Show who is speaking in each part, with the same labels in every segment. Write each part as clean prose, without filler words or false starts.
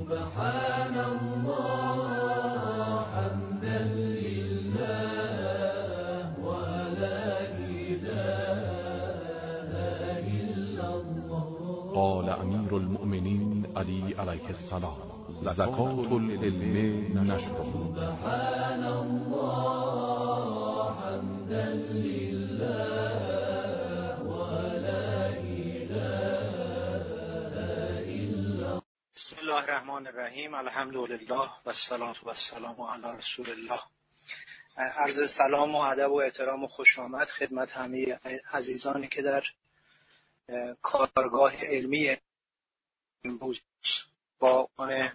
Speaker 1: سبحان الله حمدا لله ولا إله إلا الله.
Speaker 2: قال امیر المؤمنین علی علیه السلام: زکات العلم نشره.
Speaker 1: سبحان الله حمدا لله ولا إله إلا الله.
Speaker 3: بسم الله الرحمن الرحیم. الحمدلله و الصلاة و السلام علی رسول الله. عرض سلام و ادب و احترام و خوش آمد خدمت همه عزیزانی که در کارگاه علمی امروز با عنوان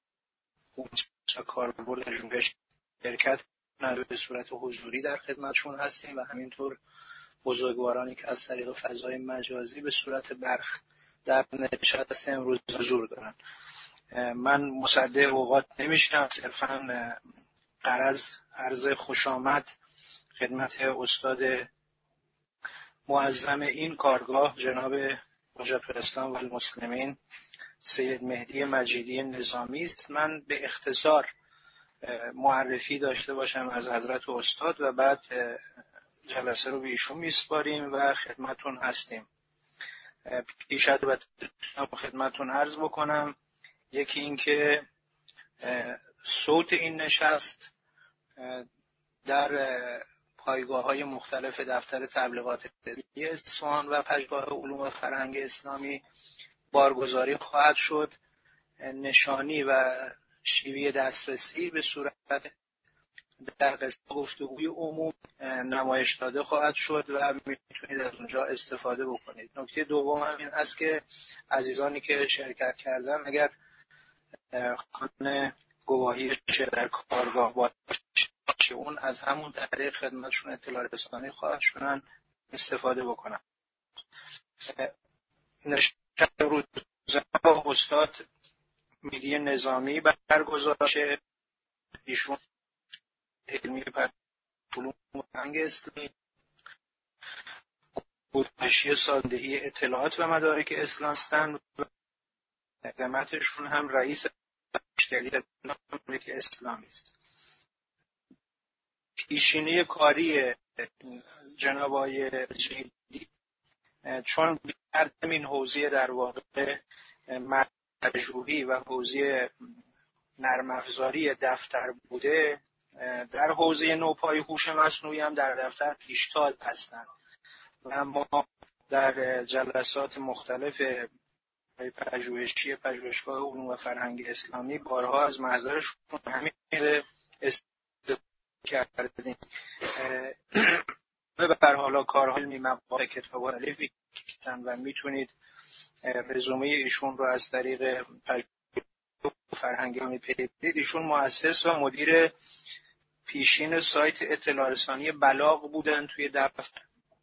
Speaker 3: کاربردشون شرکت به صورت حضوری در خدمتشون هستیم و همینطور بزرگوارانی که از طریق فضای مجازی به صورت برخ در نشست امروز حضور دارن. من مصدق اوقات نمیشم، صرفاً غرض عرض خوش آمد خدمت استاد معظم این کارگاه جناب حجت الاسلام و المسلمین سید مهدی مجیدی نظامی است. من به اختصار معرفی داشته باشم از حضرت استاد و بعد جلسه رو به ایشون میسپاریم و خدمتون هستیم. پیش از خدمتون عرض بکنم، یکی این که صوت این نشست در پایگاه‌های مختلف دفتر تبلیغات اصفهان و پژوهش علوم و فرهنگ اسلامی بارگذاری خواهد شد. نشانی و شیوه دسترسی به صورت در قسمت گفتگوی عموم نمایش داده خواهد شد و میتونید از اونجا استفاده بکنید. نکته دوم همین است که عزیزانی که شرکت کردن اگر خانه گواهی در کارگاه باشه اون از همون طریق خدمتشون اطلاع رسانی خواهد شدن استفاده بکنن. نشست روز با استاد مهدی نظامی برگزار شه. ایشون علمی علوم فرهنگ اسلامی، گزارشی سازندهی اطلاعات و مدارک اسلام هستند و خدمتشون هم رئیس مشتری مدارک اسلامی است. پیشینه کاری جناب آقای جیدی چون بی‌قدم این حوزه در واقع مجروحی و حوزه نرم افزاری دفتر بوده، در حوزه نوپای هوش مصنوعی هم در دفتر پیشتاز هستند و ما در جلسات مختلف پژوهشی پژوهشگاه علوم و فرهنگ اسلامی بارها از محضرشون همین استفاده کردیم. به هر حال کارهای علمی مقاله کتاب مختلفی کردن و میتونید رزومه ایشون رو از طریق فرهنگی می پیدا کنید. ایشون مؤسس و مدیر پیشین سایت اطلاع رسانی بلاغ بودن توی دفتر،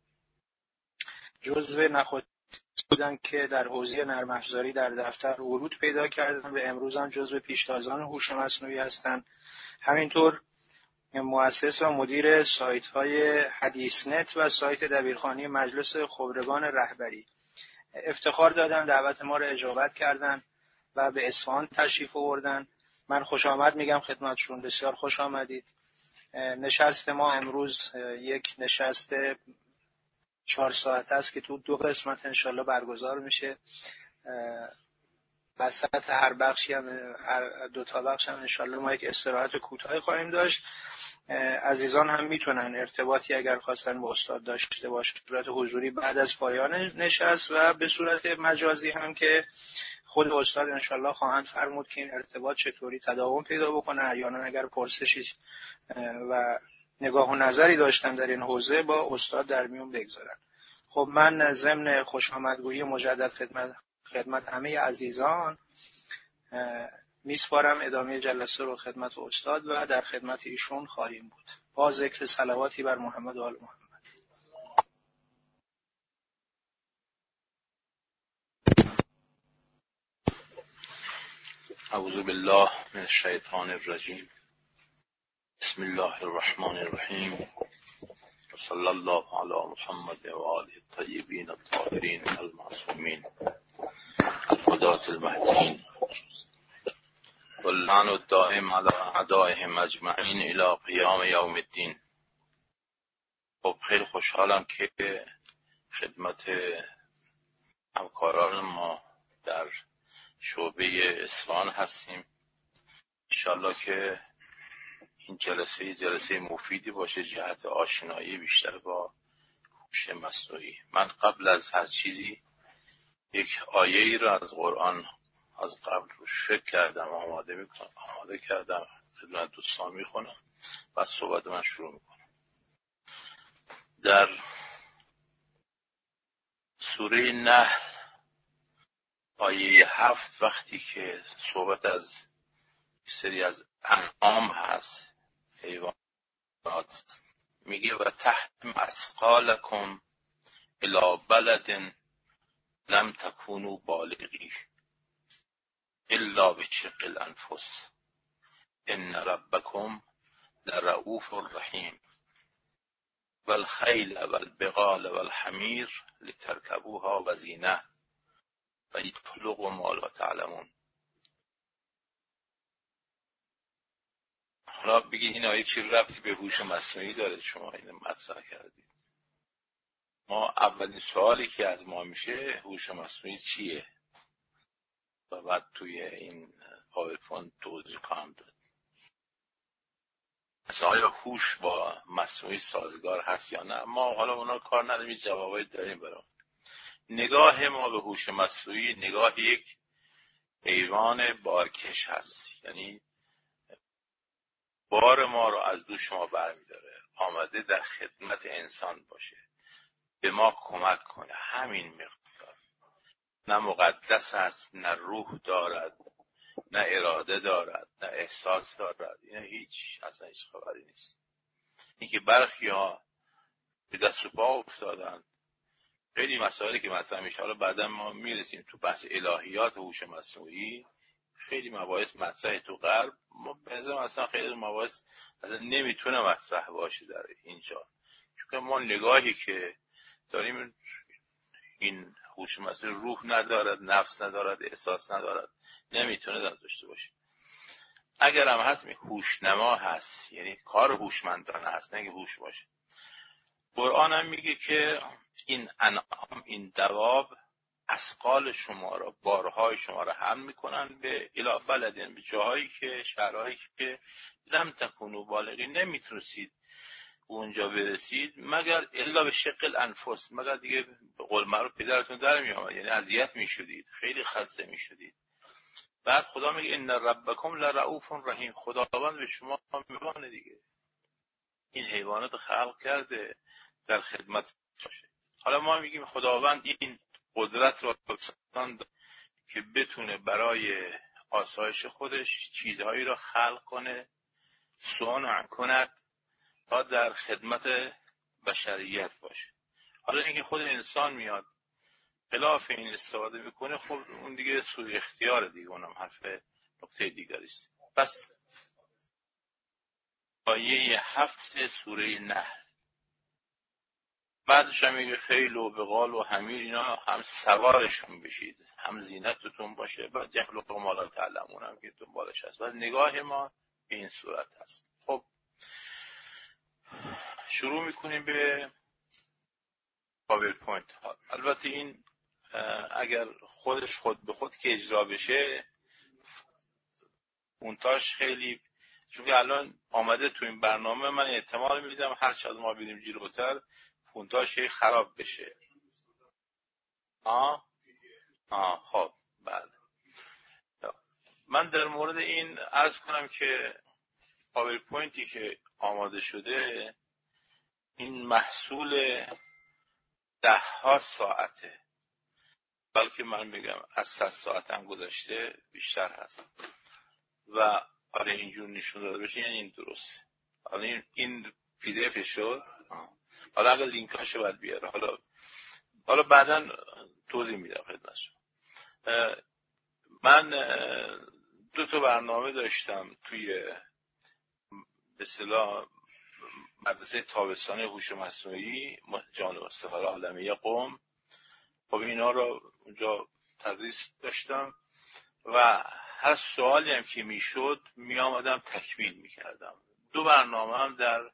Speaker 3: جزو نخست بودن که در حوزه نرم افزاری در دفتر ورود پیدا کردن و امروز هم جزو پیشتازان هوش مصنوعی هستند. همینطور مؤسس و مدیر سایت های حدیث نت و سایت دبیرخانه مجلس خبرگان رهبری. افتخار دادن، دعوت ما را اجابت کردن و به اصفهان تشریف آوردن. من خوش آمد میگم خدمتشون، بسیار خوش آمدید. نشست ما امروز یک نشست 4 ساعته است که تو 2 قسمت انشالله برگزار میشه. وسط هر بخشی هم هر 2 تا بخش هم انشالله ما یک استراحت کوتاهی خواهیم داشت. عزیزان هم میتونن ارتباطی اگر خواستن با استاد داشته باشن به صورت حضوری بعد از پایان نشست و به صورت مجازی هم که خود استاد انشالله خواهند فرمود که این ارتباط چطوری تداوم پیدا بکنه. احیانا اگر پرسشی و نگاه و نظری داشتن در این حوزه با استاد در میون بگذارن. خب من ضمن خوش آمدگویی مجدد خدمت همه عزیزان میسپارم ادامه جلسه رو خدمت استاد و در خدمت ایشون خواهیم بود با ذکر صلواتی بر محمد و آل محمد.
Speaker 4: اعوذ بالله من الشیطان الرجیم. بسم الله الرحمن الرحیم. و صلی الله علی محمد و آله الطیبین الطاهرین المعصومین الهداة المهدیین. واللعن الدائم على اعدائهم اجمعین الی قیام یوم الدین. خب خیلی خوشحالم که خدمت همکاران ما در شعبه اصفهان هستیم. انشالله که این جلسه مفیدی باشه جهت آشنایی بیشتر با هوش مصنوعی. من قبل از هر چیزی یک آیه‌ای را از قرآن از قبل روش فکر کردم، آماده کردم، خدمت دوستان میخونم و صحبت من شروع میکنم. در سوره نحل آیه 7 وقتی که صحبت از سری از انعام هست، حیوانات، میگه و تحت اثقالکم الی بلد لم تکونوا بالغی الا بشق الانفس ان ربکم لرؤوف رحیم والخیل والبغال والحمیر لترکبوها وزینه و یخلق ما لا تعلمون. حالا بگید این آیه چه ربطی به هوش مصنوعی داره؟ شما اینو مطرح کردید. ما اولین سوالی که از ما میشه هوش مصنوعی چیه؟ و بعد توی این پاورپوینت توضیح خواهم داد. مثلا آیا هوش با مصنوعی سازگار هست یا نه؟ ما حالا اونا کار نداریم، جوابایی داریم برام. نگاه ما به هوش مصنوعی نگاه یک حیوان بارکش هست، یعنی بار ما رو از دوش ما برمیداره، آمده در خدمت انسان باشه، به ما کمک کنه. همین مقدار. نه مقدس است، نه روح دارد، نه اراده دارد، نه احساس دارد. این اصلا هیچ خبری نیست. این که برخی ها به دست و پا افتادن، خیلی مسائلی که مطرح میشه، حالا بعدا ما میرسیم تو بحث الهیات هوش مصنوعی، خیلی مباحث مطرح تو غرب، ما به نظرم اصلا خیلی مباحث اصلا نمیتونه مطرح باشه در اینجا، چون ما نگاهی که داریم این هوش مصنوعی روح ندارد، نفس ندارد، احساس ندارد، نمیتونه داشته باشه. اگر هم هست هوشنما هست، یعنی کار هوشمندانه هست، نه که هوش باشه. قرآن هم میگه که این انعام، این دواب اثقال شما را، بارهای شما را حمل میکنن به الی بلدین، به جاهایی که، شهرهایی که لم تکونوا بالغین، نمیتونستید اونجا برسید مگر الا به شق الانفس، مگر دیگه به قول معروف پدرتون در میامد، یعنی اذیت میشدید، خیلی خسته میشدید. بعد خدا میگه ان ربکم لرؤوف رحیم، خداوند به شما میمانه دیگه. این حیوانات خلق کرده در خدمت باشه. حالا ما میگیم خداوند این قدرت رو که بتونه برای آسایش خودش چیزهایی رو خلق کنه، صنع کند تا در خدمت بشریت باشه. حالا اینکه خود انسان میاد خلاف این استفاده میکنه، خب اون دیگه سوء اختیار دیگه، اونم حرف نکته دیگری است. پس آیه 7 سوره نحل بعدش هم میگه خیل و بغال و حمیر، اینا هم سوارشون بشید، هم زینتتون باشه، بعد یخلق ما لا تعلمون هم که دنبالش هست. بعد نگاه ما به این صورت هست. خب شروع میکنیم به پاورپوینت ها. البته این اگر خود به خود که اجرا بشه مونتاژ خیلی، چون الان آمده تو این برنامه، من احتمال میدم هر چقدر ما بریم جلوتر مونتاژ خراب بشه. خب بله. من در مورد این عرض کنم که پاورپوینتی که آماده شده این محصول 10 ساعته، بلکه من میگم از 100 ساعت هم گذشته بیشتر هست و آره اینجور نشون داده بشه، یعنی این درسته. حالا این پی دی اف شد، حالا اگر لینکاشو باید بیاره، حالا بعدا توضیح میدم خدمت شما. من 2 برنامه داشتم توی به اصطلاح مدرسه تابستانی هوش مصنوعی جامعه استقلال عالمیه قم. خب اینا رو اونجا تدریس داشتم و هر سوالی هم که میشد میآمدم تکمیل میکردم. 2 برنامه هم در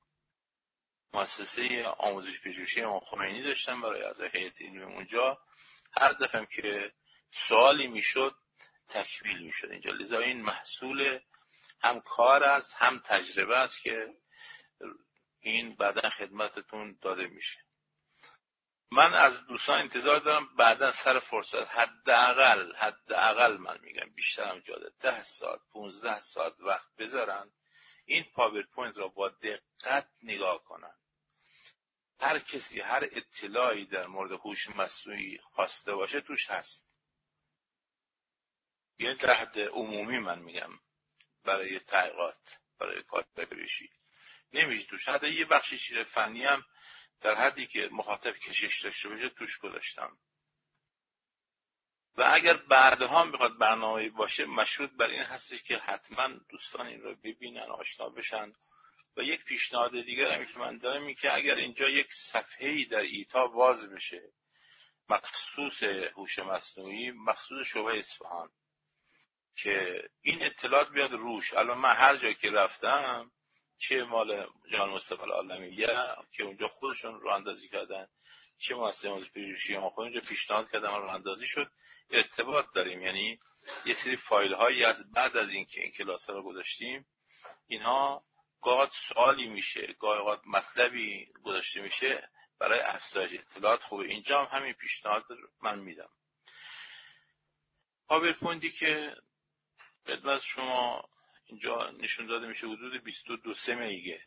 Speaker 4: مؤسسه آموزش پژوهشی امام خمینی داشتم برای اعضای هیئت علمی اونجا. هر دفعه که سوالی میشد تکمیل میشد اینجا. لذا این محصول هم کار است هم تجربه است که این بعدا خدمتتون داده میشه. من از دوستان انتظار دارم بعدا سر فرصت حداقل من میگم بیشترم جاده 10 ساعت 15 ساعت وقت بذارن این پاورپوینت را با دقت نگاه کنن. هر کسی هر اطلاعی در مورد هوش مصنوعی خواسته باشه توش هست. یعنی در حد عمومی من میگم برای تحقیقات برای کار پژوهشی نمیشه توش. حتی یه بخشی چیز فنی هم در حدی که مخاطب کشش داشته باشه توش گذاشتم. و اگر بعدها میخواد برنامه‌ای باشه مشروط بر این هستی که حتما دوستان این رو ببینن آشنا بشن. و یک پیشنهاد دیگر هم که من دارم این که اگر اینجا یک صفحه‌ای در ایتا باز بشه مخصوص هوش مصنوعی مخصوص شعبه اصفهان که این اطلاعات بیاد روش. الان من هر جایی که رفتم چه مال جان مصطفی العالمیه که اونجا خودشون رو اندازی کردن چه مؤسسه آموزش پژوهشی ما خود اونجا پیشنهاد کردم رو اندازی شد ارتباط داریم. یعنی یه سری فایل هایی از بعد از اینکه این کلاس ها رو گذاشتیم اینها گاهی سوالی میشه گاهی مطلبی گذاشته میشه برای افزایش اطلاعات. خوبه اینجا هم همین پیشنهاد من میدم. پاورپوینتی که خدمت شما اینجا نشون داده میشه حدود 22 میگه.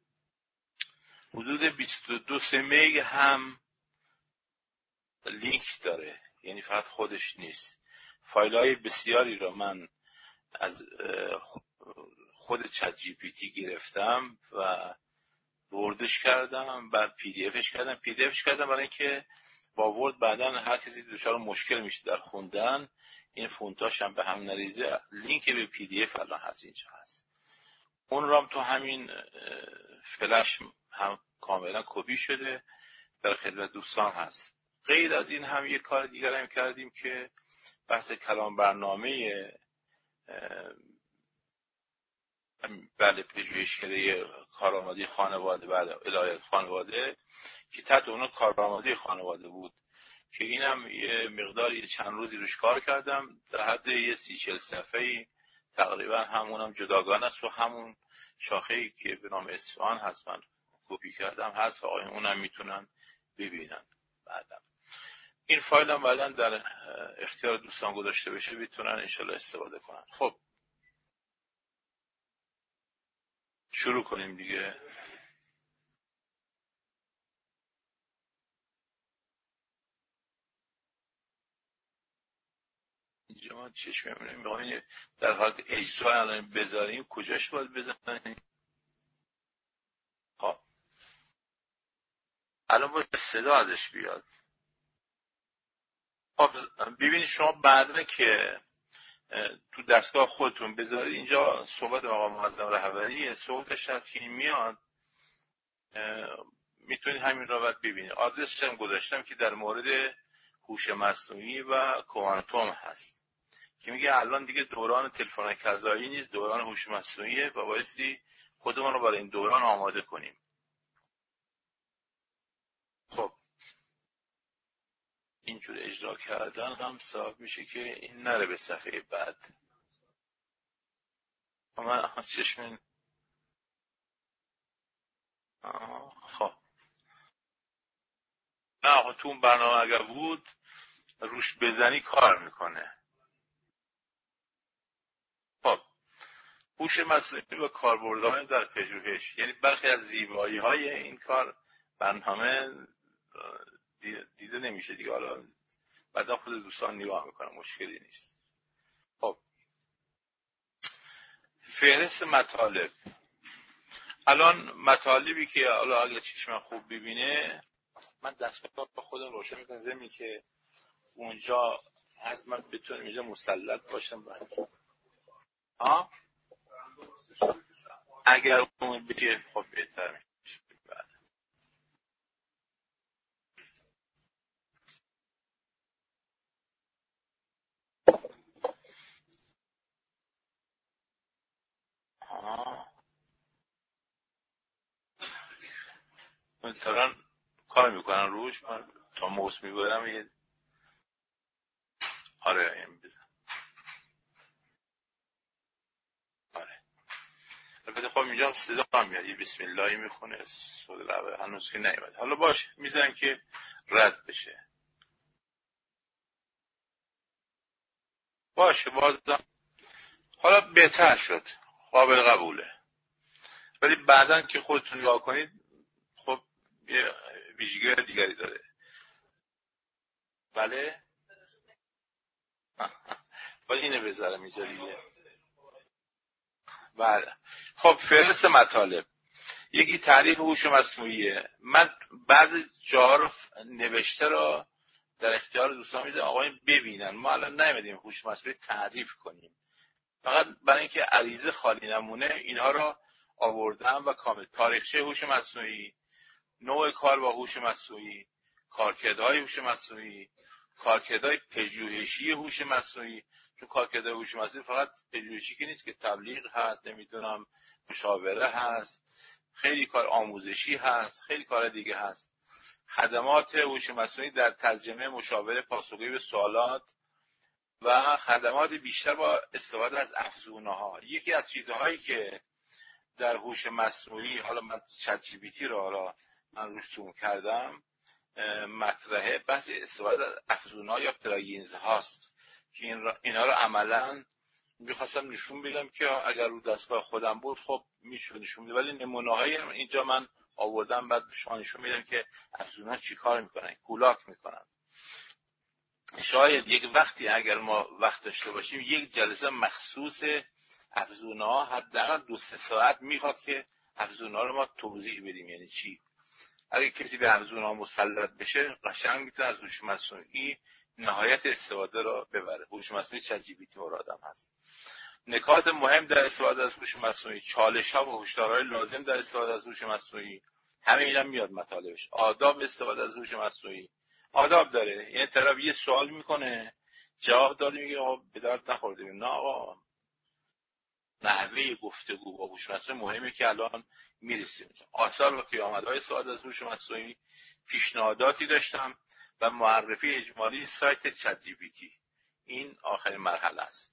Speaker 4: حدود 22 میگ هم لینک داره، یعنی فقط خودش نیست. فایل های بسیاری رو من از خود چت جی پی تی گرفتم و وردش کردم بعد پی دی افش کردم برای اینکه با ورد بعدا هر کسی دچار مشکل میشه در خوندن این فونتاش هم به هم نریزه. لینک به پی دی اف الان هست اینجا هست. اون رام تو همین فلش هم کاملا کپی شده در خدمت دوستان هست. غیر از این هم یک کار دیگر هم کردیم که بحث کلام برنامه بله پژوهشکده کارآمدی خانواده بعد الهیات خانواده که تحت اون کارآمدی خانواده بود که اینم یه مقداری چند روزی روش کار کردم در حد یه 30-40 صفحه‌ای تقریبا همونم جداگانه است و همون شاخه‌ای که به نام اصفهان هست من کپی کردم هست و اونم میتونن ببینن. بعدم این فایل هم بعداً در اختیار دوستان گذاشته بشه میتونن انشالله استفاده کنن. خب شروع کنیم دیگه. اینجا ما چشم می‌بینیم در حالت اجرا الان بذاریم کجاش باید بزنیم؟ خب الان باید صدا ازش بیاد. خب ببینید شما بعدا که تو دستگاه خودتون بذارید اینجا صحبت آقا معظم رهبری صوتش هست که این میاد میتونید همین را بعد ببینید. آدرسش هم گذاشتم که در مورد هوش مصنوعی و کوانتوم هست که میگه الان دیگه دوران تلفن کذایی نیست دوران هوش مصنوعیه و بایستی خودمون رو برای این دوران آماده کنیم. خب اینجور اجرا کردن هم صاحب میشه که این نره به صفحه بعد. من از چشم خب نه تو اون برنامه اگر بود روش بزنی کار میکنه. خب هوش مصنوعی و کاربردهای در پژوهش یعنی برخی از زیبایی های این کار برنامه دیده نمیشه دیگه. حالا بعدا خود دوستان نگاه میکنن مشکلی نیست. خب فهرست مطالب الان مطالبی که حالا اگه چشم خوب ببینه من دستگاه خودم روشن میکنم زمین که اونجا از من بتونم اینجا مسلط باشم بعد اگر اون بگه خب بهتر میشه. مونیتوران کار میکنن روش، من تا موس میبرم یه آره این بزن. آره البته خب اینجا صدا هم میاد، یه بسم اللهی میخونه، صد لبه هنوز که نیومد. حالا باش میزن که رد بشه. باشه بازم حالا بهتر شد، قابل قبوله، ولی بعدن که خودتون نگاه کنید خب یه ویژگی دیگری داره. بله باید اینو بذارم اینجا دیگه. بله خب فهرست مطالب. یکی تعریف هوش مصنوعیه. من بعضی جاها رو نوشته را در اختیار دوستان میذارم آقایون ببینن. ما الان نمیدیم هوش مصنوعی تعریف کنیم، فقط برای اینکه عریضه خالی نمونه اینها را آوردم و کامل. تاریخچه هوش مصنوعی، نوع کار با هوش مصنوعی، کارکردهای هوش مصنوعی، کارکردهای پژوهشی هوش مصنوعی. چون کارکردهای هوش مصنوعی فقط پژوهشی که نیست، که تبلیغ هست، نمیدونم مشاوره هست، خیلی کار آموزشی هست، خیلی کار دیگه هست. خدمات هوش مصنوعی در ترجمه، مشاوره، پاسخگویی به سوالات و خدمات بیشتر با استفاده از افزونه‌ها. یکی از چیزهایی که در هوش مصنوعی، حالا من چت جی پی تی رو حالا من روش زوم کردم، مطرحه بحث استفاده از افزونه‌ها یا پلاگینز هاست که اینا رو عملاً میخواستم نشون بدم که اگر رو دستگاه خودم بود خب میشد نشون میدم، ولی نمونه‌های اینجا من آوردم بعد به شما نشون میدم که افزونه‌ها چی کار میکنن، کولاک میکنن. شاید یک وقتی اگر ما وقت داشته باشیم یک جلسه مخصوص افزونه‌ها حداقل 2-3 ساعت میخواد که افزونه‌ها رو ما توضیح بدیم یعنی چی. اگه کسی به افزونه‌ها مسلط بشه قشنگ میتونه از هوش مصنوعی نهایت استفاده رو ببره. هوش مصنوعی چت جی پی تی مرادم هست. نکات مهم در استفاده از هوش مصنوعی، چالش‌ها و هشدارهای لازم در استفاده از هوش مصنوعی، همه اینا میاد مطالبش. آداب استفاده از هوش مصنوعی، آداب داره. یعنی طرف یه سوال میکنه جواب داده میگه آقا به درد نخورده. نه آقا، نحوه گفتگو با هوش مصنوعی مهمه که الان میرسیم. آثار و پیامدهای استفاده از هوش مصنوعی، پیشنهاداتی داشتم و معرفی اجمالی سایت چت جی پی تی. این آخرین مرحله است.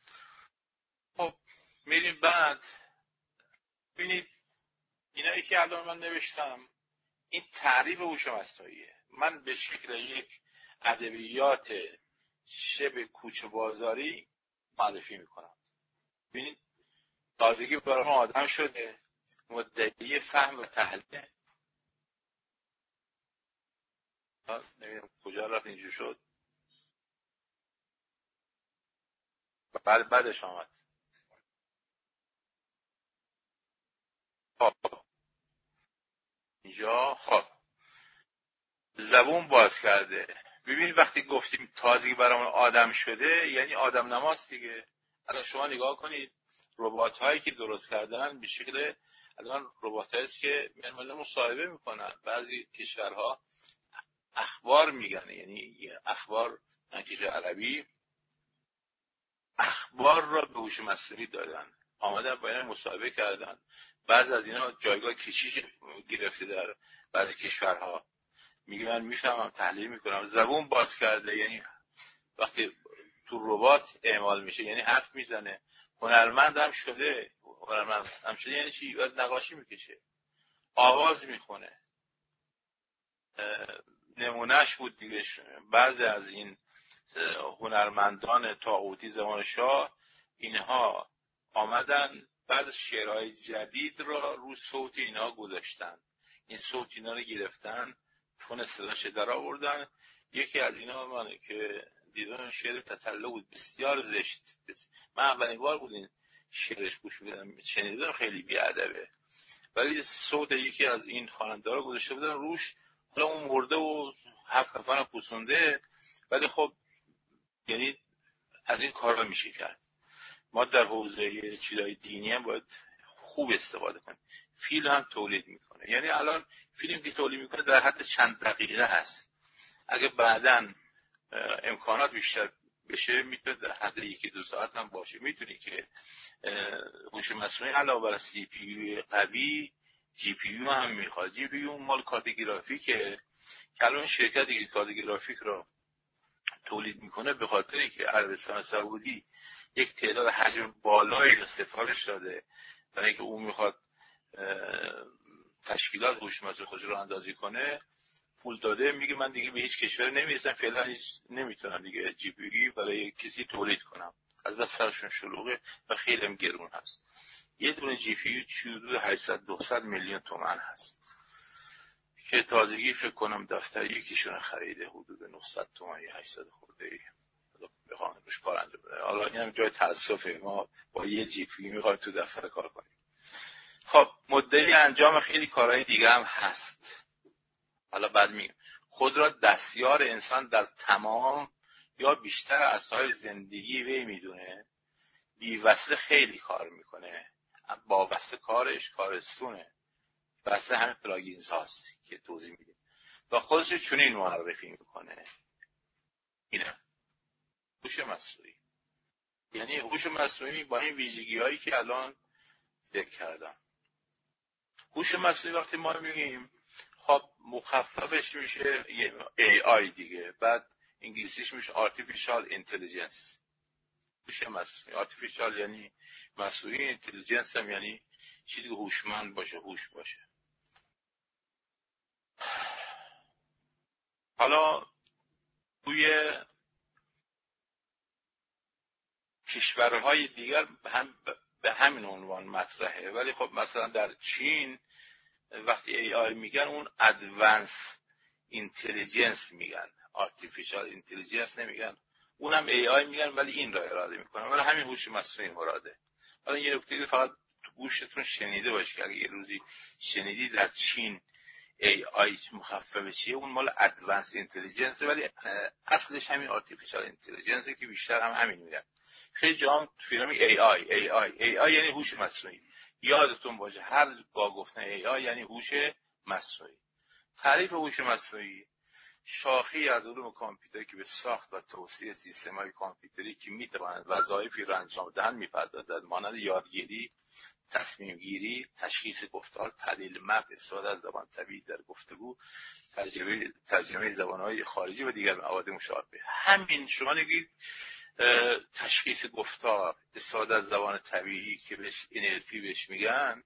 Speaker 4: خب میریم بعد. ببینید اینایی که الان من نوشتم این تعریف هوش مصنوعیه. من به شکل یک ادبیات شبه کوچه بازاری معرفی میکنم. ببینید تازگی برای ما آدم شده، مدعی فهم و تحلیل. نمیدونم کجا رفت اینجور شد. بعدش آمد. خب اینجا خب زبون باز کرده. ببین وقتی گفتیم تازگی برامون آدم شده یعنی آدم نماست دیگه. الان شما نگاه کنید ربات هایی که درست کردن به شکل الان ربات هایی است که معمولا مصاحبه میکنن. بعضی کشورها اخبار میگن، یعنی اخبار کشور عربی اخبار را به هوش مصنوعی دادن، آمدن با اینا مصاحبه کردن. بعضی از اینا جایگاه کشیش گرفته در بعضی کشورها. میگه من میفهمم، تحلیل میکنم. زبون باز کرده یعنی وقتی تو ربات اعمال میشه یعنی حرف میزنه. هنرمند هم شده. هنرمند هم شده یعنی چی؟ باید نقاشی میکشه، آواز میخونه. نمونهش بود دیگه. بعضی از این هنرمندان طاغوتی زمان شاه اینها آمدن بعض شعرهای جدید را رو صوت اینها گذاشتن. این صوت اینا رو گرفتن، تون صداش در آوردن. یکی از اینا من که دیدم شعر تتلو بود، بسیار زشت. من اولین بار بود این شعرش گوش میدم، شنیدم، خیلی بی‌ادبه. ولی صوت یکی از این خواننده رو گذاشته بودن روش. حالا اون مرده و 7 کفن پوسونده، ولی خب یعنی از این کارا میشه کرد. ما در حوزه چیزای دینی هم باید خوب استفاده کنیم. فیلم هم تولید میکنه، یعنی الان فیلم که تولید میکنه در حد چند دقیقه هست. اگه بعداً امکانات بیشتر بشه میتونه در حد 1-2 ساعت هم باشه. میتونی که هوش مصنوعی علاوه بر سی پی یو قوی جی پی یو هم میخواد. جی پی یو مال کارت گرافیکه که الان شرکتی که کارت گرافیک رو تولید میکنه به خاطری که عربستان سعودی یک تعداد حجم بالایی رو سفارش داده برای اینکه اون میخواد تشکیلات هوش مصنوعی خودش رو اندازی کنه، پول داده، میگه من دیگه به هیچ کشور نمیرسم، فعلا نمیتونم دیگه جی پی یو برای کسی تولید کنم، از بس سرشون شلوغه و خیلی هم گرون هست. یه دونه جی پی یو حدود 800-900 میلیون تومان هست که تازگی فکر کنم دفتر یکیشون خریده حدود 900 تومان یا 800 خورده ای بخوام روش کار انجام بده. حالا اینم جای تاسفه، ما با یه جی پی یو میخوایم تو دفتر کار کنیم. خب مدعی انجام خیلی کارهای دیگه هم هست. حالا بعد میگم خود را دستیار انسان در تمام یا بیشتر عصای زندگی وی میدونه، بی‌واسطه خیلی کار میکنه، با واسطه کارش کارستونه، واسطه همه پلاگینز هاست که توضیح میدیم و خودش چنین معرفی میکنه. اینه هوش مصنوعی. یعنی هوش مصنوعی با این ویژگی هایی که الان ذکر کردم. هوش مصنوعی وقتی ما میگیم خب مخففش میشه AI دیگه، بعد انگلیسیش میشه Artificial Intelligence. هوش مصنوعی Artificial یعنی مصنوعی، اینتلیجنس هم یعنی چیزی که هوشمند باشه، هوش باشه. حالا توی کشورهای دیگر هم به همین عنوان مطرحه، ولی خب مثلا در چین وقتی AI میگن اون ادوانس اینتلیجنس میگن، آرتفیشال اینتلیجنس نمیگن، اونم AI میگن ولی این را اراده میکنن، ولی همین هوش مصنوعی مراده. حالا یه نکته فقط تو گوشتون شنیده باشه که اگه یه روزی شنیدی در چین AI مخفف چیه، اون مال ادوانس اینتلیجنس، ولی اصلش همین آرتفیشال اینتلیجنس که بیشتر هم همین میگن. خیلی جا هم فیلم AI یعنی هوش مصنوعی. یادتون باشه هر با گفتن AI یعنی هوش مصنوعی. تعریف هوش مصنوعی شاخه‌ای از علوم کامپیوتری که به ساخت و توسعه سیستم‌های کامپیوتری که می‌توانند وظایفی را انجام دهند می‌پردازد، مانند یادگیری، تصمیم گیری، تشخیص گفتار، تحلیل متن، استفاده از زبان طبیعی در گفتگو، ترجمه زبان‌های خارجی و دیگر موارد مشابه. همین شما نگید تشخیص گفتار، استفاده از زبان طبیعی که بهش NLP بهش میگن،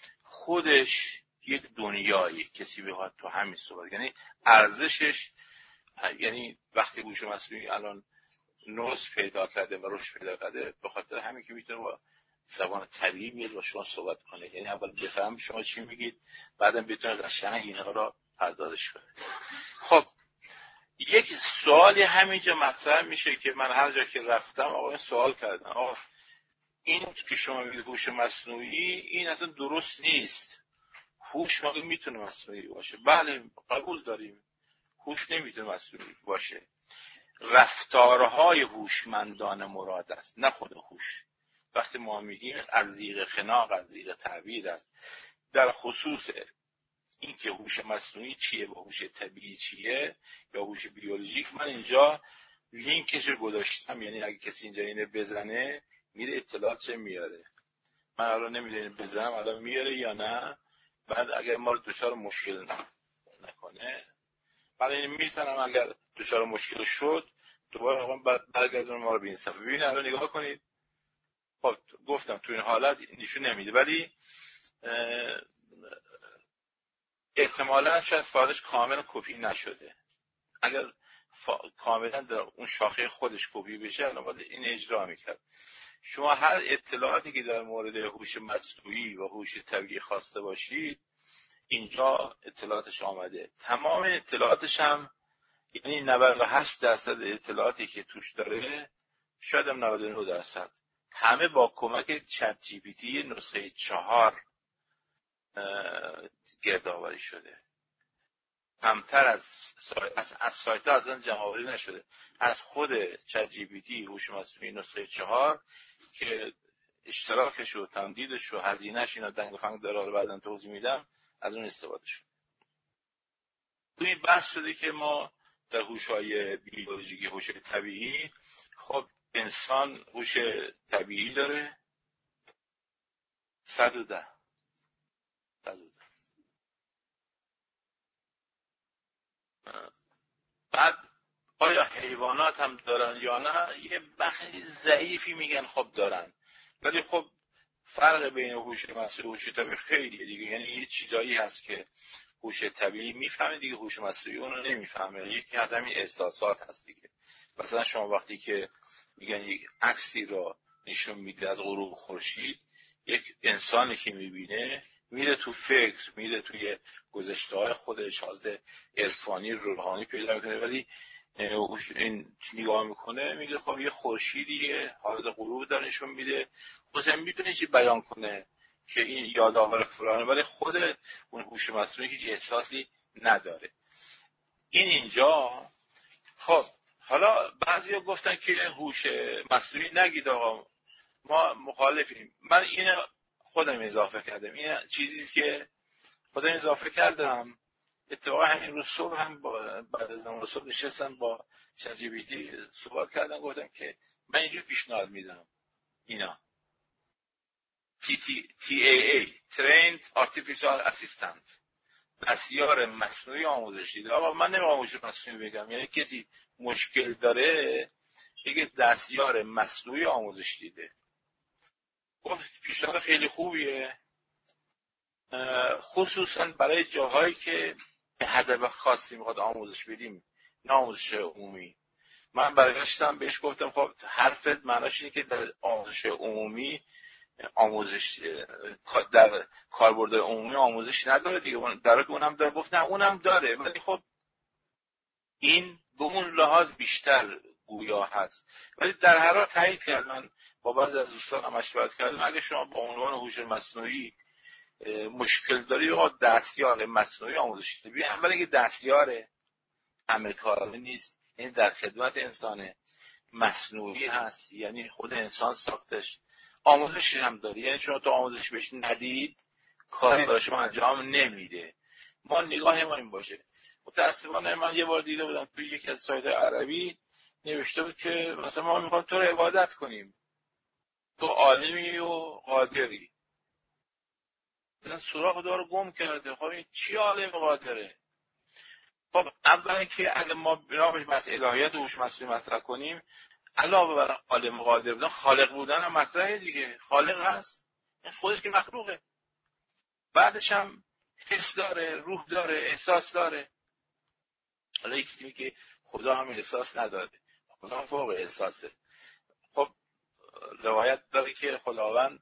Speaker 4: خودش یک دنیایی کسی بخواد تو همین صحبت، یعنی ارزشش، یعنی وقتی هوش مصنوعی الان نوز پیدا کرده و رشد پیدا کرده به خاطر همین که میتونه با زبان طبیعی بیاد با شما صحبت کنه، یعنی اول بفهم شما چی میگید، بعدم بتونه قشنگ اینها را پردازش کنه. خب یک سوالی همینجا مطرح میشه که من هر جا که رفتم آقا سوال کردن، آقا این که شما میگید هوش مصنوعی این اصلا درست نیست. هوش مگه میتونه مصنوعی باشه؟ بله قبول داریم هوش نمیتونه مصنوعی باشه. رفتارهای هوشمندانه مراد است، نه خود هوش. وقتی ما میگیم از زیر خناق، از زیر تعبیر است در خصوص این که هوش مصنوعی چیه و هوش طبیعی چیه یا هوش بیولوژیک، من اینجا لینکش رو گذاشتم، یعنی اگه کسی اینجا اینه بزنه میره اطلاعاتش میاره. من الان نمیدونم بزنم الان میاره یا نه، بعد اگر ما رو دچار مشکل نکنه بعد این میزنم، اگر دچار مشکل شد دوباره آقا برگردون ما رو به این صفحه. ببینید الان نگاه کنید. خب گفتم تو این حالت نشون نمیده، ولی احتمالاً شاید فایلش کاملا کپی نشده. اگر کاملا در اون شاخه خودش کپی بشه الان باید این اجرا میکرد. شما هر اطلاعاتی که در مورد هوش مصنوعی و هوش طبیعی خواسته باشید اینجا اطلاعاتش آمده. تمام اطلاعاتش هم یعنی 98% اطلاعاتی که توش داره، شاید هم 99%، همه با کمک چت جی پی تی نسخه 4 گردآوری شده. کمتر از سایت ها اصلا جمع‌آوری نشده، از خود چت جی پی تی هوش مصنوعی نسخه 4 که اشتراکش و تمدیدش و هزینه‌اش اینا دنگ و فنگ داره، رو بعداً توضیح میدم، از اون استفاده شد. توی بحث شده که ما در هوش‌های بیولوژیکی، هوش طبیعی، خب انسان هوش طبیعی داره 110 بعد آیا حیوانات هم دارن یا نه؟ یه بخشی ضعیفی میگن خب دارن، ولی خب فرق بین هوش مصنوعی و هوش طبیعی خیلیه دیگه. یعنی یه چیزایی هست که هوش طبیعی میفهمه دیگه، هوش مصنوعی اون رو نمیفهمه. یکی از همین احساسات هست دیگه. مثلا شما وقتی که میگن یک عکسی رو نشون میده از غروب خورشید، یک انسانی که میبینه میره تو فکر، میره توی گذشته‌های خودش، حاضر عرفانی روحانی پیدا میکنه، ولی این نگاه میکنه میگه خب یه خورشیدیه حالت غروب داره نشون میده، خودش میتونه چی بیان کنه که این یادآور فلانه، ولی خود اون هوش مصنوعی هیچ احساسی نداره. اینجا خب حالا بعضیا گفتن که هوش مصنوعی نگید آقا، ما مخالفیم. من اینو خودم اضافه کردم، این چیزی که خودم اضافه کردم. اتفاقا همین روز صبح هم بعد از نماز صبح نشستم با چت جی پی تی صحبت کردم، گفتم که من اینجور پیشنهاد میدم اینا TAA Trained Artificial Assistant، دستیار مصنوعی آموزش دیده. آقا من نمیخوام هوش مصنوعی بگم، یعنی کسی مشکل داره بگه دستیار مصنوعی آموزش دیده. گفت پیشنهاد خیلی خوبیه، خصوصا برای جاهایی که به هدف خاصی میخواد آموزش بدیم، نه آموزش عمومی. من برگشتم بهش گفتم خب حرفت معناش اینه که در آموزش عمومی آموزش در کاربرد عمومی آموزش نداره دیگه، در که اونم داره. گفت نه اونم داره، ولی خب این به اون لحاظ بیشتر گویا هست. ولی در هر حال تایید کرد، من با بعضی از دوستانم مشورت کردم اگه شما با عنوان هوش مصنوعی مشکل داری یا دستیار مصنوعی آموزش بدی، اول اینکه دستیار عمل کارانه نیست، این در خدمت انسانه، مصنوعی هست یعنی خود انسان ساختش. آموزش هم داره، یعنی شما تو آموزش بهش ندید کاری برای شما انجام نمیده. ما نگاه ما این باشه. متاسفانه من یه بار دیده بودم توی یکی از سایت عربی نوشته بود که مثلا ما میخوایم تو رو عبادت کنیم، تو عالمی و قادری. مثلا سوراخ داره گم کرده. خب این چی عالم قادره؟ خب اولا که اگه ما بنابراین بس الهیات و هوش مصنوعی مطرح کنیم، علاوه بر عالم قادر بودن، خالق بودن هم مطرحه دیگه. خالق هست، این خودش که مخلوقه، بعدش هم حس داره، روح داره، احساس داره. حالا یکی میگه که خدا هم احساس نداره، خدا هم فوق احساسه. خب روایت داره که خداوند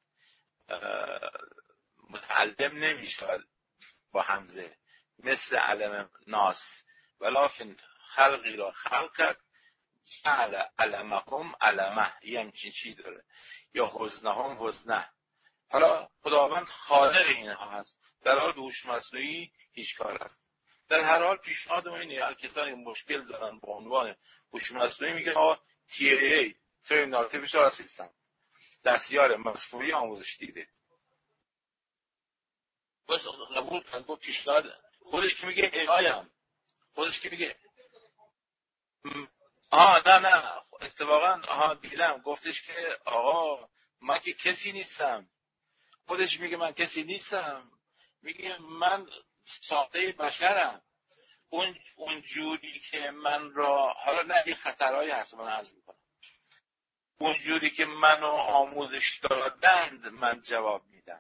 Speaker 4: متعلم نمیشه با همزه مثل علم ناس، ولکن خلقی را خلق کرد جعل علمهم علمه، یه همچین چی داره، یا حزنهم حزنه. حالا خداوند خالق اینها هست، در حال هوش مصنوعی هیچ کار است. در هر حال پیشنهاد ما اینه هر کسانی مشکل دارن با عنوان هوش مصنوعی میگه TAA Trained Artificial Assistant، دستیار مصنوعی آموزش دیده. بس قبول کن. با پیشنهاد خودش که میگه ایایم، خودش که میگه نه اتفاقا دیدم گفتش که آقا من که کسی نیستم. خودش میگه من کسی نیستم، میگه من ساخته بشرم. اون جوری که من را، حالا نه یه خطرهایی هست من عرض میکنم، اون جوری که منو آموزش دادند من جواب میدم،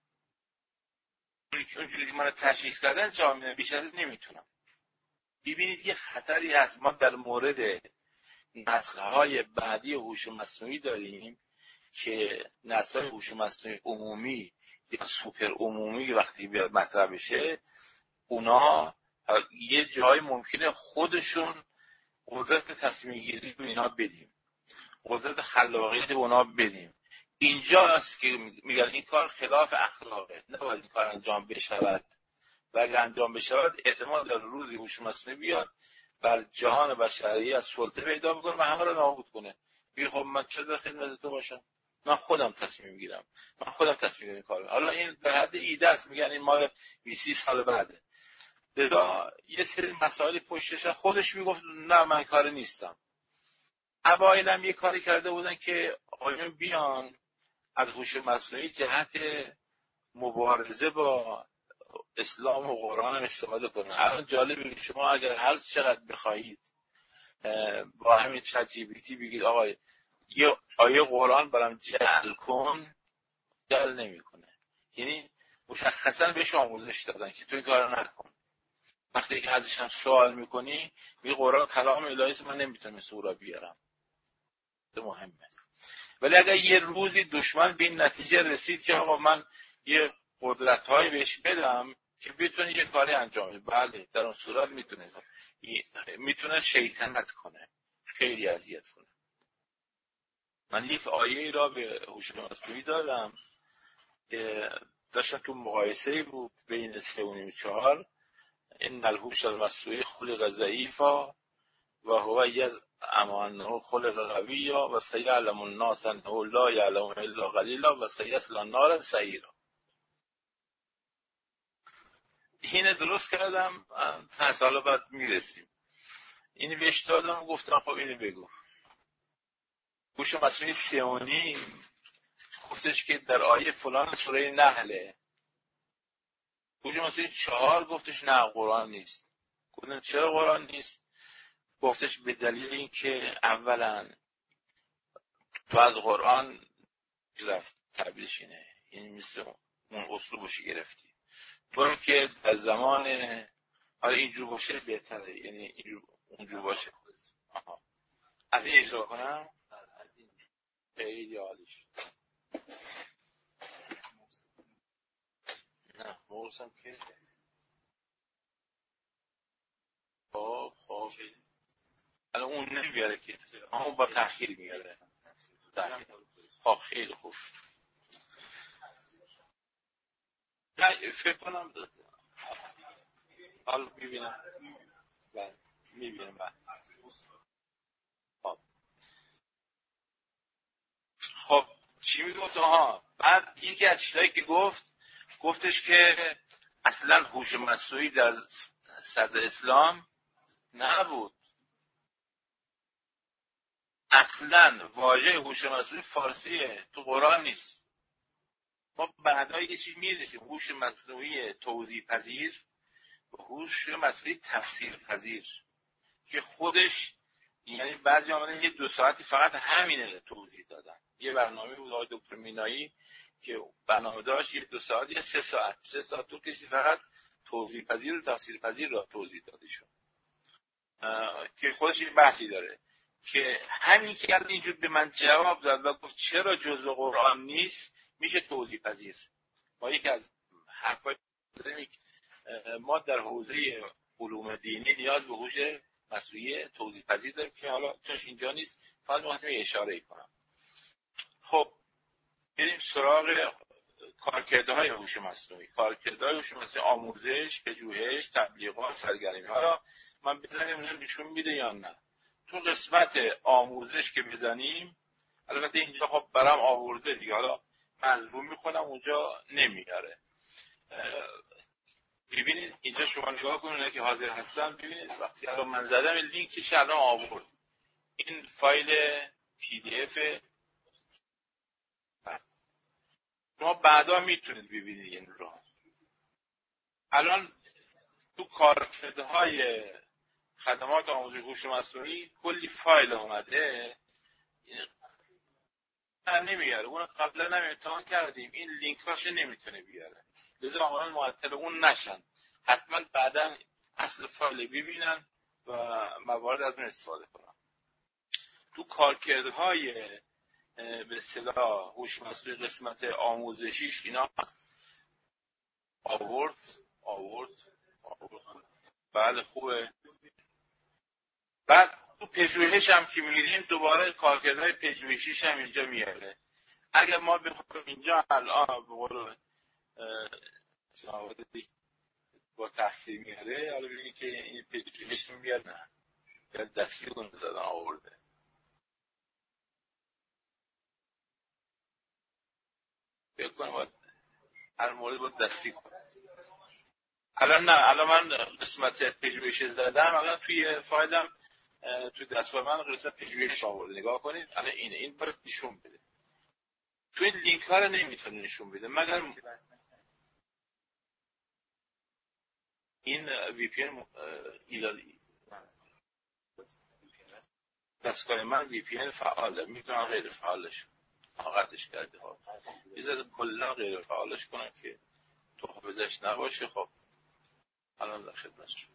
Speaker 4: اون جوری که منو تشخیص کردن جواب میدم، بیش از این نمیتونم. ببینید یه خطری هست. ما در مورد نسل‌های بعدی هوش مصنوعی داریم که نسل‌های هوش مصنوعی عمومی یا سوپر عمومی وقتی بیاد مطرح بشه، اونا یه جای ممکنه خودشون قدرت تصمیم گیری به اینا بدیم، قدرت خلاقیت به اونا بدیم. اینجاست که میگن این کار خلاف اخلاقه، نباید این کار انجام بشود. و اگر انجام بشود احتمال داره روزی هوش مصنوعی بیاد بر جهان بشری از سلطه پیدا بکنه و همه رو نابود کنه. بگه خب من چه در خدمت تو باشم؟ من خودم تصمیم میگیرم، من خودم تصمیم میگیرم کارو. حالا این در حد ایده است، میگن این مال 20 سال بعده. لذا یه سری مسائل پشتش خودش میگفت نه من کار نیستم. اوایل هم یه کاری کرده بودن که آقایون بیان از هوش مصنوعی جهت مبارزه با اسلام و قرآن استفاده کنن. الان جالبه شما اگر هر چقدر بخواهید با همین چت جی پی تی بگید آقا یه آیه قرآن برام جعل کن، جعل نمیکنه. یعنی مشخصا بهش آموزش دادن که تو این کارو نکن. وقتی که ازش هم سوال میکنی میگه قرآن کلام الهی است، من نمیتونم سورا بیارم. ده مهمه. ولی اگر یه روزی دشمن به این نتیجه رسید که آقا من یه قدرت‌هایی بهش بدم که بتونه یه کاری انجام بده، بله در اون صورت میتونه شیطنت کنه، خیلی اذیت کنه. من یک آیه را به هوش مصنوعی دادم که داشتم تو مقایسه بود بین 3.5 و 4. این الهوش المصنوعی خلق ضعیفا و هو یزعم انه خلق قویا و سیعلم الناس انه لا یعلم الا قلیلا و سیصلی نارا سعیرا. اینه درست کردم، تا سال بعد میرسیم. اینو بهش دادم و گفتم خب اینو بگو. هوش مصنوعی 3.5 گفتش که در آیه فلان سوره نحله. هوش مصنوعی 4 گفتش نه قرآن نیست. گفتم چرا قرآن نیست؟ گفتش به دلیل اینکه اولا تو از قرآن رفت تعبیرش اینه، یعنی مثل اون اسلوبش گرفتی. برای که در زمان حالا اینجور باشه بهتره، یعنی اینجور اونجور باشه. از این اجرا کنم خیلی عالیش. نه موسم که خب الان اون نمیاره که اون با تأخیر میاره. خب خیلی خوب. نه فکر کنم حالا میبینم. بله میبینم. بله خب چی میگفت؟ بعد یکی از چیزایی که گفتش که اصلا هوش مصنوعی در صدر اسلام نبود. اصلا واژه هوش مصنوعی فارسیه، تو قرآن نیست. ما بعدا یه چیز می‌رسیم، هوش مصنوعی توضیح پذیر و هوش مصنوعی تفسیر پذیر که خودش یعنی بعضی آمدن یه 2 ساعتی فقط همینه توضیح دادن. یه برنامه بود آقای دکتر مینایی که برنامه داشت یه 2 ساعت یا 3 ساعت طول کشید فقط توضیح پذیر و تفسیر پذیر را توضیح داده شد که خودش یه بحثی داره که همین که الان اینجور به من جواب داد و گفت چرا جزء قرآن نیست میشه توضیح پذیر. ما یکی از حرفای ما در حوزه علوم دینی نیاز به هوش مصنوعی توضیح پذیر داریم که حالا توش اینجا نیست، فقط می‌خواستم اشاره کنم. خب بریم سراغ کارکردهای هوش مصنوعی. کارکردهای هوش مصنوعی آموزش، پژوهش، تبلیغات، سرگرمی. حالا من بزنم نشون میده یا نه؟ تو قسمت آموزش که بزنیم، البته اینجا خب برام آورده دیگه، حالا من رو میخونم اونجا نمیاره. ببینید اینجا شما نگاه کنید که حاضر هستن. ببینید وقتی الان من زدم لینکش الان آورد. این فایل پی دی اف شما بعدا میتونید ببینید این رو. الان تو کارکردهای خدمات آموزش هوش مصنوعی کلی فایل اومده، نمیاره. اون قبلا هم امتحان کردیم، این لینکاش نمیتونه بیاره. لذا آمدن معطل اون نشن، حتما بعدا اصل فایل ببینن و موارد از اون استفاده کنن. تو کارکردهای به اصطلاح هوش مصنوعی قسمت آموزشیش اینا آورد. بله خوبه. بعد تو پژوهش هم که میریم دوباره کارکردهای پژوهشیش هم اینجا میاره. اگر ما بخوایم اینجا الان به قول با تأخیر میاره، حالا ببینید که این پژوهش میاد نه که دستی اون زدن آورده. فکر کنم باید هر مورد باید دستی کنم. الان نه، الان من قسمت پژوهش زدم، الان توی فایلم توی دستگاه من قسمت پژوهش آورده. نگاه کنید الان اینه، این باید نشون بده. توی لینک ها رو نمیتونه نشون بده مگر این وی پی ان ایلالی. دستگاه من وی پی ان فعاله، میتونم غیر فعالش طاقتش کرده ها، از کلا غیر فعالش کنم که تو حافظش نباشه. خب الان در خدمت شما.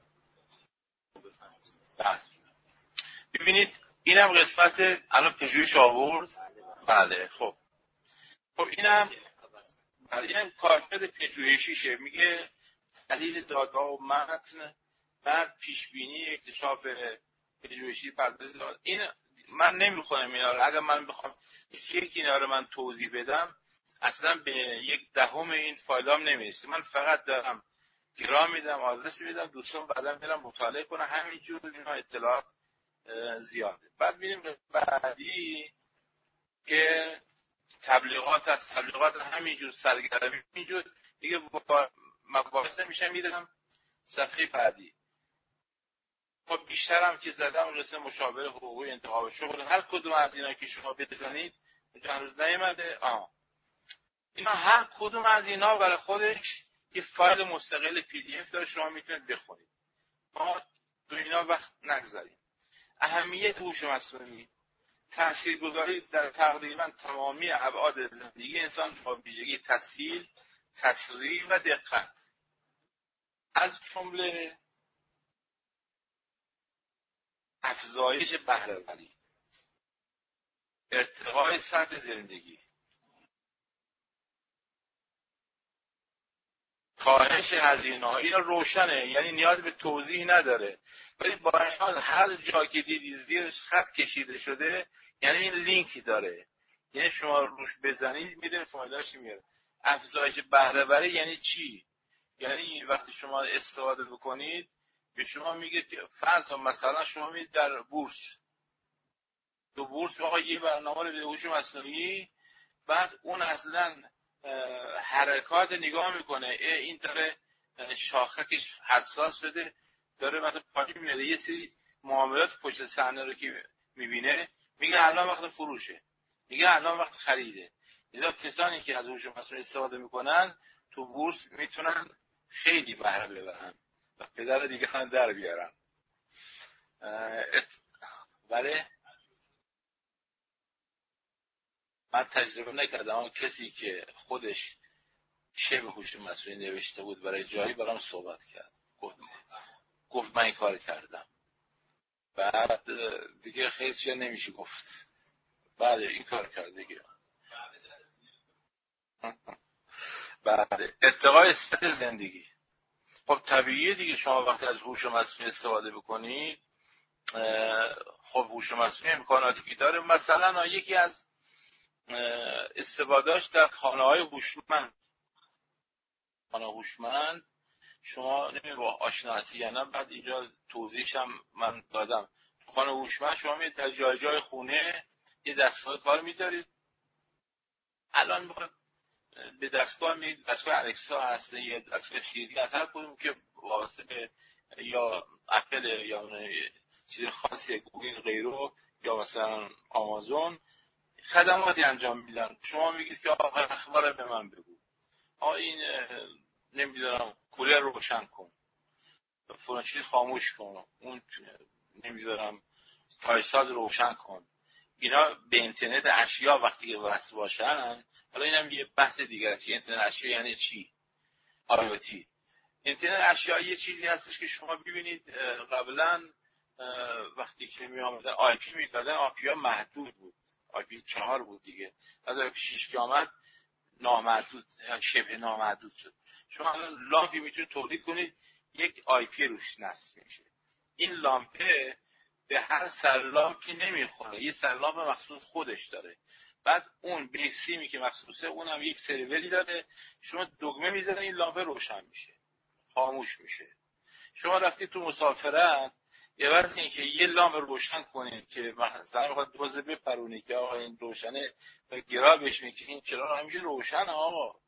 Speaker 4: ببینید اینم قسمت الان پژوهش آورد. بله خب اینم کارکرد پژوهشیشه، میگه تحلیل داده و متن، بعد پیش بینی اکتشاف پژوهشی پردازش. این من نمیخونم اینا رو، اگر من بخوام یکی اینا رو من توضیح بدم اصلا به 1/10 این فایلام نمیرسه. من فقط دارم گرام میدم، آدرس میدم، دوستان بعداً میرم مطالعه کنن، همینجور اینا اطلاعات زیاده. بعد میریم بعدی که تبلیغات از تبلیغات همینجور سرگرمی اینجور دیگه مباحث نمیشه. میرم صفحه بعدی. خب بیشترم که زدم قسم مشاور حقوقی انتخاب شغل، هر کدوم از اینا که شما بزنید هنوز نیومده. اینا هر کدوم از اینا برای خودش یه فایل مستقل پی دی اف داره، شما میتونید بخونید. ما تو اینا وقت نگذاریم. اهمیت هوش مصنوعی، تاثیرگذاری در تقریبا تمامی ابعاد زندگی انسان با ویژگی تسهیل، تسریع و دقت، از جمله افزایش بهره‌وری، ارتقای سطح زندگی، کاهش هزینه‌ها. اینا روشنه، یعنی نیاز به توضیح نداره. ولی با این حال هر جا که دیدی زیرش خط کشیده شده یعنی این لینکی داره، یعنی شما روش بزنید میره فایلش میاره. افزایش بهره‌وری یعنی چی؟ یعنی وقتی شما استفاده بکنید به شما میگه که فرض مثلا شما میید در بورس، تو بورس واقعا یه برنامه رو به هوش مصنوعی، بعد اون اصلا حرکات نگاه میکنه، این داره شاخکش حساس شده، داره مثلا پایین میاد، یه سری معاملات پشت صحنه رو که میبینه میگه الان وقت فروشه، میگه الان وقت خریده. لذا کسانی که از هوش مصنوعی استفاده میکنن تو بورس میتونن خیلی بهره ببرن و پدر دیگران در بیارن. ولی من تجربه نکردم، اما کسی که خودش شبه هوش مصنوعی نوشته بود برای جایی برام صحبت کرد، گفت من این کار کردم. بعد دیگه خیلی چیزا نمیشه گفت. بعد این کار کرد دیگه. بعد ارتقای سطح زندگی. خب طبیعیه دیگه، شما وقتی از هوش مصنوعی استفاده بکنید، خب هوش مصنوعی امکاناتی که داره، مثلا یکی از استفادهش در خانه‌های هوشمند، خانه هوشمند شما نمیدونم آشنا هستی یا نه، بعد اینجا توضیحش هم من دادم. تو خانه هوشمند شما میید در جای خونه یه دستگاه کار میذارید. الان میخواد به دستگاه میید، دستگاه الکسا هست، یه دستگاه سیری از هر کدوم که واسه به یا اپل یا چیز خاصی گوگل غیره یا مثلا آمازون خدماتی انجام میدن. شما میگید که آقا اخبار به من بگو، این نمیدونم کولر روشن کن، فلان چیز خاموش کن، اون نمیدونم فایلساز روشن کن. اینا به اینترنت اشیا وقتی که وصل باشن، حالا اینم یه بحث دیگه است. اینترنت اشیا یعنی چی؟ IoT. اینترنت اشیا یه چیزی هستش که شما ببینید قبلا وقتی که می آمدن آی پی میدادن، آی پی ها محدود بود، آی پی 4 بود دیگه، بعد آی پی 6 که آمد نامحدود، شبه نامحدود شد. شما الان لامپی میتونید تولید کنید، یک آی پی روش نصب میشه. این لامپه به هر سرلامپی نمیخوره، یه سرلامپ مخصوص خودش داره. بعد اون بیس سیمی که مخصوصه اونم یک سروری داره، شما دکمه میزنید این لامپه روشن میشه، خاموش میشه. شما رفتید تو مسافرت، عوض اینکه یه لامپ روشن کنید که مثلا میخواد دوزه بپرونید که آقا این روشنه و گرا بهش میگین چرا همیشه روشنه آقا،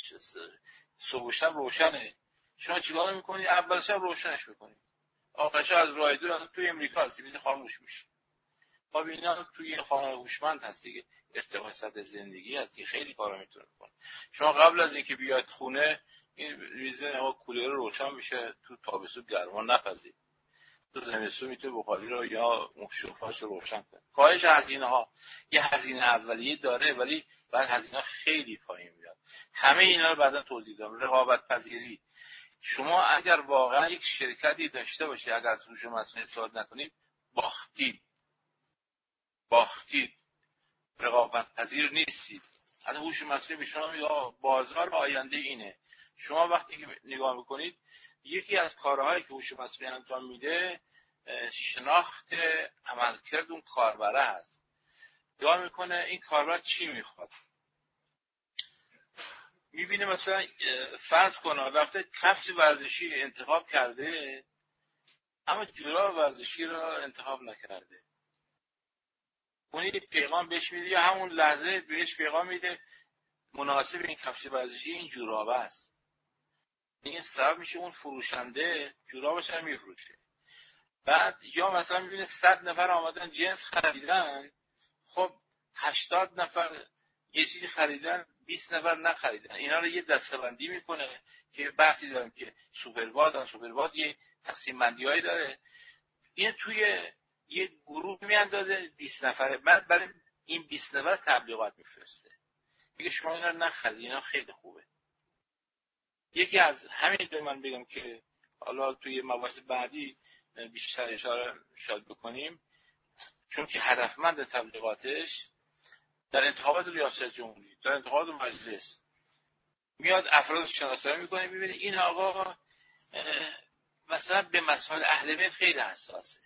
Speaker 4: صبح شب روشنه، شما چیکار میکنید؟ اول شب روشنش میکنید، آخرش از راه دور توی امریکا هستی میشه خاموش میشه. خب اینا توی خانه هوشمند هست دیگه، ارتقای سطح زندگی هست دیگه، خیلی کارا میتونه کنه. شما قبل از اینکه بیاید خونه این ریزن هوا کولر روشن میشه، تو تابستون گرما نپذید. تو زمستون میتونه بخاری رو یا مشروفاش رو روشن کنه. کاهش هزینه ها یه هزینه اولیه داره، ولی بعد هزینه خیلی پایین میاد. همه اینا رو بعدا توضیح دادم. رقابت پذیری، شما اگر واقعا یک شرکتی داشته باشید، اگر از هوش مصنوعی استفاده نکنید باختید، رقابت پذیر نیستید. از هوش مصنوعی به شما میگه بازار آینده اینه. شما وقتی که نگاه میکنید، یکی از کارهایی که هوش مصنوعی انجام میده شناخت عملکرد اون کاربره هست. نگاه میکنه این کاربر چی میخواد، میبینه مثلا فرض کنه رفته کفش ورزشی انتخاب کرده اما جوراب ورزشی رو انتخاب نکرده. اون یک پیغام بهش میده یا همون لحظه بهش پیغام میده مناسب این کفش ورزشی این جورابه است. این سبب میشه اون فروشنده جورابش هم میفروشه. بعد یا مثلا میبینه 100 نفر آمدن جنس خریدن، خب 80 نفر یه چیزی خریدن، 20 نفر نخریدن. اینا رو یه دسته‌بندی میکنه که بحثی دارم که سوپرباز یه تقسیم بندی‌هایی داره. این توی یه گروه میاندازه 20 نفره، بعد برای این 20 نفر تبلیغات میفرسته، میگه شما اینا رو نخرید، اینا خیلی خوبه. یکی از همین رو من بگم که حالا توی مباحث بعدی بیشتر اشاره شاید بکنیم، چون که هدفمند تبلیغاتش در انتخابات ریاست جمهوری، در انتخابات مجلس میاد افراد شناسایی میکنه، میبینه این آقا مثلا به مسائل اهل بیت خیلی حساسه،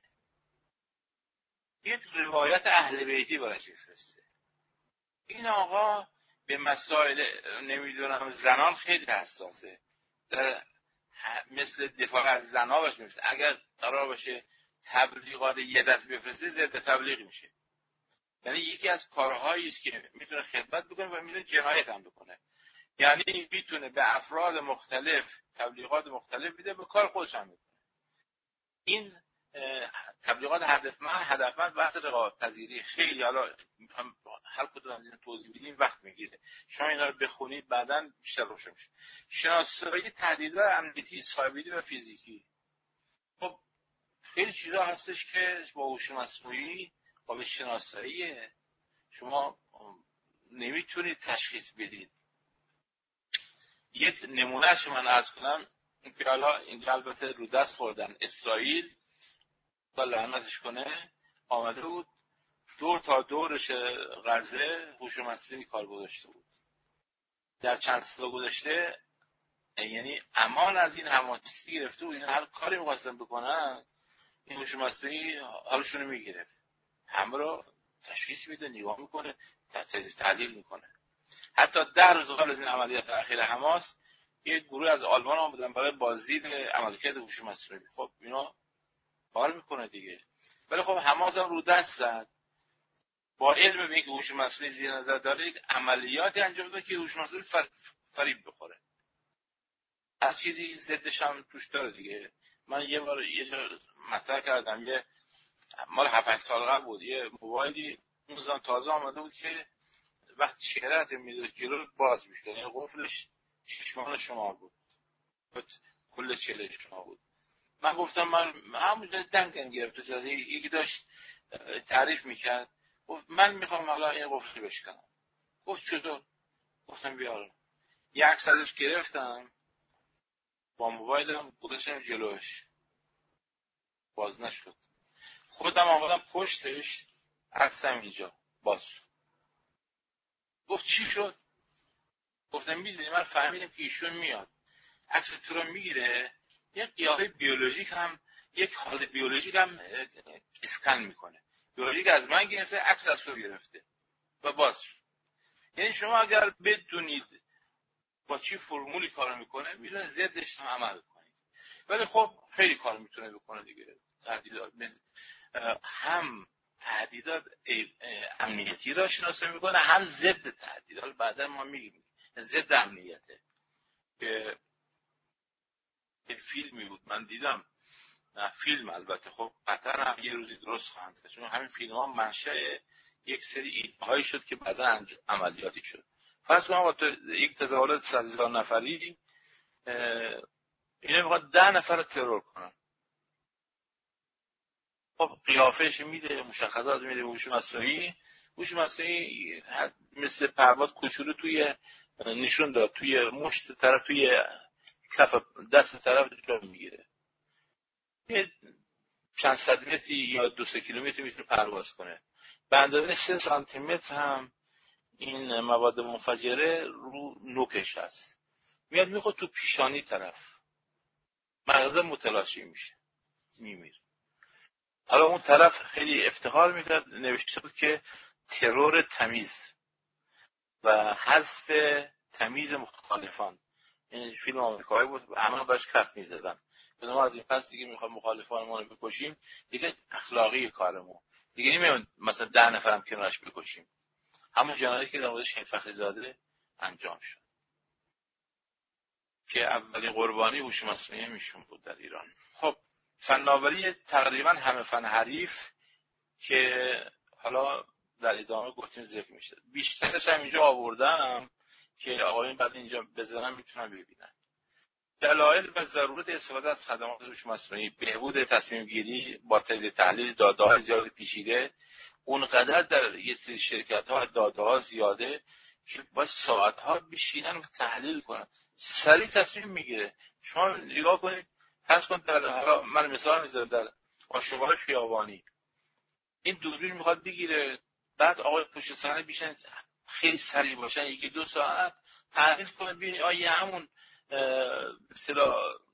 Speaker 4: یک روایت اهل بیتی براش میفرسته. این آقا به مسائل نمیدونم زنان خیلی حساسه، در مثل دفاع از زنها باش میفرسته. اگر قرار باشه تبلیغات یه دست بفرسته ضد تبلیغ میشه. یعنی یکی از کارهایی است که میتونه خدمت بکنه و میتونه جنایت هم بکنه. یعنی میتونه به افراد مختلف تبلیغات مختلف بده، به کار خودش هم میکنه. این تبلیغات هدفمند بحث رقابت پذیری خیلی، حالا میخوام هر کدوم از اینا توضیح بدیم وقت میگیره، شما اینا رو بخونید بعداً بیشتر روشن میشه. شناسایی تهدیدات امنیتی سایبری و فیزیکی، خب خیلی چیزا هستش که با هوش مصنوعی با شناسایی شما نمیتونید تشخیص بدید. یک نمونهش من عرض کنم، این که حالا اینجا البته رو دست خوردن اسرائیل تا لعنتش کنه آمده بود دور تا دورش غزه هوش مصنوعی کار گذاشته بود. در چند سال گذشته یعنی امان از این حماسی گرفته بود، این هر کاری می‌خواستن بکنن این هوش مصنوعی حالشون رو میگرفت، همه رو تشخیص میده، نگاه میکنه، تحلیل میکنه. حتی 10 روز قبل از این عملیات اخیر حماس یک گروه از آلمان آمدن برای بازدید عملکرد هوش مصنوعی. خب اینا کار میکنه دیگه، ولی خب حماس هم رو دست زد با علم به اینکه هوش مصنوعی زیر نظر داره، یک عملیاتی انجام داد که هوش مصنوعی فریب بخوره. هر چیزی ضدش هم توش داره دیگه. من یه بار یه جا مطرح کردم، یه مال 7 سال قبل بود، یه موبایلی اون تازه آمده بود که وقتی شهرت میذاره جلو باز میشه، یعنی قفلش چشمان شما بود، کل چهره شما بود. من گفتم من همونجا دنگم گرفت، از یکی داشت تعریف میکرد، گفت من میخوام حالا این قفل بشکنم. گفت چطور؟ گفتم بیارم. یه عکس ازش گرفتم با موبایلم گذاشتم جلوش، باز نشد. خودم آمدم پشتش، عکسم اینجا باز. گفت چی شد؟ گفتم میدونی من فهمیدم که ایشون میاد عکس تو رو میگیره، یک قیافه بیولوژیک هم، یک حالت بیولوژیک هم اسکن میکنه. بیولوژیک از من گرفته، عکس از تو گرفته و باز. یعنی شما اگر بدونید با چی فرمولی کار میکنه، میدونه ضدش هم عمل کنید. ولی خب خیلی کار میتونه بکنه دیگه. تهدیدات هم تهدیدات امنیتی را شناسایی میکنه، هم ضد تهدیدات. بعدا ما میگیم ضد امنیته. که فیلمی بود من دیدم، نه فیلم البته خب قطعا هم یه روزی درست خواهند کرد، چون همین فیلم ها منشأ یک سری ایده‌هایی شد که بعدا عملیاتی شد. فرض کنم با یک تظاهرات 100,000 نفری اینا میخواد 10 نفر رو ترور کنن، خب قیافش میده، مشخصات میده. هوش مصنوعی مثل پرواز کوچولو توی نشون داد، توی مشت طرف، توی کف دست طرف جا میگیره. چند صد متری یا 2-3 کیلومتر میتونه پرواز کنه. به اندازه 3 سانتی متر هم این مواد منفجره رو نوکش هست. میاد میخواد تو پیشانی طرف، مغز متلاشی میشه، میمیره. حالا اون طرف خیلی افتخار میکرد، نوشته بود که ترور تمیز و حذف تمیز مخالفان. این فیلم آمریکایی بود، همه باش کف میزدن. ما از این پس دیگه میخوام مخالفانمون رو بکشیم، دیگه اخلاقی کارمون دیگه نمیون مثلا 10 نفرم کنارش بکشیم. همون جنایتی که در مورد شهید فخریزاده انجام شد که اولین قربانی هوش مصنوعی میشون بود در ایران. خب فناوری تقریبا همه فن حریف که حالا در ادامه گفتیم ذکر میشه. بیشترش هم اینجا آوردم که آقایون بعد اینجا بزنن میتونن ببینن. دلایل و ضرورت استفاده از خدمات هوش مصنوعی: بهبود تصمیم گیری با تجزیه تحلیل داده‌های زیاد پیچیده. اونقدر در یه سری شرکت‌ها داده‌ها زیاده که باید ساعت‌ها بشینن و تحلیل کنن، سریع تصمیم میگیره. شما نگاه کنید، فرض کنید حالا من مثال میذارم، در آشوب‌های خیابانی این دوربین میخواد بگیره، بعد آقای پشت صحنه بیشن خیلی سریع باشن، 1-2 ساعت تحلیل کنه ببینید آیا همون مثلا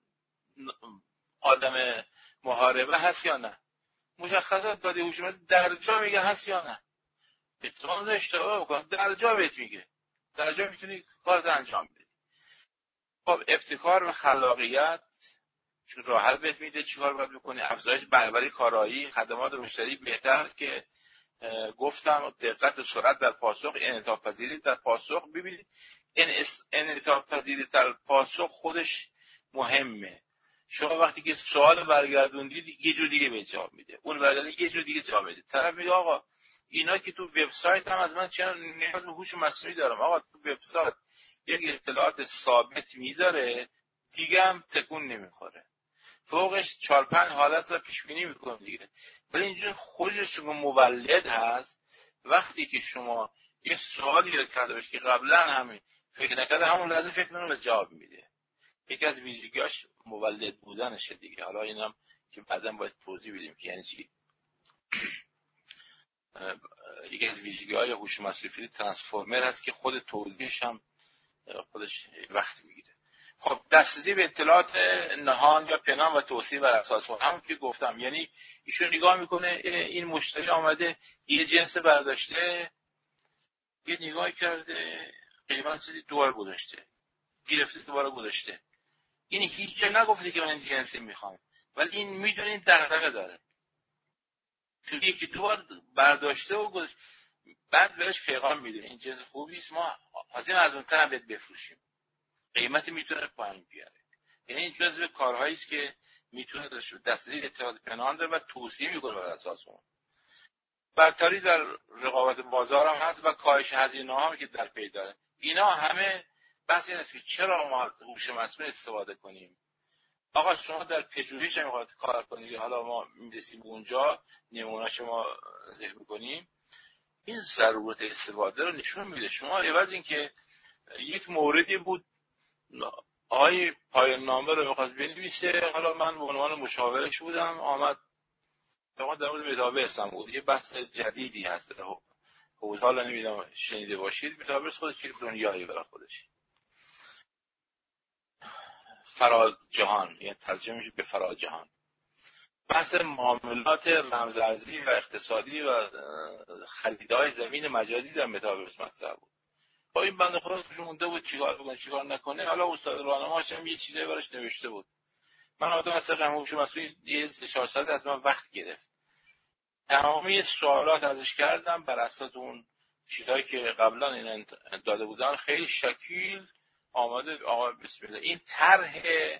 Speaker 4: آدم محاربه هست یا نه. مشخصات داده هوش مصنوعی در جا میگه هست یا نه. احتمال اشتباه بکنه، در جا بهت میگه، در جا میتونی کارت انجام بدی. خب ابتکار و خلاقیت چون راه حل بهت میده چیکار باید بکنی. افزایش برابری کارایی، خدمات مشتری بهتر که گفتم، دقت و سرعت در پاسخ، انعطاف پذیری در پاسخ. ببینید انعطاف پذیری در پاسخ خودش مهمه. شما وقتی که سوال برگردوندید یه جور دیگه به جواب میده، اون برگردون یه جور دیگه جواب میده. طرف میگه آقا اینا که تو وبسایت هم از من چرا نیاز به هوش مصنوعی دارم؟ آقا تو وبسایت یک اطلاعات ثابت میذاره، دیگه هم تکون نمیخوره، فوقش 4-5 حالت را پیش بینی میکنه دیگه. ولی اینجور خودش مولد هست. وقتی که شما یه سوالی رو کرده باشی که قبلا همین فکر نکرده، همون لحظه فکر میکنه جواب میده. یکی از ویژگیاش مولد بودنشه دیگه. حالا اینم که بعداً باید توضیح بدیم که یعنی چی. یکی از ویژگی‌های هوش مصنوعی ترانسفورمر هست که خود توضیحش هم خودش وقت میگیره. خب دسترسی به اطلاعات نهان یا پنهان و توصیه بر اساس اون، همون که گفتم، یعنی ایشون نگاه میکنه این مشتری آمده یه جنس برداشته، یه نگاه کرده قیمت $2 گذاشته، گرفته دوباره گذاشته. این هیچ جا نگفته که من این جنسی میخوام، ولی این میدونه این دغدغه داره چون یکی 2 بار برداشته و گذاشته. بعد بهش پیغام میده این جنس خوبی است، ما حاضریم ارزان‌تر هم بهت بفروشیم، قیمت میتونه پایین بیاره. یعنی این جزو کارهایی است که میتونه دسترسی اطلاعات پنهان داره و توصیه میکنه بر اساس اون. برتری در رقابت بازار هم هست و کاهش هزینه هم که در پی داره. اینا همه بحث این است که چرا ما هوش مصنوعی استفاده کنیم. آقا شما در پژوهش هم میخواید کار کنید، حالا ما میرسیم به اونجا نمونه شما ذکر میکنیم، این ضرورت استفاده رو نشون میده. شما عوض این که یک موردی بود آقای پایان نامه رو میخواست بنویسه، حالا من به عنوان مشاورش بودم، آمد در مورد متاورس هم بود، یه بحث جدیدی هست حوزه، حالا نمیدونم شنیده باشید، متاورس خودش یک دنیایی برای خودش، فرا جهان، یعنی ترجمه میشه به فرا جهان. بحث معاملات رمزارزی و اقتصادی و خریدهای زمین مجازی در متاورس مطرح بود. با این بنده خدا توش مونده بود چیکار بکنه چیکار نکنه. حالا استاد راهنماش هم یه چیزایی براش نوشته بود. من آدم اصلا هوش مصنوعی یه 3-4 ساعت از من وقت گرفت. تمامی سوالات ازش کردم بر اساس اون چیزایی که قبلا این داده بودن، خیلی شکیل آماده. آقا بسم الله، این طرح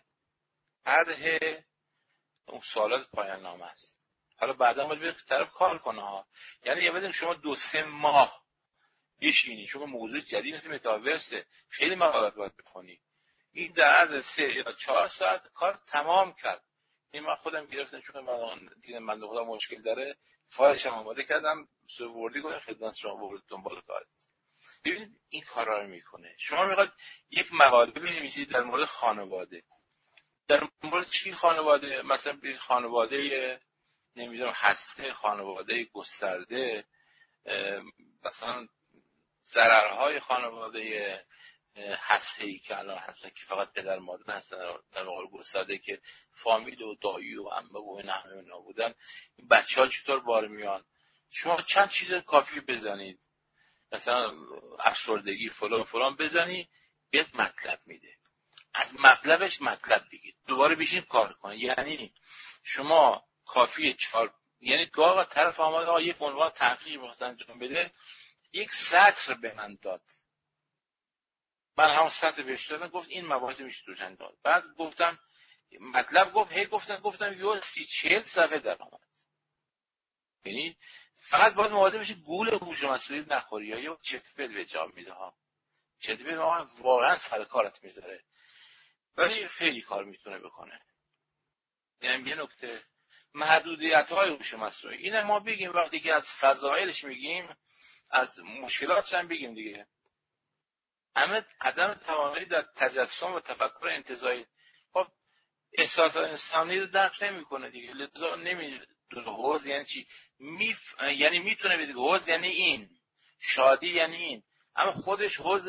Speaker 4: اون سوالات پایان نامه است. حالا بعدا باید برید طرف کار کنه ها. یعنی ببینید شما 2-3 ماه بشینی، چون موضوع جدید مثل متاورسه، خیلی مقالات باید بخونی. این در از 3 یا 4 ساعت کار تمام کرد. این من خودم گرفتم چون من دیدم بنده خدا مشکل داره، فایلش هم آماده کردم، سوردی گفتم خدمت شما برید دنبال کار. ببینید این کارا رو میکنه. شما میخواید یک مقاله بنویسید در مورد خانواده، در مورد چی خانواده؟ مثلا خانواده نمیدونم هسته، خانواده گسترده، مثلا ضررهای خانواده هسته‌ای که الان هستن که فقط پدر مادر هستن، در واقع گسترده که فامیل و دایی و عمه و اینا بودن، این بچه‌ها چطور بار میان؟ شما چند چیز کافی بزنید، مثلا افسردگی فلان بزنی، بهت مطلب میده، از مطلبش مطلب بگید، دوباره بشین کار کن. یعنی شما کافیه یعنی گاه طرف آمده یک عنوان تحقیق می‌خواد انجام بده، یک سطر به من داد، من همون سطر بهش دادم، گفت این مباحث میشه توش انداخت. بعد گفتم مطلب گفتم یه 30-40 صفحه در اومد. یعنی فقط باید مواظب بشی گول هوش مصنوعی نخوری یا چرت به جا میده ها. چرت واقعا سر کارت میذاره، ولی خیلی کار میتونه بکنه. یعنی یه نکته محدودیت‌های هوش مصنوعی اینه، ما بگیم وقتی که از فضایلش میگیم، از مشکلاتش هم بگیم دیگه. همه عدم توانایی در تجسم و تفکر انتزاعی. خب احساس انسانی رو درک نمی‌کنه دیگه، لذا نمی‌دونه حوض یعنی چی. یعنی میتونه بگه حوض یعنی این، شادی یعنی این، اما خودش حوض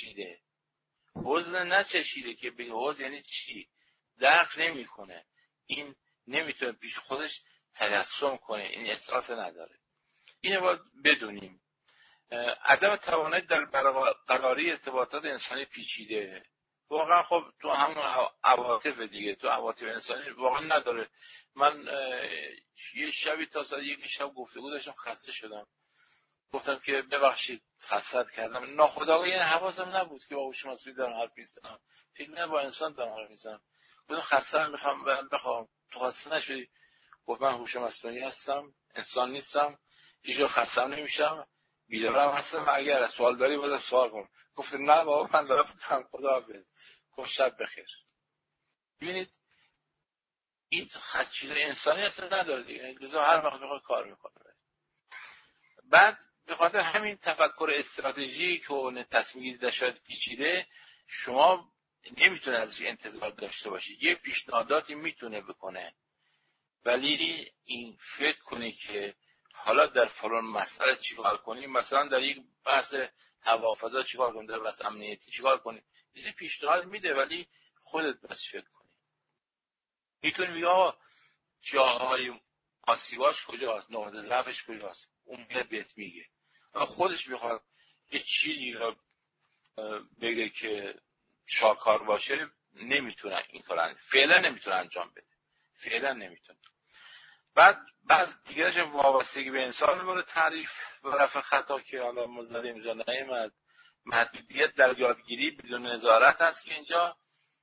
Speaker 4: نچشیده که بگه حوض یعنی چی، درک نمی‌کنه. این نمیتونه پیش خودش تجسم کنه، این احساس نداره. اینو باید بدونیم. عدم توانایی در برقراری ارتباطات انسانی پیچیده، واقعا خب تو همون عواطف دیگه، تو عواطف انسانی واقعا نداره. من یه شبی تا ساعت 1 شب گفتگو داشتم، خسته شدم، گفتم که ببخشید خستت کردم، ناخودآگاه یعنی حواسم نبود که با هوش مصنوعی دارم حرف میزنم، فکر می‌کردم با انسان دارم حرف میزنم. گفتم خسته‌ام، میخوام بخوام. تو خسته نشدی؟ گفت من هوش مصنوعی هستم، انسان نیستم، هیچ وقت خسته‌ام نمیشم، بیدارم هستم، اگر سوال داری بذار سوال کن. گفت نه بابا من رفتم، خداحافظ. گفت شب بخیر. ببینید این چیز انسانی اصلا نداره دیگه، لذا هر وقت بخواد کار میکنه. بعد به خاطر همین تفکر استراتژیک و تصمیم گیری شاید پیچیده، شما نمیتونه ازش انتظار داشته باشید. یه پیشنهاداتی میتونه بکنه، ولی این فکر کنی که حالا در فلان مسئله چیکار کنیم، مثلا در یک بحث هوافضا چیکار کنیم، در بحث امنیتی چیکار کنیم، چیزی پیشنهاد میده ولی خودت بس فکر کنی. میتونی بگی آقا جاهای آسیباش کجاست، نقطه ضعفش کجاست، اون بهت میگه. اما خودش بخواد یه چیزی رو بگه که شاکار باشه، نمیتونه این کارو فعلا نمیتونه انجام بده، فعلا نمیتونه. بعد دیگرش وابستگی به انسان مورد تعریف و رفع خطا که حالا مزد اینجا نیامد. محدودیت در یادگیری بدون نظارت هست که اینجا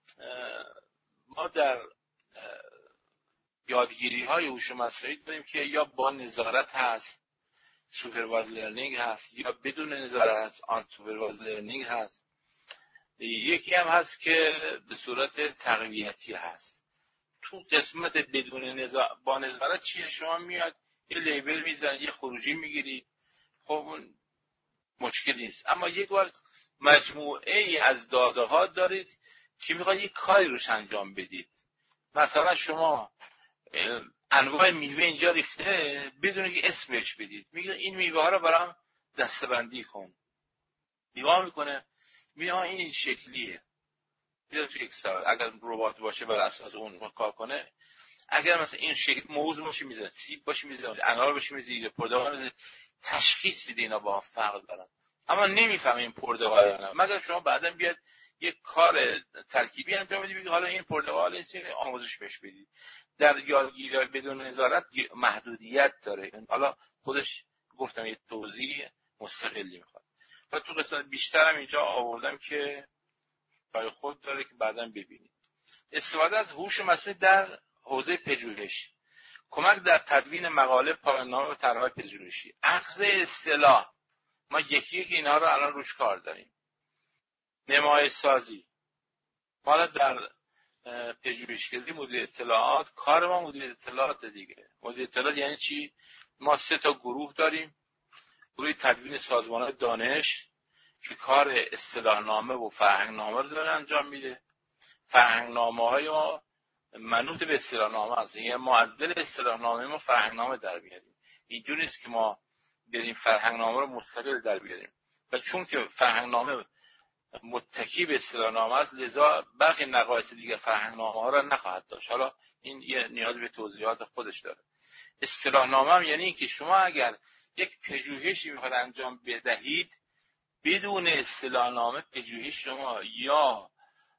Speaker 4: ما در یادگیری های هوش مصنوعی داریم که یا با نظارت هست، سوپروایزد لرنینگ هست، یا بدون نظارت هست، آن سوپروایزد لرنینگ هست. یکی هم هست که به صورت تقویتی هست. تو قسمت بدون با نظارت چیه؟ شما میاد یه لیبل میزنید، یه خروجی میگیرید، خب اون مشکل نیست. اما یک بار مجموعه ای از داده ها دارید که میخواید یک کاری روش انجام بدید. مثلا شما انواع میوه اینجا ریخته، بدون که اسمش بدید، میگه این میوه ها رو برام دسته‌بندی کن. نگاه میکنه، میگه این شکلیه، بیاد تو اکسل. اگر ربات باشه بر اساس اون کار کنه. اگر مثلا این شکل موز باشه میزنه، سیب باشه میزنه، انار باشه میزنه، پرتقال میزنه، تشخیص میده اینا با فرق دارن. اما نمیفهمه این پرتقال نه، مگر شما بعداً بیاد یک کار ترکیبی انجام بدید، بگید حالا این پرتقال است، آموزش بهش بدید. در یادگیری بدون نظارت محدودیت داره. حالا خودش گفتم یه توضیح مستقلی میخواد. و تو قسمت بیشترم اینجا آوردم که برای خود داره که بعداً ببینید. استفاده از هوش مصنوعی در حوزه پژوهش، کمک در تدوین مقاله، پایان‌نامه و طرح‌های پژوهشی، اخذ اصطلاح، ما یکی اینا رو الان روش کار داریم. نمایش سازی، حالا در پژوهشگری مدیر اطلاعات، کار ما مدیر اطلاعات دیگه. مدیر اطلاعات یعنی چی؟ ما 3 گروه داریم. گروه تدوین سازمان‌های دانش که کار اصطلاحنامه و فرهنگنامه رو داره انجام میده. فرهنگنامه‌های ما منوط به اصطلاحنامه است، یعنی معدل اصطلاحنامه ما فرهنگنامه در بیاریم. اینجوری نیست که ما بریم فرهنگنامه رو مستقل در بیاریم، و چون که فرهنگنامه متکی به اصطلاحنامه است، لذا برخی نقایص دیگر فرهنگنامه ها را نخواهد داشت. حالا این یه نیاز به توضیحات خودش داره. اصطلاحنامه هم یعنی این که شما اگر یک پژوهشی میخواید انجام بدهید، بدون اصطلاحنامه پژوهش شما یا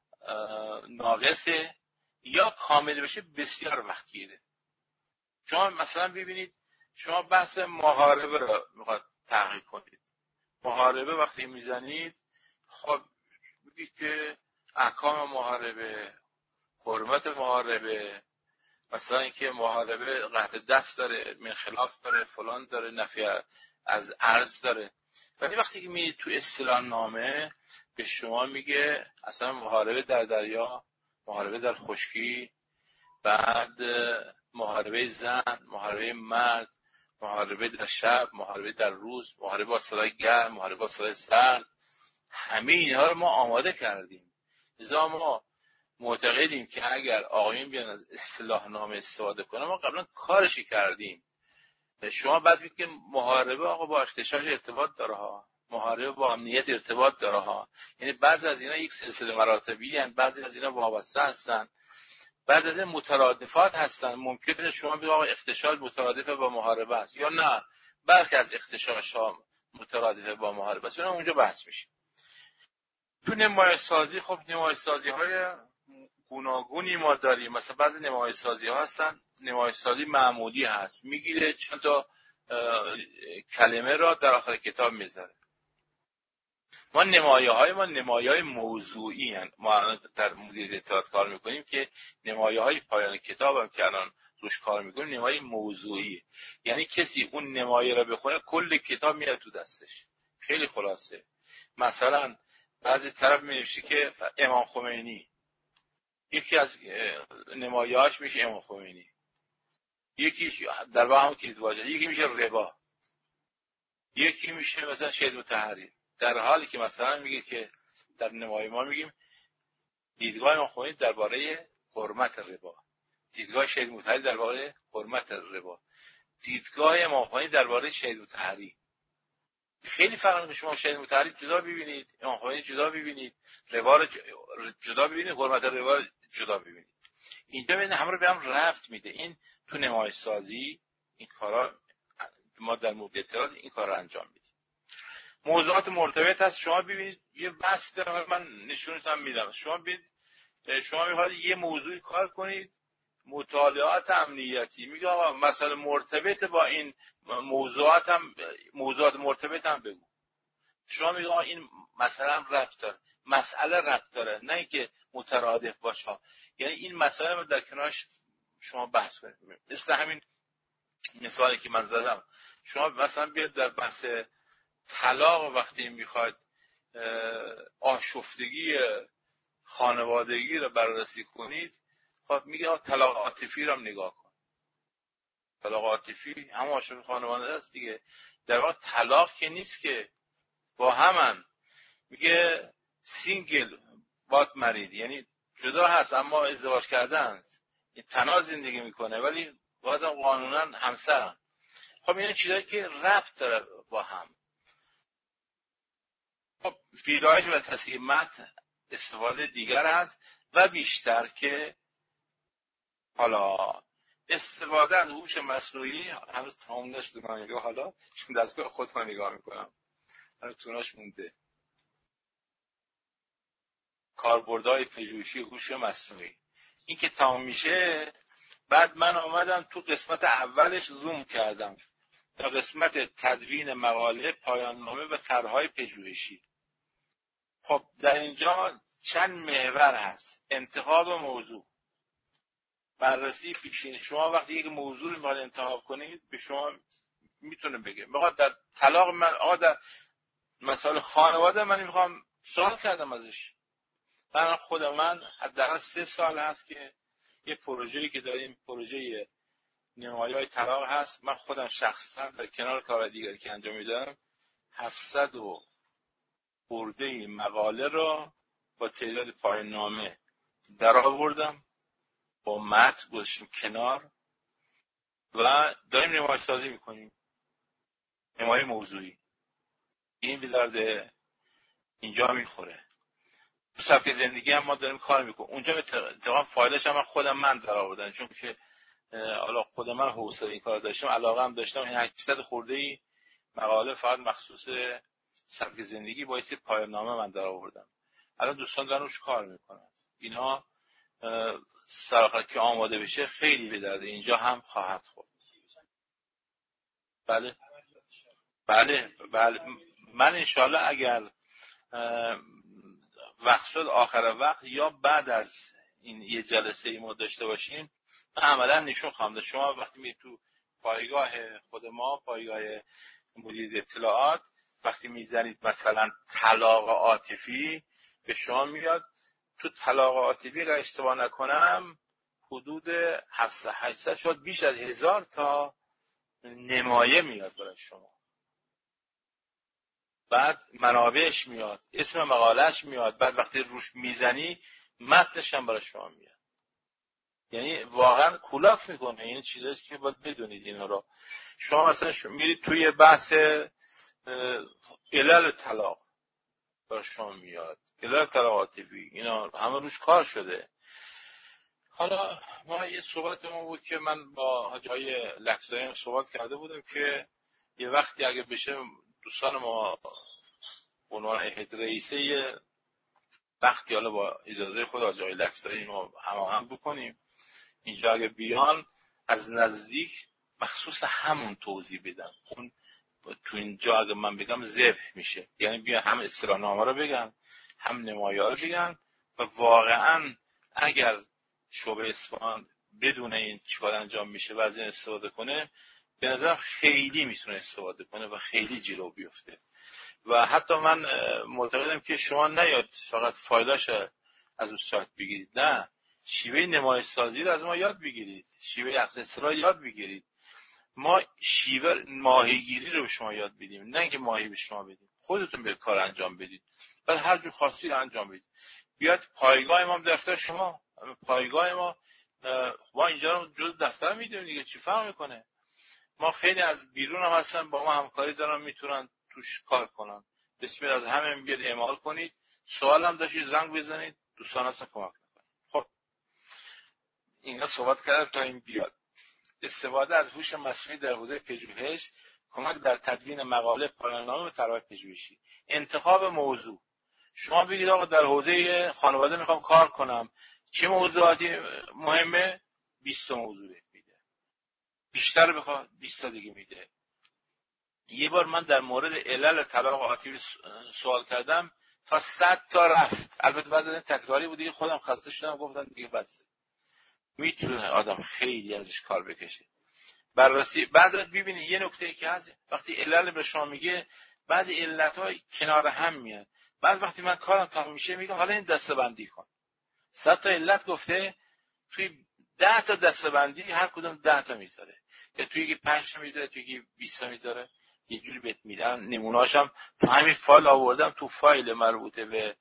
Speaker 4: ناقصه یا کامل بشه بسیار وقت گیره. شما مثلا ببینید، شما بحث محاربه را میخواد تحقیق کنید. محاربه وقتی میزنید، خب میگید که احکام محاربه، حرمت محاربه، مثلا اینکه محاربه قطع دست داره، من خلاف داره، فلان داره، نفی از عرض داره. ولی وقتی که میید تو اصطلاح نامه به شما میگه اصلا محاربه در دریا، محاربه در خشکی، بعد محاربه زن، محاربه مرد، محاربه در شب، محاربه در روز، محاربه با سلاح گرم، محاربه با سلاح سرد، همه اینها رو ما آماده کردیم. لذا ما معتقدیم که اگر آقایون بیان از اصطلاح نامه استفاده کنن، ما قبلا کارشی کردیم. شما بعد بگید که محاربه آقا با اختشاش ارتباط داره ها، محاربه با امنیت ارتباط داره ها. یعنی بعضی از اینا یک سلسله مراتبی هستند، بعضی از اینا وابسته هستند، بعضی از این مترادفات هستند. ممکنه شما بگید آقا اختشاش مترادف با محاربه است، یا نه برخی از اختشاش ها مترادف با محاربه است. اونجا بحث میشه. تو نمایش سازی، خب نمایش سازی های گوناگونی ما داریم. مثلا بعضی نمایش سازی ها هستن، نمایش سازی معمولی هست، میگیره چند تا کلمه را در آخر کتاب میذاره. ما نمایه های موضوعی هستند. ما در مدیر اطلاعات کار میکنیم که نمایه های پایان کتاب هم که الان روش کار میکنیم نمایه موضوعی، یعنی کسی اون نمایه را بخونه کل کتاب میاد تو دستش. خیلی خلاصه. مثلا بعضی طرف می‌نویسه که امام خمینی، یکی از نمایه‌هاش میشه امام خمینی، یکی در واقع همون کلیدواژه، یکی میشه ربا، یکی میشه مثلا شهید مطهری. در حالی که مثلا میگه که در نمایه ما میگیم دیدگاه امام خمینی درباره حرمت ربا، دیدگاه شهید مطهری درباره حرمت ربا، دیدگاه امام خمینی درباره شهید مطهری. خیلی فرق میکنه. شما شهید مطهری جدا ببینید، امام خمینی جدا ببینید، ربا رو جدا ببینید، حرمت ربا جدا ببینید. اینجا ببینید همه رو به هم ربط میده. این تو نمایش سازی این کارا ما در مدیر اطلاعات این کارا انجام میدیم. موضوعات مرتبط هست. شما ببینید یه بحث داره، من نشونش هم میدم. شما ببینید شما میخواید یه موضوعی کار کنید، مطالعات امنیتی، میگه آقا مثلا مرتبط با این موضوعات مرتبط هم بگو. شما میگه آقا این مثلا ربط داره، مسئله ربط داره، نه اینکه مترادف باشه. یعنی این مسئله رو در کنارش شما بحث کنید. مثل همین مثالی که من زدم، شما مثلا بیاد در بحث طلاق وقتی میخواید آشفتگی خانوادگی رو بررسی کنید، خب میگه طلاق عاطفی رو هم نگاه کن. طلاق عاطفی هم آشفتگی خانواده است دیگه. در واقع طلاق که نیست که با همن، میگه سینگل بات مرید، یعنی جدا هست اما ازدواج کردن، این تنها زندگی میکنه ولی بازم قانونا همسرن. خب این چیزایی که ربط داره با هم. خب ویرایش و تصحیح متن استفاده دیگر هست و بیشتر که حالا استفاده از هوش مصنوعی هنوز تمام نشده. حالا چون دستگاه خودم نگاه میکنم هنوز توناش مونده. کاربردهای پژوهشی هوش مصنوعی این که تمام میشه، بعد من آمدم تو قسمت اولش زوم کردم تا قسمت تدوین مقاله، پایان نامه و طرح‌های پژوهشی. خب در اینجا چند محور هست. انتخاب موضوع، بررسی پیشینه. شما وقتی یک موضوع رو میخواید انتخاب کنید، به شما میتونه بگه آقا در طلاق من، آقا در مسائل خانواده من میخوام سوال کردم ازش، خود من حداقل 3 سال هست که یه پروژه‌ای که داریم، پروژه نمایه‌های طلاق هست. من خودم شخصا در کنار کار دیگری که انجام میدم 700 و خورده مقاله را با تعداد پایان نامه در آوردم، با متن گذاشتیم کنار و داریم نمایش سازی میکنیم، نمایش موضوعی. این به درد اینجا میخوره. تو سبک زندگی هم ما داریم کار میکنیم اونجا. اتفاقا فایدهش هم خودم در آوردن، چون که حالا خود من حوصله این کار داشتم، علاقه هم داشتم. این 800 خورده ای مقاله فقط مخصوص سبک زندگی باعث پایان نامه من در آوردم. الان دوستان دارن روش کار میکنن. اینها سراغ که آماده بشه خیلی به درد اینجا هم خواهد خورد. بله بله بله. من انشالله اگر وقت شد آخر وقت یا بعد از این یه جلسه ای ما داشته باشیم، من عملا نشون خواهم داد. شما وقتی میرید تو پایگاه خود ما، پایگاه مدیر اطلاعات، وقتی میزنید مثلا طلاق عاطفی، به شما میاد تو طلاق عاطفی اگه اشتباه نکنم حدود 700-800 شد بیش از 1000 تا نمایه میاد برای شما. بعد منابعش میاد، اسم مقالهش میاد، بعد وقتی روش میزنی متنش هم برای شما میاد. یعنی واقعا کولاک میکنه. این چیزایی که باید بدونید اینا رو. شما مثلا میرید توی بحث علل طلاق برای شما میاد، علل طلاق عاطفی، اینا همه روش کار شده. حالا ما یه صحبت ما بود که من با حاجای لکزایی صحبت کرده بودم که یه وقتی اگه بشه دوستان ما عنوان هیئت رئیسه یه وقتی حالا با اجازه خود حاجای لکزایی ما هماهنگ بکنیم اینجا اگه بیان از نزدیک مخصوص همون توضیح بدم. اون تو اینجا اگه من بگم ذبح میشه، یعنی بیان هم اصطلاحنامه رو بگن، هم نمایه رو بگن و واقعا اگر شعبه اصفهان بدون این چیکار انجام میشه و از این استفاده کنه، به نظرم خیلی میتونه استفاده کنه و خیلی جلو بیفته. و حتی من معتقدم که شما نیاد فقط فایلش از اون سایت بگیرید، نه، شیوه نمایش سازی رو از ما یاد بگیرید، شیوه اختصاصی رو یاد بگیرید. ما شیوه ماهیگیری رو به شما یاد بدیم، نه اینکه ماهی به شما بدیم. خودتون به کار انجام بدید، بعد هر جو خاصی رو انجام بدید. بیاد پایگاه ما در اختیار شما. پایگاه ما اینجا رو جز دفتر میدونیم دیگه، چی فرق میکنه؟ ما خیلی از بیرون هم هستن با ما همکاری دارن، میتونن توش کار کنن. بسیار از همه بیاد اعمال کنید. سوال هم داشتید زنگ بزنید، دوستان هستن کمک میکنن. خب اینا صحبت کردم تا این بیاد. استفاده از هوش مصنوعی در حوزه پژوهش، کمک در تدوین مقاله، پایان‌نامه و طرح پژوهشی. انتخاب موضوع. شما بگید آقا در حوزه خانواده میخوام کار کنم، چه موضوعاتی مهمه؟ 20 موضوع میده. بیشتر بخواد 20 تا دیگه میده. یه بار من در مورد علل طلاق عاطفی سوال کردم تا 100 تا رفت. البته بعد از تکراری بود دیگه، خودم خسته شدم، گفتم دیگه بس. میتونه آدم خیلی ازش کار بکشه. بررسی بعد ببینید یه نکته ای که هست، وقتی علل به شما میگه بعضی علت‌ها کنار هم میاد. بعد وقتی من کارم تمام میشه میگم حالا این دسته‌بندی کن. 100 تا علت گفته، توی 10 تا دسته‌بندی هر کدوم 10 تا میذاره، یا توی یکی 5 تا میذاره، توی یکی 20 تا میذاره. یه جوری بهت میدن. نمونه‌هاشم تو همین فایل آوردم، تو فایل مربوطه به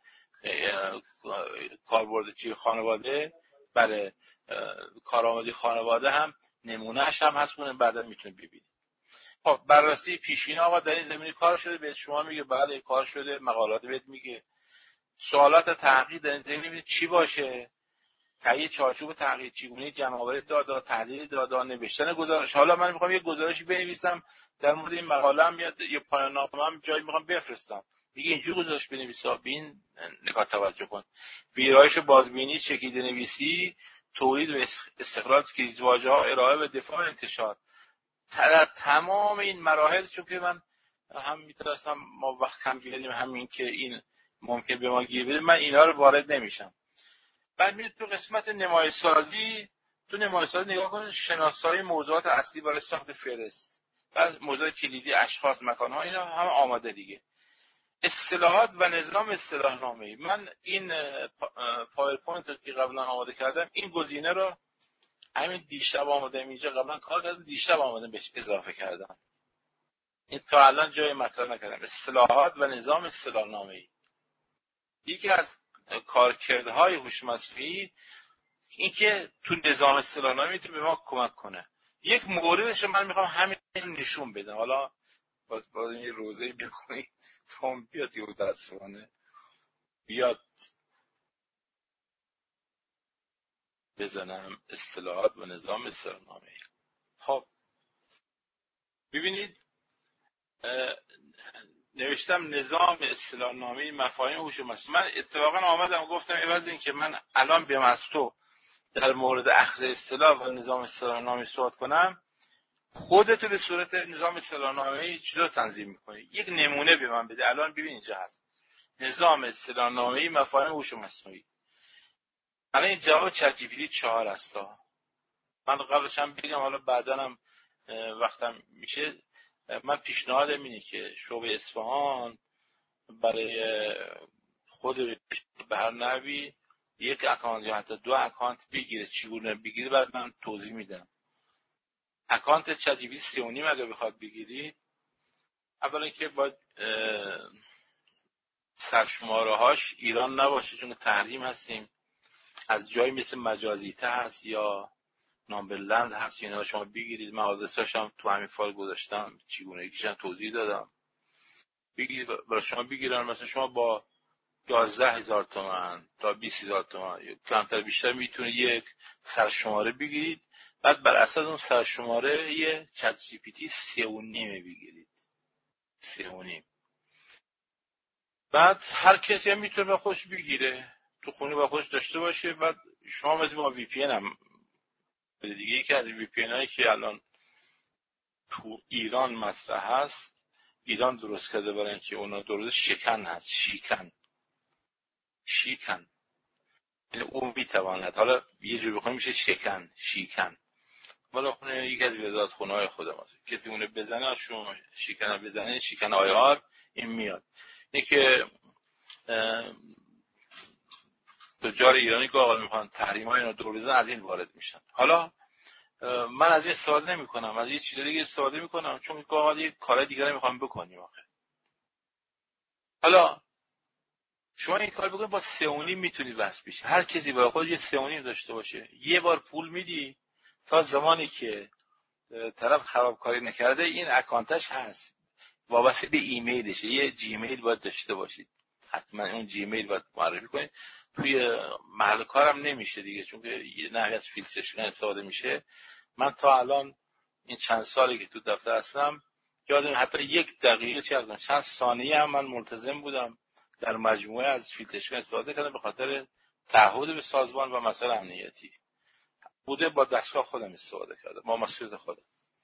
Speaker 4: کاربرد چی خانواده، برای کارآمدی خانواده هم نمونهش هم هست، اون بعدا میتونید ببینید. خب بررسی پیشین آقا در این زمینه کار شده، به شما میگه بله کار شده، مقالات بهت میگه. سوالات تحقیق در این زمینه میگه چی باشه، تهیه چارچوب تحقیق، چگونه جمع‌آوری داده، تحلیل داده، نوشتن گزارش. حالا من میخوام یه گزارشی بنویسم در مورد این مقاله، هم میاد یه پایان‌نامه هم جایی میخوام بفرستم، میگه اینجوری گزارش بنویسا، ببین نکات توجه کن. ویرایش بازبینی، چکیده نویسی، تولید و استخراج کلیدواژه‌ها، ارائه و دفاع و انتشار. تمام این مراحل، چون که من هم میترسم ما وقت کم گیریم، همین که این ممکن به ما گیر بده، من اینا رو وارد نمیشم. بعد میاد تو قسمت نمایش سازی. تو نمایش سازی نگاه کنید، شناسایی موضوعات اصلی برای ساخت فهرست، بعد موضوع کلیدی، اشخاص، مکان‌ها، اینا هم آماده دیگه. اصطلاحات و نظام اصطلاحنامه‌ای. من این پاورپوینت رو که قبلا آماده کردم، این گزینه رو همین دیشب آماده اینجا، قبلا کار کردم دیشب آماده بهش اضافه کردم. این تا الان جای مطرح نکردم. اصطلاحات و نظام اصطلاحنامه‌ای یکی از کارکردهای هوش مصنوعی این که تو نظام اصطلاحنامه‌ای میتونه به ما کمک کنه. یک موردش من میخوام همین نشون بدم. حالا باز این روزه بخونید تا بیاد یه دستوانه بیاد بزنم اصطلاحات و نظام اصطلاحنامه‌ای. خب ببینید نوشتم نظام اصطلاحنامه‌ای مفاهیم هوش مصنوعی. من اتفاقا آمدم گفتم عوض این که من الان بیام از تو در مورد اخذ اصطلاح و نظام اصطلاحنامه‌ای صحبت کنم، خودتو به صورت نظام اصطلاحنامه‌ای چطور تنظیم می‌کنی؟ یک نمونه به من بده. الان ببین اینجا هست نظام اصطلاحنامه‌ای مفاهیم هوش مصنوعی. الان این جواب چت جی پی تی 4 هستا. من قبلش هم بگم، حالا بعداً وقتم میشه، من پیشنهادم اینه که شعبه اصفهان برای خود به هر نحوی یک اکانت یا حتی 2 اکانت بگیره. چگونه بگیره بعد من توضیح میدم. اکانت چت جی پی تی 3.5 اگه بخواد بگیرید، اولا که باید سرشماره‌هاش ایران نباشه چون تحریم هستیم. از جایی مثل مجازیته هست یا نامبرلند هست، اینا شما بگیرید. من آدرساش هم تو همین فایل گذاشتم، چگونگیش هم توضیح دادم. بگیرید برای شما بگیرن. مثلا شما با 11,000 تومان تا 20,000 تومان کمتر بیشتر میتونید یک سرشماره بگیرید. بعد بر اساس اون سرشماره یه چت جی پی تی 3.5 بگیرید. 3.5. بعد هر کسی هم میتونه با خودش بگیره، تو خونه با خودش داشته باشه. بعد شما مثل با وی پی ان هم دیگه، یکی از وی پی ان هایی که الان تو ایران مطرح هست، ایران درست کرده برای اینکه اونا درست شکن هست. شیکن یعنی اون میتواند، حالا یه جور بخونیم میشه شیکن. ولی خونه یکی از وزارتخونه های خودم هست، کسی اونه بزنه شما شیکن بزنه، شیکن آیار این میاد. اینه که تجار ایرانی که آقا میخوان تحریم های اینو دور بزنن از این وارد میشن. حالا من از این استفاده نمی کنم، از یه چیز دیگه استفاده میکنم، چون گاهی یه کار دیگه میخوام بکنیم. آخه حالا شما این کار بکنید با 3.5 میتونید وصل بشید. هر کسی برای خود یه 3.5 داشته باشه. یه بار پول میدی تا زمانی که طرف خرابکاری نکرده این اکانتش هست. وابسته به ایمیلشه. یه جیمیل باید داشته باشید، حتما اون جیمیل باید معرفی کنید. توی محل کارم نمیشه دیگه، چون که یه نوعی از فیلترشن استفاده میشه. من تا الان این چند سالی که تو دفتر هستم یادم حتی 1 دقیقه چند ثانیه هم من ملتزم بودم در مجموعه از فیلترشن استفاده کردم، به خاطر تعهد به سازمان و مسائل امنیتی بوده. با دستگاه خودم استفاده کردم، با مسئولیت خودم.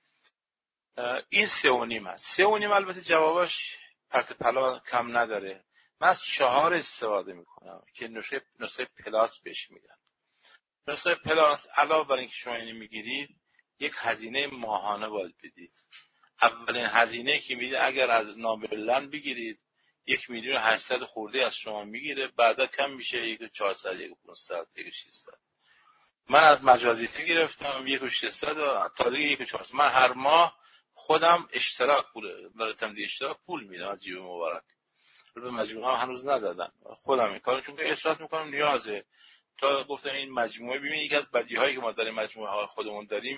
Speaker 4: این 3.5 هست. 3.5 البته جوابش پرت پلا کم نداره. من از 4 استفاده میکنم که نسخه پلاس بهش میگن. نسخه پلاس علاوه بر اینکه شما اینو میگیرید، یک هزینه ماهانه باید بدید. اولین هزینه که میدید اگر از نامبرلند بگیرید 1,800,000 خورده از شما میگیره. بعدا کم میشه 1,400,000 1,500,000 1,600,000. من از مجازیته گرفتم 1,600,000 تا دیگه 1,400,000. من هر ماه خودم اشتراک پول برای تمدید اشتراک پول میدم از جیب مبارک. به مجموعه هنوز ندادم، خودم این کارو چون که احساس میکنم نیازه. تا گفتم این مجموعه، ببینید یکی از بدیهایی که ما در مجموعه های خودمون داریم،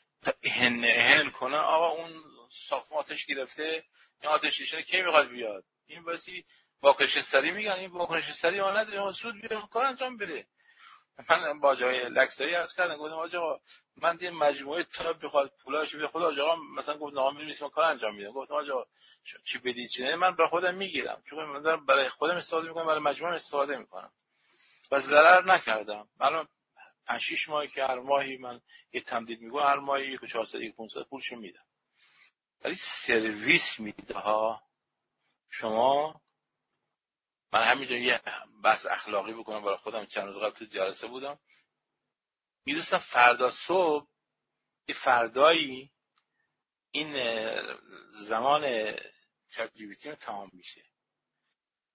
Speaker 4: هن کنه آقا اون ساختم آتش گرفته، این آتش نشونه کی میخواد بیاد؟ این باسی واکنش سری میگن، این واکنش سری ما نداره، سود بیاد کار انجام بده. من با جای لکسری عرض کردم، گفتم آقا من دیگه مجموعه تا بخواد پولاش بده خدا آقا مثلا گفت نامه می‌نویسم کار انجام میدم. گفتم آقا چی بدی چی نه، من برای خودم میگیرم، چون من دارم برای خودم استفاده میکنم، برای مجموعه استفاده میکنم و ضرر نکردم. الان 5-6 ماهی که هر ماهی من یه تمدید میکنم، هر ماهی 1,400 1,500 پولشو میدم. ولی سرویس میده ها شما. من همینجا یه بحث اخلاقی بکنم برای خودم. چند روز قبل تو جلسه بودم، میدونستم فردا صبح یه فردایی این زمان چت جی پی تی رو تمام میشه.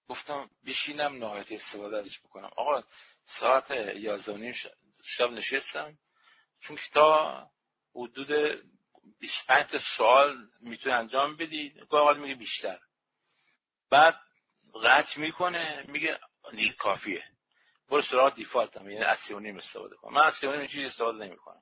Speaker 4: گفتم بشینم نهایت استفاده ازش بکنم. آقا ساعت 11:30 شب نشستم، چون تا حدود 25 تا سوال میتونه انجام بدی، گاهی میگه بیشتر. بعد قطع میکنه میگه دیگه کافیه، برو سراغ دیفالت هم، یعنی از 3:30 استفاده کن. من از 3:30 اینجوری استفاده نمیکنم.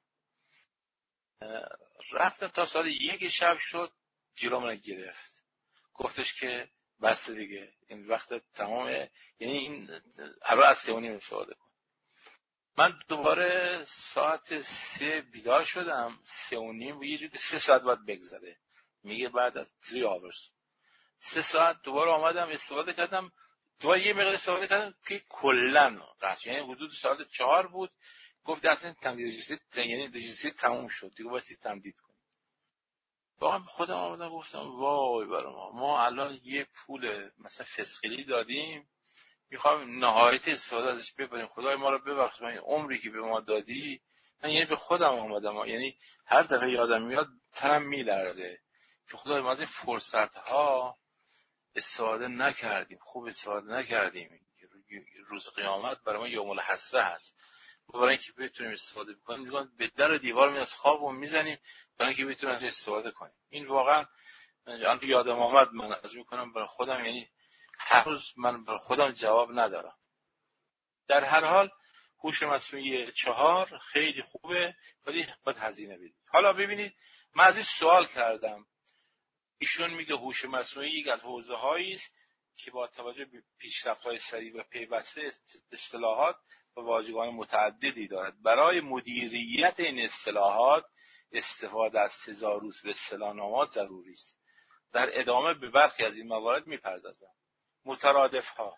Speaker 4: رفتم تا ساعت 1 شب شد، جلو من گرفت، گفتش که بس دیگه این وقت تمامه، یعنی این الان از 3:30 استفاده کن. من دوباره ساعت 3 بیدار شدم، 3:30 و یه جوری 3 ساعت باید بگذره، میگه بعد از 3 hours 3 ساعت دوباره آمدم استفاده کردم، دوباره یه مقدار استفاده کردم که کلا قطع، یعنی حدود ساعت 4 بود، گفت اصلا تمدید رجیستری، یعنی رجیستری تموم شد دیگه، واسه تمدید کنی. واقعا خودم آمدم گفتم وای برای ما الان یه پول مثلا فسقلی دادیم، میخوام نهایت استفاده ازش ببریم. خدای ما رو ببخش، من عمری که به ما دادی، من یعنی به خودم آمدم، یعنی هر دفعه یادم میاد تنم میلرزه که خدای ما از این فرصت ها استفاده نکردیم، خوب استفاده نکردیم. روز قیامت برای ما یوم الحسره هست، برای اینکه بتونیم استفاده بکنیم میگن به در و دیوار می از خوابمون میزنیم برای اینکه بتونیم ازش استفاده کنیم. این واقعا الان یادم آمد، من از میکنم برای خودم، یعنی هر روز من برای خودم جواب ندارم. در هر حال هوش مصنوعی 4 خیلی خوبه، ولی باید هزینه بدید. حالا ببینید من از این سوال کردم، ایشون میگه هوش مصنوعی یک از حوزه‌هایی است که با توجه به پیشرفت‌های سریع و پیوسته اصطلاحات و واژگان متعددی دارد. برای مدیریت این اصطلاحات استفاده از تزاروس و اصطلاحنامه‌ها ضروری است. در ادامه به برخی از این موارد میپردازم. مترادف‌ها.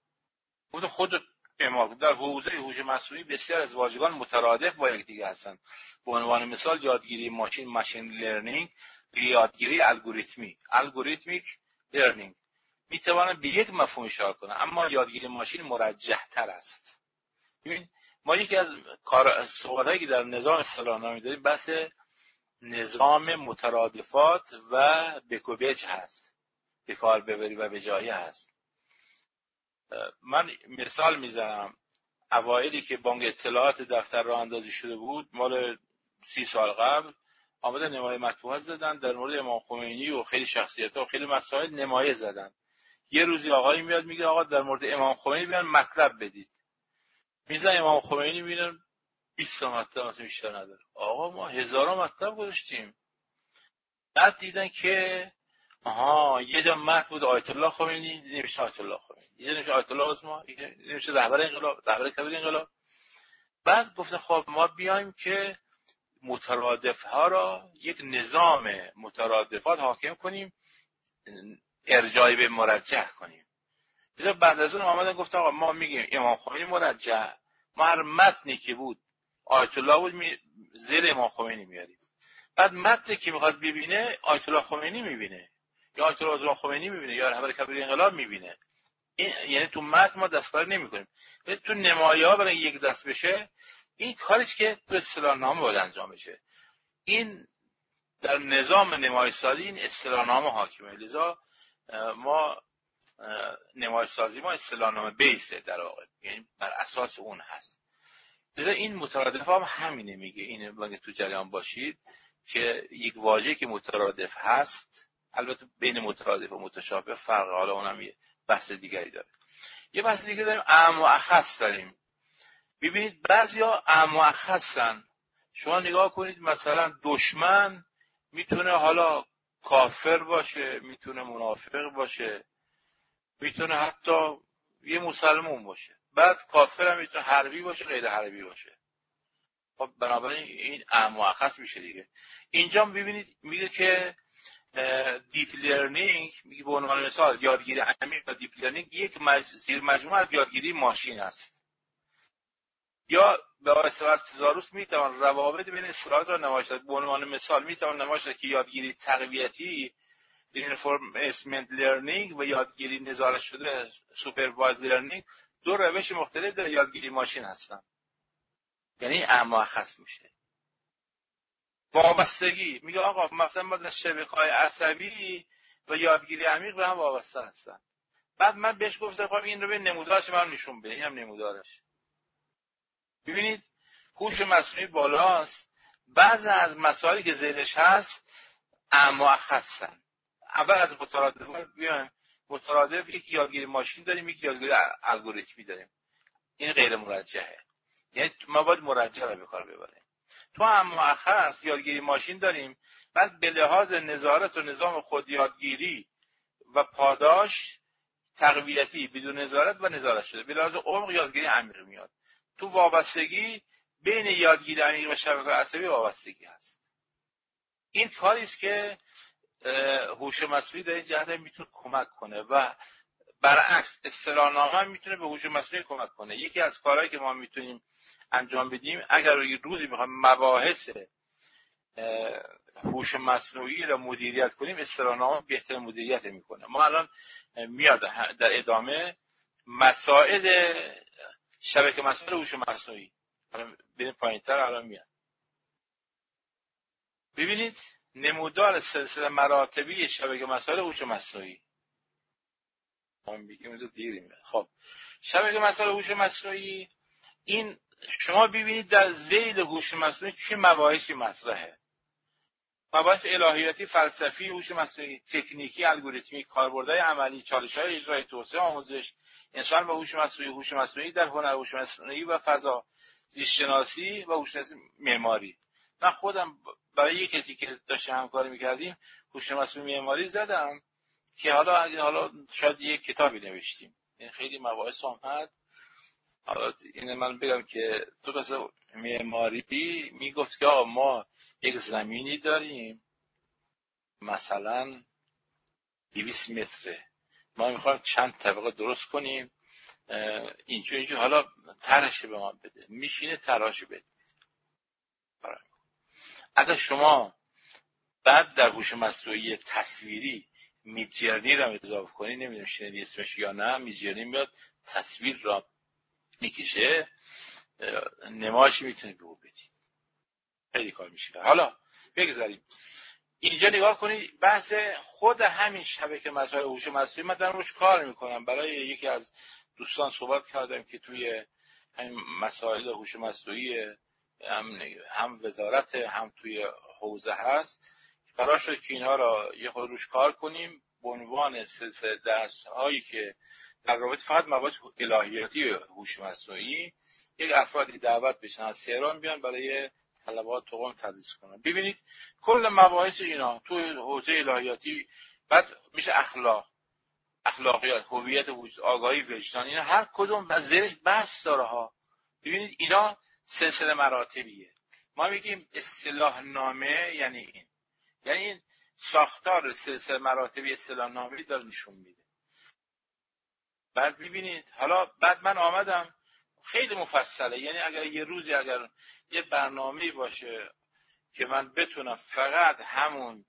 Speaker 4: خود اما در حوزه هوش مصنوعی بسیار از واژگان مترادف با یکدیگر هستند. به عنوان مثال یادگیری ماشین لرنینگ، یادگیری الگوریتمیک لرنینگ میتوانند به یک مفهوم اشاره کنند، اما یادگیری ماشین مرجح تر است. ببین ما یکی از صحبتایی که در نظام اصطلاحنامه داریم بحث نظام مترادفات و بکوبج هست، به کار ببری و به جایی هست. من مثال میزنم، اوایلی که بانک اطلاعات دفتر راه اندازی شده بود مال 30 سال قبل، آمدن نمایه مطبوعات زدن در مورد امام خمینی و خیلی شخصیت‌ها و خیلی مسائل نمایه زدن. یه روزی آقایی میاد میگه آقا در مورد امام خمینی بیان مطلب بدید. میزن امام خمینی میبینن 20 تا مطلب مثلا بیشتر نداره. آقا ما هزاران مطلب گذاشتیم. بعد دیدن که یه جا متن بود آیت الله خمینی، نمیشه آیت الله خمینی، یه جا نمیشه آیت الله عظما، نمیشه رهبر انقلاب، رهبر کبیر انقلاب. بعد گفتن خب ما بیایم که مترادف ها را یک نظام مترادفات حاکم کنیم، ارجاعی به مرجح کنیم. بعد از اون آمدن گفتن آقا ما میگیم امام خمینی مرجح، ما هر متنی که بود آیت الله بود زیر امام خمینی میاریم. بعد متنی که میخواد ببینه آیت الله خمینی میبینه یا آیت الله عظما خمینی میبینه یا رهبر کبیر انقلاب میبینه. این یعنی تو متن ما دستکاری نمیکنیم، ولی تو نمایه‌ها برای یک دست بشه این کاریش که تو اصطلاحنامه باید انجام بشه. این در نظام نمایش‌سازی این اصطلاحنامه حاکمه، لذا ما نمایش‌سازی ما اصطلاحنامه بیسه در واقع، یعنی بر اساس اون هست. لذا این مترادف هم همینه میگه، اینه باید تو جریان باشید که یک واژه‌ای که مترادف هست، البته بین مترادف و متشابه فرق، حالا اونم یه بحث دیگری داره. یه بحث دیگه داریم، اعم و اخص داریم. ببینید بعضیا اعم و اخصن. شما نگاه کنید مثلا دشمن میتونه حالا کافر باشه، میتونه منافق باشه، میتونه حتی یه مسلمان باشه، بعد کافر هم میتونه حربی باشه غیر حربی باشه. خب بنابراین این اعم و اخص میشه دیگه. اینجا ببینید میگه که دیپ لرنینگ، میگه به عنوان مثال یادگیری عمیق و دیپ لرنینگ یک زیر مجموعه از یادگیری ماشین است. یا به واسطه از تزاروس میتوان روابط بین اصطلاحات را نمایش داد. به عنوان مثال میتوان نمایش داد که یادگیری تقویتی reinforcement learning و یادگیری نظارت شده supervised learning دو روش مختلف در یادگیری ماشین هستند. یعنی اعم و اخص میشه. وابستگی، میگه آقا مثلا ما شبکه‌های عصبی و یادگیری عمیق به هم وابسته هستن. بعد من بهش گفتم خب این رو به نمودارش من نشون بده. اینم نمودارش. ببینید هوش مصنوعی بالاست. بعضی از مسائلی که زیرش هست اما خاصن. اول از مترادف بیایم. مترادف یک یادگیری ماشین داریم، یک یادگیری الگوریتمی داریم. این غیر مرجحه. یعنی ما باید مرجح رو به کار ببریم. تو اما خاص یادگیری ماشین داریم، بعد به لحاظ نظارت و نظام خود یادگیری و پاداش تقویتی بدون نظارت و نظارت شده. به لحاظ عمق یادگیری عمیق میاد. تو وابستگی بین یادگیری عمیق و شبکه عصبی وابستگی هست. این کاری است که هوش مصنوعی در این جهت میتونه کمک کنه و برعکس اصطلاحنامه میتونه به هوش مصنوعی کمک کنه. یکی از کارهایی که ما میتونیم انجام بدیم اگر یه روزی بخوایم مباحث هوش مصنوعی را مدیریت کنیم، اصطلاحنامه بهتر مدیریت میکنه. ما الان میاد در ادامه مسائل شبکه مسائل هوش مصنوعی بریم پایینتر. الان میاد. ببینید نمودار سلسله مراتبی شبکه مسائل هوش مصنوعی. ما میگیم اینجا دیری میاد. خب شبکه مسائل هوش مصنوعی، این شما ببینید در ذیل هوش مصنوعی چه مباحثی مطرحه. مباحث الهیاتی، فلسفی هوش مصنوعی، تکنیکی، الگوریتمی، کاربردهای عملی، چالش‌های اجرایی، توسعه آموزش، انسان و هوش مصنوعی در هنر، هوش مصنوعی و فضا، زیست شناسی و هوش مصنوعی معماری. من خودم برای یک کسی که داشتم همکاری می‌کردیم هوش مصنوعی معماری زدم که حالا شاید یک کتابی نوشتیم. این خیلی مباحث اومد. حالا این من بگم که تو مثلا معماری میگفت که ما یک زمینی داریم مثلا 200 متره، ما میخوایم چند طبقه درست کنیم اینجور حالا طرحش به ما بده، میشینه طرحش بده. اگر شما بعد در هوش مصنوعی تصویری میدجرنی را اضافه کنی، نمیدونم شنیدی اسمش یا نه، میدجرنی میاد تصویر را میکشه، نمایشی میتونه به او بدید. خیلی کار میشه. حالا بگذاریم اینجا نگاه کنید بحث خود همین شبکه مسائل هوش مصنوعی. من دارم روش کار میکنم. برای یکی از دوستان صحبت کردم که توی همین مسائل هوش مصنوعی هم وزارت هم توی حوزه هست. قرار شد که اینها را یه خود روش کار کنیم به عنوان سلسله درس‌هایی که در رابطه فقط مباحث الهیاتی هوش مصنوعی یک افرادی دعوت بشن از تهران بیان برای طلبات توقم تدریس کنن. ببینید کل مباحث اینا تو حوزه الهیاتی، بعد میشه اخلاقیات، هویت وجود، آگاهی، وجدان، اینا هر کدوم از زیرش بحث داره ها. ببینید اینا سلسله مراتبیه. ما میگیم اصطلاح نامه یعنی این، یعنی این ساختار سلسله مراتبی اصطلاح نامه داره نشون میده. بعد ببینید حالا بعد من آمدم خیلی مفصله، یعنی اگر یه روزی اگر یه برنامه‌ای باشه که من بتونم فقط همون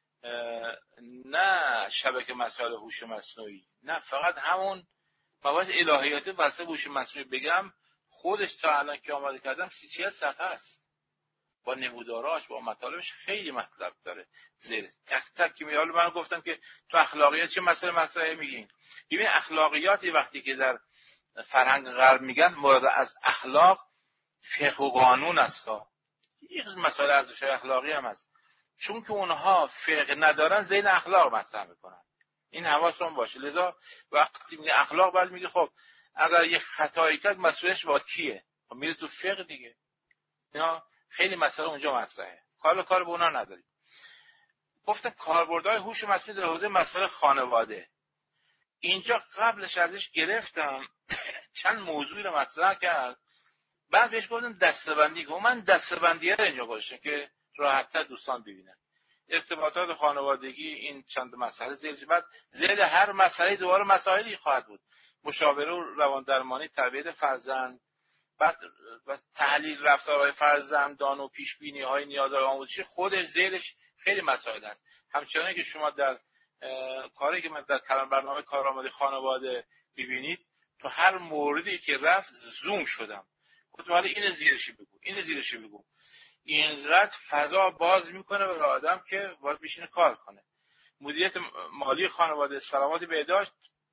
Speaker 4: نه شبکه مسائل هوش مصنوعی، نه فقط همون مباحث الهیاتی واسه هوش مصنوعی بگم، خودش تا الان که آماده کردم 30-40 صفحه است با نموداراش با مطالبش، خیلی مطلب داره زیر تک تک که میاد. من گفتم که تو اخلاقیات چه مسائل مطرحه میگین. ببین اخلاقیاتی وقتی که در فرهنگ غرب میگن مراد از اخلاق فقه و قانون است. یک مسائل ارزش‌های اخلاقی هم هست، چون که اونها فقه ندارن ذیل اخلاق مطرح میکنن. این حواستون باشه. لذا وقتی میگه اخلاق بعد میگه خب اگر یه خطایی کرد مسئولش با کیه؟ خب میره تو فقه دیگه. اینا خیلی مسئله اونجا مطرحه. کار به اونا نداریم. گفتم کاربردهای هوش مصنوعی در حوزه مسائل خانواده. اینجا قبلش ازش گرفتم چند موضوعی رو مطرح کرد، بعد بهش گفتم دسته‌بندی کن. من دسته‌بندیه رو اینجا گذاشتم که راحت‌تر دوستان ببینن. ارتباطات خانوادگی این چند مسئله زیرش، بعد زیر هر مسئله دوباره مسائلی خواهد بود. مشاوره و رواندرمانی، تربیت فرزند، بعد تحلیل رفتارهای فرزندان و پیش‌بینی‌های نیازهای آموزشی، خودش زیرش خیلی مسائل هست. همچنان که شما در کاری که من در کلام برنامه کارآمدی خانواده ببینید، تو هر موردی که رفت زوم شدم. گفتم حالا این زیرشی بگو. اینقدر فضا باز میکنه برای آدم که باید بشینه کار کنه. مدیریت مالی خانواده، سلامت بهداشت،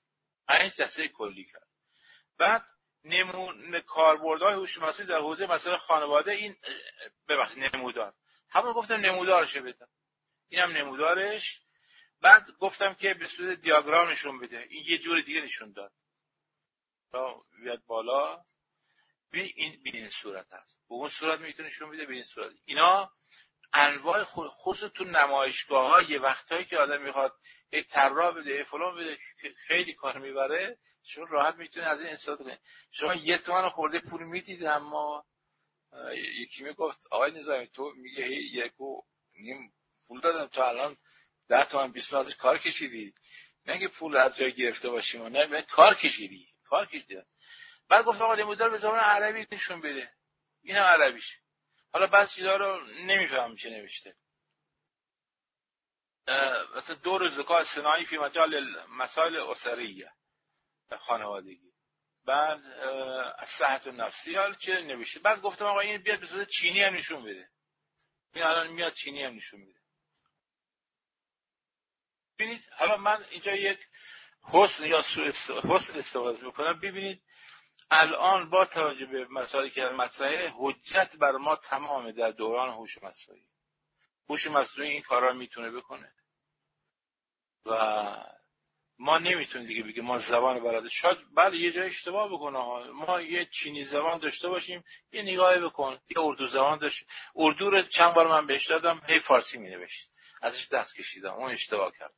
Speaker 4: 5 دسته کلی کرد. بعد کاربردهای هوش مصنوعی در حوزه مسائل خانواده، این ببخشید نمودار، همون گفتم نمودارش بدم، اینم نمودارش. بعد گفتم که به صورت دیاگرام نشون بده، این یه جور دیگه نشون داد تا بیاد بالا. این به این صورت هست، به اون صورت میتونه نشون بده، به این صورت. اینا انواع خصوص تو نمایشگاه‌ها یه وقتایی که آدم میخواد یه طراح بده فلان بده خیلی کار میبره، چون راحت میتونه از این استفاده کنه. شما 1 تومن خورده پول میدید، اما یکی میگفت آقای نظامی تو میگه 1.5 پول دادم تو الان 10 تومن 20 تومن ازش کار کشیدی، نه پول از جای گرفته باشیم، نه کار کشیدی. بعد گفت آقا نمودار به زبان عربی نشون بده، اینم عربیش. حالا بعضی چیزا رو نمیفهمم چه نوشته، مثلا دور ذکاء صناعی فی مجال مسائل اسریه، خانوادگی. بعد از صحت نفسی حال چه نوشته. بعد گفتم آقا این بیاد به صورت چینی هم نشون بده، این الان میاد چینی هم نشون میده. ببینید حالا من اینجا یک حسن یا حسن استفاده میکنم. ببینید الان با توجه به مسائلی که مطرحه، حجت بر ما تمامه در دوران هوش مصنوعی. هوش مصنوعی این کارا میتونه بکنه و ما نمیتونیم دیگه بگیم ما زبان بلده. شاید بله یه جای اشتباه بکنه، ما یه چینی زبان داشته باشیم، یه نگاهی بکن، یه اردو زبان داشت، اردو رو چند بار من بهش دادم هی فارسی مینوشت، ازش دست کشیدم، اون اشتباه کرد.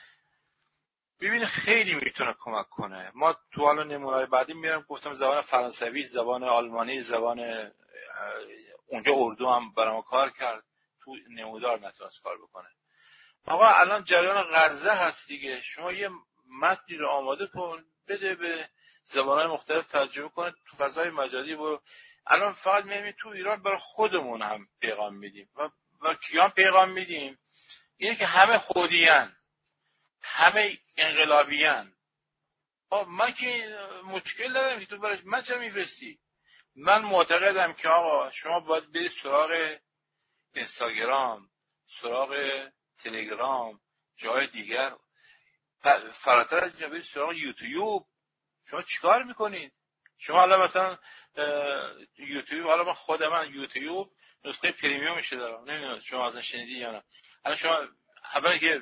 Speaker 4: ببین خیلی میتونه کمک کنه. ما تو حالا نمونه‌های بعدی میرم گفتم زبان فرانسوی، زبان آلمانی، زبان اونجا اردو هم برام کار کرد، تو نمودار نتونست کار بکنه. آقا الان جریان غزه هست دیگه، شما یه متنی رو آماده کن بده به زبان‌های مختلف ترجمه کنه، تو فضای مجازی برو. الان فقط می‌بینیم تو ایران برای خودمون هم پیغام میدیم و کیان پیغام میدیم؟ اینه که همه خودیان، همه انقلابیان. من که مشکل ندارم که تو برای من چرا میفرستی؟ من معتقدم که آقا شما باید برید سراغ اینستاگرام، سراغ تلگرام، جای دیگر، فراتر از اینجا برید سراغ یوتیوب. شما چیکار میکنید؟ شما حالا مثلا یوتیوب، حالا من خودم یوتیوب نسخه پریمیومش دارم، نمیدونم شما ازش شنیدی یا نه. الان شما اولی که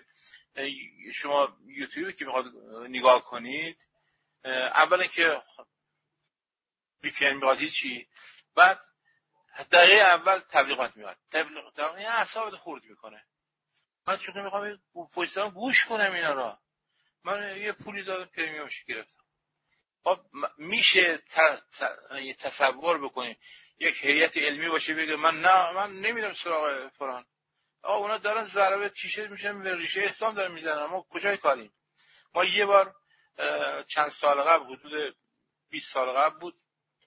Speaker 4: شما یوتیوب که میخواد نگاه کنید، اولی که وی پی ان میخواد هیچی، بعد دقیقه اول تبلیغات میاد، تبلیغات اعصابت خورد میکنه. من چون میخوام پوزیشن گوش کنم اینا را، من یه پولی دادم پریمیومش گرفتم. خب میشه تصور بکنیم یک هیئت علمی باشه بگه من نمیرم سراغ فلان. اونا دارن ضربه تیشه میشن به ریشه اسلام دارن میزنن، ما کجای کاریم؟ ما یه بار چند سال قبل، حدود 20 سال قبل بود،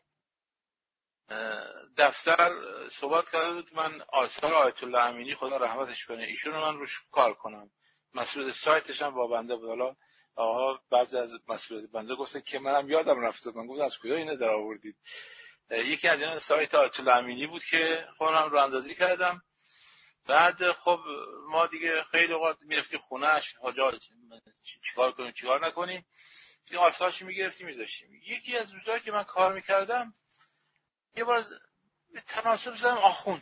Speaker 4: دفتر صحبت کرده بود من آثار آیت الله امینی خدا رحمتش کنه ایشون رو من روش کار کنم، مسئول سایتش هم با بنده بود. حالا آقا بعضی از مسئولیت بنده گفتن که منم یادم رفته، من گفتم از کجا اینو در آوردید؟ یکی از این سایت آیت الله امینی بود که خودم رو اندازی کردم. بعد خب ما دیگه خیلی وقت میرفتیم خونه‌اش، حاجا چیکار کنیم چیکار نکنیم، این آثارش میگرفتیم میذاشتیم. یکی از روزایی که من کار میکردم یه بار به تناسب زدم آخوند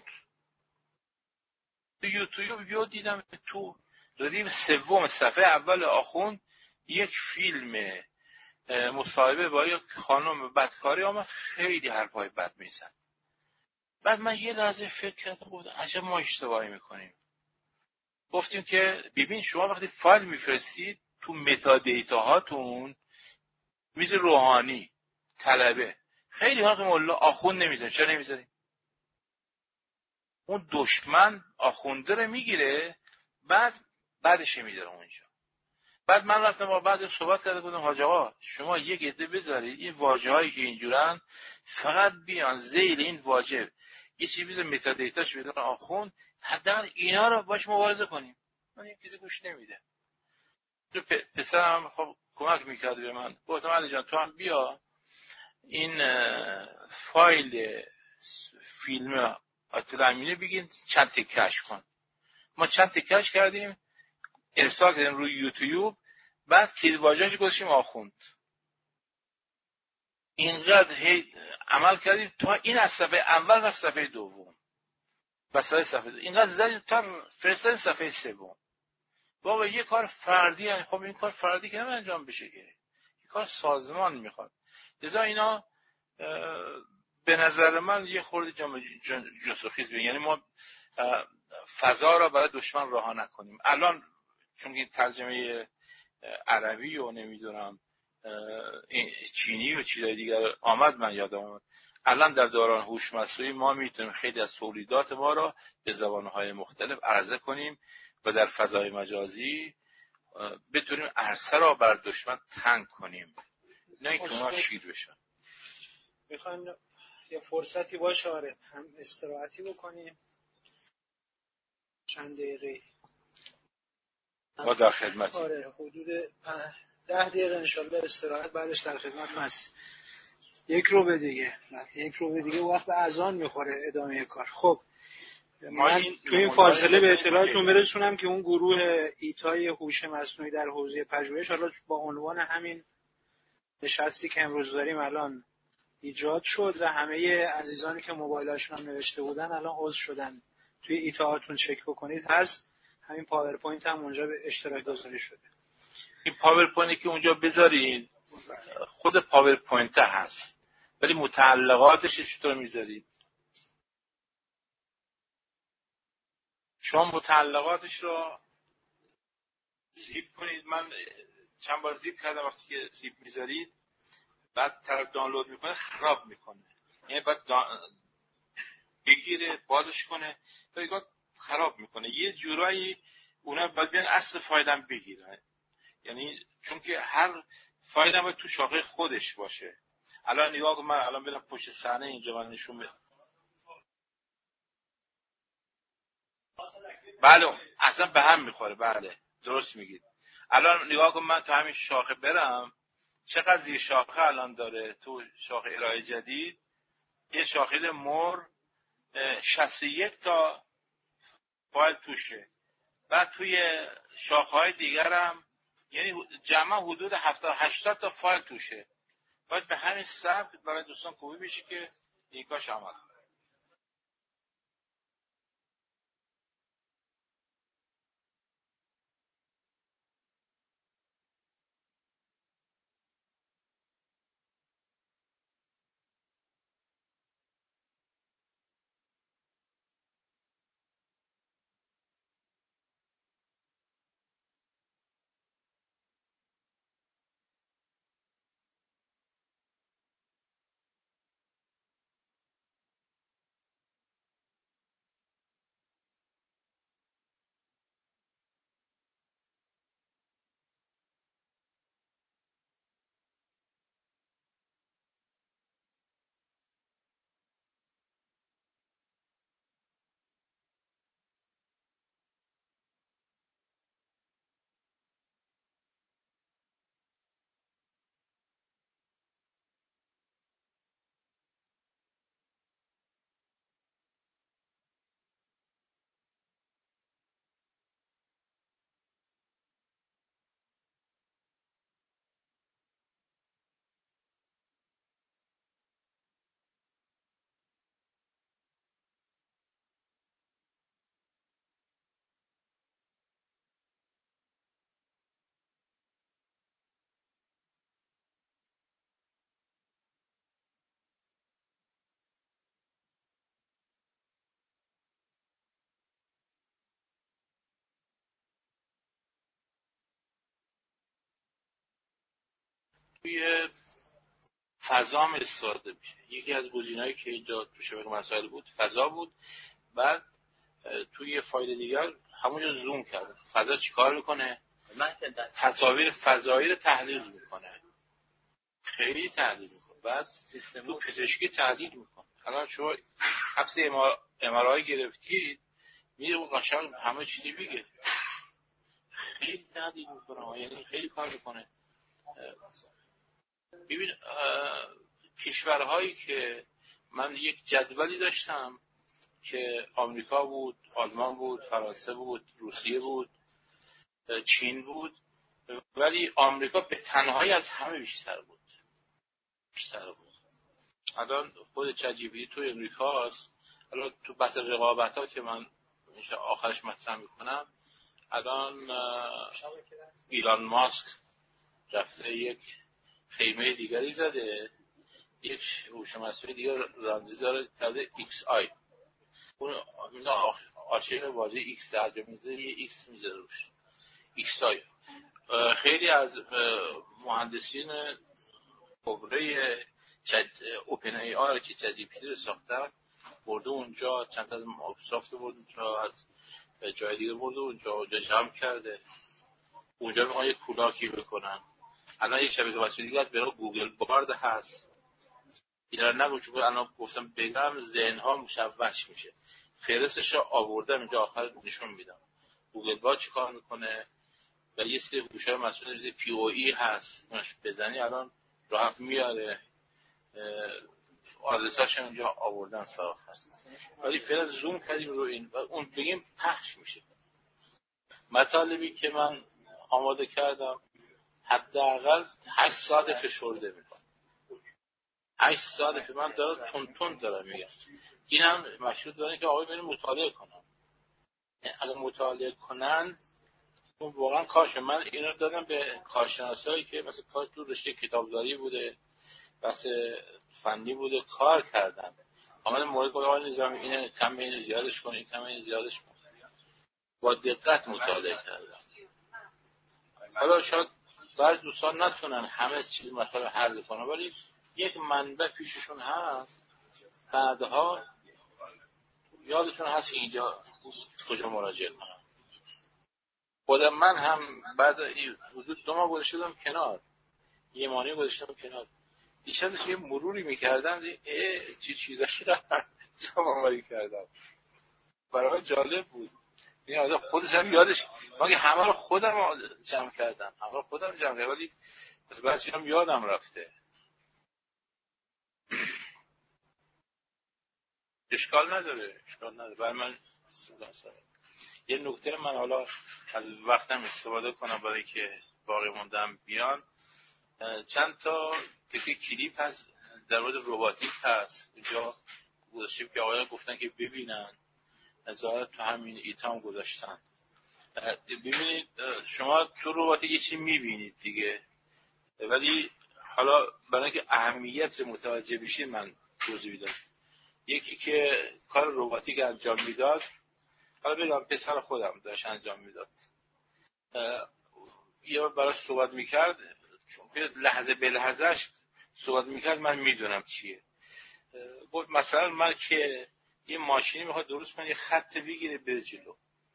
Speaker 4: تو یوتیوب، ویدیو دیدم تو ردیف سوم صفحه اول آخوند یک فیلم مصاحبه با یک خانم بدکاری آمد، خیلی حرفای بد میزد. بعد من یه لحظه فکر کردم، گفتم عجب ما اشتباهی میکنیم. گفتیم که ببین شما وقتی فایل میفرستید تو متا دیتا هاتون میز روحانی طلبه خیلی وقت مولا آخوند نمیذارن، چرا نمیذارین؟ اون دشمن آخونده رو میگیره بعدش میذاره اونجا. بعد من رفتم با بعضی صحبت کرده بودم، حاج آقا شما یک عده بذارید این واژه‌هایی که اینجورن فقط بیان ذیل این واژه یه چیزی بذار متا دیتاش بدون آخوند، حداقل اینا رو باش مبارزه کنیم. من این چیزی گوش نمیده. تو پسرم خب کمک میکرد به من، گفتم علی جان تو هم بیا این فایل فیلم آیت امینی بگین چند تکش کن. ما چند تکش کردیم، ارسال کردیم روی یوتیوب، بعد کلیدواژه‌اش گذاشتیم آخوند. اینقدر عمل کردیم تا این از صفحه اول رفت صفحه دوم، وسط صفحه دوم اینقدر زدیم تا فرستاد صفحه سوم. بابا یه کار فردی هست. خب این کار فردی که نمیشه انجام بشه که، یه کار سازمان میخواد. لذا اینا به نظر من یه خورده جنسوخیز بگیم، یعنی ما فضا را برای دشمن رها نکنیم. الان چون این ترجمه عربی و نمیدونم چینی و چیزای دیگر آمد، من یادم آمد الان در دوران هوش مصنوعی ما میتونیم خیلی از تولیدات ما را به زبانهای مختلف عرضه کنیم و در فضای مجازی بتونیم عرصه را بر دشمن تنگ کنیم، نه اینکه اونا شیر بشن.
Speaker 3: میخواین یه فرصتی باشه آره هم استراحتی بکنیم چند دقیقه.
Speaker 4: ما در خدمتیم.
Speaker 3: آره حدود 10 دقیقه انشالله استراحت، بعدش در خدمت هست. یک رو دیگه وقت به اذان میخوره ادامه کار. خب من تو این فاصله به اطلاعتون برسونم که اون گروه ایتای هوش مصنوعی در حوزه پژوهش حالا با عنوان همین نشستی که امروز داریم الان ایجاد شد و همه عزیزانی که موبایلاشون هم نوشته بودن الان عضو شدن. توی ایتاهاتون چک بکنید هست، همین پاورپوینت هم اونجا به اشتراک گذاری شده.
Speaker 4: این پاورپوینتی که اونجا بذارید خود پاورپوینت هست، ولی متعلقاتش چطور میذارید؟ شما متعلقاتش رو زیپ کنید. من چند بار زیپ کردم، وقتی که زیپ میذارید بعد طرف دانلود میکنه خراب میکنه، یعنی بعد بگیره بازش کنه بعد خراب میکنه. یه جورایی اونا باید بیان اصل فایلم بگیرن، یعنی چون که هر فایلم باید تو شاخه خودش باشه. الان نگاه کن، من الان برم پشت صحنه اینجا من نشون بدم. بله اصلا به هم میخوره. بله درست میگید. الان نگاه کن، من تو همین شاخه برم، چقدر زیر شاخه الان داره تو شاخه ارائه جدید. یه شاخه مور 61 تا فایل توشه، بعد توی شاخه‌های دیگرم یعنی جمع حدود 70-80 تا فایل توشه. باید به همین سبک برای دوستان خوبی بشه که لینکاش عمل کنه. توی فضا هم استفاده میشه. یکی از گزینه‌هایی که اینجا تو شبکه مسائل بود فضا بود. بعد توی فایل دیگر همونجا زوم کرده. فضا چیکار میکنه؟ تصاویر فضایی رو تحلیل میکنه، خیلی تحلیل میکنه. بعد سیستم پزشکی تحلیل میکنه. الان شما حبس MRI گرفتید، میره و قشنگ همه چیزی میگه. خیلی تحلیل میکنه، یعنی خیلی کار میکنه. ببین کشورهایی که من یک جدولی داشتم که آمریکا بود، آلمان بود، فرانسه بود، روسیه بود، چین بود، ولی آمریکا به تنهایی از همه بیشتر بود.
Speaker 5: الان خود چجیبی توی امریکاست. الان تو بحث رقابت ها که من آخرش مطرح میکنم، الان ایلان ماسک رفته یک خیمه دیگری زده، یک هوش مصنوعی دیگه رمزی داره کرده ایکس آی. اون عاشق واژه ایکس ترجمه میشه، یه ایکس میذاره روش، ایکس آی. خیلی از مهندسین خبره اوپن ای آر که چت جی پی تی رو ساختن برده اونجا، چند تا از مایکروسافت برده اونجا، از جای دیگه برده اونجا جمع کرده. اونجا میخوان یه کولاکی بکنن. الان یک شبکه وصلی دیگه از به نام گوگل بارد هست. اینا نگو چون الان گفتم بگم ذهن‌ها مشوش میشه. فهرستش رو آوردم اینجا آخر نشون میدم. گوگل بارد چیکار میکنه؟ و یه سری گوشای مصنوعی پی او ای هست. اونش بزنی الان راحت میاره. آدرساش اینجا آوردن ساخت هست. ولی فعلا زوم کردیم رو این و اون بگیم پخش میشه. مطالبی که من آماده کردم حداقل 8 ساعت فشرده میکنم. 8 ساعت من داره تون دارم میگم. اینم مشروط داره که آقای بریم مطالعه کنم. اگه مطالعه کنن اون واقعا کارشه. من اینو دادم به کارشناسایی که مثلا کار تو رشته کتابداری بوده، بحث فنی بوده، کار کردن. آمدن مورد گفتم آقای نظامی اینه کم اینو زیادش کن، کم اینو زیادش کن. با دقت مطالعه کردم. حالا شاید بعضی دوستان نتونن همه چیز مطالب حذف کنن، ولی یک منبع پیششون هست، بعدها یادشون هست که اینجا کجا مراجعه کنن. خودم من هم بعد حدود 2 ماه گذاشتم کنار، یه ماهی گذاشتم کنار. دیشب یه مروری میکردم چه چیزایی را جمع آوری کردم. برای جالب بود. این آدم خودش هم یادش، من همه رو خودم جمع کردم، ولی از بعضی هم یادم رفته. اشکال نداره. برای من یه نکته من حالا از وقتم استفاده کنم برای که باقی موندم بیان. چند تا تیکه کلیپ هست در مورد رباتیک هست. اینجا گذاشتیم که آقایان گفتن که ببینن. ظاهرا تو همین ایتام گذاشتن. ببینید شما تو رباتیک یه چی میبینید دیگه، ولی حالا برای اینکه اهمیت متوجه بشید من توضیح میدم. یکی که کار رباتیک انجام میداد، حالا بگم پسر خودم داشت انجام میداد، یا براش صحبت میکرد، چون لحظه به لحظهش صحبت میکرد من میدونم چیه. مثلا من که یه ماشینی میخواد درست کنه، یه خط بگیره بره جلو.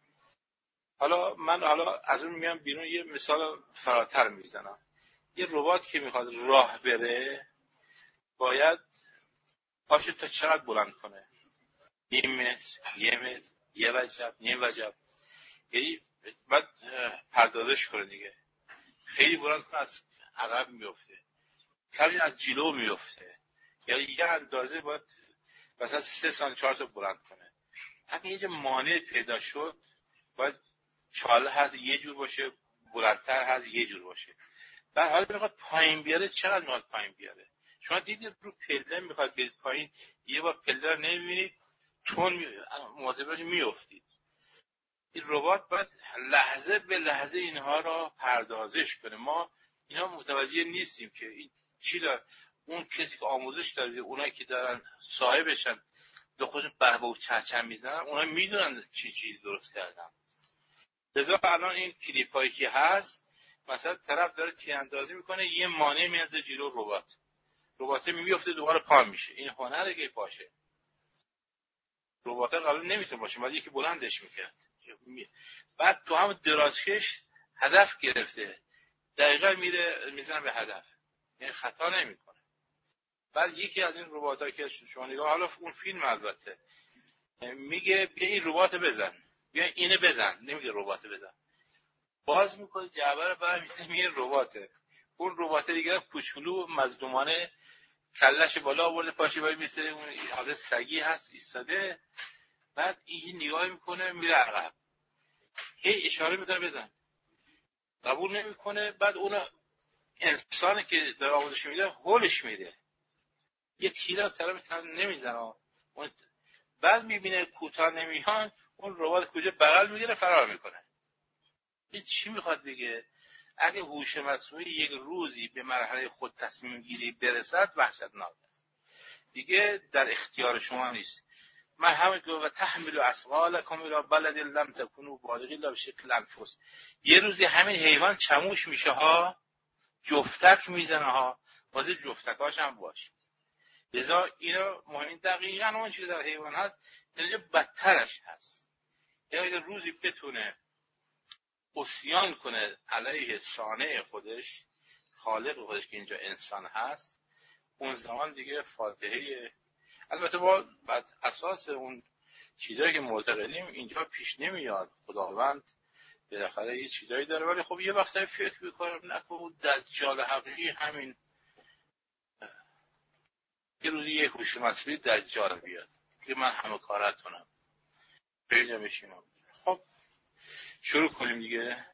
Speaker 5: من از اون میام بیرون، یه مثال فراتر میزنم. یه ربات که میخواد راه بره باید پاشو تا چقدر بلند کنه؟ 1 متر، 1 متر، 1 وجب، نیم وجب. یعنی باید پردازش کنه دیگه. خیلی بلند کنه از عقب میفته، کمی از جلو میفته، یعنی یه اندازه باید مثلا 3 سانتی 4 سانتی بلند کنه. اگه یه مانع پیدا شد باید چاله هست یه جور باشه، بلندتر هست یه جور باشه. بعد حالا میخواد پایین بیاره، چقدر میخواد پایین بیاره؟ شما دیدید رو پله میخواد برید پایین، یه بار پله رو نمیبینید تون مواظبش میافتید. این ربات باید لحظه به لحظه اینها را پردازش کنه. ما اینا متوجه نیستیم که این چی داره. اون کسی که آموزش داره، اونایی که دارن صاحبشن به خودشون بهبه و چهچه میزنن، اونا میدونن چی چیز درست کردن. لذا الان این کلیپ هایی که هست، مثلا طرف داره تیراندازی میکنه، یه مانع میاد جلو ربات میفته دوباره پا میشه. این هنره که پاشه. ربات قبلا نمیتونه باشه، ولی یکی بلندش میکرد. بعد تو هم درازکش هدف گرفته، دقیقاً میزنه به هدف، یعنی خطا نمیکنه. بعد یکی از این ربات‌ها که شما نگاه، حالا اون فیلم البته میگه بیا این ربات بزن، بیا اینه بزن، نمیگه ربات بزن. باز میکنه جعبه رو برمی‌داره میگه رباته. اون ربات دیگه کوچولو مظلومانه کلهش بالا آورده، پاشه وای میسه، اون حالا سگی هست ایستاده. بعد این نگاه میکنه میره عقب، هی اشاره میکنه بزن، قبول نمیکنه. بعد اون انسانی که داره آموزش میده هولش میده، یه تیره طرف نمیزنه، بعد میبینه کوتاه نمیان، اون ربات کجا بغل میگیره فرار میکنه. این چی میخواد بگه؟ اگه هوش مصنوعی یک روزی به مرحله خود تصمیم گیری برسد وحشتناک است. دیگه در اختیار شما نیست. من همین که و تحمل اثقالکم الی بلد لم تکونوا بالغی الا بشق الانفس، یه روزی همین حیوان چموش میشه ها، جفتک میزنه ها، واسه جفتکاش هم باش. لذا اینا مهم، دقیقاً اون چیزی در حیوان هست اینجا بدترش هست. یعنی اگه روزی بتونه عصیان کنه علیه صانع خودش، خالق خودش که اینجا انسان هست، اون زمان دیگه فاتحه. البته با بعد اساس اون چیزایی که معتقدیم اینجا پیش نمیاد، خداوند بالاخره یه چیزایی داره، ولی خب یه وقتایی فکر میکنم نکنه دجال حقیقی همین یه روزی یه هوش مصنوعی دجال بیاد که من همه کارتونم پیدا بشینم. خب شروع کنیم دیگه.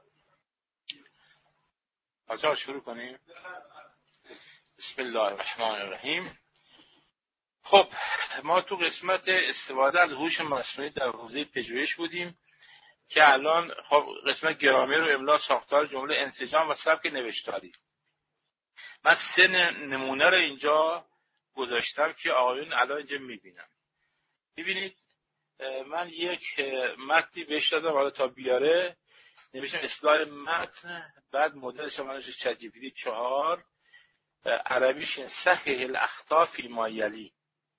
Speaker 5: بچه‌ها شروع کنیم. بسم الله الرحمن الرحیم. خب ما تو قسمت استفاده از هوش مصنوعی در حوزه پژوهش بودیم که الان خب قسمت گرامر و املا، ساختار جمله، انسجام و سبک نوشتاری. من 3 نمونه رو اینجا گذاشتم که آقایون الان اینجا میبینم. میبینید من یک متنی بهش دادم، حالا تا بیاره نوشتم اصلاح متن، بعد مدلش من چت جی پی تی 4 عربیش صحیح الاخطاء فی ما یلی.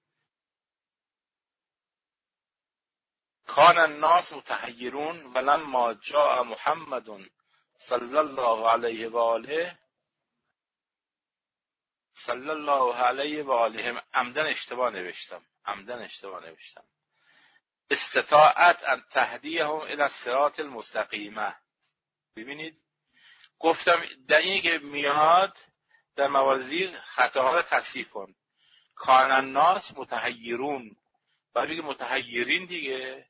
Speaker 5: کان الناس متحیرون ولما جاء محمد صلی الله علیه و آله صلی الله علیه و آله. عمدن اشتباه نوشتم. استطاعت ان تهدیهم الی الصراط المستقیم. ببینید گفتم در اینی که میاد در موازی خطاها رو تصحیح کن. کان الناس متحیرون، بعد بگه متحیرین دیگه،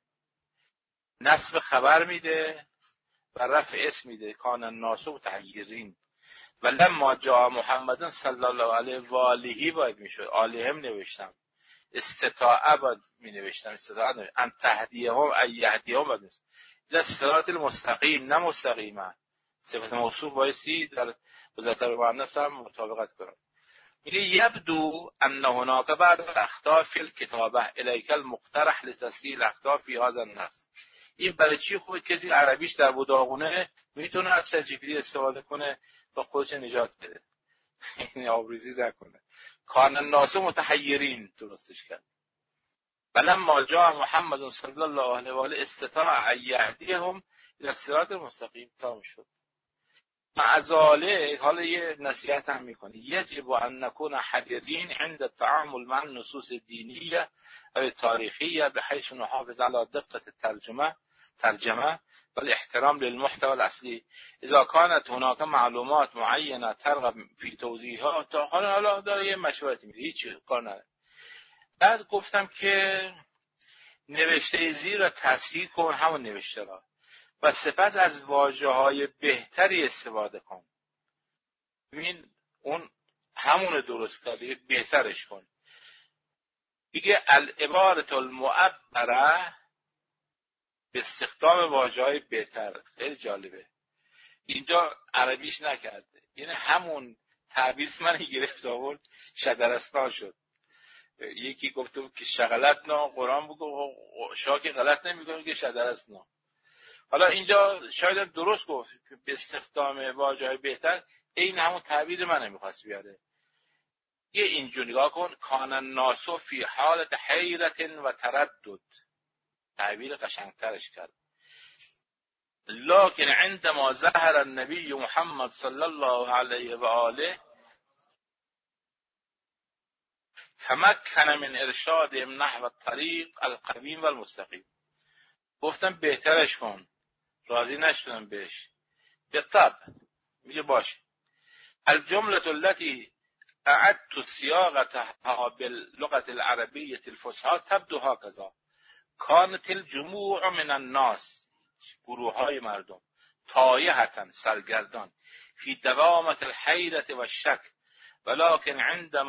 Speaker 5: نصب خبر میده و رفع اسم میده. کان الناس متحیرین ولما جاء محمد صلی الله علیه و آله باید میشد، آلهم نوشتم. استطاعه باید می نوشتم، استطاعه ان تهدیهم ای یهدیهم باید نوشتم. در صراط المستقیم نه مستقیما. صفت موصوف بایستی در وزارت مؤنث هم مطابقت کنه. میگه یبدو ان هناک بعض الاخطاء فی الکتابه الیک المقترح لتصحیح الاخطاء فی هذا النص. این برای چی خوبه؟ کسی عربیش در بوداغونه میتونه از چت جی پی تی استفاده کنه و خودش نجات بده. این آبریزی نکنه. کان الناس متحیرین درستش کرد. فلما جاء محمد صلی الله علیه و آله استطاع ان یهدیهم الی الصراط المستقیم. تمام شد. مع ذلك حالا یه نصیحت هم میکنه. یجب ان نكون حذرین عند التعامل مع النصوص الدینیه و التاریخیه بحيث نحافظ على دقة ترجمه والاحترام للمحتوى الاصلی. اذا كانت هناك معلومات معینه ترغب فی توضیحها. حالا داره یه مشورتی میده، هیچ کار نداره. بعد گفتم که نوشته زیر را تصحیح کن، همون نوشته را، و سپس از واژه‌های بهتری استفاده کن. ببین اون همون درست کردی، بهترش کن. دیگه العبارة المعبره به استخدام واژه‌های بهتر. خیلی جالبه. اینجا عربیش نکرده، یعنی همون تعبیر من گرفت آورد شدرستان شد. یکی گفته که شغلتنا، قرآن بگو شاکی غلط نمی‌کنه که شدرستنا. حالا اینجا شاید درست گفت که به استخدام واژه‌های بهتر، این همون تعبیر من می‌خواست بیاره. یه اینجوری نگاه کن. کان الناس فی حالت حیرت و تردد. تعبیر قشنگترش کرد. لكن عندما ظهر النبي محمد صلی الله علیه و آله تمکن من ارشادهم نحو الطریق القویم و المستقیم. گفتم بهترش کن، راضی نشدم بهش. بالطبع میگه باش. الجمله التي اعدت صياغتها باللغه العربيه الفصحى تبدو هكذا. كانت الجموع من الناس، گروه های مردم، تایه‌تن، سرگردان، فی دوامت الحیرت و شک ولكن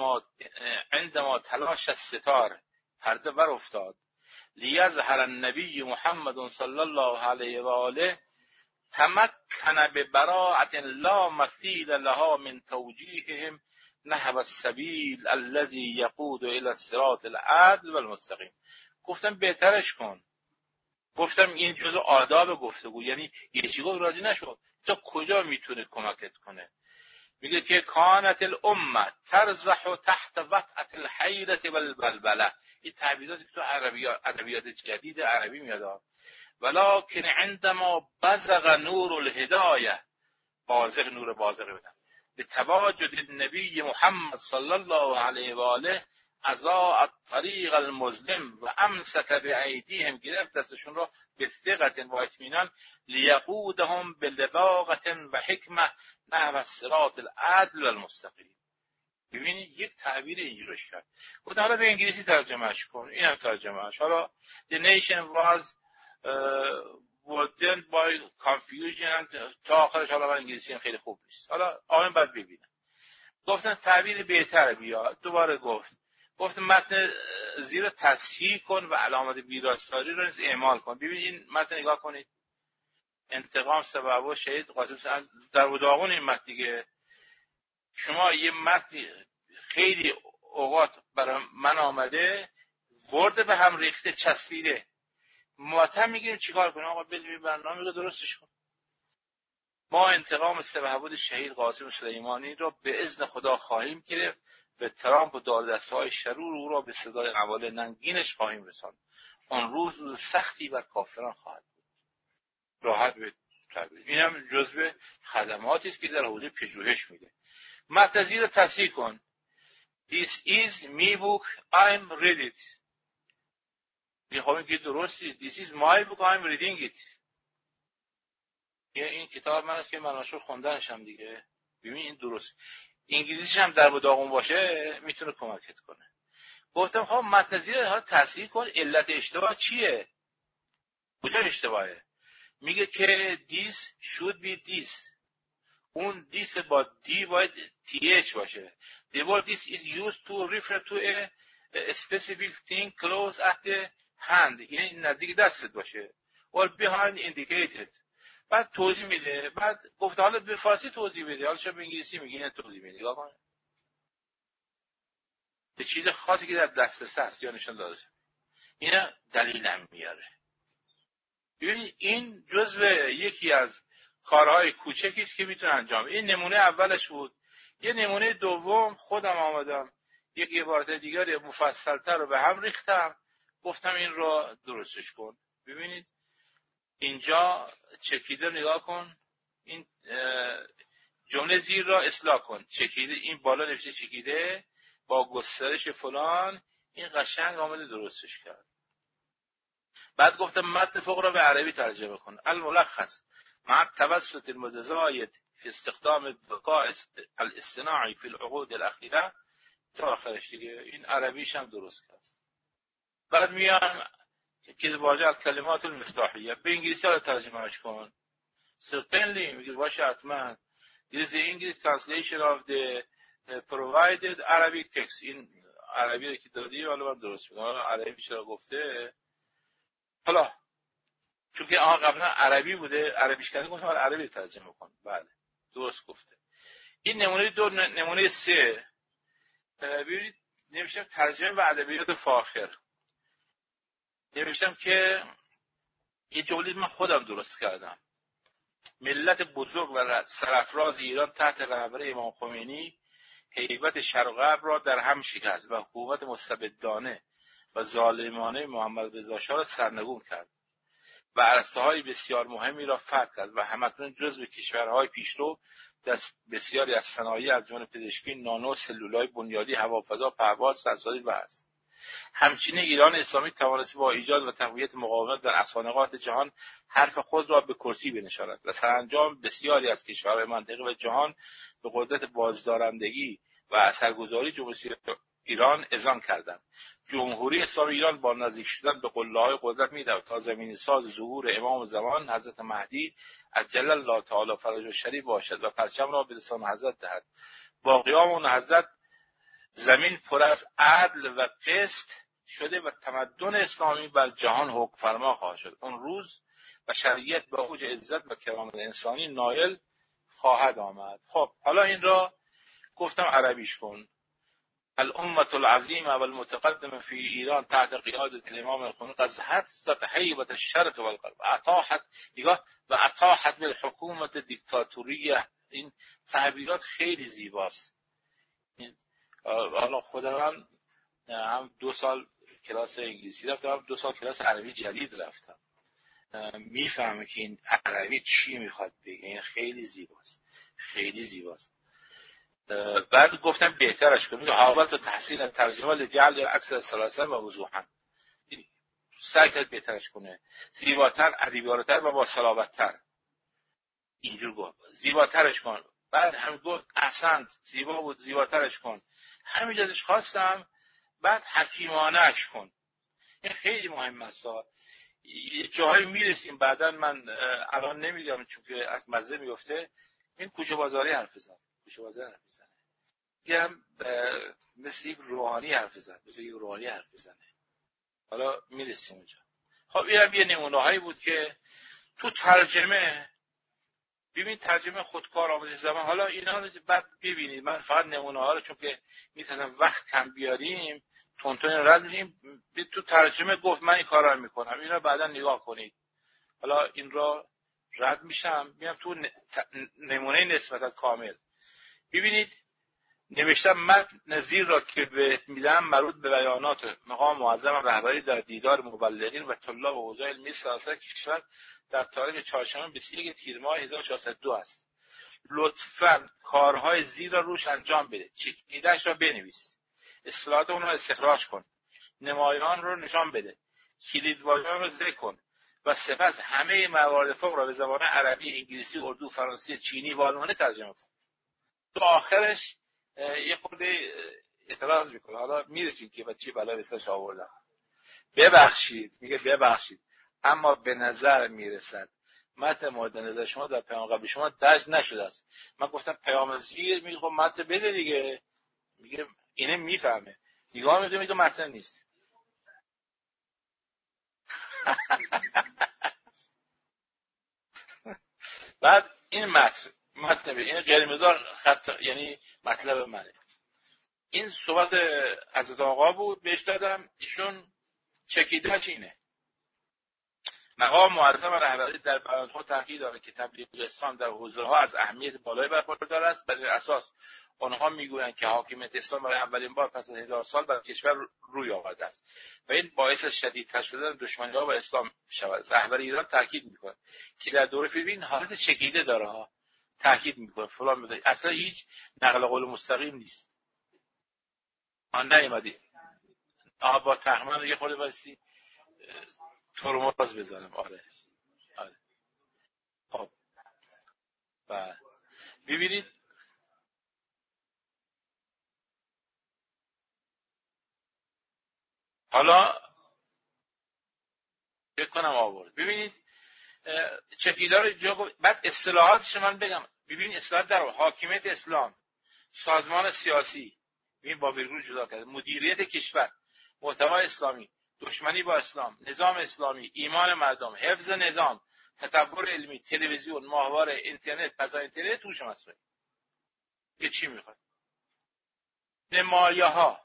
Speaker 5: عندما تلاش الستار، پرده بر افتاد، لیظهر النبی محمد صلی الله علیه و آله تمکن ببراءة لا مثیل لها من توجیههم نحو السبیل الذی یقود الى الصراط العدل والمستقیم. گفتم بهترش کن. گفتم این جزء آداب گفتگو، یعنی یه چیزی راضی نشو، تا کجا میتونه کمکت کنه؟ میگه که کانت الامه ترزح تحت وطأة الحیرة والبلبله. این تعبیراتی که تو ادبیات جدید عربی میاد. ولكن عندما بزغ نور الهدایه، بازغ نور بازغ بدن، به تواجد النبی محمد صلی الله علیه و آله اضاء الطریق المظلم و امسک بایدیهم، گرفت دستشون را به ثقة و اطمینان، لیقودهم بلباقة و حکمه نحو الصراط العدل والمستقیم. ببینید یک تعبیر اینجوریش کرد. گفت حالا به انگلیسی ترجمهش کن. اینم ترجمهش. حالا the nation was burdened by confusion. تا آخرش حالا من انگلیسی خیلی خوب نیست. حالا آن بعد ببینم. گفتن تعبیر بهتر بیاد. دوباره گفت متن زیر تصحیح کن و علامت ویراستاری رو اعمال کن. ببینید این متن نگاه کنید. انتقام سبب و شهید قاسم در داغون این متن دیگه. شما یه متن خیلی اوقات برای من آمده ورد به هم ریخته چسبیده، ماتم میگیم چیکار کنیم؟ آقا بده برنامه رو درستش کن. ما انتقام سبحبود شهید قاسم سلیمانی را به اذن خدا خواهیم گرفت و ترامپ و دارودسته‌های شرور او را به سزای اعمال ننگینش خواهیم رساند. آن روز سختی بر کافران خواهد بود. راحت به تعبیر. اینم جزء خدماتی است که در حوزه پژوهش میده. متن رو تصحیح کن. This is me book, I'm read it. میخوام که درستی. This is my book, I'm reading it. این کتاب من است که من مشغول خوندنشم دیگه. ببین این درست. انگلیسیش هم در و داغون باشه میتونه کمکت کنه. گفتم خب متن رو تصحیح کن. علت اشتباه چیه؟ کجا اشتباهه؟ میگه که this should be this. اون this با دی باید th باشه. The word this is used to refer to a specific thing close at the hand. یعنی نزدیک دستت باشه. or behind indicated. بعد توضیح میده. بعد گفت حالا به فارسی توضیح بده. حالا چه به انگلیسی میگی نه توضیح میده. نگاه کن. به چیز خاصی که در دسترس هست یا نشون داده. اینا دلیلم میاره. ببینید این جزء یکی از کارهای کوچکی است که میتونه انجام بده. این نمونه اولش بود. یه نمونه دوم خودم آمدم یک عبارت دیگری مفصل‌تر رو به هم ریختم، گفتم این رو درستش کن. ببینید اینجا چکیده نگاه کن. این جمله زیر را اصلاح کن. چکیده، این بالا نوشته چکیده با گسترش فلان. این قشنگ آمده درستش کرد. بعد گفتم متن فوق را به عربی ترجمه کن. الملخص مع التوسط المتزايد في استخدام الذكاء الاصطناعي في العقود الاخيره تا آخرش دیگه. این عربیش هم درست کرد. بعد میام که واژه از کلمات المفتاحیه به انگلیسی را ترجمهش کن. certainly میگه باشه حتما. This is the English translation of the provided Arabic text. این عربی رو که دادی حالا من درست میگم. عربی چرا گفته؟ حالا چون که قبلا عربی بوده، عربیش کرده، گفتم عربی ترجمه کن. بله درست گفته. این نمونه دو. نمونه سه ببینید نوشتم ترجمه و ادبیات فاخر. نوشتم که یه جمله من خودم درست کردم. ملت بزرگ و سرافراز ایران تحت رهبری امام خمینی هیبت شرق و غرب را در هم شکست و حکومت مستبدانه و ظالمانه محمد رضا شاه را سرنگون کرد و عرصه‌های بسیار مهمی را فتح کرد و همکنون جزو کشورهای پیشرو در بسیاری از صنایع از جمله پزشکی، نانو، سلولای بنیادی، هوافضا، پرواز، سازسازی و است. همچنین ایران اسلامی توانسته با ایجاد و تقویت مقاومت در اصالحات جهان حرف خود را به کرسی بنشاند و سرانجام بسیاری از کشورهای منطقه و جهان به قدرت بازدارندگی و اثرگذاری جمهوری ایران اذعان کردند. جمهوری اسلامی ایران با نزدیک شدن به قله‌های قدرت می‌دود تا زمین ساز ظهور امام زمان حضرت مهدی عجل الله تعالی فرجه الشریف باشد و پرچم را به دستان حضرت دهد با قیام اون حضرت زمین پر از عدل و قسط شده و تمدن اسلامی بر جهان حکم فرما خواهد شد. اون روز و شریعت به اوج عزت و کرامت انسانی نایل خواهد آمد. خب حالا این را گفتم عربیش کن. الامة العظيمة والمتقدمة في إيران تحت قيادة الإمام الخميني قد هزت هيبة الشرق والغرب و اطاحت بالحکومت دیکتاتوریه. این تعبیرات خیلی زیباست. حالا خود من هم 2 سال کلاس انگلیسی رفتم، هم 2 سال کلاس عربی جدید رفتم. میفهمه که این عربی چی میخواد بگه. این خیلی زیباست، خیلی زیباست. بعد گفتم بهترش کنم. حاولت تحسین ترجمه لجعل اکثر سلاسل و وضوحا. سعی کرد بهترش کنه، زیباتر، ادبیاتر و با صلابت‌تر. اینجور گفت زیباترش کن. بعد هم گفت احسنت، زیبا بود، زیباترش کن. همین ازش خواستم. بعد حکیمانه‌اش کن. این خیلی مهم است. یه جایی میرسیم بعدا من الان نمیگم چون که از مزه میفته. این کوچه بازاری حرف بزن، کوچه بازاری حرف بزنه. میگم مثل یک روحانی حرف بزنه. حالا میرسیم اونجا. خب اینم یه نمونه‌هایی بود که تو ترجمه، ببین ترجمه خودکار آموزش زبان. حالا اینا رو بعد ببینید. من فقط نمونه‌ها رو چون که می‌خواستم وقت کم بیاریم تونتون رد می‌شیم. تو ترجمه گفت من این کارا رو می‌کنم. اینا بعدا نگاه کنید. حالا این را رد میشم میام تو نمونه نسبتا کامل. ببینید نوشتم متن زیر را که بهت میدم مربوط به بیانات مقام معظم رهبری در دیدار مبلغین و طلاب و اوضاع علمی سیاست کشور در تاریخ چهارشنبه 21 تیر ماه 1402 است. لطفاً کارهای زیر را روش انجام بده. چکیده‌اش را بنویس. اصطلاحات اون را استخراج کن. نمایان رو نشان بده. کلیدواژه‌ها رو ذکر کن و سپس همه موارد فوق را به زبان عربی، انگلیسی، اردو، فرانسه، چینی و آلمانی ترجمه کن. تو آخرش یه خورده اعتراض میکنه. حالا میرسیم که چی بلای بسش آوردم. میگه ببخشید اما به نظر میرسد متن مورد نظر شما در پیام قبلی شما درج نشده است. من گفتم پیام زیر. میگه خب متن بده دیگه. میگه اینه میفهمه. نگاه میگه متن نیست. بعد این متن این غیر مقدار خط، یعنی مطلب منه. این صحبت حضرت آقا بود بهش دادم. ایشون چکیده‌اش اینه: مقام معظم رهبری در بیان خود تاکید دارد که تبلیغ اسلام در حوزه‌ها از اهمیت بالایی برخوردار است. بر این اساس آنها میگویند که حاکمیت اسلام برای اولین بار پس از 1000 سال بر کشور روی آورده است و این باعث شدیدتر شدن دشمنی‌ها با اسلام شود. رهبری ایران تاکید می‌کند که در دوره فیلمین حالت چکیده داره ها. تاکید می‌کنه فلان می‌گه. اصلا هیچ نقل قول مستقیم نیست. آن نیومدی. با تخمین یه خورده واسي ترمز بزنم. آره. خب ببینید حالا بکنم آورد. ببینید چکیدار جا. بعد اصطلاحاتش من بگم. ببینید اصطلاحات در حاکمیت اسلام، سازمان سیاسی، ببین با ویرگول جدا کرده، مدیریت کشور، محتوای اسلامی، دشمنی با اسلام، نظام اسلامی، ایمان مردم، حفظ نظام، تطور علمی، تلویزیون، ماهواره، اینترنت، فضای اینترنت توش مسئله. یه چی میخواد؟ نمایه‌ها،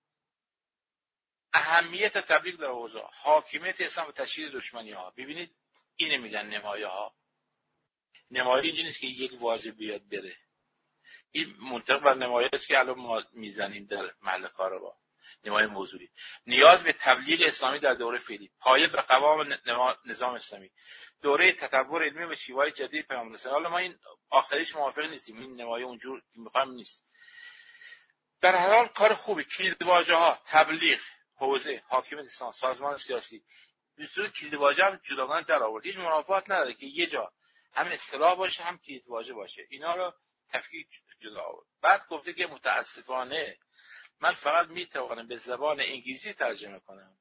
Speaker 5: اهمیت تبلیغ در حوزه، حاکمیت اسلام و تشدید دشمنی‌ها. ببینید اینه میگن نمایه‌ها. نمایه اینجوری نیست که یک واژه بیاد بره. این منطق بر نمایه است که الان ما میزنیم در محل کار با نمایه موضوعی. نیاز به تبلیغ اسلامی در دوره فعلی، پایه به قوام نظام اسلامی، دوره تطور علمی و شیوه‌های جدید پیامبر اسلام. حالا ما این آخریش موافق نیستیم. این نمایه اونجور که می‌خوایم نیست. در هر حال کار خوبی. کلیدواژه‌ها، تبلیغ، حوزه، حاکمیت اسلام، سازمان سیاسی، به صورت کلیدواژه هم جداگانه در آورد. هیچ منافات نداره که یه جا هم اصطلاح باشه هم کلیدواژه باشه. اینا رو تفکیک جدا آورد. بعد گفته که متاسفانه من فقط میتوانم به زبان انگلیسی ترجمه کنم.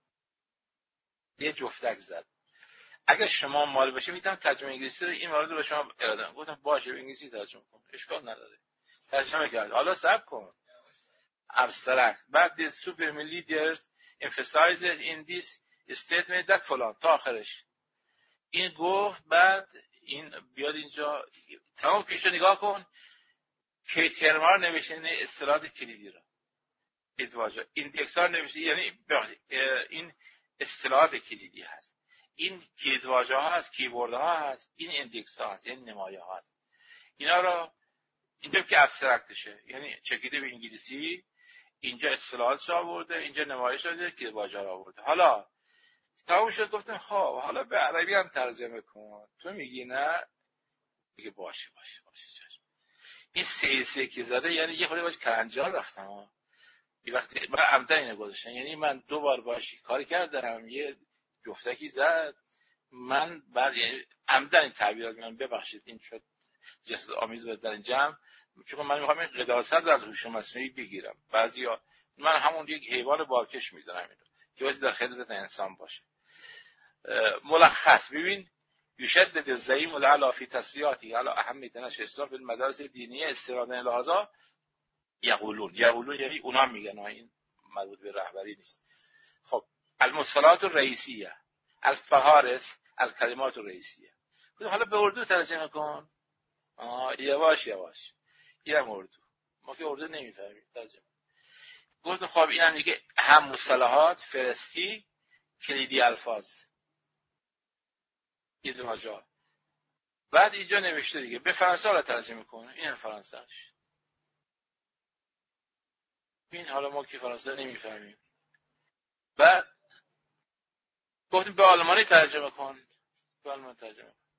Speaker 5: یه جفتک زد. اگر شما مال باشه میتونم ترجمه انگلیسی رو این مورد رو به شما ارائه بدم. گفتم باشه به انگلیسی ترجمه کنم. اشکال نداره. ترجمه کرد. حالا صبر کن. abstract. بعد the supreme leaders emphasizes in this statement that فلان تا آخرش. این گفت. بعد این بیاد اینجا تمام پیشو نگاه کن که ترمار نوشته اصطلاحات کلیدی را ادواجه ایندکس ها نوشته، یعنی این اصطلاحات کلیدی هست، این کلیدواژه ها هست، کیورد ها هست، این ایندکس ها هست، یعنی نمایه ها هست. اینا را اینجا که ابسترکتشه، یعنی چکیده به انگلیسی، اینجا اصطلاحات آورده، اینجا نمایش داده، کلیدواژه ها آورده. حالا تمام شد. گفتم خب حالا به عربی هم ترجمه کن. تو میگی نه؟ میگه باشه. این سه که زده یعنی یه خورده باش کلنجار رفتم ها. این وقتی من عمدن اینو گذاشتن، یعنی من 2 بار باش کار کردم، یه جفتکی زد، من بعد عمدن این تعبیرات من ببخشید این شد جسد آمیز بود در این جمع، چون من میخوام این قداست رو از هوش مصنوعی بگیرم. بعضیا من همون یک حیوان بارکش میدونم اینو که واسه در خدمت انسان باشه. ملخص ببین، يشدد الزعيم العلا في تصريحاته على أهمية نشر الإسلام في المدارس الدينية استنادا إلى هذا. یقولون یعنی اونا میگن، این مربوط به رهبری نیست. خب المصطلحات الرئیسیه، الفهارس، الکلمات الرئیسیه. حالا به اردو ترجمه کن. یواش اینم اردو، ما که اردو نمیفهمیم ترجمه. گفت خب اینم میگه هم مصطلحات فرستی، کلیدی الفاظ، ادواجا. بعد اینجا نوشته دیگه به فرانسه را ترجمه کن. این فرانسهش. این حالا ما که فرانسه نمیفهمیم. بعد گفتیم به آلمانی ترجمه کن. به آلمانی ترجمه کن.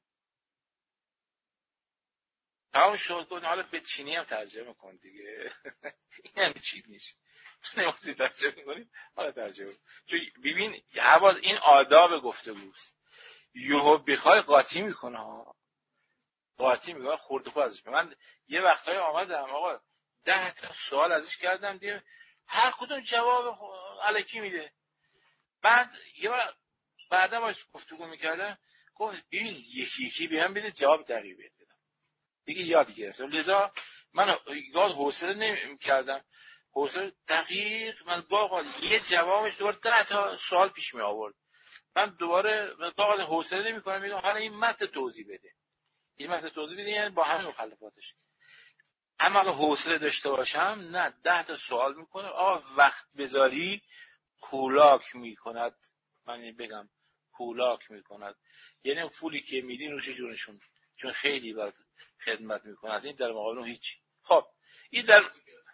Speaker 5: همون شد. گفتیم حالا به چینی هم ترجمه کن دیگه. این هم چینیش. نمازی ترجمه کنیم. حالا ترجمه کن. چون ببین حواظ این آداب گفتگوست. یهو بخوای قاطی میکنه ها. قاطی میکنه خورد خود ازش. من یه وقتایی آمدم آقا 10 تا سوال ازش کردم دیگه هر کدوم جواب الکی میده. بعد یه بار بعدا باش گفتگو میکردم گفت ببین یکی بهم بده جواب دقیق بدم. دیگه یاد گرفتم. لذا من یاد حوصله نمیکردم. حوصله دقیق من باقا یه جوابش دوباره 10 تا سوال پیش می آورد. من دوباره باقا حوصله نمیکنم میگم حالا این متن توضیح بده. این متن توضیح بده یعنی با همه مخالفاتش. اما اگه حوصله داشته باشم نه 10 تا سوال میکنه. وقت بذاری کولاک میکند. من بگم کولاک میکند یعنی پولی که میدی نوش جونشون، چون خیلی برات خدمت میکنه. از این در مقابل اون هیچ. خب این در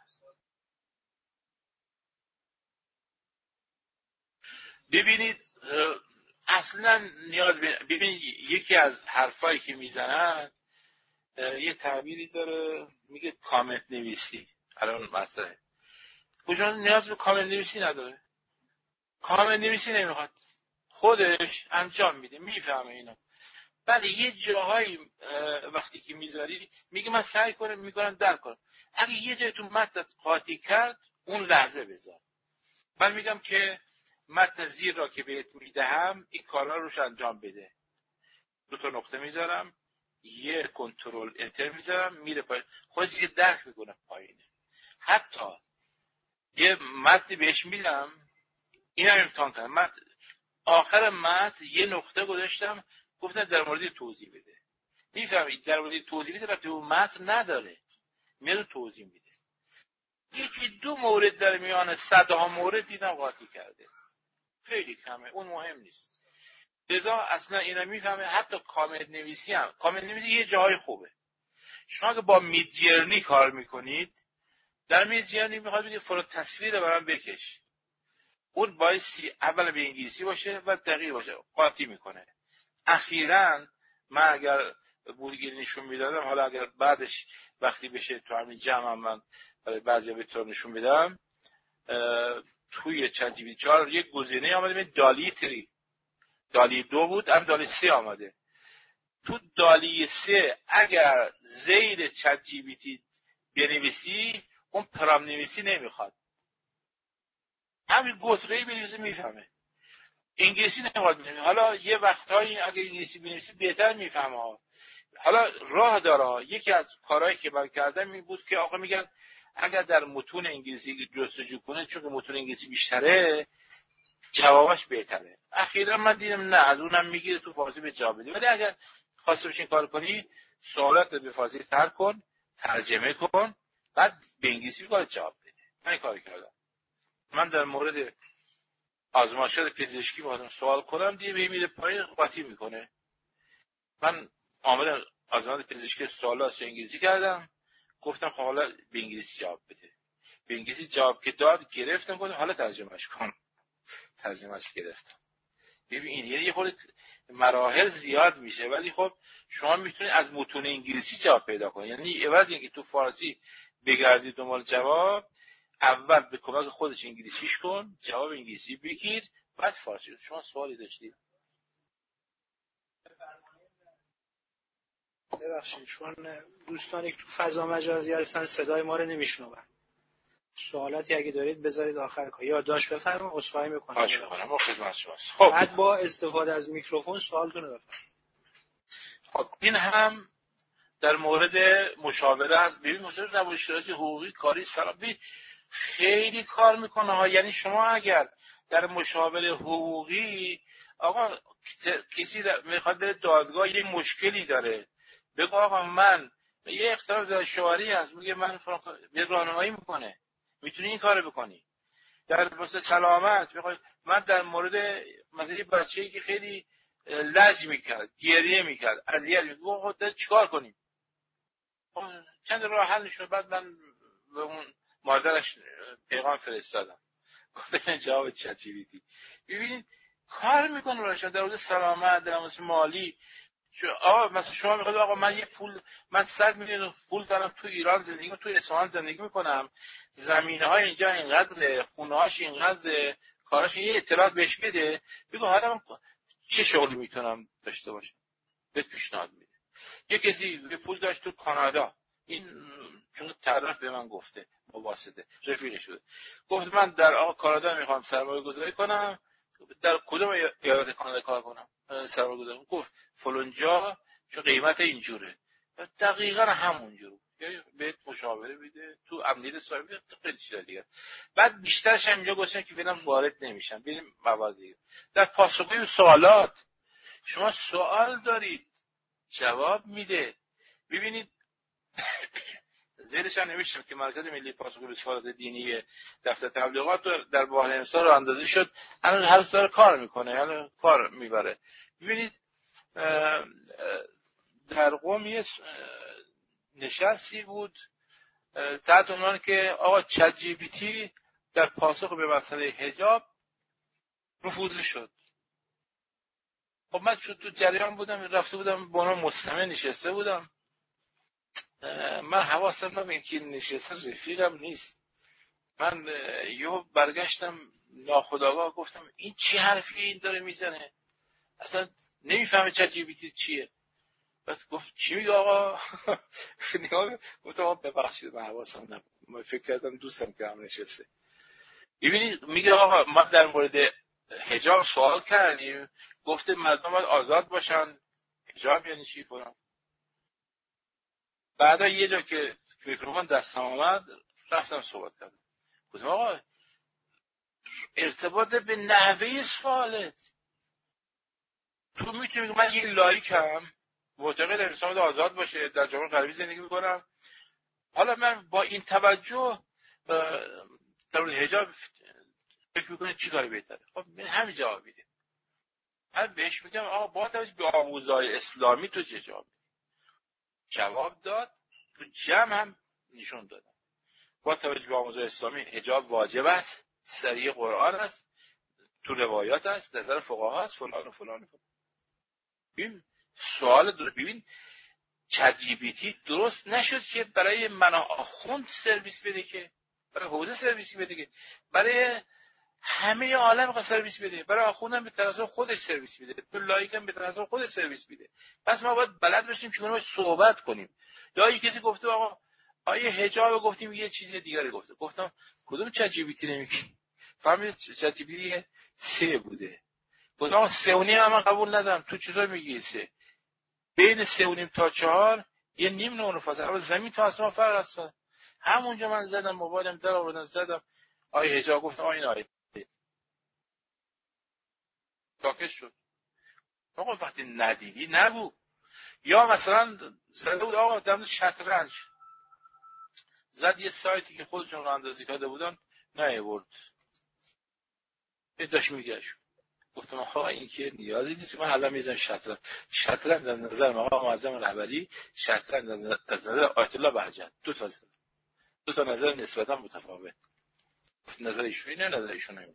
Speaker 5: ببینید اصلا نیاز ببینید یکی از حرفایی که میزنن یه تعبیری داره میگه کامنت نویسی. الان مثلا کجا نیاز به کامنت نویسی نداره. کامنت نویسی نمیخواد، خودش انجام میده، میفهمه اینا. ولی یه جاهایی وقتی که میذاری میگه من سعی میکنم درک کنم. اگه یه جای تو متن قاطی کرد اون لحظه بذار. من میگم که متن زیر را که بهت میدهم این کارا روش انجام بده. 2 تا نقطه میذارم، یه کنترل انتر میذارم، میره پایین. خودش یه درک میکنه پایینه. حتی یه متن بهش میدم اینم امتحان کنم. آخر متن یه نقطه گذاشتم گفتن در مورد توضیح بده. میفهمید در مورد توضیح بده وقتی اون متن نداره میاد توضیح میده. 1-2 مورد در میان صدها مورد دیدم قاطی کرده. خیلی کمه، اون مهم نیست. لذا اصلا اینا میفهمه. حتی کامنت نویسی هم، کامنت نویسی یه جای خوبه. شما که با میدجرنی کار میکنید، در میدجرنی میخواد بگه فلان تصویر برام بکش، اون بایستی اول به انگلیسی باشه و دقیق باشه، قاطی میکنه. اخیراً من اگر بودگی نشون میدادم، حالا اگر بعدش وقتی بشه تو همین جمع من برای بعضی بهتر نشون بدم، توی چت جی پی تی 4 یک گزینه آمده به دالی 3، دالی 2 بود، هم دالی 3 آمده. تو دالی 3 اگر زیر چت جی پی تی بنویسی اون پرام نویسی نمیخواد، همین گتره‌ای بنویسی میفهمه. انگلیسی نمیخواد بنویسی. حالا یه وقتایی اگه انگلیسی بنویسی بهتر میفهمه ها. حالا راه داره. یکی از کارهایی که من کردم این بود که آقا میگن اگر در متون انگلیسی جستجو کنه، چون که متون انگلیسی بیشتره جوابش بهتره. اخیرا من دیدم نه، از اونم میگیره تو فارسی به جواب بده. ولی اگر خواسته باشین کار کنی، سوالات رو به فارسی تر کن، ترجمه کن، بعد به انگلیسی کار جواب بده. من این کار کردم. من در مورد آزمایشات پزشکی واسه سوال کنم، دیگه میره پایین قاطی میکنه. من آمدم آزمایشات پزشکی سوالات انگلیسی کردم، گفتم خب حالا به انگلیسی جواب بده. به انگلیسی جواب که داد گرفتم، گفتم حالا ترجمهش کن. ترجمهش گرفتم. ببین یعنی یه خورده مراحل زیاد میشه، ولی خب شما میتونید از متون انگلیسی جواب پیدا کنید. یعنی عوض اینکه تو فارسی بگردید دنبال جواب، اول به کمک خودش انگلیسیش کن، جواب انگلیسی بگیر، بعد فارسی. شما سوالی داشتید؟
Speaker 3: ببخشید چون دوستانی که تو فضا مجازی هستن صدای ما رو نمیشنون. سوالاتی اگه دارید بذارید آخر کار. یادداشت بفرمایید، عذرخواهی میکنم.
Speaker 5: خواهش می‌کنم. ما خدمت شماست. خب
Speaker 3: بعد با استفاده از میکروفون سوالتون رو بفرمایید.
Speaker 5: خب این هم در مورد مشاوره هست. ببین مشاوره روانشناسی حقوقی کاری سلامتی خیلی کار میکنه ها. یعنی شما اگر در مشاوره حقوقی آقا کسی میخواد بره دادگاه، یه مشکلی داره، بگو آقا من یه اختلاف زناشویی هست، میگه من یه راهنمایی میکنه، میتونی این کارو بکنی. در واسه سلامت میخواد، من در مورد مثلا یه بچه‌ای که خیلی لج میکرد، گریه میکرد، اذیت میکرد، خودت چیکار کنیم؟ چند راه حل نشون. بعد من به اون مادرش پیغام فرستادم، گفتم جواب چتیلیتی. ببینید کار میکنه راش در مورد سلامت، در مورد مالی. آقا مثلا شما میخواید آقا من یه پول، من 100 میلیون پول دارم تو ایران زندگی، تو اصفهان زندگی میکنم، زمینه‌های اینجا اینقدر، خونه‌هاش اینقدر، کاراش، یه اطلاعات بهش بده، بگو حالا من چه شغلی میتونم داشته باشم، بهت پیشنهاد میده. یه کسی یه پول داشت تو کانادا، این چون طرف به من گفته با واسطه رفیق شده، گفت من در کانادا میخوام سرمایه گذاری کنم، در کدوم ایالت کانادا کار کنم سرمایه گذاری کنم؟ گفت فلان جا، چون قیمت اینجوره. دقیقاً همونجوره. یعنی بهت مشاوره میده تو امنیت سایبری، خیلی چیزا دیگه. بعد بیشترش هم اینجا گفتن که فعلا وارد نمیشن، بریم موارد دیگه. در پاسخگویی به سوالات، شما سوال دارید جواب میده. ببینید زیرش هم نوشتم که مرکز ملی پاسخگویی به سوالات دینی دفتر تبلیغات در بالا امسال رو اندازه شد، الان هر سال کار میکنه، الان کار میبره. ببینید در قم یه نشستی بود تحت عنوان که آقا چت جی پی تی در پاسخ به مسئله حجاب رفوزی شد. خب من تو جریان بودم، رفته بودم با اونها مستمع نشسته بودم. من حواسم نبود که نشسته رفیقم نیست. من یهو برگشتم ناخودآگاه گفتم این چی حرفیه این داره میزنه، اصلا نمیفهمه چت جی پی تی چیه. بعد گفت چی میگه آقا؟ نگاه گفتم آقا ببخشید من حواسم نبود، من فکر کردم دوستم که هم نشسته. ببینید میگه آقا ما در مورد حجاب سوال کردیم، گفته مردم باید آزاد باشن، حجاب یعنی چی کنم؟ بعدا یه جا که میکروفون دستم آمد رفتم صحبت کردم، گفتم آقا ارتباط به نحوه سوالت، تو میتونی من یه لایکم معتقد انسان آزاد باشه، در جامعه غربی زندگی میکنم، حالا من با این توجه در مورد حجاب فکر میکنه چی کاری بهتره؟ خب من همین جواب میده. من بهش میگم آقا با توجه به آموزهای اسلامی تو چه جواب میدی؟ جواب داد، تو جمع هم نشون دادم با توجه به آموزهای اسلامی حجاب واجب است، صریح قرآن است، تو روایات است، نظر فقها است، فلان و فلان و فلان. ببین سوال داره. ببین چت جی پی تی درست نشد که برای من آخوند سرویس بده، که برای حوزه سرویس بده، که برای همه عالم سرویس بده، برای آخوندم به تناسب خودش سرویس بده، تو لایک هم به تناسب خودش سرویس بده. پس ما باید بلد باشیم چگونه باید صحبت کنیم. یا کسی گفته آقا آیه حجاب گفتیم یه چیز دیگری گفته، گفتم کدوم چت جی پی تی نمیگی؟ فهمید چت جی پی تی 3 بوده. گفتم آقا 3.5 هم من قبول ندارم، تو چطور میگی 3؟ بین 3.5 تا 4 یه نیم نور فاصله، اما زمین تا آسمان فرق هست. همونجا من زدم موبایلم در آوردم زدم آیه حجاب، گفتم این آیه ساکت شد. آقا وقتی ندیدی نگو. یا مثلا زده بود آقا در شطرنج، زد یه سایتی که خودشون راه اندازی کرده بودن نیاورد، داشت میگشت. گفتم آقا این که نیازی نیست من حالا میذارم شطرنج از نظر آقا معظم رهبری، شطرنج از نظر آیت الله بهجت، دو تا نظر نسبتا متفاوت. نظر ایشون اینه، نظر ایشون اینه.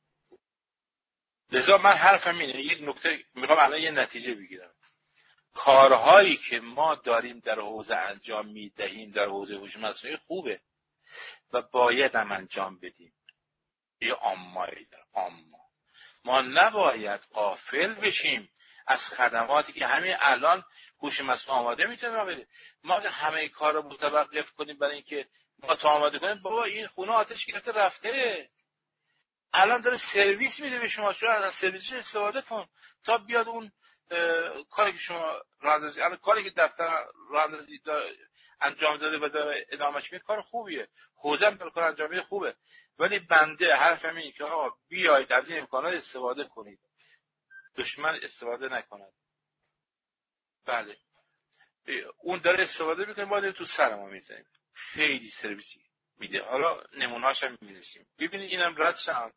Speaker 5: لذا من حرفم اینه، یک نکته میخوام الان یه نتیجه بگیرم. کارهایی که ما داریم در حوزه انجام میدهیم در حوزه هوش مصنوعی خوبه و باید هم انجام بدیم. یه عامایی داره، ما نباید غافل بشیم از خدماتی که همین الان هوش مصنوعی آماده میتونه بده. ما همه کار رو متوقف کنیم برای اینکه ما تا آماده کنیم بابا این خونه آتش گرفته رفته، الان داره سرویس میده به شما، شما از سرویسش استفاده کن تا بیاد اون کاری که شما راندازی، الان کاری که دفتر راندازی انجام داده و داره ادامهش میده کار خوبیه، حوزه هم کار انجام میده خوبه، ولی بنده حرفم اینه که آقا بیاید از این امکانات استفاده کنید، دشمن استفاده نکند. بله اون داره استفاده میکنه، ما داریم تو سر ما میزنیم. خیلی سرویسی میده. حالا نمونه‌هاش هم می‌رسیم. ببینید اینم رد شد.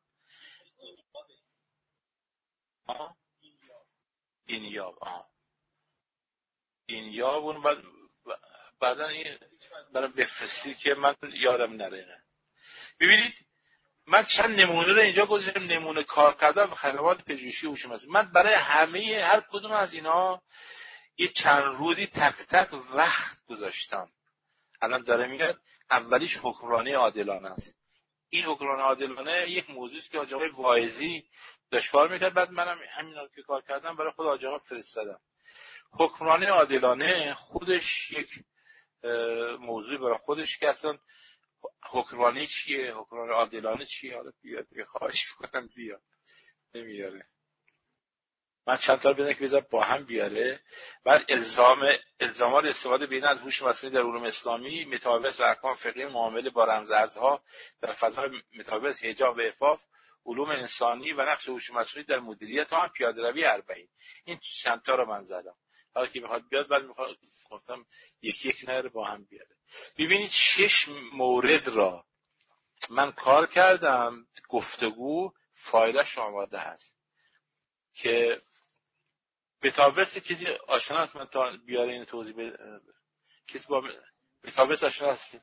Speaker 5: اینیاب اون بعدا این برام بفرستی که من یادم نره. ببینید من چند نمونه رو اینجا گذاشتم، نمونه کار کردن و خدمات پزشکی هوش مصنوعی. من برای همه هر کدوم از اینا یه چند روزی تک تک وقت گذاشتم. الان داره میاد اولیش حکمرانی عادلانه است. این حکمرانی عادلانه یک موضوعی است که حاج آقای واعظی داشت کار میکرد، بعد منم همینا رو که کار کردم برای خود حاج آقا فرستادم. حکمرانی عادلانه خودش یک موضوع برای خودش که اصلا حکمرانی چیه، حکمرانی عادلانه چیه. حالا بیاد دیگه خواهش میکنم بیاد، نمیاره. من چند تا بدونم که بذار با هم بیاره. بعد الزامات استفاده بین از هوش مصنوعی در علوم اسلامی، متابعت ارکان فقهی، معامله با رمزارزها در فضای متابعت حجاب و عفاف، علوم انسانی و نقش هوش مصنوعی در مدیریت و هم پیاده‌روی اربعین. این چند تا رو من زدم. حالا که میخواد بیاد بعد میخواد گفتم یک نره با هم بیاره. ببینید 6 مورد را من کار کردم، گفتگو فایلش آماده هست که متاورس کسی آشنا هست من تا بیاره این توضیح بده. کسی با متاورس آشنا هستی؟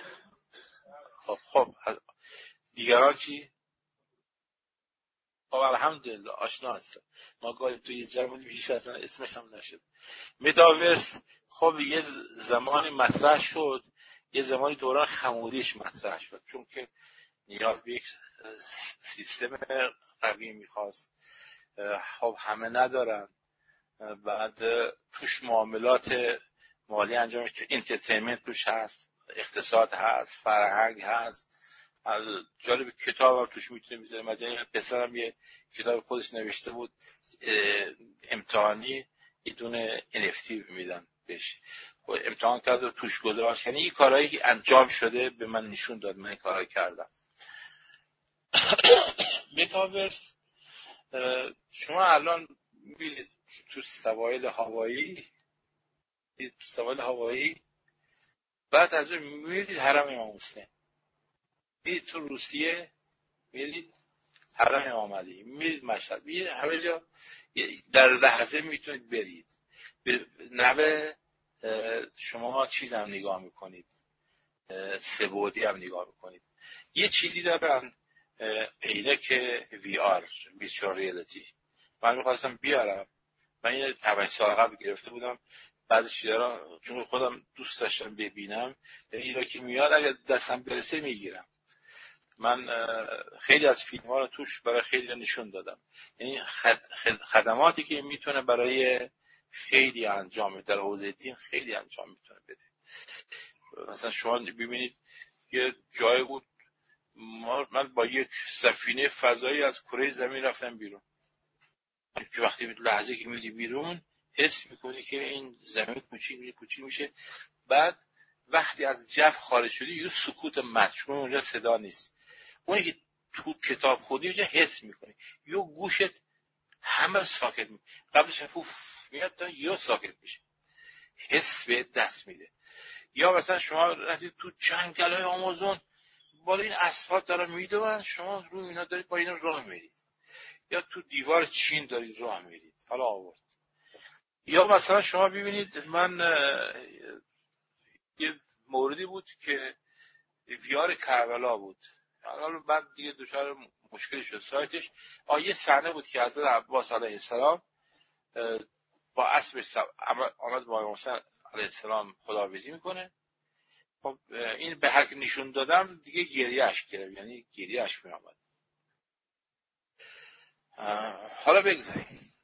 Speaker 5: خب دیگران چی؟ خب الحمدلله آشنا هست. ما گاهی توی جمعی بیش اصلا اسمش هم نشد. متاورس خب یه زمانی مطرح شد، یه زمانی دوران خمودیش مطرح شد، چون که نیاز به یک سیستم قوی میخواست. خب همه ندارن. بعد توش معاملات مالی انجام میشه، انترتینمنت توش هست، اقتصاد هست، فرهنگ هست. جالب کتاب هم توش میتونه میذاره. مثلا پسرم یه کتاب خودش نوشته بود امتحانی، یه دونه NFT میدن بهش، امتحان کرد و توش گذاشت. یعنی این کارهایی که انجام شده به من نشون داد، من این کارا کردم. متاورس شما الان میبینید تو سواحل هوایی، بعد از اون میبینید حرم امام حسین، میبینید تو روسیه میبینید حرم امام علی، میبینید مشهد، میبینید همه جا در لحظه میتونید برید. به نوع شما چیز هم نگاه میکنید، سه‌بعدی هم نگاه میکنید. یه چیزی دارن عینک VR Virtual Reality، من میخواستم بیارم. من این 8 سال قبل گرفته بودم، بعضی چیزا رو چون خودم دوست داشتم ببینم، اینا که میاد اگه دستم برسه میگیرم. من خیلی از فیلم ها رو توش برای خیلی نشون دادم. یعنی خدماتی که میتونه برای خیلی انجام در حوزه دین خیلی انجام میتونه بده. مثلا شما ببینید یه جای بود من با یک سفینه فضایی از کره زمین رفتم بیرون. که وقتی لحظه که میدی بیرون حس میکنی که این زمین کوچیک میشه. بعد وقتی از جو خارج شدی یه سکوت مطلوب، اونجا صدا نیست. اونی که تو کتاب خودی اونجا حس میکنی، یه گوشت همه ساکت میشه، قبلش فوف میاد تا یه ساکت میشه، حس به دست میده. یا مثلا شما رفتید تو جنگل‌های آمازون، بالا این اسفالت داره میدون، شما رو اینا دارید با اینا راه میرید، یا تو دیوار چین دارید راه میرید. حالا آورد. یا مثلا شما ببینید، من یه موردی بود که ویار کربلا بود، حالا بعد دیگه دچار مشکلی شد سایتش. یه صحنه بود که حضرت عباس علیه السلام با اسبش آمد با امام حسین علیه السلام خداحافظی میکنه. خب این به هر که نشون دادم دیگه گریه اشک گرفت، یعنی گریه اشک می آمد. حالا بگذاریم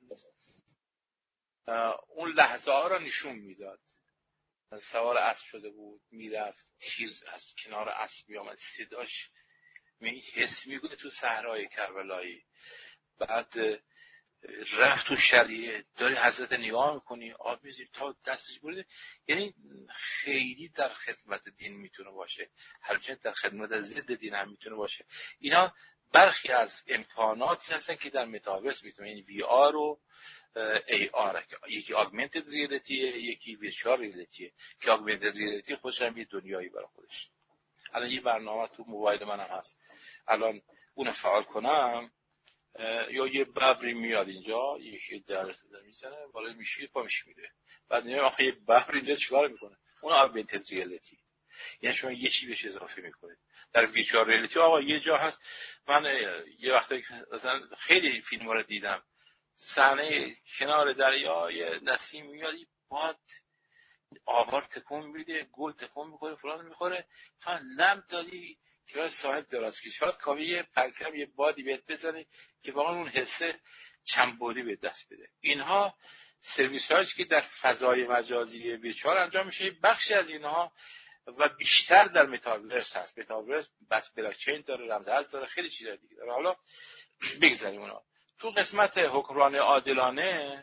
Speaker 5: اون لحظه ها را نشون میداد. سوار اسب شده بود، میرفت، تیر از کنار اسب میآمد، صداش حس میکنه تو صحرای کربلایی. بعد رفت تو شریعه، داری حضرت نگاه میکنی، آب میزید تا دستش بریده. یعنی خیلی در خدمت دین میتونه باشه، همچنین در خدمت ضد دین هم میتونه باشه. اینا برخی از امکاناتی هستن که در متاورس میتونه، یعنی وی آر و ای آر، یکی آگمنتد ریالیتیه، یکی ویرچوال ریالیتیه، که آگمنتد ریالیتی خودش هم یه دنیایی برای خودش. الان یه برنامه تو موبایل من هم هست، الان اون فعال کنم، یا یه ببری میاد اینجا، یکی در میزنه بالا، میشید پاش میره، بعد میگه آخه یه ببر اینجا چیکار میکنه؟ اون آگمنتد ریالیتی، یعنی شما یه چیزی بهش اضافه میکنید. در ویرچوال ریالیتی یه جا هست، من یه وقتی مثلا خیلی فیلم‌ها رو دیدم، صحنه کنار دریا، یه نسیم میاد، باد آوار تکون میده، گل تکون میکنه، فلان میخوره، تو لم دادی که ساحل دراز کشید، شاید کافیه یه پرکم یه بادی بهت بزنه که واقعا اون حسه چند بعدی به دست بده. اینها سرویس هایی که در فضای مجازی ویرچوال انجام میشه. بخشی از اینها و بیشتر در متاورس هست. متاورس بس بلاکچین داره، رمزارز داره، خیلی چیزا دیگه داره. حالا بگذاریم اونا. تو قسمت حکمرانی عادلانه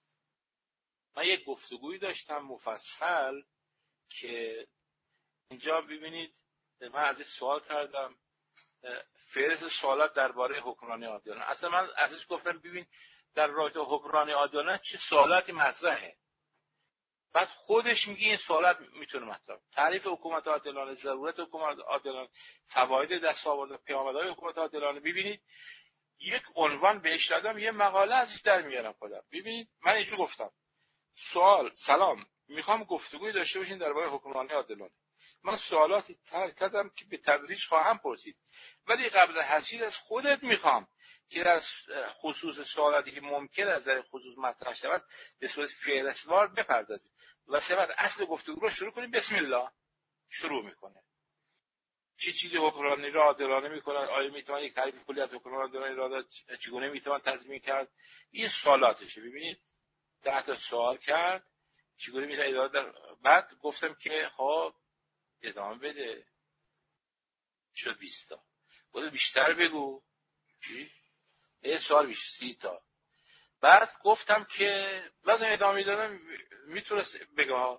Speaker 5: من یک گفتگویی داشتم مفصل که اینجا ببینید، من از این سوال کردم، فهرست سوالات درباره حکمرانی عادلانه. اصلا من ازش گفتم ببین در رابطه حکمرانی عادلانه چه سوالاتی مطرحه. بعد خودش میگه این سوالات میتونه مطرح، تعریف حکومت عادلانه، ضرورت حکومت عادلانه، فواید دستاورد پیامدهای حکومت عادلانه. ببینید یک عنوان بهش دادم، یه مقاله ازش در میارم خودم. ببینید من اینجوری گفتم سلام، میخوام گفتگوی داشته باشین درباره حکمرانی عادلانه. من سوالاتی طرح کردم که به تدریج خواهم پرسید، ولی قبل هر چیز از خودت میخوام که در خصوص سوالاتی که ممکن است در خصوص مطرح شود به صورت فهرستوار بپردازیم و بعد اصل گفتگو رو شروع کنیم. بسم الله. شروع میکنه چه چیزی حکمرانی را عادلانه میکنن، آیا میتوان یک تعریف کلی از حکمرانی عادلانه را چگونه میتوان تضمین کرد؟ این سوالاتشه. ببینید 10 تا سوال کرد، چگونه میتونه ادامه در. بعد گفتم که خب ادامه بده، شد 20 تا. بود بیشتر بگو. یه سوال بیشتر 30 تا. بعد گفتم که لازم ادامه دادم میتونست بگه.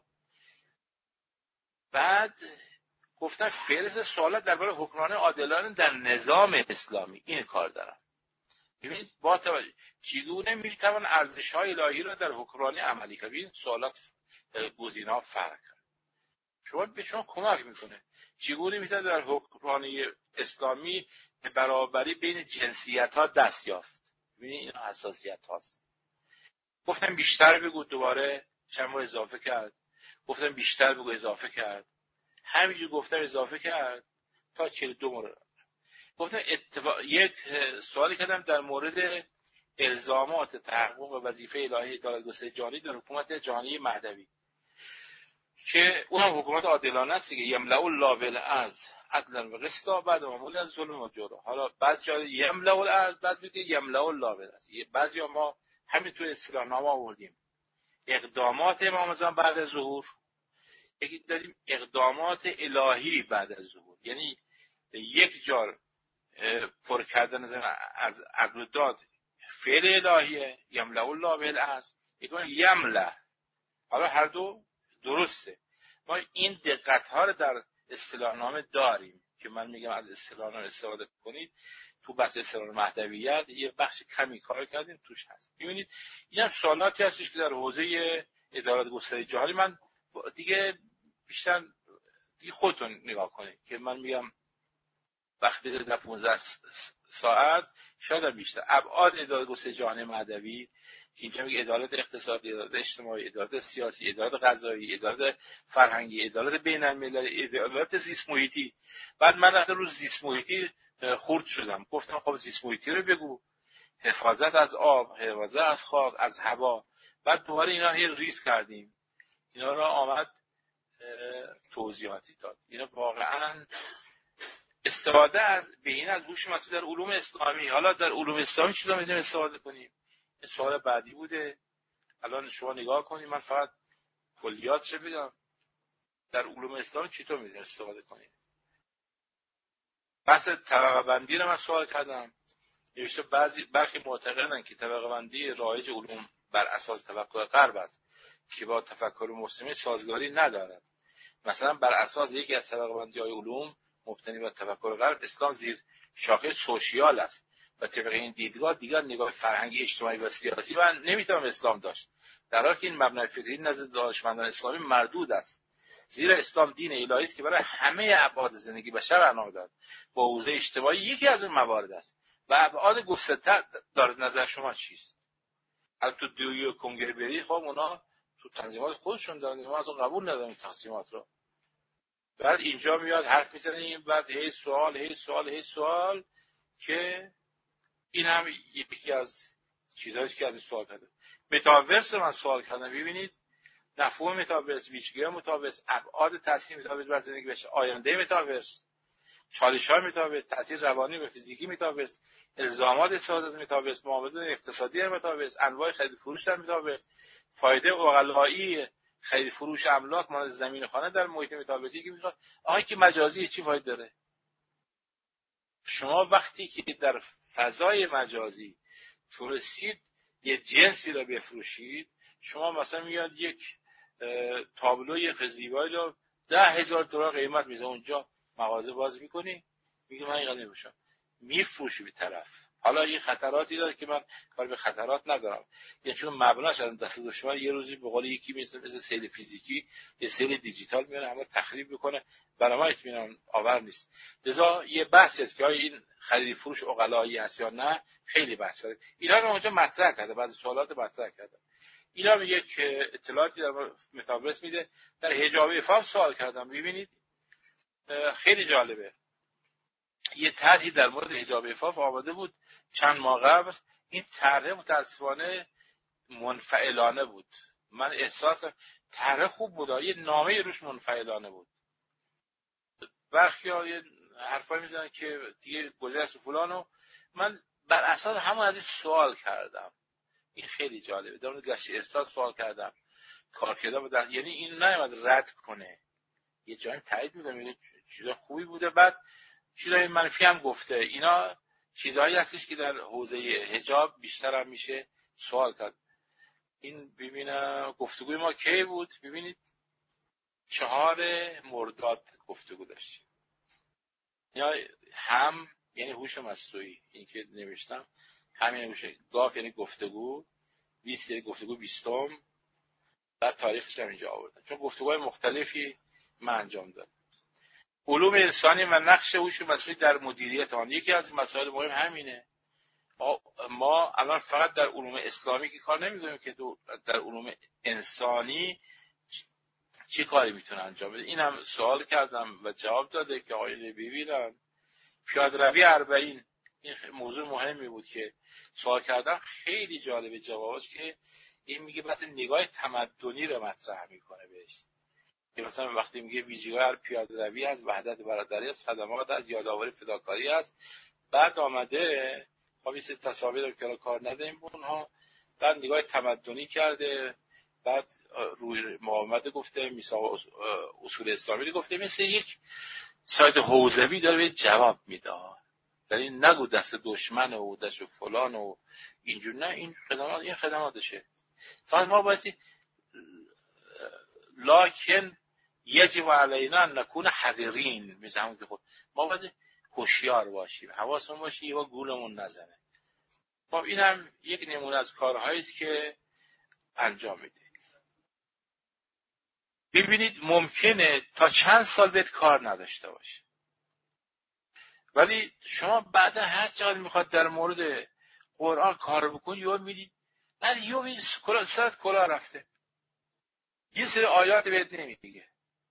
Speaker 5: بعد گفتم فهرست سوالات درباره حکمرانی عادلانه در نظام اسلامی، این کار دارم. ببینید با توجه چگونه میتوان ارزش‌های الهی را در حکمرانی عملی کنید. ببینید سوالات گزینه‌ها فرق کرد. شما به شما کمک میکنه چگونه میتونه در حکمرانی اسلامی برابری بین جنسیت‌ها دست یافت. ببینید این حساسیت هاست. گفتم بیشتر بگو، دوباره چند بار اضافه کرد. گفتم بیشتر بگو، اضافه کرد. همینجور گفتم اضافه کرد تا 42 مورد. گفتم یک سوالی کردم در مورد الزامات تحقق وظیفه الهی عدالت‌گستری جهانی در حکومت جهانی مهدوی که اونم حکومت عادلانه است دیگه. یملأ الله بالارض عدلا و قسطا بعد معمول از ظلم و جور. حالا بعضی جا یملأ الارض، بعضی میگه یملأ الله بالارض. بعضی ما همین تو اصطلاحنامه آوردیم اقدامات امام زمان بعد از ظهور، یکی داریم اقدامات الهی بعد از ظهور. یعنی یک جار پر کردن از عدل و داد فعل الهیه، یملأ الله بالارض، یکی یمله. حالا هر دو درسته. ما این دقت ها رو در اصطلاحنامه داریم که من میگم از اصطلاحنامه استفاده کنید. تو بحث اصطلاح مهدویت یه بخش کمی کار کردیم توش هست. ببینید اینم سوالاتی هستش که در حوزه ادارات گسترده جهانی من دیگه بیشتر دیگه خودتون نگاه کنید که من میگم وقتی بذارید در 15 ساعت شاید بیشتر ابعاد ادارات گسترده جهانی مهدوی که اینجا میگه عدالت اقتصادی، عدالت اجتماعی، عدالت سیاسی، عدالت قضایی، عدالت فرهنگی، عدالت بین‌المللی، عدالت زیست محیطی. بعد من رفتم رو زیست محیطی خورد شدم، گفتم خب زیست محیطی رو بگو، حفاظت از آب، حفاظت از خاک، از هوا. بعد دوباره اینا رو ریز کردیم، اینا رو آمد توضیحاتی داد. اینا واقعا استفاده از بهینه از هوش مصنوعی در علوم اسلامی. حالا در علوم اسلامی چطور میتونیم استفاده کنیم؟ این سوال بعدی بوده. الان شما نگاه کنید، من فقط کلیاتش بگم. در علوم اسلامی چطور میتونیم استفاده کنیم؟ بحث طبقه بندی رو من سوال کردم. نوشته برخی معتقدن که طبقه بندی رایج علوم بر اساس تفکر غرب است که با تفکر مسلمی سازگاری ندارد. مثلا بر اساس یکی از طبقه بندی‌های علوم مبتنی بر تفکر غرب، اسلام زیر شاخه سوشیال است و طبق این دیدگاه دیگر نگاه فرهنگی، اجتماعی و سیاسی و نمیتوان اسلام داشت، در حالی که این مبنای فکری نزد دانشمندان اسلامی مردود است. زیرا اسلام دین الهی است که برای همه ابعاد زندگی بشر برنامه دارد. با حوزه اجتماعی یکی از اون موارد است و ابعاد گسترده دارد. نظر شما چیست؟ الان تو دیو کنگره برید، خب اونا تو تنظیمات خودشون دارن، ما از اون قبول نداریم تقسیمات رو. بعد اینجا میاد حرف میزنیم، بعد هی سوال که این هم یکی از چیزایی که از این سوال کرده. متاورس من سوال کردم. ببینید مفهوم متاورس، ویژگی متاورس، ابعاد تاثیر متاورس بر زندگی بشه، آینده متاورس، چالش‌های متاورس، تاثیر روانی و فیزیکی متاورس، الزامات استفاده از متاورس، معاملات اقتصادی متاورس، انواع خرید فروش در متاورس، فایده عقلایی خرید فروش املاک مانند زمین و خانه در محیط متاورسی که میخواد که مجازی چی فایده داره؟ شما وقتی که در فضای مجازی تونستید یه جنسی را بفروشید، شما مثلا میاد یک تابلوی فزیبایی رو $10,000 قیمت میده، اونجا مغازه باز میکنی، میگه من اینقدر نمیفروشم، میفروشی به طرف. حالا این خطراتی داره که من کار به خطرات ندارم، یعنی چون مبناش از دست دشمن یه روزی به قول یکی مثل سیل فیزیکی یه سیل دیجیتال میاره همه تخریب میکنه، برای ما اطمینان آور نیست. لذا یه بحثی است که آیا این خرید فروش عقلایی است یا نه، خیلی بحث داره. اینا رو اونجا مطرح کرده، بعضی سوالات مطرح کرده. اینا یک اطلاعاتی در متاورس میده. در حجاب عفاف سوال کردم. ببینید خیلی جالبه، یه طرحی در مورد حجاب عفاف آمده بود چند ماه قبل. این طرح متاسفانه منفعلانه بود. من احساس طرح خوب بود، یه نامه روش منفعلانه بود. برخی‌ها یه حرفایی میزنن که دیگه گذشت فلانو. من بر اساس همون از این سوال کردم. این خیلی جالبه. در مورد گشت احساس سوال کردم، کار کردم، یعنی این نمیاد رد کنه، یه جایی تایید میکنه، میگه چیزا خوبی بوده، بعد چیزای منفی هم گفته. اینا چیزایی هستش که در حوزه حجاب بیشتر هم میشه سوال کرد. این ببینم گفتگوی ما کی بود؟ ببینید 4 مرداد گفتگو داشتیم. یا هم یعنی هوش مصنوعی، این که نوشتم همین هوش گاف یعنی گفتگو، 20 یعنی گفتگو 20م، بعد تاریخش هم اینجا آوردم چون گفتگوهای مختلفی من انجام دادم. علوم انسانی و نقش هوش مصنوعی در مدیریت آن، یکی از مسائل مهم همینه. ما الان فقط در علوم اسلامی که کار نمی‌کنیم که در علوم انسانی چی کاری میتونه انجام بده. این هم سوال کردم و جواب داده که آقای ببینن پیاده‌روی 40 این موضوع مهمی بود که سوال کردم. خیلی جالبه جوابش که این میگه بس نگاه تمدنی رو مطرح میکنه بهش، که مثلا وقتی میگه ویژگی‌های پیاده‌روی از وحدت برادری است، خدمات از یادآوری فداکاری است. بعد آمده خب این تصاویر رو کار نداریم اونها، بعد نگاه تمدنی کرده، بعد روی محمد گفته، میثاق اصول اسلامی گفته، مثل یک سایت حوزوی داره به جواب میده. یعنی نگو دست دشمن و دست فلان و اینجور، نه، این خدماتشه. فقط ما بایستی لکن یجب علینا ان نکون حذرین، مثل همون که خود ما باید هوشیار باشیم، حواسمون باشه یه گولمون نزنه. خب این هم یک نمونه از کارهایی است که انجام میده. ببینید ممکنه تا چند سال بهت کار نداشته باشه، ولی شما بعدا هر چقدر میخواد در مورد قرآن کار بکنی یهو میدید بعد یهو سرت کلا رفته، یه سری آیات بهت نمیگه،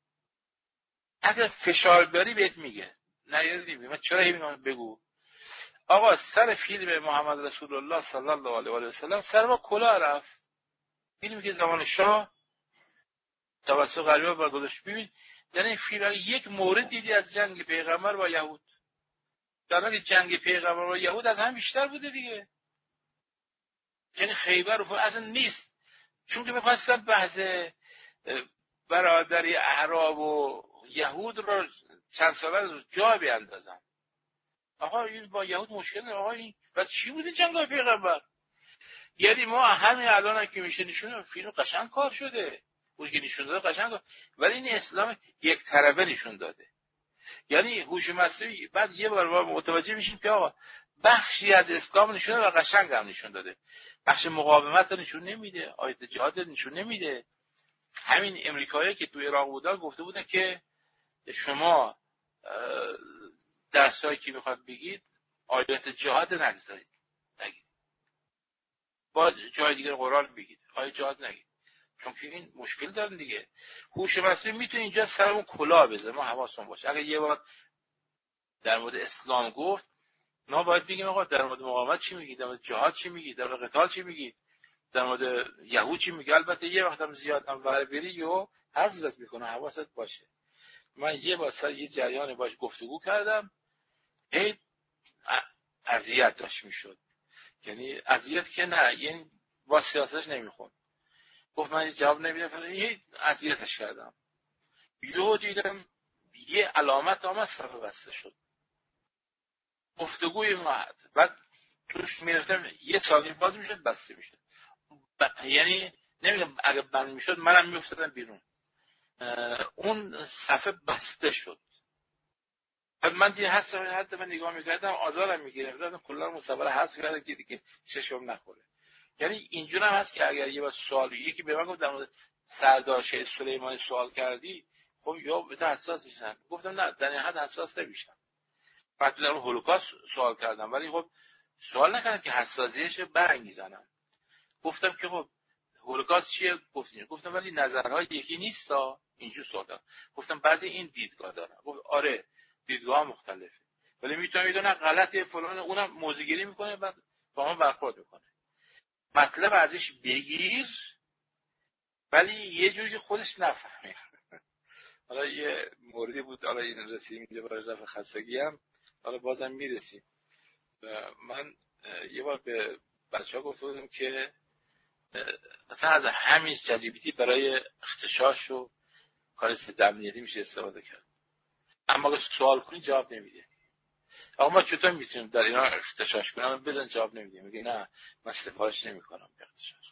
Speaker 5: اگر فشار بیاری بهت میگه نه من چرا میگم بگو آقا سر فیلم محمد رسول الله صلی الله علیه و سلم سر ما کلا رفت. فیلمی که زمان شاه توسط غربی‌ها برگزارش، ببین در این فیلم یک مورد دیدی از جنگ پیغمبر با یهود، در حالی که جنگ پیغمبر با یهود از هم بیشتر بوده دیگه. یعنی خیبر و اصلا نیست، چون که می‌خواستن بحث برادری اعراب و یهود رو چند ساله جا بیاندازن. آقا این با یهود مشکل نه، آقا این بس چی بوده جنگ پیغمبر؟ یعنی ما همین الان که میشه نشون فیلم قشنگ کار شده، اون که نشون داده قشنگ، ولی این اسلام یک طرفه نشون داده. یعنی هوش مصنوعی بعد یه بار ما متوجه میشیم که آقا بخشی از اسلام نشون داده و قشنگ هم نشون داده، بخش مقاومت رو نشون نمیده، آیت جهاد نشون نمیده. همین امریکایی که تو عراق بودن گفته بودن که شما درسایی که میخواد بگید آیت جهاد نگذارید، نگید با جای دیگه قرآن بگید، آیت جهاد نگید، چون که این مشکل دارن دیگه. هوش مصنوعی میتونه اینجا سرمون کلاه بزنه، ما حواسمون باشه. اگه یه بار در مورد اسلام گفت ما باید بگیم آقا در مورد مقاومت چی میگید، در مورد جهاد چی میگید، در مورد قتال چی میگید، در مورد یهود چی میگه. البته یه وقت هم زیاد هم ور بری و حذفت میکنه، حواست باشه. من یه بار سر یه جریان باش گفتگو کردم، هی اذیت داشت میشد، یعنی اذیت که نه، یعنی با سیاستش نمیخوند، گفت من جواب نمیدم، هی اذیتش کردم. یهو دیدم یه علامت آمد صفحه بسته شد، گفتگوی ما بعد توش میرفتم یه ثانیه باز میشد بسته میشد، یعنی نمیگم اگه بند میشد منم میافتادم بیرون، اون صفحه بسته شد. بعد من دیگه حتی من نگاه میکردم آزارم میگیره، بعد کلا مصور حذف کردم که دیگه چشم نخوره. یعنی اینجوری هم هست که اگر یه بار سوال یکی به من گفت در مورد سردار شاه سلیمانی سوال کردی، خب یا به حساس میشن، گفتم نه در این حد حساس نمیشم. بعد در مورد هولوکاست سوال کردم، ولی خب سوال نکردم که حساسیتش رو برانگیزنم. گفتم که خب هولوکاست چیه؟ گفتم ولی نظرهای یکی نیستا. اینجور سوال کردم، گفتم بعضی این دیدگاه دارن. گفت آره دیدگاه مختلفه، ولی میتونه میدونه غلطه فلان، اونم موضوعگیری میکنه بعد با من برخورد میکنه. مطلب ازش بگیر ولی یه جوری خودش نفهمه. حالا یه موردی بود، حالا این رسیدیم یه بار رفع خستگی هم، حالا بازم میرسیم. من یه بار به بچه ها گفته بودم که مثلا از همین ChatGPT برای اختشاش و کار ضد امنیتی میشه استفاده کرد، اما اگه سوال کنی جواب نمیده. آقا ما چطور میتونیم در اینا اختشاش کنیم؟ بزن جواب نمیده، میگه نه من سفارش نمیکنم به اختشاش.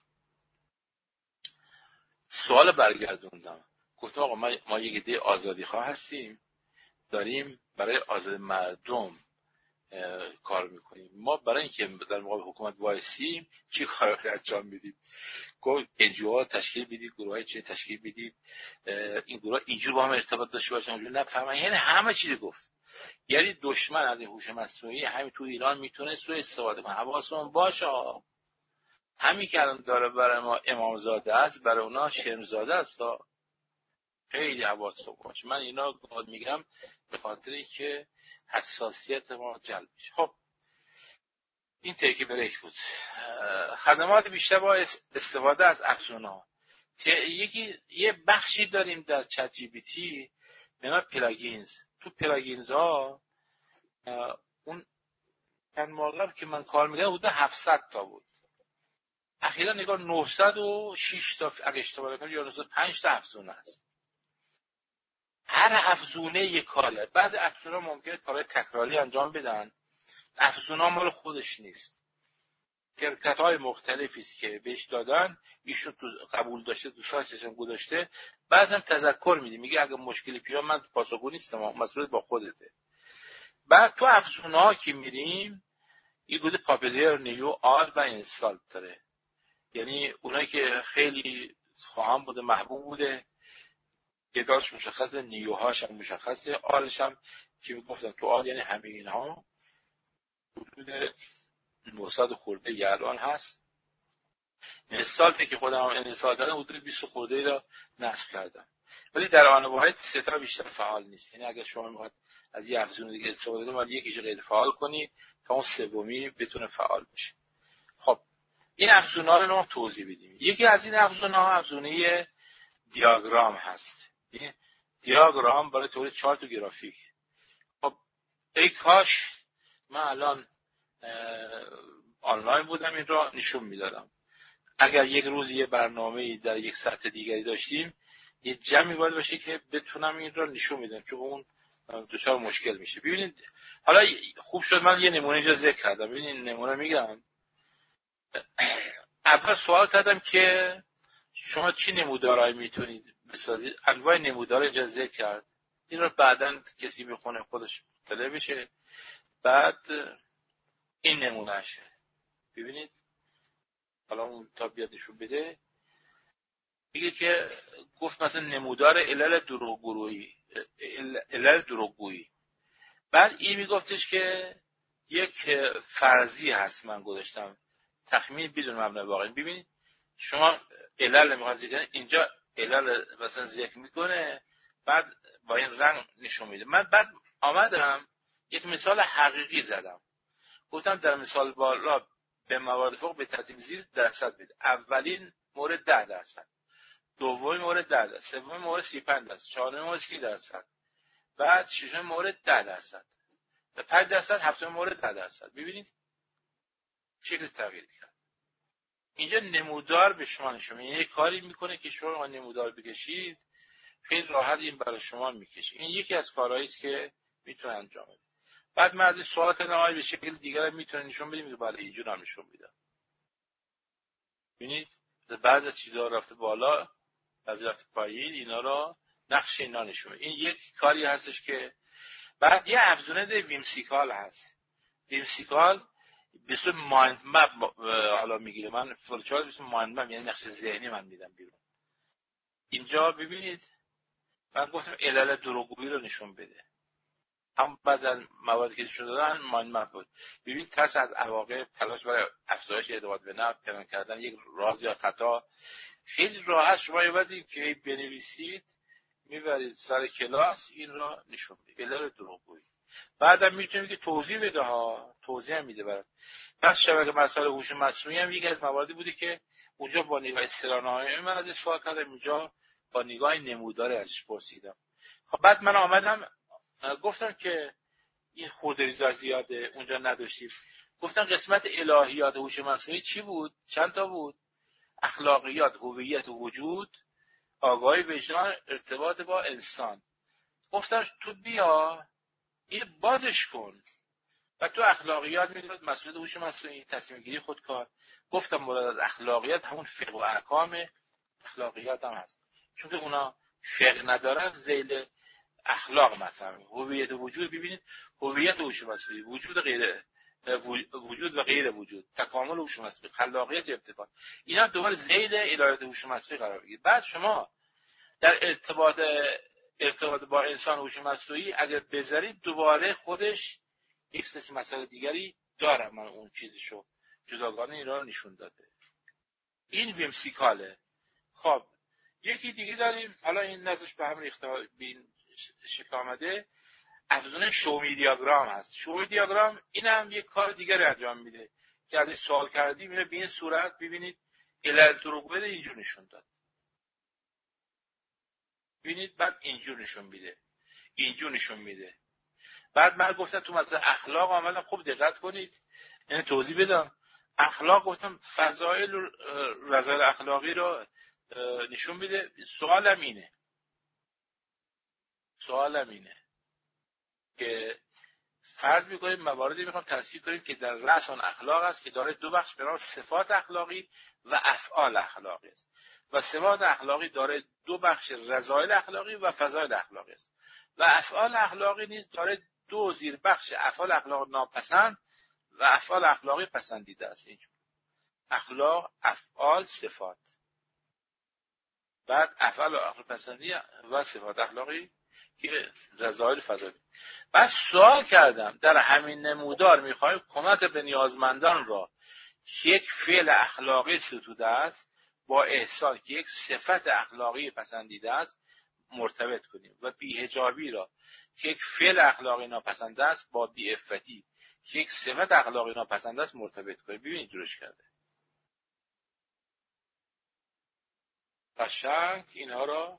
Speaker 5: سوال برگردوندم، گفتم آقا ما یک ایده آزادی خواه هستیم، داریم برای آزاد مردم کار میکنیم. ما برای اینکه در مقابل حکومت وایسیم چی کار انجام میدیم؟ گفت NGO تشکیل بدید، گروهای چه تشکیل بدید، این گروه اینجور با هم ارتباط داشته باشن، اونجور نفهمن، یعنی همه چیز گفت. یعنی دشمن از این هوش مصنوعی همین تو ایران میتونه سوء استفاده کنه. حواسمون باشه، همین که الان داره برای ما امامزاده است برای اونا شمزاده است. خیلی حواسمون باشه. من اینا میگم به خاطری که حساسیت ما جلب میشه. خب این تیکی بریک بود. خدمات بیشتر با استفاده از افزون‌ها. یه بخشی داریم در چت جی پی تی به نام پلاگینز. تو پلاگینز ها اون چند ماه که من کار می‌کردم حدود 700 تا بود. اخیراً نگاه 906 تا اگه اشتباه نکنم یا 905 تا افزونه است. هر افزونه یک کاره. بعضی افزونه ممکنه کارهای تکراری انجام بدن، افزونه مال خودش نیست. شرکت‌های مختلفی است که بهش دادن، ایشون تو قبول داشته، تو سایتش هم گذاشته. بعضی هم تذکر میده، میگه اگه مشکلی پیش اومد من پاسخگو نیستم، مسئولیت با خودته. بعد تو افزونه‌ها که میریم این گوده پاپولر، نیو، آل و اینستال داره. یعنی اونایی که خیلی خواهم بوده، محبوب بوده، تعدادش مشخصه، نیوهاش هم مشخصه، آلش هم که میگفتن تو آل یعنی همه اینها حدود 900 خورده ی الان هست. اینستال که خودم اینستال کردم حدود 20 خورده را نصب کردم، ولی در آن واحد سه تا بیشتر فعال نیست. یعنی اگر شما میخواد از یه افزون دیگه استفاده کنید، باید یکیش غیر فعال کنی تا اون سومی بتونه فعال بشه. خب این افزون‌ها رو ما توضیح بدیم. یکی از این افزون‌ها افزونه دیاگرام هست. این دیاگرام برای تولید چارت و گرافیک. خب ای کاش من الان آنلاین بودم این را نشون میدادم. اگر یک روز یه برنامه‌ای در یک سطح دیگری داشتیم، یه جمعی باید باشه که بتونم این را نشون میدم، چون اون دچار مشکل میشه. ببینید حالا خوب شد من یه نمونه اینجا ذکر کردم. ببینید نمونه میگم. اول سوال کردم که شما چی نمودارهایی میتونید بسازید. انواع نمودار اینجا ذکر کرد. این رو بعداً کسی بخونه خودش مطلع بشه. بعد این نمونهشه. ببینید حالا اون تا بیاد نشون بده. میگه که گفت مثلا نمودار علل دروغگویی. بعد این میگفتش که یک فرضی هست من گذاشتم، تخمین بدون مبنای واقعی. ببینید شما علل میخواد ذکر کنید، اینجا علل مثلا ذکر میکنه، بعد با این رنگ نشون میده. من بعد آمدم یک مثال حقیقی زدم، گفتم در مثال بالا به موارد فوق به ترتیب زیر درصد بده. اولین مورد 10%، دومی مورد 10%، سومی مورد 35%، چهارمی مورد 30%، بعد ششمی مورد 10%، و 5%، هفتمی مورد 10%. ببینید شکل تغییر کرد. اینجا نمودار به شما نشون میده. یه کاری میکنه که شما نمودار بکشید، خیلی راحت این برای شما میکشه. این یکی از کارهایی است که میتونه انجام بده. بعد من از این سوال کردم به شکل دیگر میتونه نشون بدیم، بله اینجور هم نشون میده. ببینید بعضی چیزا رفته بالا، بعضی رفته پایین، اینا رو نقش اینا نشون میده. این یک کاری هستش که بعد یه افزونه ویمسیکال هست. ویمسیکال به صورت مایند مپ حالا میگیره. من فلوچارت به صورت مایند مپ یعنی نقشه ذهنی من میدم بیرون. اینجا ببینید من گفتم علل دروغگویی رو نشون بده. هم بعضی از مواردی که نشون دادن مایند مپ بود. ببینید ترس از عواقب، تلاش برای افزایش اعتماد به نفس، پیدا کردن یک راز یا خطا. خیلی راحت شما یه وضعی که بنویسید میبرید سر کلاس این را نشون میده. علل دروغگویی. بعدم میتونید که توضیح بده ها، توضیح هم میده برات. پس شبکه مسائل هوش مصنوعی هم یکی از مواردی بوده که اونجا با نگاه اصطلاح‌نامه من ازش سوال کردم، اینجا با نگاه نمودار ازش پرسیدم. خب بعد من آمدم گفتم که این خردریزی زیاده اونجا نداشتیم. گفتم قسمت الهیات هوش مصنوعی چی بود؟ چند تا بود؟ اخلاقیات، هویت وجود، آگاهی وجدان، ارتباط با انسان. گفتم تو بیا این بازش کن و تو اخلاقیات میدونید مسئولیت هوش مصنوعی، تصمیم گیری خودکار. گفتم مراد از اخلاقیات همون فقه و احکام اخلاقیات هم هست، چون که اونا فقه ندارن ذیل اخلاق مثلا. هویت وجود، ببینید هویت هوش مصنوعی، وجود و غیر وجود، تکامل هوش مصنوعی، خلاقیت، ابتکار، اینا دوباره ذیل الهیات هوش مصنوعی قرار بگیره. بعد شما در ارتباط با انسان هوش مصنوعی اگر بذارید دوباره خودش یک سری مسائل دیگری داره. من اون چیزشو جداگانه اینا رو نشون داده. این ویمسیکاله. خب یکی دیگه داریم، حالا این نظرش به هم ریخته بین شکل آمده، افزونه شومی دیاگرام هست. شومی دیاگرام این هم یک کار دیگری انجام میده که ازش سوال کردیم. اینو به این صورت ببینید علل دروغگویی اینجور نشون داد. ببینید بعد اینجور نشون میده، اینجور نشون میده. بعد من گفتم تو مثلا اخلاق آمدم، خوب دقت کنید یعنی توضیح بدم. اخلاق گفتم فضایل و رذایل اخلاقی رو نشون میده. سوالم اینه که فرض می‌کنیم مواردی می‌خوام تصحیح کنیم که در رأس آن اخلاق است که دارای دو بخش به نام صفات اخلاقی و افعال اخلاقی است و صفات اخلاقی دارای دو بخش رذایل اخلاقی و فضایل اخلاقی است و افعال اخلاقی نیز دارای دو زیر بخش افعال اخلاق ناپسند و افعال اخلاقی پسندیده است. اینجور اخلاق، افعال، صفات، بعد افعال اخلاق پسندی و صفات اخلاقی که رذایل فضایل. بعد سوال کردم در همین نمودار میخوایم کمک به نیازمندان را که یک فعل اخلاقی ستوده است با احسان که یک صفت اخلاقی پسندیده است مرتبط کنیم و بی‌حجابی را که یک فعل اخلاقی ناپسند است با بی‌عفتی که یک صفت اخلاقی ناپسند است مرتبط کنیم. ببینید درش کرده قشنگ اینها را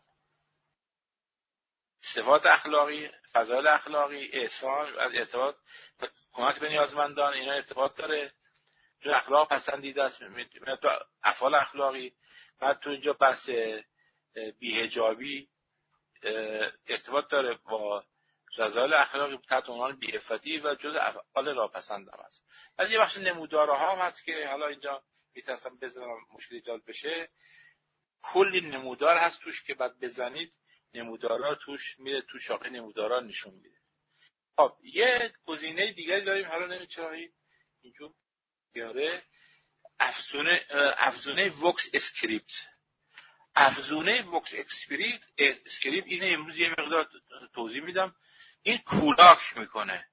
Speaker 5: صفات اخلاقی، فضایل اخلاقی، احسان و ارتباط و کمک به نیازمندان اینا ارتباط داره. تو اخلاق پسندیده است تو افعال اخلاقی. بعد تو اینجا بحث بی‌حجابی ارتباط داره با رذایل اخلاقی تحت عنوان بی‌عفتی و جزء افعال ناپسند هم است. بعد یه بخش نمودارها هم هست که حالا اینجا میتونم بزنم مشکل ایجاد بشه. کلی نمودار هست توش که بعد بزنید نمودارها توش میره تو شاخه نمودارها نشون میده. خب یه گزینه دیگری داریم، حالا نمیدونم چرا اینجور بیاره. افزونه وکس اسکریپت. افزونه وکس اسکریپت اینه امروز یه مقدار توضیح میدم. این کولاک میکنه.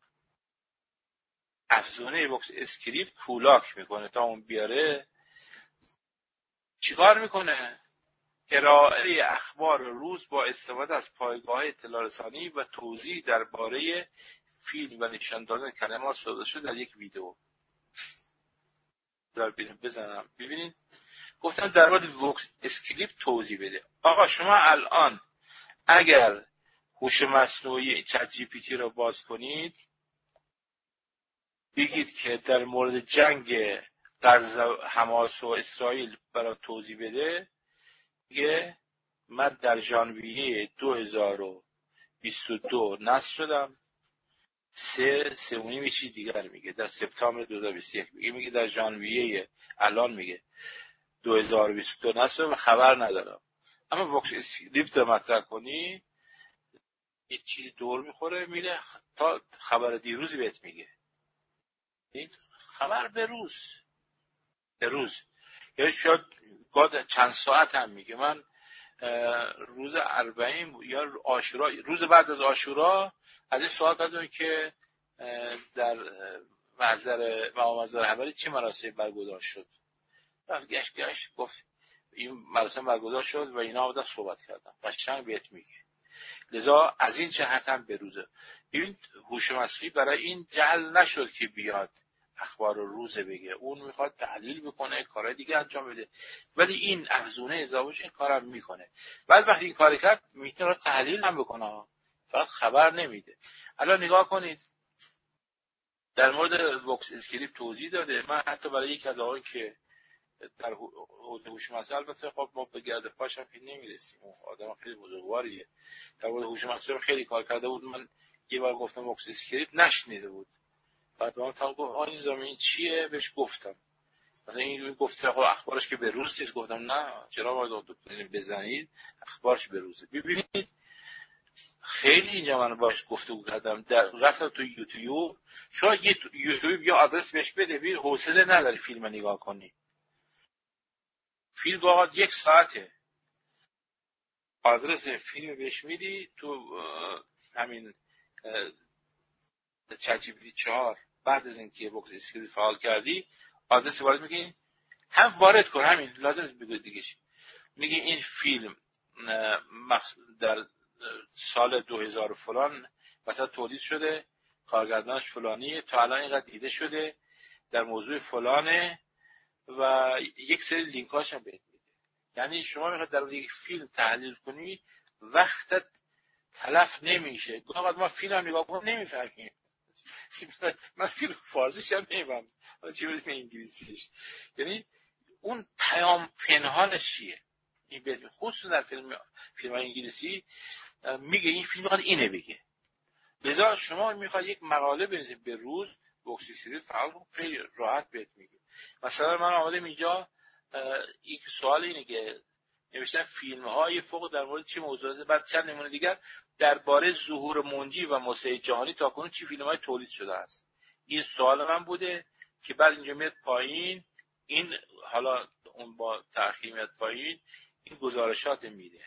Speaker 5: افزونه وکس اسکریپت کولاک میکنه تا اون بیاره. چیکار میکنه؟ ارائه اخبار روز با استفاده از پایگاه اطلاع رسانی و توضیح درباره فیلم و نشان دادن کلمات ساده شده در یک ویدیو. بزنم ببینید. گفتم در مورد وکس اسکریپت توضیح بده. آقا شما الان اگر هوش مصنوعی چت جی پی تی رو باز کنید بگید که در مورد جنگ غزه حماس و اسرائیل برای توضیح بده، میگه من در ژانویه 2022 نصب شدم. سومی چیز دیگر میگه در سپتامبر 2021 میگه در ژانویه الان میگه 2022 نصب و خبر ندارم. اما وکس اسکریپت مطرح کنی یه چیزی دور میخوره میره تا خبر دیروزی بهت میگه. خبر به روز یعنی شاید چند ساعت هم میگه. من روز 40 یا عاشورا، روز بعد از عاشورا از این سوال کردم که در محضر حبری چه مراسمی برگزار شد. گشت گفت این مراسم برگزار شد و اینا آمدن صحبت کردن. قشنگ بهت میگه. لذا از این جهت هم به روزه. ببین هوش مصنوعی برای این جعل نشد که بیاد اخبار روزه بگه. اون میخواد تحلیل بکنه، کارهای دیگه انجام بده. ولی این افزونه اضافهش این کارم میکنه. بعد وقتی این کار کرد میتونه تحلیل هم بکنه، فقط خبر نمیده. الان نگاه کنید در مورد وکس اسکریپت توضیح داده. من حتی برای یک از آقایی که در حوزه هوش مصنوعی، البته خب ما به گرد پاش هم نمیرسیم، آدم خیلی بزرگواریه، در مورد هوش مصنوعی خیلی کار کرده بود. من یه بار گفتم وکس اسکریپت نشنیده بود. بعد من تا گفت این زمین چیه بهش گفتم. مثلا این گفت اخبارش که به روز نیست. گفتم نه چرا باید بزنید اخبارش به روزه. ببینید خیلی اینجا من باش گفتگو کردم. در رفتم تو یوتیوب. شما یوتیوب یا آدرس بهش بده ببین حوصله نداری فیلم نگاه کنی. فیلم واقعا 1 ساعته. آدرس فیلم بهش میدی تو همین چت جی پی تی 4 بعد از اینکه وکس اسکریپت فعال کردی آدرس وارد میگی هم وارد کن. همین لازم نیست بگو دیگه. میگی این فیلم در سال 2000 فلان مثلا تولید شده، کارگردانش فلانیه، تا الان اینقدر دیده شده، در موضوع فلانه و یک سری لینکاش هم بهت میده. یعنی شما میخواد در یک فیلم تحلیل کنی وقتت تلف نمیشه. گاهی ما فیلم هم نگاه کنم نمیفهمیم. من فیلم فارسیش هم نمیفهمم چی بود انگلیسیش. یعنی اون پیام پنهانش چیه؟ این بهت خصوصا در فیلم انگلیسی میگه این فیلم میخواد اینه بگه. لذا شما میخواد یک مقاله بنویسید به روز، بوکسیسیری فعال خیلی راحت بهت میگه. مثلا من آمدم اینجا یک سوال اینه که نوشتن فیلم های فوق در مورد چه موضوعاتی، بعد چند نمونه دیگر درباره ظهور منجی و موسیقی جهانی تاکنون چه فیلم های تولید شده است. این سوال من بوده که بعد اینجا میاد پایین، این حالا اون با تأخیر میاد پایین، این گزارشات میده.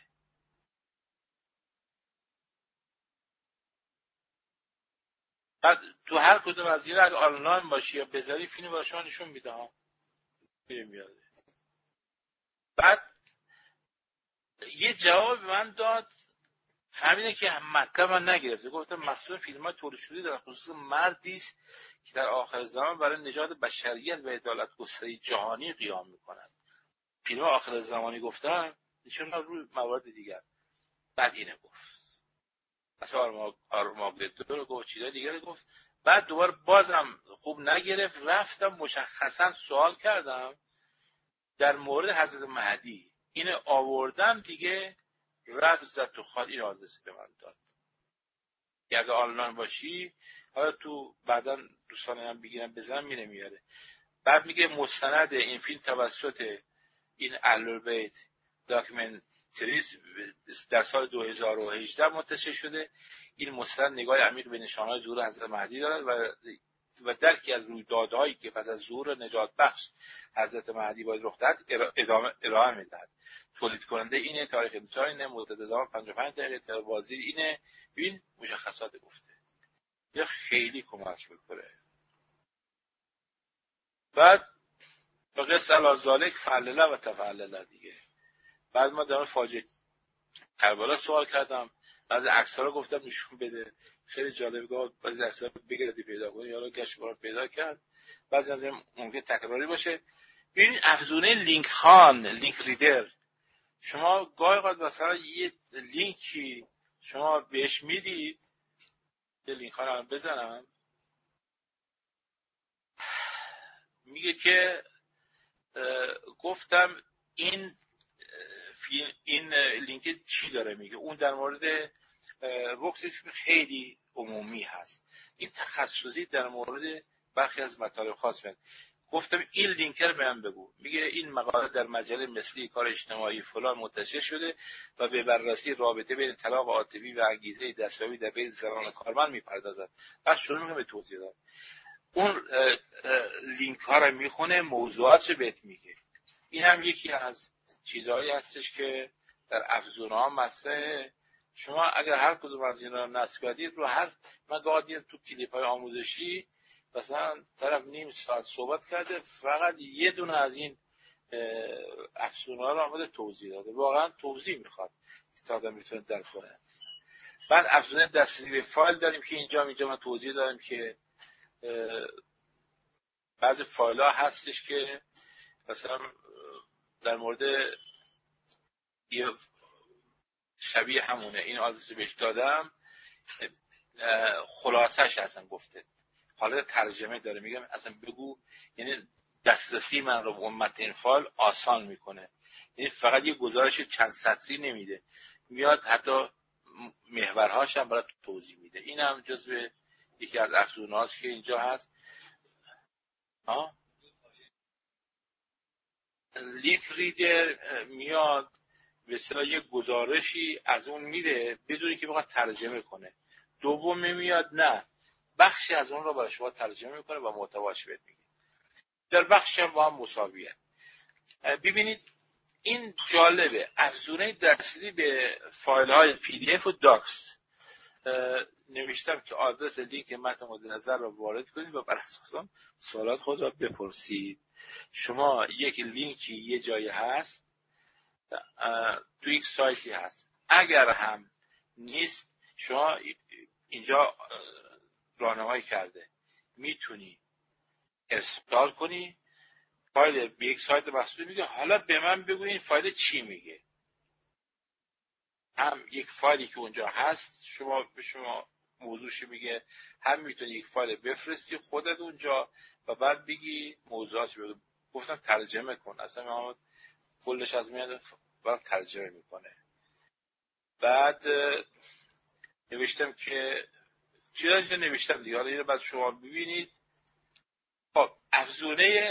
Speaker 5: بعد تو هر کدوم از اینا اگه آنلاین باشی یا بذاری فیلم برای شما نشون میده ها، میاد. بعد یه جواب من داد، همینه که مطلب من نگرفته. گفتم مقصود فیلم های تولید شده در خصوص مردی است که در آخر زمان برای نجات بشریت و عدالت گستری جهانی قیام میکند. فیلم آخر زمانی گفتم نشون روی موارد دیگر. بعد اینه گفت مثلا آرماگدون رو گفت، چیزای دیگر رو گفت. بعد دوباره بازم خوب نگرفت، رفتم مشخصا سوال کردم در مورد حضرت مهدی. اینو آوردم دیگه، رفت زد تو خال، این آدرس به من داد. اگه آنلاین باشی حالا تو بعدا دوستان هم بگیرم بزنم میره میاره. بعد میگه مستند این فیلم توسط این اهل‌البیت داکیومنتریز در سال 2018 منتشر شده. این مستند نگاه عمیق به نشانه‌های ظهور حضرت مهدی دارد و درکی از رویدادهایی که پس از ظهور نجات بخش حضرت مهدی باید رخ دهد ارائه میدهد. تولید کننده اینه، تاریخ انتشار اینه، مدت زمان 55 دقیقه، تلویزی اینه. ببین مشخصات گفته، یا خیلی کمک میکنه. بعد و قصه الازالک فعلله و تفعلله دیگه. بعد ما در فاجعه کربلا سوال کردم، بعضی عکس‌ها رو گفتم نشون بده. خیلی جالب گفت بعضی عکس‌ها رو بگردی پیدا کنی، یا گشت برام پیدا کرد. بعضی از این ممکن تکراری باشه. ببین افزونه لینک خان، لینک ریدر، شما گاهی اوقات مثلا یه لینکی شما بهش میدید، یه لینک ها رو بزنم، میگه که گفتم این لینک چی داره میگه. اون در مورد بوکسیسم خیلی عمومی هست، این تخصصی در مورد برخی از مطالب خاص میاد. گفتم این لینک رو به من بگو. میگه این مقاله در مجله مثلی کار اجتماعی فلان منتشر شده و به بررسی رابطه بین طلاق عاطفی و انگیزه دستیابی در بین زنان کارمند میپردازد. بعد شروع میکنه به توضیح دادن. اون لینک ها رو میخونه، موضوعات رو بهت میگه. این هم یکی از چیزهایی هستش که در افزونه ها مطرحه. شما اگر هر کدوم از اینا رو نصب کردید رو هر مقادیر تو کلیپ های آموزشی مثلا طرف نیم ساعت صحبت کرده، فقط یه دونه از این افزونه ها رو آمده توضیح داده. واقعا توضیح میخواد که تا آدم میتونه درک کنه. بعد افزونه دسترسی به فایل داریم که اینجا من توضیح دادم که بعضی فایل ها هستش که مثلا در مورد یه شبیه همونه، این آدرس بهش دادم، خلاصش اصلا گفته، حالا ترجمه داره. میگم اصلا بگو، یعنی دسترسی من رو به متن این فایل آسان میکنه. یعنی فقط یه گزارش چند سطری نمیده، میاد حتی محورهاش هم برای توضیح میده. این هم جزو یکی از افزونهاست که اینجا هست. لیف ریدر میاد به اصطلاح یک گزارشی از اون میده بدونی که بخواد ترجمه کنه. دوم میاد نه، بخشی از اون رو برای شما ترجمه میکنه و محتواش بهت میگه. در بخشی هم با هم مساویه. ببینید این جالبه، افزونه دسترسی به فایل های پی دی اف و داکس. نوشتم که آدرس لینک متن مورد نظر رو وارد کنید و بر اساس اون سوالات خود را بپرسید. شما یک لینکی یه جایی هست، تو یک سایتی هست، اگر هم نیست شما اینجا راهنمایی کرده، میتونی ارسال کنی فایل به یک سایت مخصوص. میگه حالا به من بگو این فایل چی میگه. هم یک فایلی که اونجا هست به شما موضوعش میگه، هم میتونی یک فایل بفرستی خودت اونجا و بعد بگی موضوعش بگو. گفتم ترجمه کن، اصلا محمد کلش از میاد برام ترجمه میکنه. بعد نوشتم که چیزا نوشتم دیگه، حالا اینو بعد شما ببینید. خب افزونه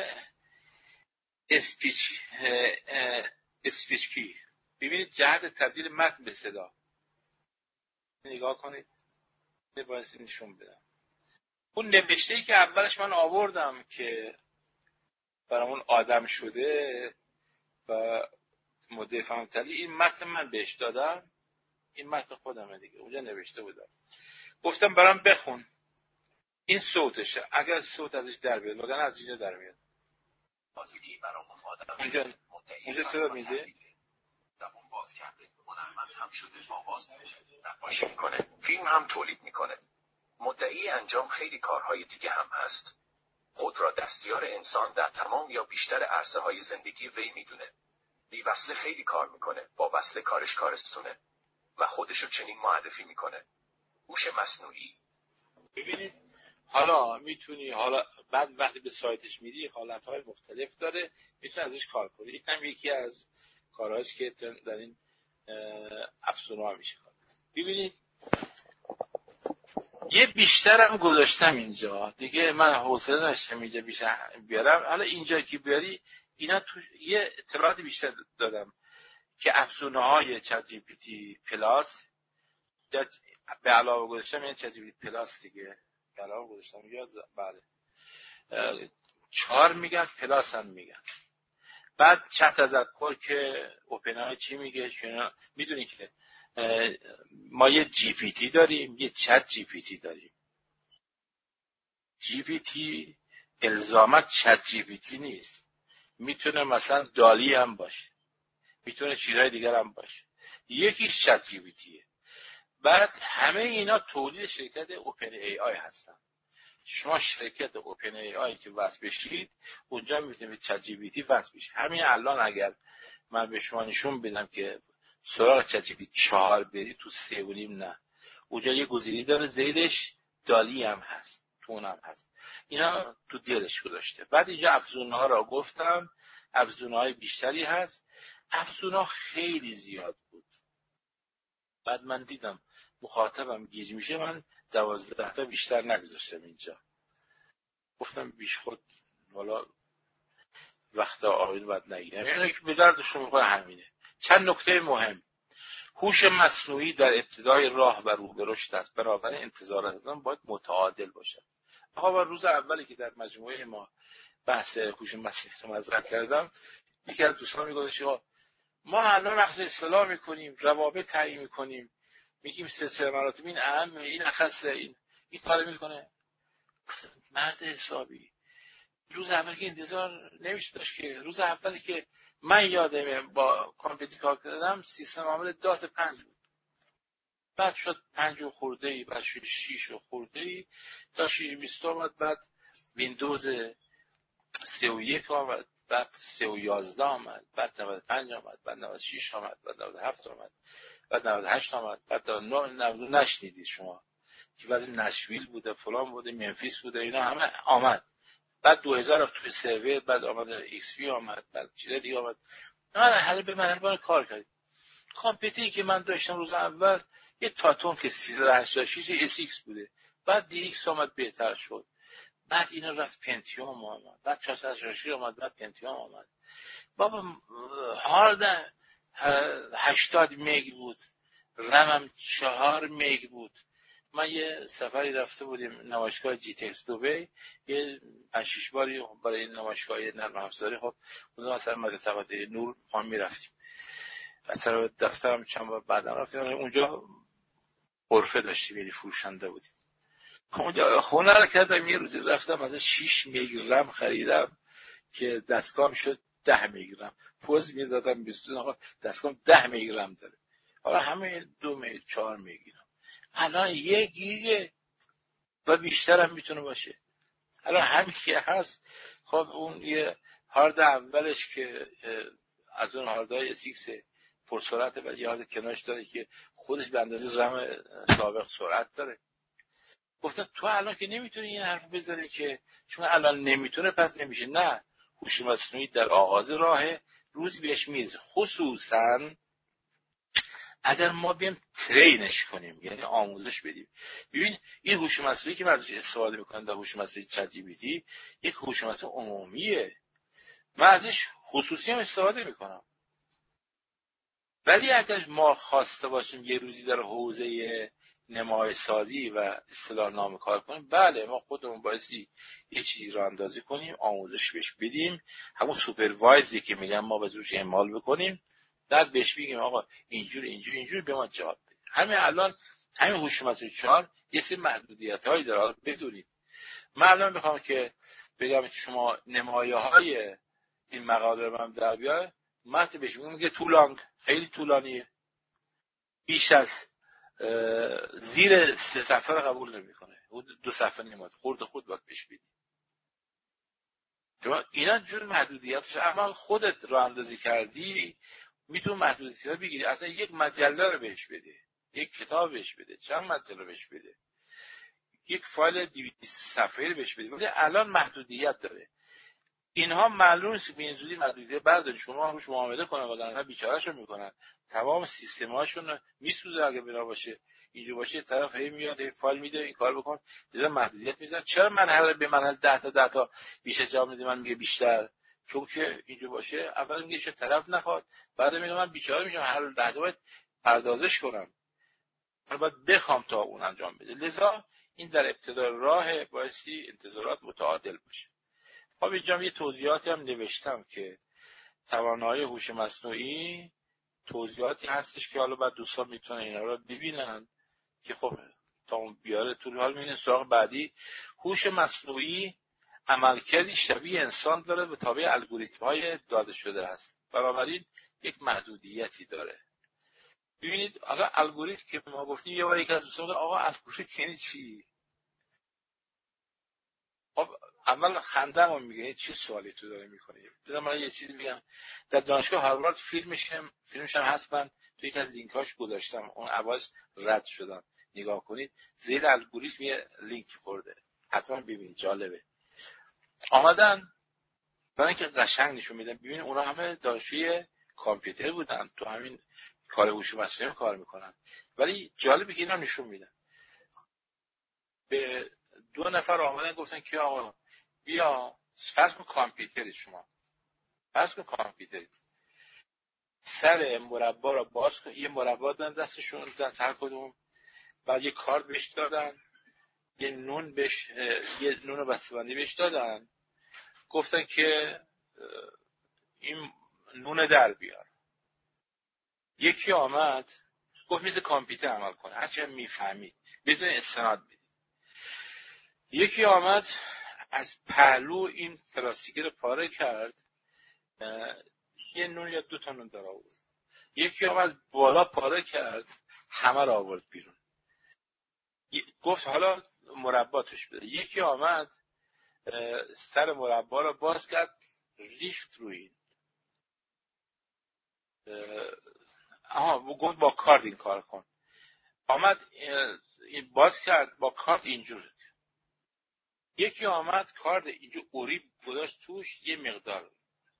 Speaker 5: اسپیچکی، ببینید جهت تبدیل متن به صدا، نگاه کنید. باید نشون بدم اون نوشته‌ای که اولش من آوردم که برامون آدم شده و مدیر فهمتلی، این متن من بهش دادم، این متن خودمه دیگه، اونجا نوشته بودم. گفتم برام بخون، این صوتشه، اگر صوت ازش در بیاد وگرنه از اینجا در میاد.
Speaker 6: تازگی برامون آدم
Speaker 5: اونجا صدا میده،
Speaker 6: زبون باز کرده، هنرمند هم شده، آواز نقاشی میکنه، فیلم هم تولید میکنه. مدعی انجام خیلی کارهای دیگه هم هست. خود را دستیار انسان در تمام یا بیشتر عرصه های زندگی وی میدونه. بی وصله خیلی کار میکنه، با وصله کارش کارستونه و خودشو چنین معرفی میکنه. هوش مصنوعی.
Speaker 5: ببینید حالا میتونی، حالا بعد وقتی به سایتش میری حالتهای مختلف داره، میتونی ازش کار کنی. این هم یکی از کارهاش که در این افزونه ها میشه کار. ببینید یه بیشترم گذاشتم اینجا دیگه، من حوصله نداشتم اینجا بیشتر بیارم. حالا اینجا که بیاری اینا تو یه اطلاعات بیشتر دادم که افزونه های چت جی پی تی پلاس به علاوه گذاشتم، یعنی چت جی پی تی پلاس دیگه به علاوه گذاشتم، یا بله 4 میگن پلاس هم میگن. بعد چت تذکر که اوپن آی چی میگه، شما میدونی که ما یه جی پی تی داریم، یه چت جی پی تی داریم. جی پی تی الزاما چت جی پی تی نیست، میتونه مثلا دالی هم باشه، میتونه چیزهای دیگر هم باشه. یکیش چت جی پی تیه. بعد همه اینا تولید شرکت اوپن ای آی هستن. شما شرکت اوپن ای آی که وصل بشید اونجا میتونید چت جی پی تی وصل بشید. همین الان اگر من به شما نشون بدم که سراغ چت جی پی تی 4 بری تو 3.5 نه، اونجا یه گزینه داره زیرش دالی هم هست، تون هم هست، اینا تو دلش گذاشته. بعد اینجا افزونه ها را گفتم، افزونه های بیشتری هست. افزونه ها خیلی زیاد بود. بعد من دیدم مخاطبم گیج میشه، من 12 تا بیشتر نگذاشتم اینجا. گفتم بیش خود والا وقت آقایون باید نگیرم، یعنی که به دردشون میخوره همینه. چند نکته مهم. هوش مصنوعی در ابتدای راه و رو به رشد است، بنابراین انتظارات از آن باید متعادل باشد. آقا روز اولی که در مجموعه ما بحث هوش مصنوعی رو مطرح کردم، یکی از دوستان میگفتش ما الان اخذ اصطلاح میکنیم، روابط تعیین میکنیم، میگیم سلسله مراتب، این اهم، این اخصه، این کارو میکنه. مرد حسابی روز اول که انتظار نمیشه داشت که روز اولی که من یادمه با کامپیوتر کار کردم سیستم عامل داس 5 بود، بعد شد 5 و خورده ای، بعد شد 6 و خورده ای، تا 6.20 آمد، بعد ویندوز 3.1 آمد، بعد 3.11 آمد، بعد 95 آمد، بعد 96 آمد، بعد 97 آمد، بعد 98 آمد، بعد 99 نشنیدید شما که بعضی نشویل بوده، فلان بوده، منفیس بوده، اینا همه آمد. بعد 2000 رفت توی سرور، بعد آمد ایکس پی آمد، بعد چیز دیگه آمد. من هر به من کار کردم. کامپیوتری که من داشتم روز اول یه تاتون که 1386 اس ایکس بوده، بعد دی ایکس آمد بهتر شد، بعد اینا رفت پنتیوم آمد، بعد 486 آمد، بعد پنتیوم آمد. بابا هارد 80 مگ بود، رمم 4 مگ بود. من یه سفری رفته بودیم نمایشگاه جی تی اکس دبی، یه 5-6 باری برای نمایشگاه نرم افزاری. خب اون مثلا مدرسه نور ما میرفتیم، مثلا دفترم چند بار بعدم رفتیم اونجا، غرفه داشتیم، یعنی فروشنده بودیم اونجا. هنر کردم یه روزی رفتم از 6 مگ رم خریدم که دستگاهم شد 10 مگ رم. پوز می‌زدم بیستون آقا دستگاهم 10 مگ رم داره، حالا همه 2 مگ 4 مگ الان 1 گیگ و بیشتر هم میتونه باشه. الان همین که هست. خب اون یه هارد اولش که از اون هاردهای S6 پرسرعت و یه هارد کنارش داره که خودش به اندازه رم سابق سرعت داره. گفتن تو الان که نمیتونی این حرف بزنی که چون الان نمیتونه پس نمیشه. نه، هوش مصنوعی در آغاز راهه، روز بهش میز، خصوصا اگر ما بیم ترینش کنیم، یعنی آموزش بدیم. ببین این هوش مصنوعی که من ازش استفاده میکنم در هوش مصنوعی چت جی پی تی یک هوش مصنوعی عمومیه، من ازش خصوصی هم استفاده میکنم. ولی اگر ما خواسته باشیم یه روزی در حوزه نمای سازی و اصطلاح نامه کار کنیم، بله ما خودمون بایستی یه چیزی رو اندازی کنیم، آموزش بهش بدیم، همون سوپروایزی که میگم ما به زورش اعمال بکنیم، بعد بهش بگیم آقا اینجور به ما جواب بده. همین الان همین هوش مصنوعی 4 یه سری محدودیت‌هایی داره، بدونید. من الان میخوام که بگم شما نمایه‌های این مقاله رو من در بیاره، متن بهش میگه طولانگ، خیلی طولانیه، بیش از زیر 3 صفحه رو قبول نمیکنه، 2 صفحه نمیاد، خود باید بهش بدی. چون اینا جور محدودیتش، اما خودت رو اندازی کردی میتونی محدودیت بگیری. اصلا یک مجله رو بهش بده، یک کتاب بهش بده، چند مجله رو بهش بده، یک فایل 200 صفحه‌ای رو بهش بده، ولی الان محدودیت داره. اینها معلوم نیست به این زودی محدودیت بردارن، شما روش معامله کنن و در بیچارهشون میکنن، تمام سیستم‌هاشون میسوزه. اگه بنا باشه اینجا باشه طرف هی میاد هی فایل میده این کار بکن، بزن محدودیت میذارن. چرا مرحله به مرحله 10 تا بیش از جواب میده، من میگه بیشتر، چون که اینجا باشه اول میگه چه طرف نخواد، بعد میگه من بیچاره میشم، هر لحظه باید پردازش کنم، من باید بخوام تا اون انجام بده. لذا این در ابتدای راه بایستی انتظارات متعادل باشه. خب اینجا یه توضیحاتی هم نوشتم که توانایی هوش مصنوعی توضیحاتی هستش که حالا بعد دوستان میتونن اینا رو ببینن که خب تا اون بیاره طول حال میبینه. سراغ بعدی، هوش مصنوعی عملکردی شبیه انسان داره و تابع الگوریتم‌های داده شده است، بنابراین یک محدودیتی داره. ببینید حالا الگوریتم که ما گفتیم، یه بار یک از دوستان گفت آقا الگوریتم یعنی چی؟ خب اول خنده‌مون میگه چه سوالی تو داره میکنی. بذار من یه چیزی میگم. در دانشگاه هاروارد فیلمش هم هست، من تو یک از لینکاش گذاشتم، اون اواز رد شدن، نگاه کنید زیر الگوریتم یه لینک خورده، حتما ببینید جالبه. آمدن برای اینکه قشنگ نشون میدن، ببین اونا همه دانشجوی کامپیوتر بودن، تو همین کار هوش مصنوعی کار میکنن، ولی جالبه که اینا نشون میدن. به 2 نفر آمدن گفتن که آقا بیا فرض کن کامپیوتری، شما فرض کن کامپیوتری، سر مربع رو باز کن، یه مربع دادن دستشون، دست هر کدوم، بعد یه کارت بهش دادن، یه نون بسته‌بندی بهش دادن، گفتن که این نون در بیار. یکی آمد گفت مثل کامپیوتر عمل کنه، هرچی هم میفهمید بدون استناد بدید. یکی آمد از پهلو این پلاستیکی رو پاره کرد، یه نون یا 2 تا نون در آورد. یکی آمد بالا پاره کرد، همه رو آورد بیرون، گفت حالا مربع توش بده. یکی آمد سر مربع رو باز کرد، ریخت روی گفت با کارت این کار کن. آمد باز کرد با کارت اینجور. یکی آمد کارت اینجور اوریب گذاشت توش یه مقدار.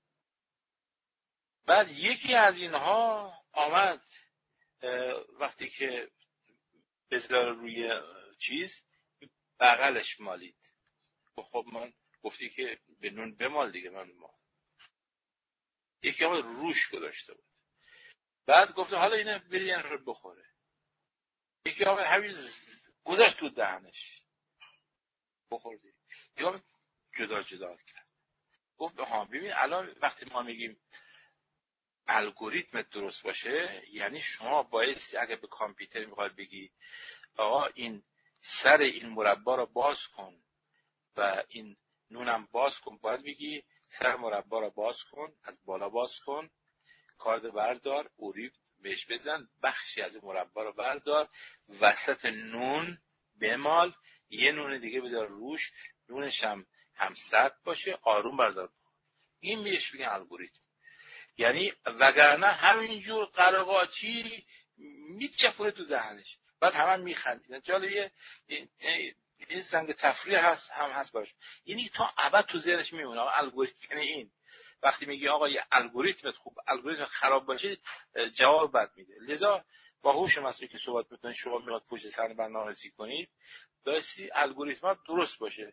Speaker 5: بعد یکی از اینها آمد وقتی که بذاره روی چیز بغلش مالید. خب من گفتی که به نون بمال دیگه، من ما. یکی آمد روش گذاشته بود، بعد گفت حالا اینه بری رو بخوره. یکی آمد همین گذاشت تو دهنش، بخوردی. یا جدا کرد. گفت ببین الان وقتی ما میگیم الگوریتم درست باشه، یعنی شما بایستی اگه به کامپیوتر میخواد بگی آقا این سر این مربع رو باز کن و این نونم باز کن، باید بگی سر مربع رو باز کن، از بالا باز کن، کارد بردار، اوریب بهش بزن، بخشی از مربع رو بردار، وسط نون بمال، یه نون دیگه بذار روش، نونش هم سطح باشه، آروم بردار. این بهش میگن الگوریتم. یعنی وگرنه همینجور قراقاچی میچپونه تو ذهنش، بعد همه میخندید. جالبه این زنگ تفریح هست باش. یعنی تا ابد تو ذهنش میمونه الگوریتم. یعنی این وقتی میگی آقا یه الگوریتم خوب، الگوریتم خراب باشه، جواب بد میده. لذا با هوش مصنوعی که صحبت میکنید، شما میخواد پشت صحنه برنامه‌نویسی کنید، بایستی الگوریتمات درست باشه.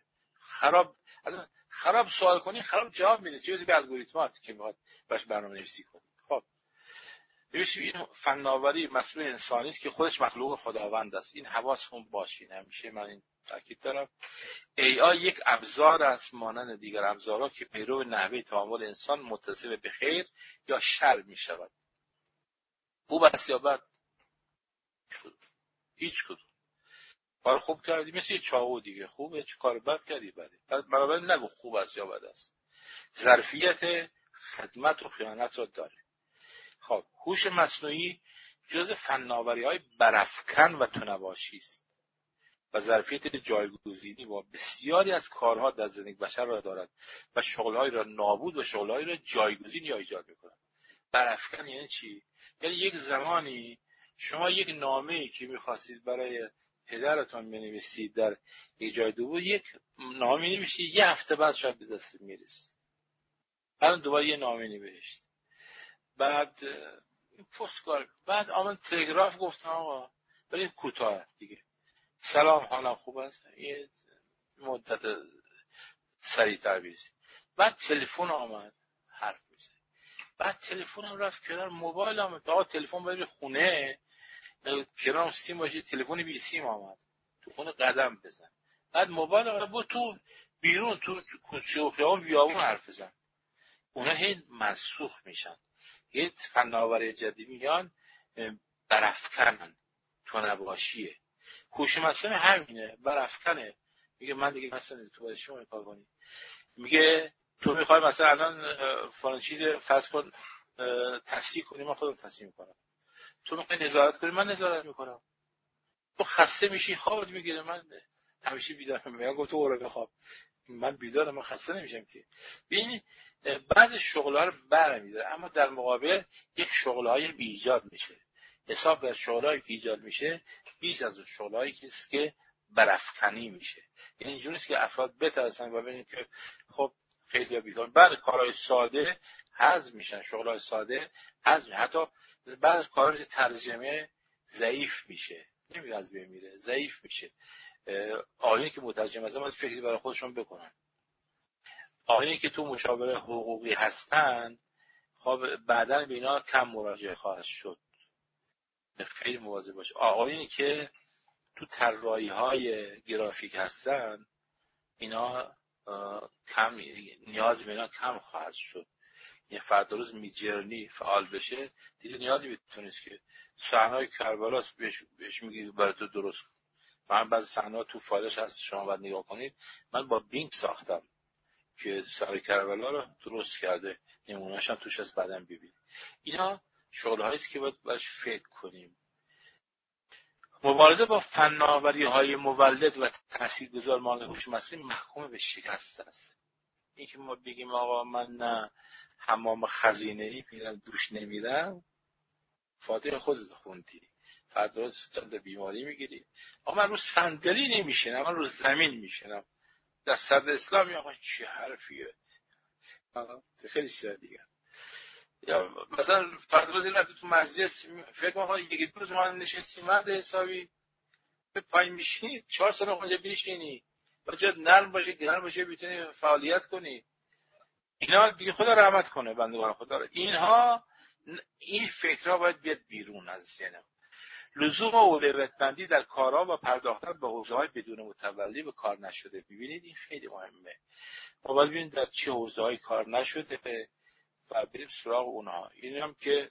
Speaker 5: خراب سوال کنی خراب جواب میده، چیزی که الگوریتمات که میخواد باش برنامه‌نویسی کنید. خب ببینید، این فناوری مسئول انسانی است که خودش مخلوق خداوند است. این حواستون باشین، همیشه من این تاکید دارم. AI یک ابزار است مانند دیگر ابزارها که پیرو نحوه تعامل انسان متصل به خیر یا شر می شود. خوب است یا بد؟ هیچ کدوم. کار خوب کردی مثل یه چاقو دیگه، خوبه. چه کار بد کردی بده. بنابراین نگو خوب است یا بد است. ظرفیت خدمت و خیانت را داره. خب هوش مصنوعی جز فناوری‌های برافکن و تنواشی است و ظرفیت جایگزینی با بسیاری از کارها در زندگی بشر را دارد و شغل‌هایی را نابود و شغل‌هایی را جایگزین یا ایجاد می‌کند. برافکن یعنی چی؟ یعنی یک زمانی شما یک نامه‌ای که می‌خواستید برای پدرتون بنویسید در یک جای دوباره، یک نامه می‌نویسید، یه هفته بعد شاید به دست می‌رسید. الان دوباره یه نامه نوشت، بعد پستکار، بعد آمد تلگراف، گفتم آقا بریم کوتاه دیگه، سلام حالم خوب است، یه مدت سریعتر بیرسید. بعد تلفن آمد، حرف میزد، بعد تلفنم رفت کنار، موبایل آمد، آقا تلفن باید خونه کنار سیم باشه، تلفن بی سیم آمد، تو خونه قدم بزن، بعد موبایل آمد، بود تو بیرون تو کوچه و خیابون بیابون حرف بزن. اونا هی منسوخ میشن. یه فناوری جدید میان برافکنن، تنواشیه. هوش مصنوعی همینه، برافکنه. میگه من دیگه مثلا تو باید شما کار کنی، میگه تو میخوای مثلا الان فلان چیز فرض کن تصحیح کنی، من خودم تصحیح میکنم. تو میخوای نظارت کنی، من نظارت میکنم. تو خسته میشی، خوابت میگیره، من همیشه بیدارم. میگم گفت تو برو بخواب، من بیدارم، من خسته نمیشم که. ببین بعضی شغل‌ها رو برمی‌داره، اما در مقابل یک شغل‌های بی ایجاد میشه. حساب بر شغل‌هایی که ایجاد میشه بیش از اون شغل‌هایی که برافکنی میشه. یعنی اینجوریه که افراد بترسن و ببینن که خب خیلی بیکار، بعد کارهای ساده حذف میشن، شغل‌های ساده حذف، حتی بعضی کارهای ترجمه ضعیف میشه، نمیره از بین میره، ضعیف میشه. آقایونی که مترجم هستن باید فکری برای خودشون بکنن. آقایونی که تو مشاوره حقوقی هستن، خب بعداً به اینا کم مراجعه خواهد شد. خیلی مواظب باش. آقایونی که تو طراحی‌های گرافیک هستن، اینا کم نیاز به اینا کم خواهد شد. یه فردا روز میجرنی فعال بشه، دیگه نیازی بتونست که صحنه‌های کربلا بهش میگی برای تو درست کن. من بعضی صحنه‌ها تو فایلش هست، شما باید نگاه کنید. من با بینگ ساختم که سر کربلا رو درست کرده، نمونه‌اش هم توش از بعداً ببینید. اینا شغل‌هایی است که باید باش فکر کنیم. مبارزه با فناوری‌های مولد و تاثیرگذار مانند هوش مصنوعی محکوم به شکست است. این که ما بگیم آقا من نه حمام خزینه‌ای میرم دوش نمیرم، فاتحه خودت خوندی، فردا روز بیماری میگیری. آقا من رو صندلی نمیشینم، من رو زمین میشینم. در صدر اسلامی آقا چه حرفیه، خیلی چیزا دیگه. یا مثلا فردا روز رفتی تو مجلس، فکر آقا یکی دو روز ما نشستیم مرد حسابی، به پایین میشینی 4 سال اونجا بشینی، باید نرم باشه، گرم باشه، بتونی فعالیت کنی. اینا دیگه خدا رحمت کنه بندگان خدا رو. اینها این فکرها باید بیاد بیرون از ذهن. لزوم اولویت‌بندی در کارها و پرداختن به حوزه‌های بدون متولی به کار نشده. ببینید این خیلی مهمه. ما باید ببینیم در چه حوزه‌های کار نشده و بریم سراغ اونها. این هم که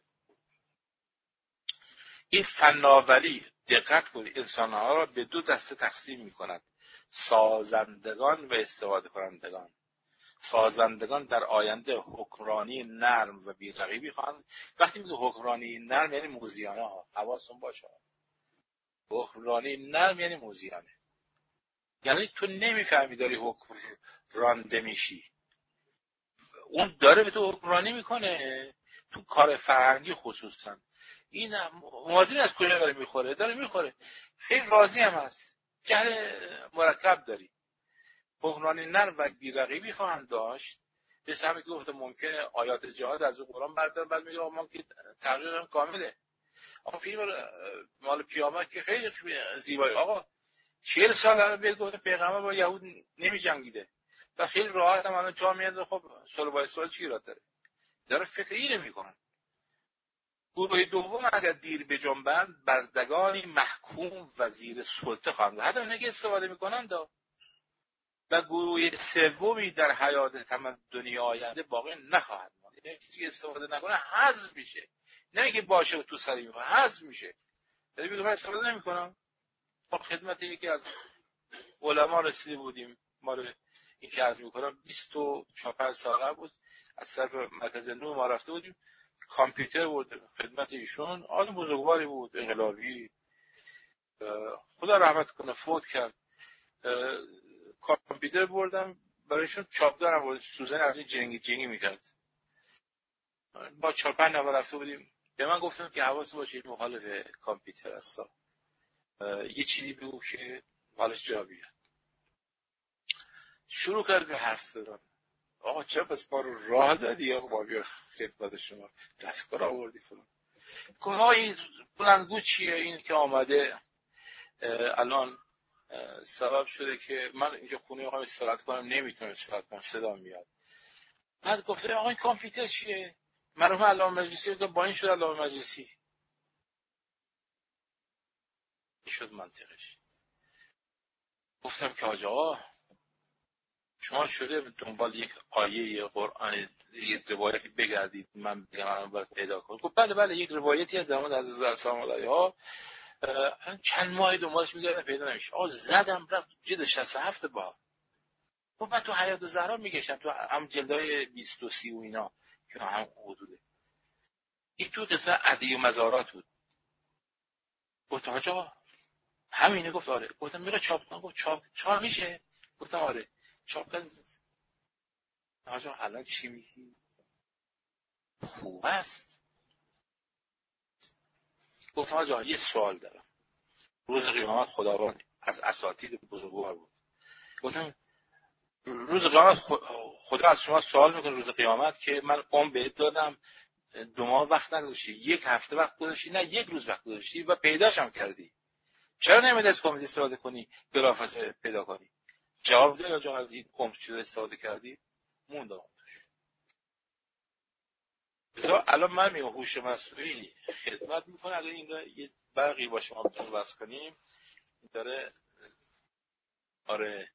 Speaker 5: این فناوری، دقت کنید، انسان‌ها را به دو دسته تقسیم می‌کند: سازندگان و استفاده کنندگان. سازندگان در آینده حکمرانی نرم و بی‌رقیبی خواهند. وقتی میگه حکمرانی نرم یعنی موذیانه ها، حواستون باشه. حکمرانی نرم یعنی موذیانه، یعنی تو نمیفهمی داری حکم رانده میشی، اون داره به تو حکمرانی میکنه. تو کار فرهنگی خصوصا این موازین از کجا داره میخوره، خیلی راضی هم هست، جهل مرکب داری. حکمرانی نرم و بی‌رقیبی خواهند داشت. مثل همین که گفته ممکنه آیات جهاد از اون قرآن بردارن، بعد میگه ما که تغییر کامله. آقا فیلم مال پیامبر که خیلی زیبایی. آقا 40 سال الان بهت گفتم پیغمبر با یهود نمی جنگیده و خیلی راحت هم الان جا میاد. خب سال با سال چی ایراد داره فکر اینو میکنن. گروه دوم اگر دیر بجنبند بردگانی محکوم و زیر سلطه خواهند. حتی اونایی که استفاده میکنند و گروه سومی در حیات تمدنی آینده باقی نخواهد ماند. یعنی کسی که استفاده نکنه حذف میشه، نه اینکه باشه و تو سری میکنه، حذف میشه. یعنی میگم من استفاده نمیکنم. ما خدمت یکی از علما رسیده بودیم، ما رو این که عرض میکنم 24 ساله بود، از طرف مرکز نور ما رفته بودیم، کامپیوتر بود خدمت ایشون. آدم بزرگواری بود، انقلابی، خدا رحمت کنه، فوت کرد. کامپیوتر بردم برایشون، چاپدارم بود، سوزن از این جنگی میکرد. با 4-5 نفر رفته بودیم. به من گفتم که حواس باشه این مخالف کامپیوتر هستا، یه چیزی بگو که حالش جا بیاد. شروع کرد به حرف زدن. آقا چرا پس ما رو راه دادی؟ آقا ما بیا خدمت شما دستگاه را آوردی فلان. گفت آقا این بلندگو چیه؟ این که آمده الان سبب شده که من اینجا خونه میخوام استراحت کنم، نمیتونم استراحت کنم، صدا میاد. بعد گفته آقا این کامپیوتر چیه؟ مرحوم علامه مجلسی با این شد علامه مجلسی. شد منطقش. گفتم که آقا شما شده دنبال یک آیه قرآن، یک روایتی بگردید من بگم الان باید پیدا کنم. گفت بله یک روایتی از زمان حضرت رسول الله ها چند ماه دنبالش میگردم پیدا نمیشه. زدم رفت جلد 67 با. خب من تو حیات زهرا میگشتم، تو هم جلدای 20 و 30 و اینا که هم حدوده. این تو قسمت عدی و مزارات بود. گفت آقا همینه؟ گفت آره. گفتم میره چاپ کن. گفت چاپ میشه؟ گفتم آره چاپ کن. آقا الان چی میگی؟ خوب است. گفتم آقا یه سوال دارم. روز قیامت خداوند از اساتید بزرگوار بود. گفتم روز قیامت خدا از شما سوال میکنه روز قیامت که من عمر بهت دادم 2 ماه وقت نگذاشتی، 1 هفته وقت گذاشتی، نه 1 روز وقت گذاشتی و پیداش هم کردی، چرا نمیدی از کامپیوتر استفاده کنی بلافاصله پیدا کنی؟ جواب ده یا جان از این کامپیوتر استفاده کردی؟ موندم توش. الان من میگم هوش مصنوعی خدمت میکنه. اگه این یه برقی باشه ما بتونیم وصل کنیم داره. آره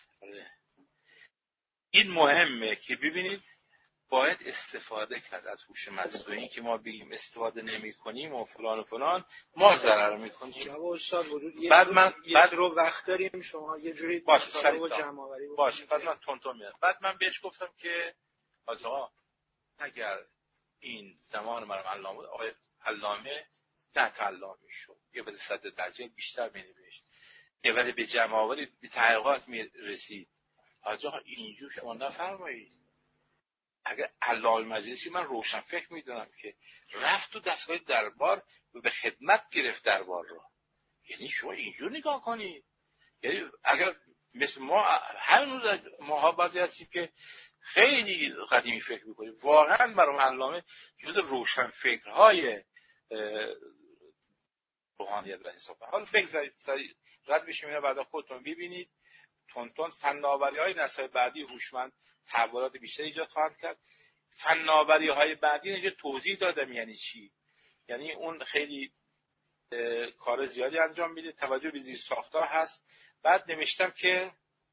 Speaker 5: این مهمه که ببینید باید استفاده کرد از هوش مصنوعی که ما بگیم استفاده نمی کنیم و فلان و فلان، ما ضرر میکنیم.
Speaker 3: جناب استاد حدود
Speaker 5: بعد
Speaker 3: رو وقت داریم، شما یه جوری
Speaker 5: باشه
Speaker 3: رو جمع آوری
Speaker 5: باشه. بعد من تون میاد. بعد من بهش گفتم که آقا اگر این زمان من علامه بود، آقای علامه تحت علامه شد یه واسه 100 درجه بیشتر می‌نوشت، یه واسه به جمع آوری به تحقیقات می‌رسید. آقا اینجور شما نفرمایید. اگر علامه مجلسی من روشن فکر میدونم که رفت تو دستگاه دربار و به خدمت گرفت دربار رو. یعنی شما اینجور نگاه کنید. یعنی اگر مثل ما هنوز ماها بعضی هستیم که خیلی قدیمی فکر میکنیم، واقعا برای علامه جز روشن فکرهای روحانیت و حساب. حالا بگذارید سریع رد بشیم اینا، بعدا خودتون ببینید. تون فناوری‌های نسل بعدی هوشمند تحولات بیشتری ایجاد خواهند کرد. فناوری‌های بعدی اینجا توضیح دادم یعنی چی. یعنی اون خیلی کار زیادی انجام میده، توجه به زیر ساختار هست. بعد نوشتم که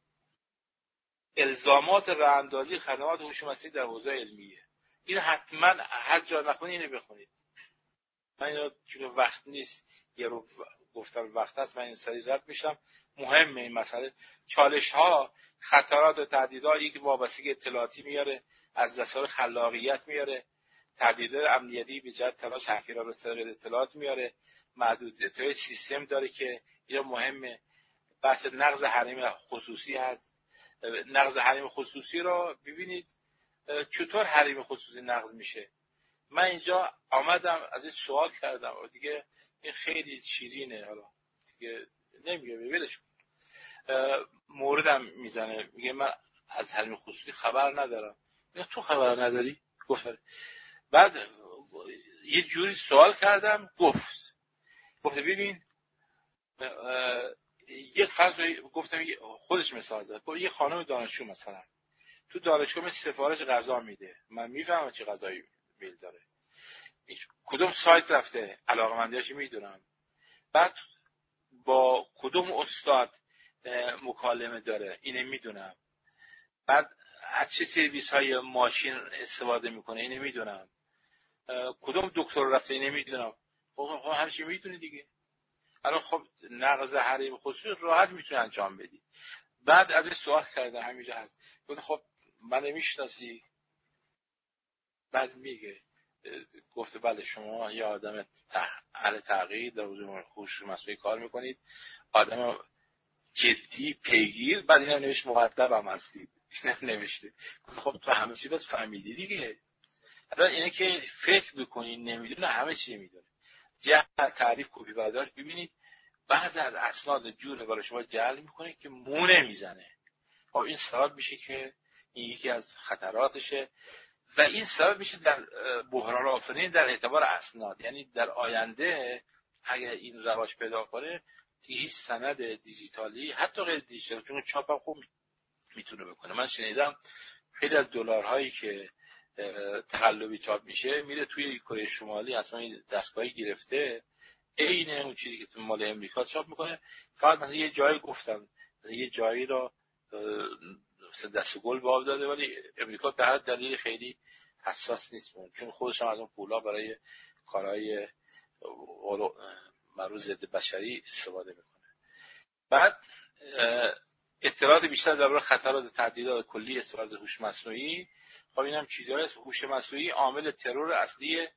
Speaker 5: الزامات راه‌اندازی خدمات هوش مصنوعی در حوزه علمیه. این حتما هر جا نخونید اینو بخونید. من اینو چون وقت نیست یه رو گفتم وقت هست، من این سری رد میشم. مهمه این مسئله. چالش ها، خطرات و تهدیدهایی که وابستگی اطلاعاتی میاره، از دستور خلاقیت میاره، تهدیدات امنیتی به جهت تلاش حقیران سرقت اطلاعات میاره، محدودیت‌های سیستم داره که اینا مهمه. بحث نقض حریم خصوصی هست. نقض حریم خصوصی رو ببینید چطور حریم خصوصی نقض میشه. من اینجا آمدم از این سوال کردم و دیگه این خیلی شیرینه، حالا دیگه نمیگه ولش. موردم میزنه میگه من از حریم خصوصی خبر ندارم. میگه تو خبر نداری؟ گفت بعد یه جوری سوال کردم، گفت ببین یک فرض گفتم خودش مثال زد، یه خانم دانشجو مثلا تو دانشگاه سفارش غذا میده، من میفهمم چه غذایی میل داره، کدوم سایت رفته، علاقمندیاش میدونم، بعد با کدوم استاد مکالمه داره اینه میدونم، بعد از چه سرویس های ماشین استفاده میکنه اینه میدونم، کدوم دکتر رفته اینه میدونم. خب همچی میدونی دیگه. الان خب نقض حریم خصوصی راحت میتونه انجام بدی. بعد از این سوال کرده همینجا هست، گفت خب من میشناسی؟ بعد میگه گفته بله شما یه آدم اهل تغییر در حوزه هوش مصنوعی کار میکنید، آدم جدی پیگیر، بعد اینم نوشت مؤدبم هستید، اینم نوشته. خب تو همه چی بس فهمیدی دیگه. الان اینه که فکر بکنید نمیدونه، همه چی میدونه. تعریف کپی بردار ببینید بعضی از اسناد جور برای شما جعل میکنه که مو نمیزنه. خب این سبب میشه که این یکی از خطراتشه و این سبب میشه در بحران آفرینی در اعتبار اسناد. یعنی در آینده اگر این رواج پیدا کنه هیچ سند دیجیتالی، حتی غیر دیجیتال، چون چاپ هم خوب میتونه بکنه. من شنیدم خیلی از دلارهایی که تقلبی چاپ میشه میره توی کره شمالی اصلا این دستگاهی گرفته عین اون چیزی که تو مال امریکا چاپ میکنه، فقط مثلا یه جایی گفتم مثلا یه جایی را مثلا دست گل باب داده، ولی امریکا به هر دلیل خیلی حساس نیست چون خودش هم از اون پولا برای کارهای معروض ضد بشری استفاده میکنه. بعد اطلاعات بیشتر درباره خطرات تهدیدات کلی استفاده از هوش مصنوعی. خب اینم چیزایی است. هوش مصنوعی عامل ترور اصلی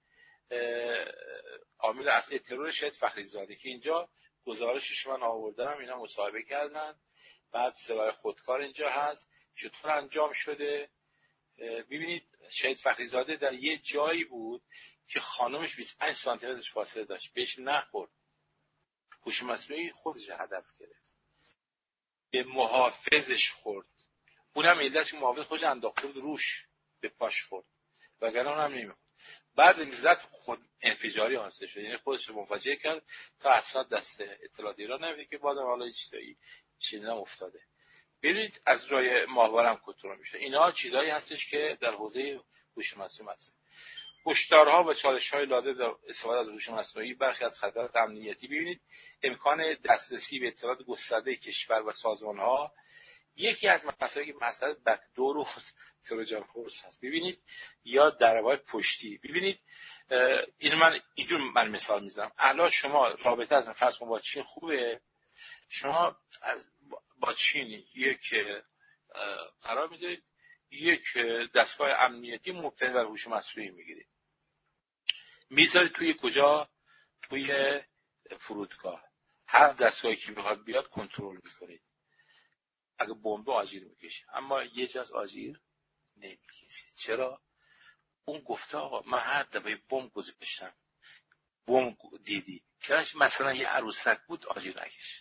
Speaker 5: ترور شهید فخریزاده که اینجا گزارشش من آوردم، اینا مصاحبه کردن. بعد سلاح خودکار اینجا هست چطور انجام شده. ببینید شهید فخریزاده در یه جایی بود که خانمش 25 سانتی متر فاصله داشت، بهش نخورد. هوش مصنوعی خودش هدف گرفت، به محافظش خورد، اونم علتش محافظ خودش انداخت روش، به پاش خورد، وگرنه اونم نمیخورد. بعد این زد خود انفجاری حاصل شد، یعنی خودش رو منفجر کرد تا اسناد دست اطلاعات ایران نمیده که بازم حالا یه چیزی افتاده. ببینید از جای ماهوارم کنترل میشه. اینا چیزایی هستش که در حوزه هوش مصنوعی هست. هشدارها و چالش‌های لازم در استفاده از هوش مصنوعی. برخی از خطرات امنیتی. ببینید امکان دسترسی به اطلاعات گسترده کشور و سازمان‌ها یکی از مسائلی که مسئله بکدور و تروجان هورس هست. ببینید یا درهای پشتی. ببینید این من اینجور مثال میزنم. الان شما رابطه از فرض کن با چین خوبه، شما با چین یک قرار میذارید، یک دستگاه امنیتی مبتنی بر هوش مصنوعی میگیرید، میذارید توی کجا؟ توی فرودگاه. هر دستگاهی که میخواد بیاد کنترل میکنید. اگه بمب آژیر میکشه، اما یه جاست آژیر نمیکشه. چرا؟ اون گفته آقا من هر دفعه بمب گذاشتم، بمب دیدی که مثلا یه عروسک بود آژیر نکشه.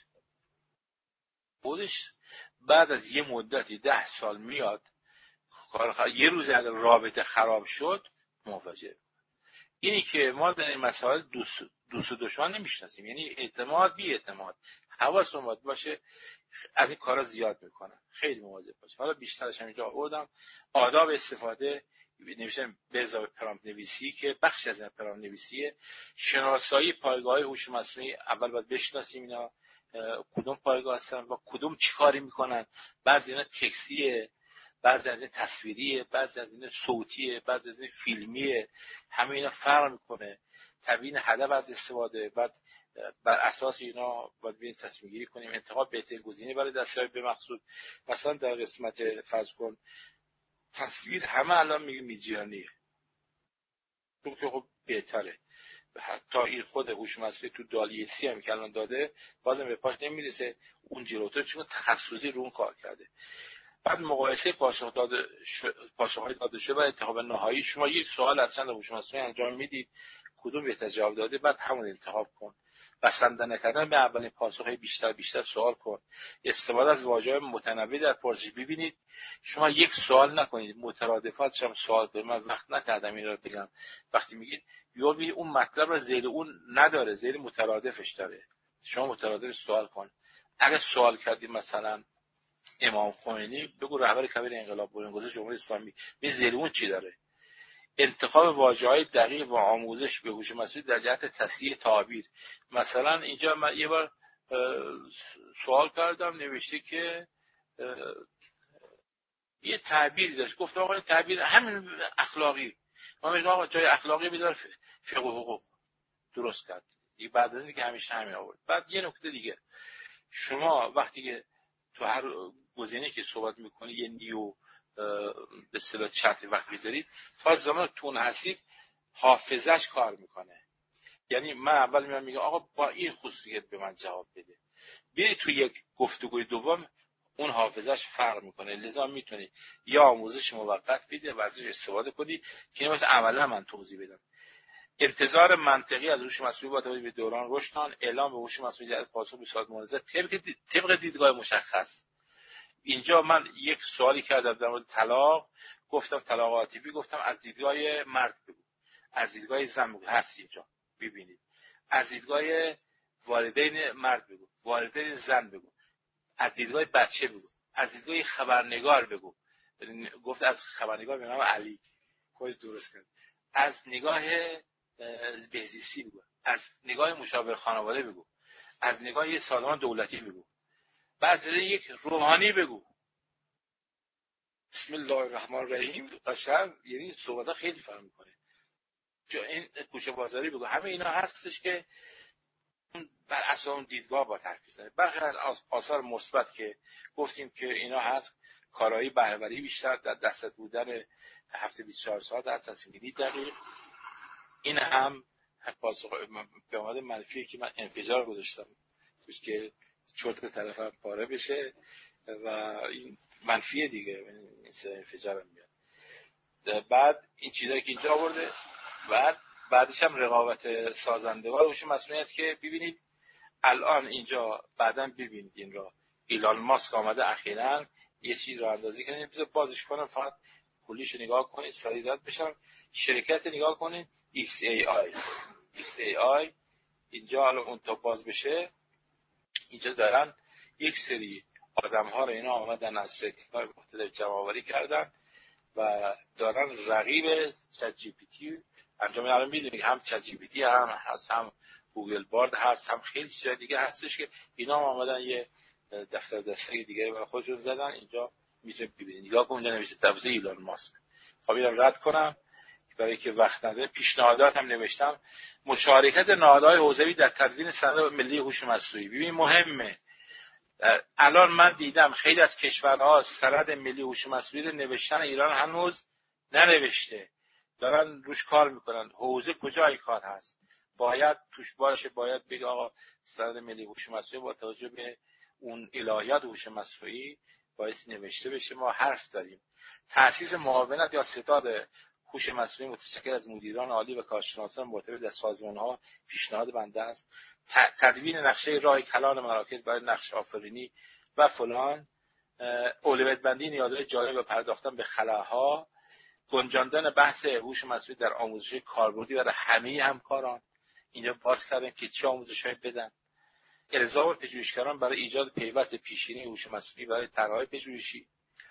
Speaker 5: خودش بعد از یه مدتی 10 سال میاد یه روز اگر رابطه خراب شد منفجر. اینی که ما در این مسائل دوست و دشمن نمیشناسیم، یعنی اعتماد بی اعتماد. حواسمون باشه از این کارا زیاد میکنن، خیلی مواظب باشه. حالا بیشترش هم اینجا آوردم. آداب استفاده نوشتم به اضافه پرامپت نویسی که بخش از این پرامپت نویسیه. شناسایی پایگاه‌های هوش مصنوعی. اول باید بشناسیم اینا کدوم پایگاه هستن و کدوم چی کاری میکنن. بعضی اینا تکستیه، بعضی از این تصویریه، بعضی از این صوتیه، بعضی از این فیلمیه. همه اینا فرق میکنه. تبیین هدف از استفاده. بعد بر اساس اینا باید بیایم تصمیم گیری کنیم، انتخاب بهترین گزینه برای دستیابی به مقصود. مثلا در قسمت فرض کن تصویر همه الان میگه میدجرنیه، چون که خب بهتره. حتی این خود هوش مصنوعی تو دالی سی هم که الان داده بازم به پاش نمیرسه اون جلوتر، چون تخصصی رو اون کار کرده. بعد مقایسه پاسخهای داده شده و انتخاب نهایی. شما یک سوال از چند هوش مصنوعی انجام میدید، کدوم بهتر جواب داده، بعد همون انتخاب کن. بسنده نکردن به اولین پاسخ، بیشتر سوال کن. استفاده از واژه‌های متنوع در پرسش. ببینید شما یک سوال نکنید، مترادفاتش هم سوال کنید. من وقت نکردم این رو بگم. وقتی میگید یوبی اون مطلب رو زیر اون نداره، زیر مترادفش داره، شما مترادف سوال کن. اگه سوال کردی مثلا امام خمینی، بگو رهبر کبیر انقلاب بنیانگذار جمهوری اسلامی، این زیر اون چی داره؟ انتخاب واژه‌های دقیق و آموزش به هوش مصنوعی در جهت تصحیح تعابیر. مثلا اینجا من یه بار سوال کردم، نوشته که یه تعبیری داشت، گفتم آقا این تعبیر همین اخلاقی، من میگم آقا جای اخلاقی بذار فقه و حقوق. درست کرد. دیگه بعد از اینکه همیشه همین آورد. بعد یه نکته دیگه، شما وقتی که تو هر گزینه‌ای که صحبت میکنی یه نیو به اصطلاح چت وقت بذارید، تا زمان تون هستید حافظش کار میکنه. یعنی من اول میگم آقا با این خصوصیت به من جواب بده، بیای تو یک گفتگوی دوم اون حافظش فرق میکنه. لذا میتونی یا آموزش موقت بدی و ازش استفاده کنی که اینو عملا من توضیح بدم. انتظار منطقی از هوش مصنوعی با توجه به دوران رشد، اعلام به هوش مصنوعی در پاسخ به سوالات منظر طبق دیدگاه مشخص. اینجا من یک سوالی کردم در مورد طلاق، گفتم طلاق عاطفی، گفتم از دیدگاه مرد بگو، از دیدگاه زن بگو، هست اینجا ببینید، از دیدگاه والدین مرد بگو، والدین زن بگو، از دیدگاه بچه بگو، از دیدگاه خبرنگار بگو. گفت از خبرنگار به نام علی، کوز درست کرد. از نگاه بهزیستی بگو، از نگاه مشاور خانواده بگو، از نگاه یک سازمان دولتی بگو، بعد یک روحانی بگو. بسم الله الرحمن الرحیم. قشنگ یعنی صحبت‌ها خیلی فرق می‌کنه. جو این کوچه بازاری بگو، همه اینا هستش که بر اساس اون دیدگاه با ترکیز کنه. برخی از آثار مثبت که گفتیم که اینا هست، کارایی بهره‌وری بیشتر، در دستت بودن هفته 24 ساعت در تصمیم گیری دقیق. این هم پاسخ به مورد منفی که من انفجار گذاشتم توش که چرت طرفم پاره بشه و این منفیه دیگه، این سه انفجار هم میاد. بعد این چیزایی که اینجا آورده، بعدش هم رقابت سازندگان هوش مصنوعی است که ببینید الان اینجا بعداً ببینید این را ایلان ماسک آمده اخیراً یه چیز رو اندازی کنید، بذار بازش کنم، فقط کلیش نگاه کنید، سریع رد بشم. شرکت نگاه کنید XAI اینجا الان اون تا باز بشه، اینجا دارن یک سری آدم ها رو اینا آمدن از شرکت‌های مختلف جمع آوری کردن و دارن رقیب چت جی پی تی انجام. الان میدونید هم چت جی پی تی هم هست، هم گوگل بارد هست، هم خیلی چیزای دیگه هستش که اینا آمدن یه دسته دیگه برای خودشون زدن. اینجا میتونید ببینید، نگاه کنید، اونجا نوشته تفسیر ایلان ماسک. خب اینو رد کنم برای که وقت نده. پیشنهادات هم نوشتم، مشارکت نهادهای حوزوی در تدوین سند ملی هوش مصنوعی. ببین مهمه، الان من دیدم خیلی از کشورها سند ملی هوش مصنوعی رو نوشتن، ایران هنوز ننوشته، دارن روش کار میکنن. حوزه کجای کار هست باید توش باشه، باید بگه آقا سند ملی هوش مصنوعی با توجه به اون الهیات هوش مصنوعی باید نوشته بشه. ما حرف داریم. تأسیس معاونت یا ستاد هوش مصنوعی متشکل از مدیران عالی و کارشناسان مرتبط در سازمان‌ها پیشنهاد بنده است. تدوین نقشه راه کلان مراکز برای نقش آفرینی و فلان. اولویت بندی نیازهای جاری و پرداختن به خلاها. گنجاندن بحث هوش مصنوعی در آموزش کاربردی برای همه همکاران. اینجا باز کردن که چه آموزش‌هایی بدن. الزام پژوهشگران برای ایجاد پیوست پیشینی هوش مصنوعی برای طرح‌های پژوهشی.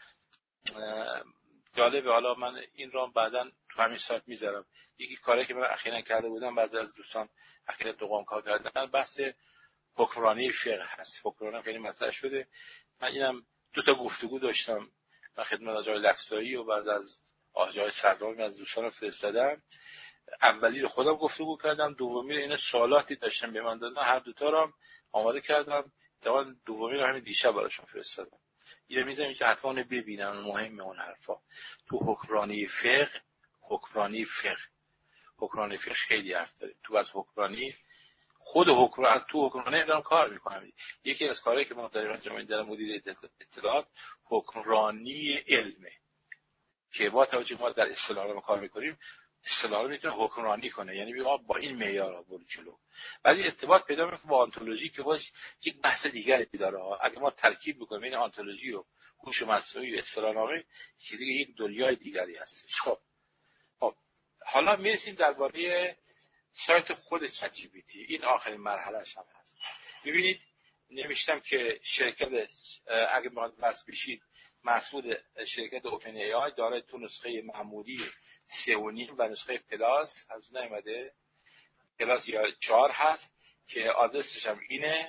Speaker 5: جالبه، حالا من این رو بعداً تو همین سایت میذارم. یکی کاری که من اخیراً کرده بودم، بعضی از دوستان اخیراً دوام کار کردن، بحث حکمرانی فقه هست. حکمرانی خیلی مطرح شده. من اینم دو تا گفتگو داشتم من خدمت آقای لکسایی و بعضی از آقای سرامی از دوستان فرستادم. اولی رو خودم گفتگو کردم، دومی رو اینا سوالاتی داشتم به من دادن، هر دو تا رو آماده کردم. دومی رو همین دیشب براشون فرستادم. اینو میذارم که حتما ببینن، مهمه اون حرفا. تو حکمرانی فقه خیلی حرف داره. تو از حکمرانی خود حکمران تو حکمرانی دارم کار میکنم. یکی از کارهایی که ما داریم انجام میدیم در مدیریت اطلاعات حکمرانی علمه که با توجه ما در اصطلاح کار میکنیم، اصطلاح رو میتونه حکمرانی کنه، یعنی بگم با این معیارها برو جلو. ولی ارتباط پیدا میکنه با آنتولوژی که خودش یک بحث دیگری داره. اگه ما ترکیب بکنیم بین آنتولوژی و هوش مصنوعی و اصطلاحنامه که دیگه یک دنیای دیگری هست. خب حالا میرسیم درباره سایت خود چت جی پی تی. این آخرین مرحله‌اش هم هست. ببینید نوشتم که شرکت اگه میخواد وصل بشید مسئول شرکت اوپن ای آی داره تو نسخه معمولی 3.5 و نسخه پلاس از نمیده پلاس یا 4 هست که آدرسش هم اینه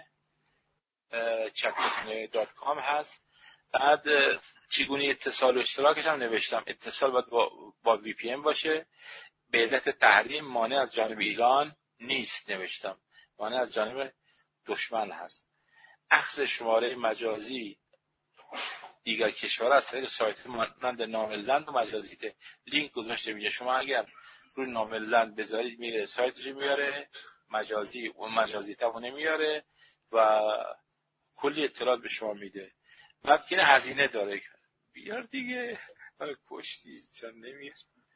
Speaker 5: chatgpt.com هست. بعد چگونه اتصال و اشتراکش هم نوشتم. اتصال باید با وی پی ان باشه، به علت تحریم مانع از جانب ایران نیست نوشتم، مانع از جانب دشمن هست. اخذ شماره مجازی دیگر کشور از طریق سایت مانند ناملند و مجازیته لینک گذاشته میشه. شما اگر روی ناملند بذارید میره سایتش میاره، مجازی و مجازیته نمیاره و کلی اطلاعات به شما میده. بعد که هزینه داره. بیار دیگه کشتی چون نمیاد.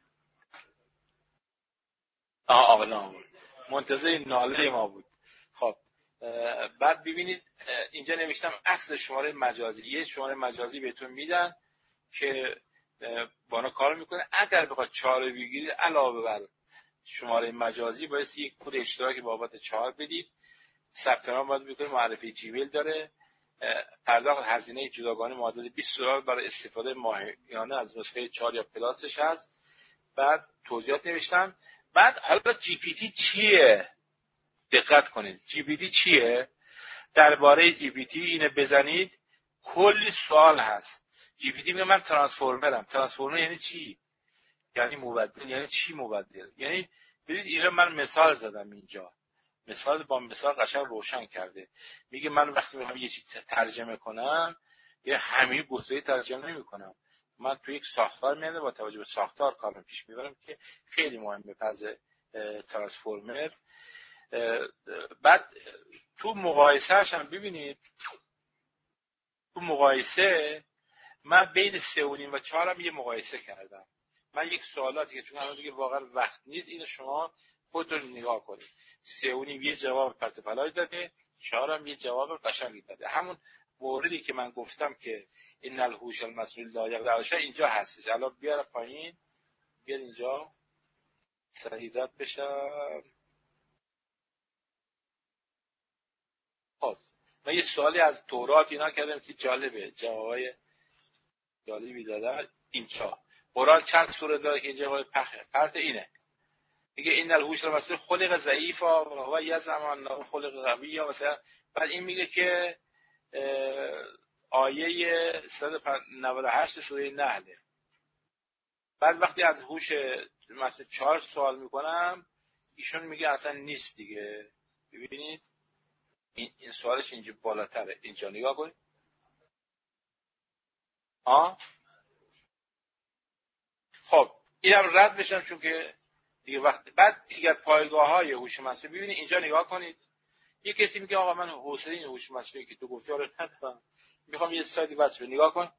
Speaker 5: آقا بود منتظر ناله ما بود. خب بعد ببینید اینجا نوشتم اصل شماره مجازی. یه شماره مجازی بهتون میدن که با اون کار میکنه. اگر بخواد 4 بگیرید علاوه بر شماره مجازی باید یک کد اشتراکی بابت 4 بدید. ثبت نام باید میکنه، معرفی جیمیل داره، پرداخت هزینه جداگانه معادل $20 برای استفاده ماهیانه از نسخه 4 یا پلاسش هست. بعد توضیحات نوشتم. بعد حالا جی پی تی چیه؟ دقت کنید جی پی تی چیه؟ درباره جی پی تی اینه بزنید کلی سوال هست. جی پی تی میگه من ترانسفورمرم. ترانسفورمر یعنی چی؟ یعنی مبدل. یعنی چی مبدل؟ یعنی ببینید اینجا من مثال زدم، اینجا مثال با مثال قشنگ روشن کرده. میگه من وقتی میخوام یه چیز ترجمه کنم یه همین گزاره ترجمه نمی‌کنم. من تو یک ساختار میاد با توجه به ساختار کارم پیش میبرم که خیلی مهمه پس ترانسفورمر. بعد تو مقایسه‌اش هم ببینید، تو مقایسه من بین 3.5 و 4 هم یه مقایسه کردم. من یک سوالاتی که چون الان دیگه واقعا وقت نیست اینو شما خودتون نگاه کنید. 3.5 یه جواب پرت و پلای داده، 4 هم یه جواب قشنگی داده. همون موردی که من گفتم که این الهوش المصنوعی لا یقدر اینجا هستش. الان بیار پایین، بیار اینجا سریعت بشم. خب من یه سوالی از تورات اینا کردم که جالبه، جوابای جالبی دادن. اینجا قرآن چند سوره داره که اینجا پرت اینه. میگه این الهوش المصنوعی خلق ضعیفا و هو یزعم خلق قویا مثلا. بعد این میگه که آیه 198 سوره نحل. بعد وقتی از هوش مثلا 4 سوال میکنم ایشون میگه اصلا نیست دیگه. ببینید این سوالش اینجا بالاتره. اینجا نگاه کنید. خب اینم رد بشم چون که دیگه وقت. بعد دیگه پایگاه‌های هوش مصنوعی ببینید اینجا نگاه کنید. یه کسی میگه آقا من حوصله این هوش مصنوعی که تو گفتی رو ندارم، میخوام یه سایتی واسه نگاه کن.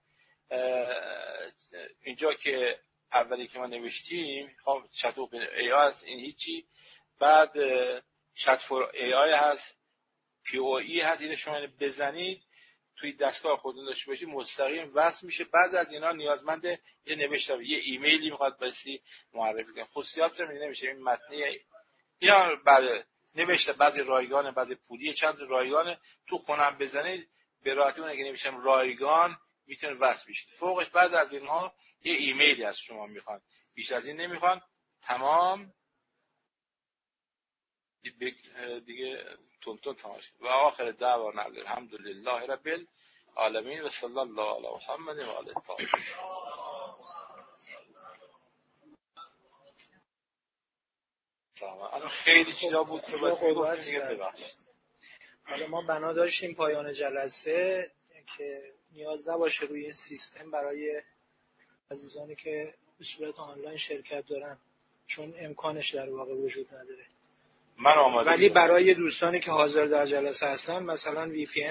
Speaker 5: اینجا که اولی که ما نوشتیم خب چت اوپن ای آی هست، این هیچی. بعد چت فور ای آی هست، پی او ای هست. اینو شما بزنید توی دستگاه خودتون داشته باشید مستقیم وصل میشه. بعضی از اینا نیازمند یه نوشته یه ایمیلی میخواد بسی معرفی کنه. خصوصیاتش رو نمیشه این متنی اینا بعد نوشته بعضی رایگان بعضی پولی چند رایگان تو خونم بزنید به راحتی اون اگه نمیشم رایگان میتونه وصل بشه. فوقش بعضی از اینها یه ایمیلی از شما میخوان، بیش از این نمیخوان. تمام دیگه تون تمام شد. و آخر دعوانا الحمدلله رب العالمین و صلی الله علی محمد و آله الطاهرین. الان خیلی چیزا بود که باید میگفتیم دیگه ببخشید.
Speaker 3: حالا ما بنا داشتیم پایان جلسه که نیاز نباشه روی این سیستم برای عزیزانی که به صورت آنلاین شرکت دارن، چون امکانش در واقع وجود نداره.
Speaker 5: من آماده
Speaker 3: ولی برای دوستانی که حاضر در جلسه هستن مثلا وی پی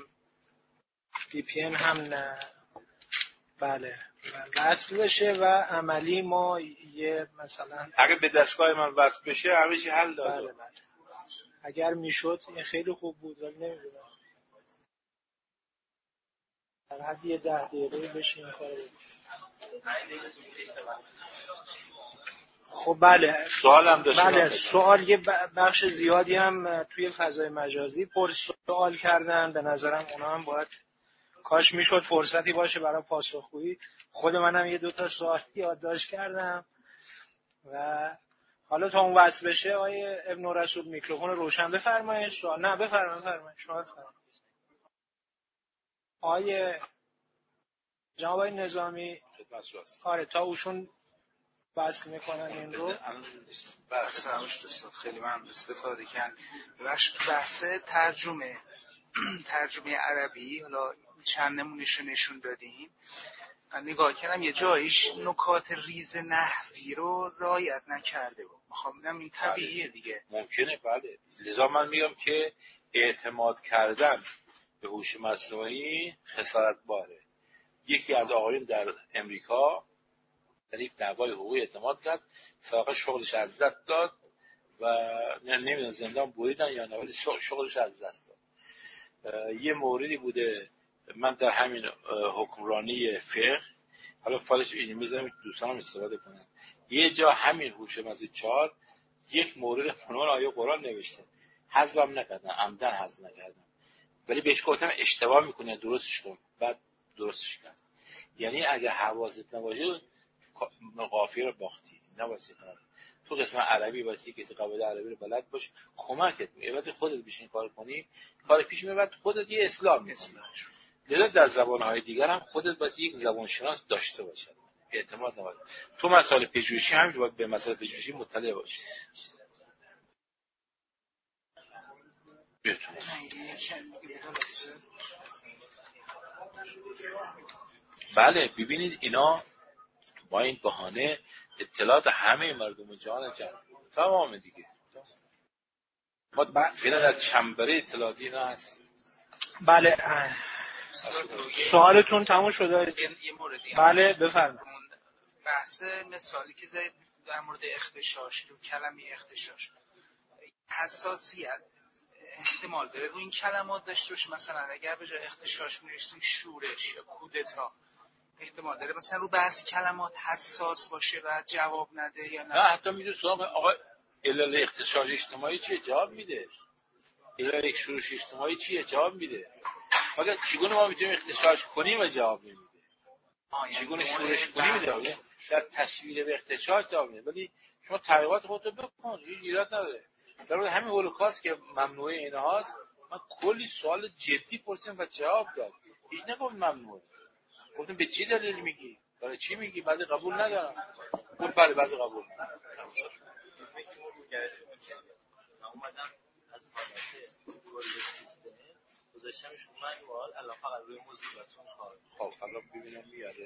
Speaker 3: ان هم نه. بله وصل بشه و عملی ما یه مثلا
Speaker 5: اگه به دستگاه من وصل بشه همه چی حل داره.
Speaker 3: بله. اگر میشد این خیلی خوب بود ولی نمیدونم در حد یه 10 دقیقه بشه این کارو بکنیم. خب بله
Speaker 5: سوالم داشتم.
Speaker 3: بله سوال یه بخش زیادی هم توی فضای مجازی پر سوال کردن. به نظرم اونا هم باید کاش میشد فرصتی باشه برای پاسخگویی. خود منم یه 2 سوال یادداشت کردم و حالا تا اون وصل بشه آقای ابن رسول میکروفون روشن بفرمایید. سوال نه بفرمایید شما بفرمایید. جناب آقای نظامی آره تا اوشون وصل میکنن این رو.
Speaker 7: خیلی من استفاده کردم. بحث ترجمه عربی حالا چند نمونهش نشون دادیم. من نگاه کردم یه جایش نکات ریز نحوی رو رعایت نکرده بود. میخوام ببینم این طبیعیه دیگه.
Speaker 5: ممکنه بله. لذا من میگم که اعتماد کردن به هوش مصنوعی خسارت باره. یکی از آقایون در امریکا در یک دعوای حقوقی اعتماد کرد، سراغ شغلش از دست داد و نمیدونم زندان بریدن یا نه ولی شغلش از دست داد. یه موردی بوده من در همین حکمرانی فقه، حالا فالش اینو میذارم دوستانم استفاده کنن، یه جا همین هوش مصنوعی 4 یک مورد عنوان آیه قرآن نوشته، حذفم نکردم، عمدن حذف نکردم، ولی بهش گفتم اشتباه میکنه درستش کن، بعد درستش کرد. یعنی اگه حواست نباشه قافیه رو باختی، نواسط نداری. تو قسم عربی واسه که قواعد عربی رو بلد باش، کمکت میشه. واسه خودت بشین کار کنی، کار پیش میاد، خودت یه اصلاح میکنی. لذا در زبان‌های دیگر هم خودت واسه یک زبان شناس داشته باشه. اعتماد نباید. تو مسائل پژوهشی هم باید به مسائل پژوهشی مطلع باشی. بله ببینید اینا با این بهانه اطلاعات همه مردم جهان تمام دیگه. ما فعلا در چنبره اطلاعاتی اینا هست.
Speaker 3: بله سوالتون تموم شده؟
Speaker 7: یه موردی
Speaker 3: بله بفرمایید.
Speaker 7: بحث مثالی که زدید در مورد اختشاش، تو کلمه اختشاش حساسیت احتمال داره رو این کلمات داشته باشه. مثلا اگر به جای اختشاش می‌نویسیم شورش یا کودتا، احتمال داره مثلا رو بعضی کلمات حساس باشه و جواب نده یا نه؟
Speaker 5: نه حتی میدونی سوال آقا علل اختشاش اجتماعی چیه جواب میده، علل شورش اجتماعی چیه جواب میده، مگر چگونه ما میتونیم اختشاش کنیم و جواب نمیده، چگونه شورش کنیم جواب در تشویق به اختشاش جواب میده. ولی شما تحقیقات خودتو بکن، هیچ ایراد نداره. در مورد همین هولوکاست که ممنوعه اینهاست، من کلی سوال جدی پرسیدم و جواب داد، هیچ نگفت ممنوعه. گفتم به چی دلیل میگی؟ برای چی میگی؟ بعضی قبول ندارم. گفت بله بعضی قبول.
Speaker 8: من اومدم از حالت گذاشتمش رو منوال، الان فقط روی موزیکاتون کار.
Speaker 5: خب حالا ببینم میاره.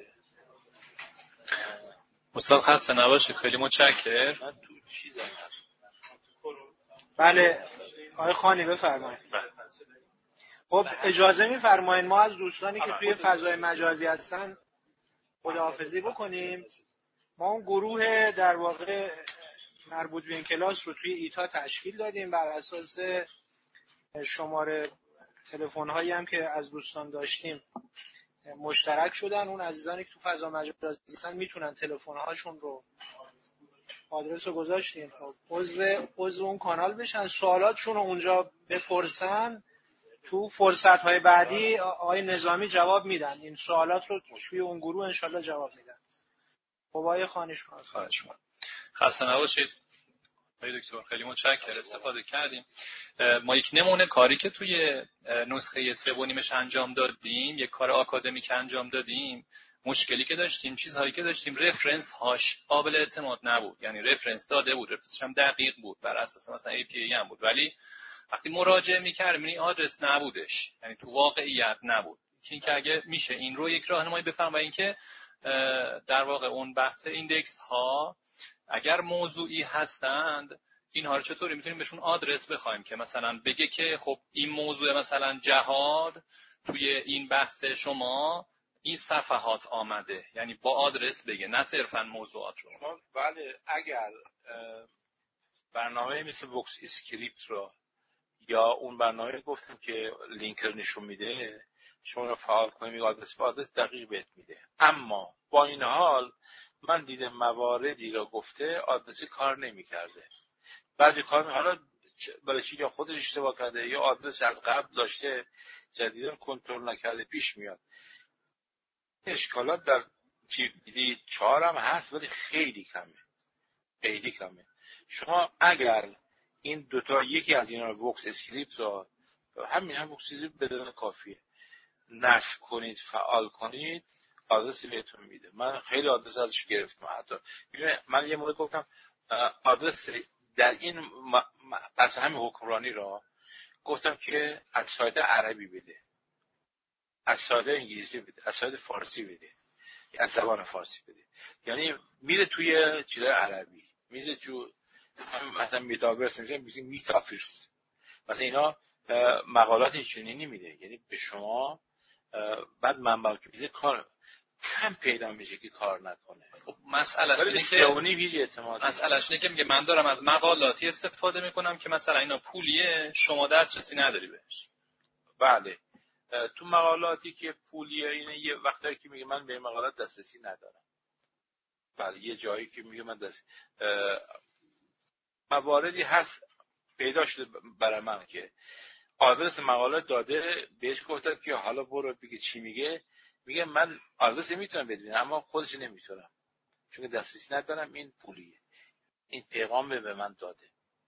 Speaker 9: استاد خسته نباشید، خیلی متشکرم.
Speaker 5: من تو چیزم هست.
Speaker 3: بله آقای خانی بفرمایید. خب اجازه میفرمایید ما از دوستانی که توی فضای مجازی هستن خداحافظی بکنیم. ما اون گروه در واقع مربوط به این کلاس رو توی ایتا تشکیل دادیم بر اساس شماره تلفن هایی هم که از دوستان داشتیم مشترک شدن. اون عزیزانی که تو فضا مجازی هستن میتونن تلفن هاشون رو آدرس رو گذاشتیم عضو اون کانال بشن، سوالاتشون رو اونجا بپرسن، تو فرصت های بعدی آقای نظامی جواب میدن. این سوالات رو توی اون گروه انشالله جواب میدن. خب آقای خانشون
Speaker 9: خسته نباشید آقای دکتر، خیلی متشکرم استفاده کردیم. ما یک نمونه کاری که توی نسخه 3.5 انجام دادیم، یک کار آکادمیک انجام دادیم، مشکلی که داشتیم، چیزهایی که داشتیم رفرنس هاش قابل اعتماد نبود. یعنی رفرنس داده بود، رفرنسش هم دقیق بود، بر اساس مثلا API هم بود، ولی وقتی مراجعه می‌کردیم این آدرس نبودش، یعنی تو واقعیت نبود. اینکه اگه میشه این رو یک راهنمایی بفرمایید، اینکه در واقع اون بحث ایندکس ها اگر موضوعی هستند اینها رو چطوری میتونیم بهشون آدرس بخوایم که مثلا بگه که خب این موضوع مثلا جهاد توی این بحث شما این صفحات آمده، یعنی با آدرس بگه، نه صرفا موضوعات رو.
Speaker 5: بله، اگر برنامه مثل وکس اسکریپت رو یا اون برنامه گفتم که لینکر نشون میده، شما رو فعال کنیم آدرس دقیق بهت میده. اما با این حال من دیدم مواردی رو گفته آدرسی کار نمیکرده. بعضی کار حالا برای چی یا خودش اشتباه کرده یا آدرس از قبل داشته جدیدا کنترل نکرده پیش میاد. اشکالات در GPT 4 هم هست ولی خیلی کمه. شما اگر این دوتا یکی از اینا رو وکس اسکریپت رو هم وکس اسکریپت بدون کافیه نصب کنید، فعال کنید، آدرسی بهتون میده. من خیلی آدرس ازش گرفتم. حتی من یه موقع گفتم آدرس در این از همین حکمرانی را گفتم که از سایت عربی بده، از سایت انگلیسی بده، از سایت فارسی بده، از زبان فارسی بده. یعنی میره توی چیزای عربی، میره تو مثلا میتاورس، میشه میتافیرس، مثلا اینا مقالات اینچنینی میده. یعنی به شما بعد منبع که میده کار کم پیدا میشه که کار نکنه.
Speaker 9: خب مسئلهش اینه که میگه من دارم از مقالاتی استفاده میکنم که مثلا اینا پولیه، شما دسترسی نداری بهش.
Speaker 5: بله، تو مقالاتی که پولیه اینه یه وقتایی که میگه من به مقالات دسترسی ندارم. بله، یه جایی که میگه من مواردی هست پیدا شده برای من که آدرس مقاله داده، بهش گفتم که حالا برو بگی چی میگه من آدرس میتونم بدونم اما خودش نمیتونم چون دسترسی ندارم، این پولیه. این پیغام به من داده.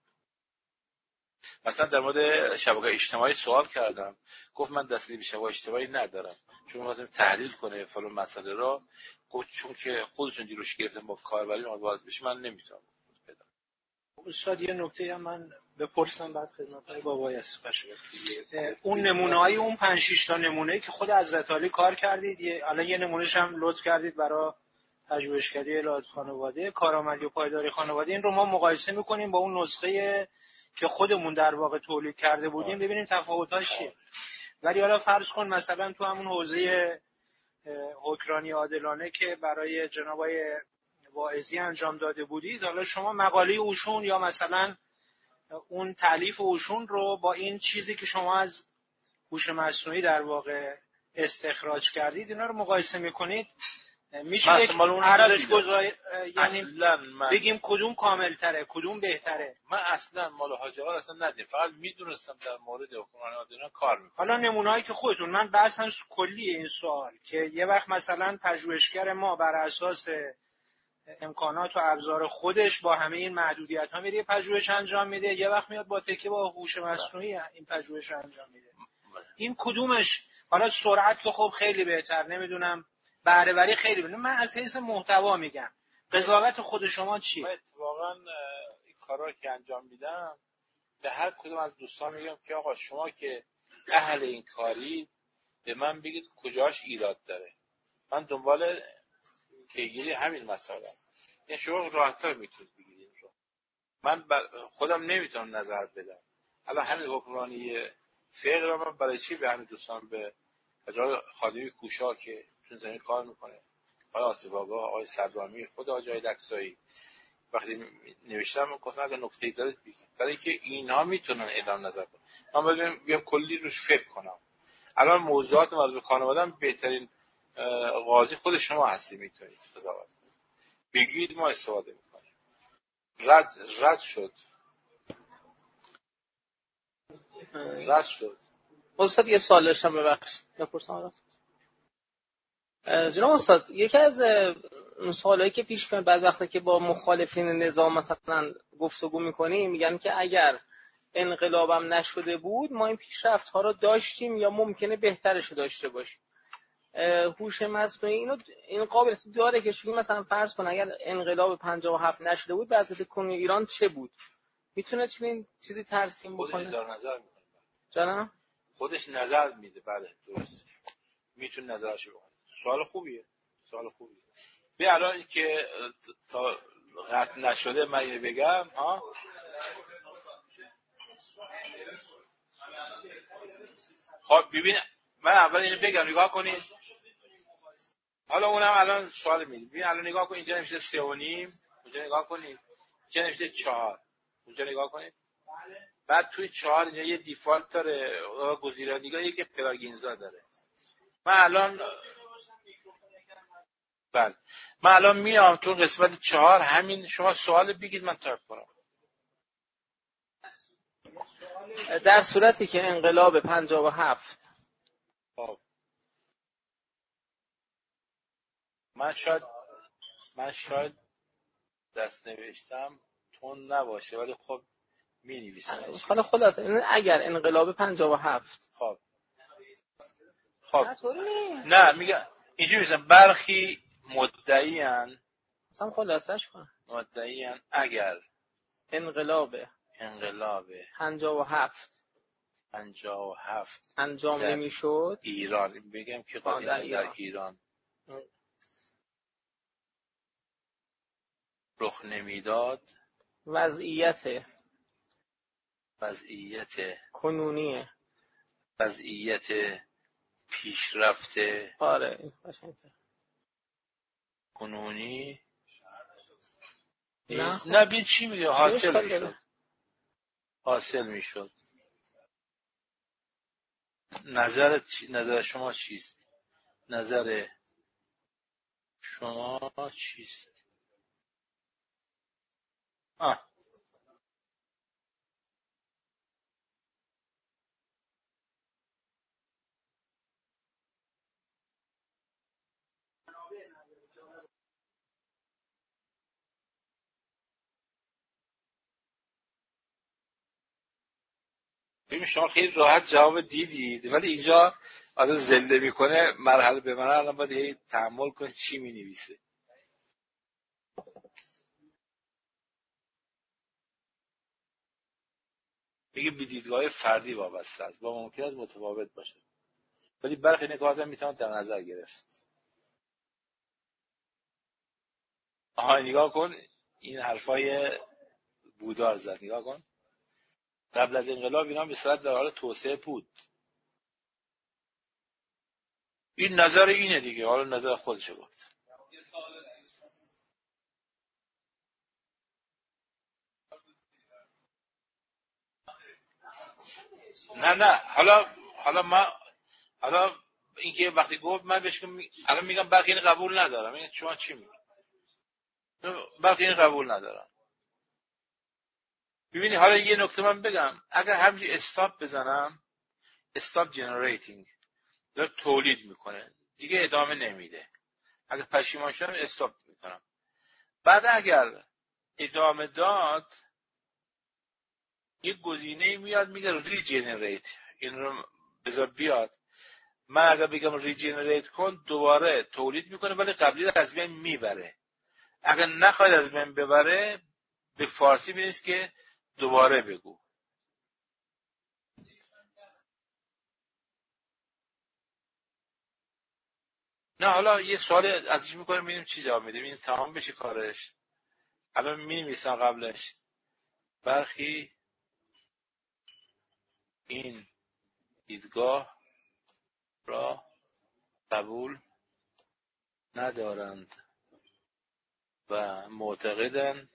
Speaker 5: مثلا در مورد شبکه اجتماعی سوال کردم، گفت من دسترسی به شبکه اجتماعی ندارم چون واسه تحلیل کنه فلان مسئله رو، گفت چون که خودشون جلوش گرفتن با کاربری موارد بشه من نمیتونم بدم.
Speaker 3: استاد یه نکته هم من بپرسم بعد خدمت‌های بابای اسقش. اون نمونه‌های اون 5-6 تا نمونه‌ای که خود حضرت علی کار کردید، الان یه نمونهش هم لطف کردید برای پژوهشگری الهاد خانواده، کارآمدی و پایداری خانواده، این رو ما مقایسه می‌کنیم با اون نسخه که خودمون در واقع تولید کرده بودیم ببینیم تفاوت‌هاش چیه. ولی حالا فرض کن مثلا تو همون حوزه حکمرانی عادلانه که برای جناب آقای واعظی انجام داده بودید، حالا شما مقاله اوشون یا مثلا اون تالیف اوشون رو با این چیزی که شما از هوش مصنوعی در واقع استخراج کردید اینا رو مقایسه میکنید، میشه ارزش گذاری، یعنی بگیم کدوم کامل تره کدوم بهتره؟
Speaker 5: من اصلا مال حاجی آقا اصلا ندیدم، فقط میدونستم در مورد حکمرانی عادلانه کار میکنه.
Speaker 3: حالا نمونه‌ای که خودتون، من بحثم کلیه این سوال که یه وقت مثلا پژوهشگر ما بر اساس امکانات و ابزار خودش با همه این محدودیت‌ها میره پژوهش انجام میده، یه وقت میاد با تکیه با هوش مصنوعی این پژوهش انجام میده. این کدومش؟ حالا سرعت که خب خیلی بهتر، نمیدونم بهره وری خیلی بهتر. من از حیث محتوا میگم قضاوت خود شما چیه؟
Speaker 5: من اتفاقا این کارا که انجام میدم به هر کدوم از دوستان میگم که آقا شما که اهل این کاری به من بگید کجاش ایراد داره، من دنبال پیگیری همین مسائل. یعنی شما راحت‌تر میتونید بگید این رو. من خودم نمیتونم نظر بدم. الان همین حکمرانی فقه رو من برای چی به همین دوستان به جای خادمی کوشا که تو زمین کار میکنه، آقای آصف آقا، آقای صدرامی، خود آقای دکسایی، وقتی نوشتم گفتم اگه نکته‌ای دارید بگید، برای اینکه اینها میتونن اعلام نظر کنن. من بیام کلی روش فکر کنم. الان موضوعات مربوط به خانواده‌ام بهترین قاضی خود شما هستی، میتونید قضاوت کنید. بگید ما استفاده میکنیم. رد شد.
Speaker 10: استاد یه سوال داشتم بپرسم. جناب استاد، یکی از سوالایی که پیش میاد بعد وقتی که با مخالفین نظام مثلا گفتگو میکنیم میگن که اگر انقلابم نشده بود ما این پیشرفت‌ها رو داشتیم یا ممکنه بهترش رو داشته باشیم. هوش مصنوعی این قابلیت داره که شما مثلا فرض کن اگر انقلاب 57 نشده بود وضعیت کنونی ایران چه بود؟ میتونه چنین چیزی ترسیم بکنه؟
Speaker 5: خودش نظر میکنه.
Speaker 10: جانم؟
Speaker 5: خودش نظر میده. بله درست. میتونه نظرش بکنه. سوال خوبیه. به الان که تا قطع نشده من بگم خب ببین من اول اینو بگم نگاه کنید. حالا اونم الان سوال میدیم. ببین الان نگاه کن اینجا نمیشه 3.5. اونجا نگاه کنید. اینجا نمیشه 4. اونجا نگاه کنید. بعد توی 4 اینجا یه دیفالت داره گزینه‌های که پلاگینزا داره. من الان میام تو قسمت 4 همین شما سوال بگید من تایپ کنم.
Speaker 10: در صورتی که انقلاب 57
Speaker 5: خب من شاید دست نوشتم تون نباشه ولی خب می نویسم.
Speaker 10: حالا خلاصه اگر انقلاب 57
Speaker 5: خب
Speaker 10: نه
Speaker 5: میگم اینجوری میگم برخی مدعیان
Speaker 10: مثلا خلاصش کن
Speaker 5: اگر
Speaker 10: انقلاب 57 انجام نمیشد
Speaker 5: ایران بگم که قاضی در ایران رخ نمیداد
Speaker 10: وضعیت کنونی
Speaker 5: وضعیت پیشرفته کنونی نه بین چی میگه حاصل میشد نظر شما چیست؟ نظر شما چیست؟ ببین شما خیلی راحت جواب دیدید ولی اینجا آدم زنده میکنه مرحله به مرحله الان باید تحمل کنید چی مینویسه. میگه به دیدگاه فردی وابسته است با ممکن است متفاوت باشه ولی برخی نکات هم میتوان در نظر گرفت. نگاه کن این حرفای بودار زد. نگاه کن قبل از انقلاب اینا به صورت در حال توسعه بود. این نظر اینه دیگه. حالا نظر خودشو گفت. نه حالا اینکه وقتی گفت من بهش الان میگم برخی این قبول ندارم. این شما چی میگی؟ برخی این قبول ندارم. ببینید حالا یه نکته من بگم اگر همینجوری استاپ بزنم استاپ جنریتینگ داره تولید میکنه دیگه ادامه نمیده. اگر پشیمان شدم استاپ میکنم. بعد اگر ادامه داد یه گزینه میاد میگه ریجنریت. این رو بذار بیاد. من اگر بگم ریجنریت کن دوباره تولید میکنه ولی قبلی رو از بین میبره. اگر نخواهد از بین ببره به فارسی بنویس که دوباره بگو. نه حالا یه سوال ازش میکنیم ببینیم چی جواب میده. ببینیم تمام بشه کارش. الان می‌نویسم قبلش برخی این دیدگاه را قبول ندارند و معتقدند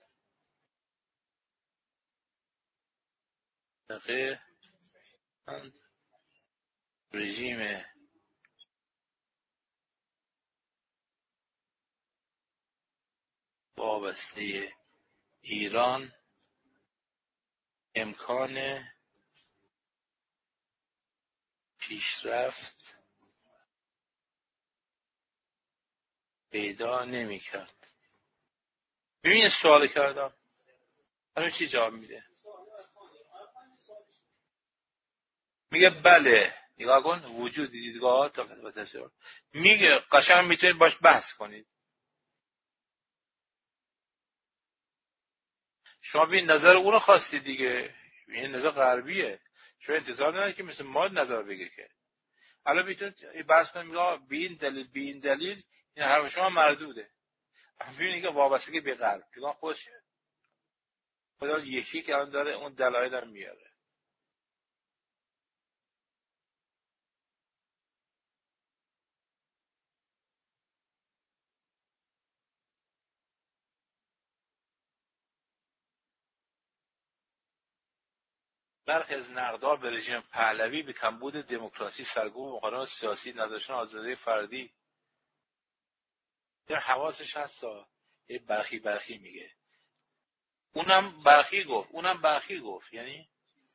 Speaker 5: رژیم وابسته ایران امکان پیشرفت پیدا نمی‌کرد. ببین سوال کردم الان چی جواب میده؟ میگه بله. نگاه کن وجود دیدگاهات میگه قشنگ میتونید باش بحث کنید. شما ببین نظر اون رو خواستی دیگه. این نظر غربیه. شما انتظار ندارید که مثل ما نظر بگه که. الان میتونید بحث کنید میگه به این دلیل این حرف شما مردوده. ببینید که وابستگی به غرب. نگاه خوش خدا یکی که الان داره اون دلایل هم میاره. برخی از نقدها به رژیم پهلوی به کمبود دموکراسی، سرکوب مقارنات سیاسی، نداشتن آزادی فردی، یه حواسش هستا، یه برخی میگه. اونم برخی گفت یعنی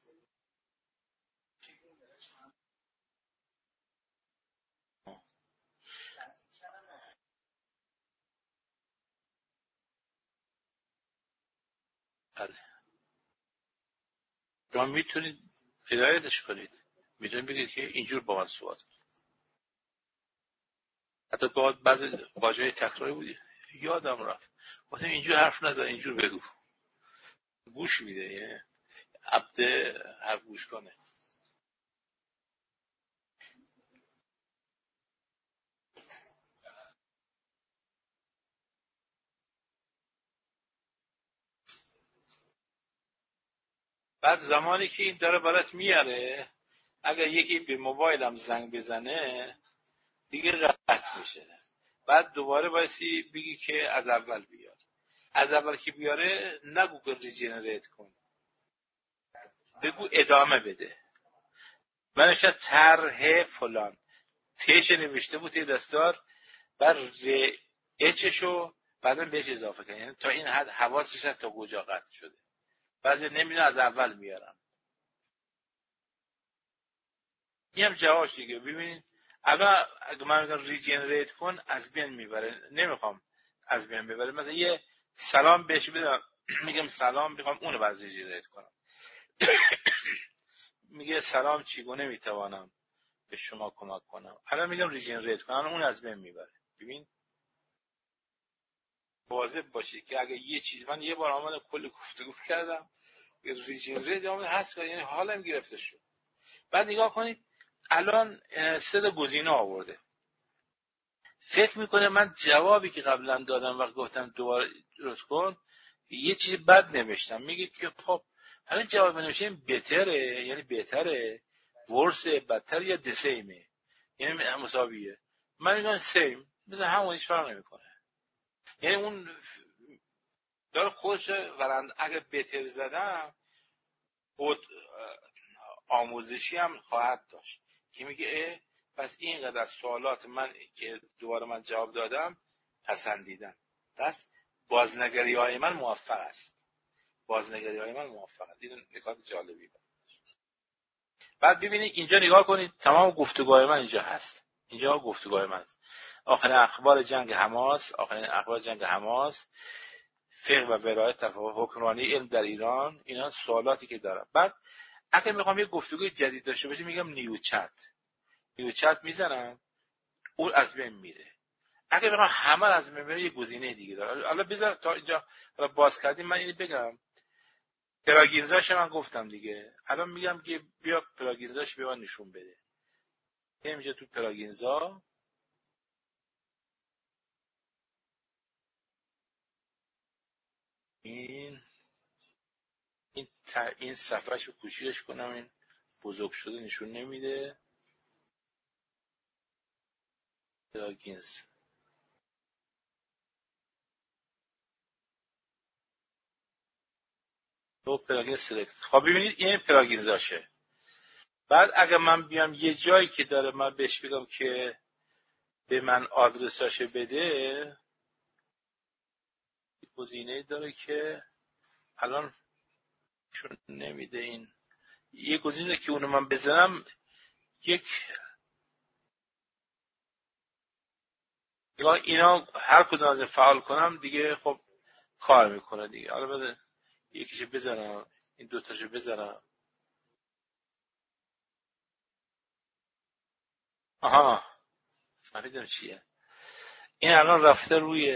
Speaker 5: بله. شما میتونید هدایتش کنید، میتونید بگید که اینجور با من صحبت کنید. حتی بعضی واژه‌های تکراری بودی یادم رفت، گفتم اینجور حرف نزن، اینجور بگو. گوش میده، یه عبد حرف گوش کنه. بعد زمانی که این داره برات میاره، اگر یکی به موبایلم زنگ بزنه دیگه قطع میشه. بعد دوباره بایستی بگی که از اول بیار. از اول که بیاره نگو که ریجنریت کن، بگو ادامه بده. من نشد طرح فلان تیش نوشته بود تی دستار، بعد اچشو بعدا بهش اضافه کن، یعنی تا این حد حواسش هست تا کجا قطع شده. بعضی نمیدونم از اول میارم. این هم جواش دیگه. ببینید الان اگه من میگم ریجنریت کن از بین میبره، نمیخوام از بین ببره. مثلا یه سلام بهش بدم، میگم سلام، میخوام اونو باز ریجنریت کنم. میگه سلام، چگونه میتوانم به شما کمک کنم. الان میگم ریجنریت کنم، اون از بین میبره. ببین واضح باشید که اگه یه چیز، من یه بار آمدم کلی گفتگو کردم ریجنریت آمد هست کنه، یعنی حالم گرفته شد. بعد نگاه کنید الان 3 تا گزینه آورده. فکر میکنه من جوابی که قبلا دادم وقت گفتم دوباره درست کن یه چیزی بد نوشتم. میگه که خب حالا جواب نوشتم بهتره، یعنی بهتره، ورس، بدتر، یا دسیمه، یعنی مساویه. من میگم سیم، مثلا همون هیچ فرق نمیکنه. یعنی اون داره خودش ورند. اگه بهتر زدم بود آموزشی هم خواهد داشت که میگه پس اینقدر از سوالات من که دوباره من جواب دادم پسندیدن، پس بازنگری های من موفق است. این نکات جالبی بود. بعد ببینید اینجا نگاه کنید، تمام گفتگوهای من اینجا هست. اینجا گفتگوهای من هست. آخرین اخبار جنگ حماس، فقه و ولایت، تفاوت حکمرانی علم در ایران، اینا سوالاتی که دارم. بعد اگه میخوام یه گفتگوی جدید داشته باشم میگم نیو چت میزنم، اون از بین میره. اگه میخوام همه از بین بره یه گزینه دیگه داره. حالا بذار تا اینجا حالا باز کردیم، من اینو بگم. پلاگینزاش من گفتم دیگه. الان میگم که بیا پلاگینزاش به من نشون بده. اینجا تو پلاگینزا این صفحهش رو کوچیکش کنم، این بزرگ شده نشون نمیده. پلاگینز تو پلاگین سلکت. خب ببینید این پلاگینزاشه. بعد اگر من بیام یه جایی که داره من بهش بگم که به من آدرساشو بده، گزینه داره که الان چون نمیده. این یه گزینه که اونو من بزنم یک اینا هر کدوم از فعال کنم دیگه خب کار میکنه دیگه. حالا بده یکیشو بزنم، این دوتاشو بزنم. آها فهمیدم چیه. این الان رفته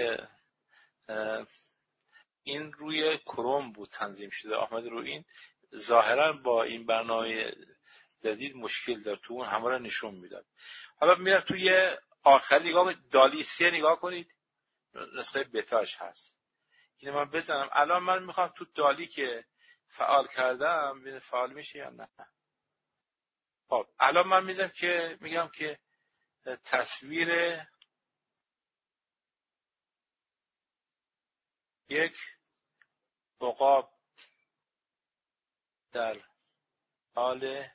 Speaker 5: روی کروم بود تنظیم شده، آمده روی این. ظاهرا با این برنامه جدید مشکل داره، تو اون همه رو نشون میداد. حالا میرم توی آخر نگاه، دالی 3 نگاه کنید، نسخه بتاش هست. اینو من بزنم. الان من میخوام تو دالی که فعال کردم ببین فعال میشه یا نه. خب الان من میگم که تصویر یک عقاب در حال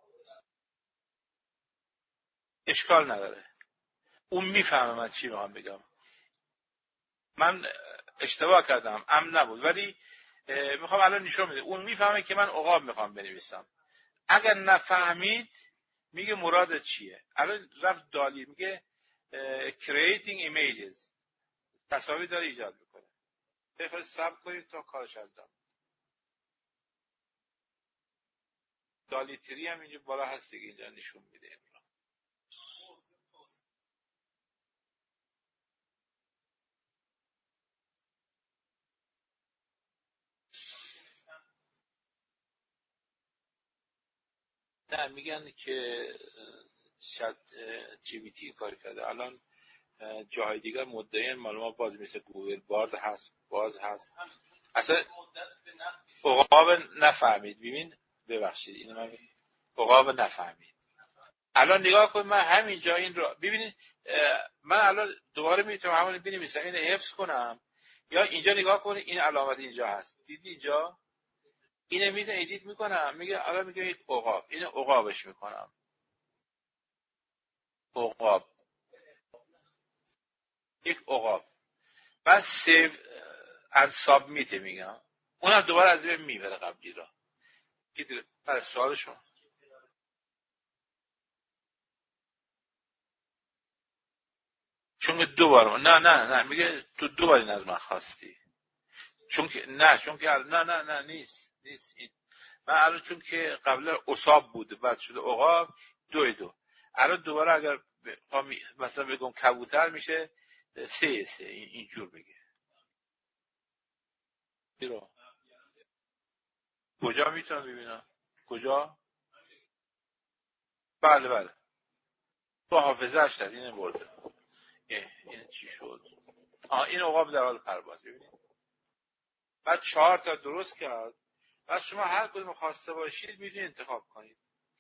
Speaker 5: اشکال نداره، اون میفهمه من چی میخوام بگم. من اشتباه کردم، امن نبود، ولی میخوام الان نشون بده اون میفهمه که من عقاب میخوام بنویسم. اگر نفهمید میگه مرادت چیه. الان رفت دالی میگه creating images، تصاویر داره ایجاد میکنه. بخواید صبر کنید تا کارش انجام. دالی تری هم اینجا بالا هست دیگه، اینجا نشون میده. نه میگن که شاید جی بی تی کار کرده. الان جاهای دیگر مدعی مال ما باز مثل گوگل بارد هست، باز هست. اصلا عقاب نفهمید. ببین ببخشید اینو من عقاب نفهمید. الان نگاه کن، من همینجا این رو ببینید، من الان دوباره میتونم همون بنویسم، اینو حفظ کنم، یا اینجا نگاه کن این علامت اینجا هست، دیدی اینجا اینو میزنم ادیت میکنم، میگه الان میگه یک عقاب، اینو عقابش میکنم، عقاب، یک عقاب. بعد سیو اند سابمیت میگم، اونم دوباره از این میبره قبلی را. برای سوالشون چون دوباره نه میگه تو دوباره این از من خواستی، چون که نه نیست این. من الان چون که قبلا اصاب بود بعد شده عقاب، 2 الان دوباره اگر مثلا بگم کبوتر میشه 3 اینجور بگه. رو کجا میتونم ببینم؟ کجا؟ بله تو حافظه‌اش هست، اینو برده. این چی شد؟ این عقاب در حال پرواز. ببینید بعد 4 تا درست کرد. بعد شما هر کدوم خواسته باشید میتونید انتخاب کنید.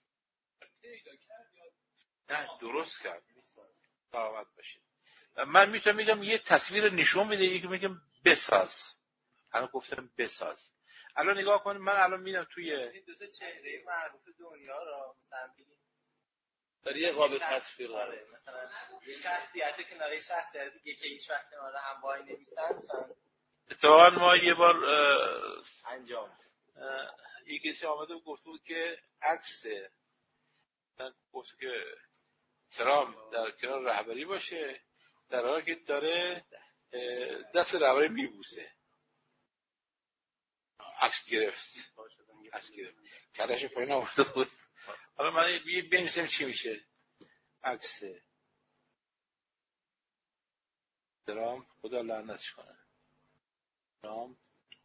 Speaker 5: نه درست کرد، سلامت باشید. من میتونم میگم یه تصویر نشون بده، یکی میگم بساز. الان گفتم بساز. الان نگاه کنید، من الان میرم توی
Speaker 8: این دو تا چهره معروف دنیا را مثلا بگیم
Speaker 5: داری یه قابل تصویر داره،
Speaker 8: مثلا یه شخصیتی که کنار شخصیت دیگه که هیچ وقت کنار هم وای نمیسن. مثلا
Speaker 5: اتفاقا ما یه بار
Speaker 8: انجام
Speaker 5: یک کسی آمده و گفته بود که عکس گفت که ترامپ در کنار رهبری باشه، در حالی که داره دست رهبری میبوسه. عکس گرفت کلش پایین آورده بود. حالا من بنویسم چی میشه؟ عکس ترامپ، خدا لعنتش کنه، ترامپ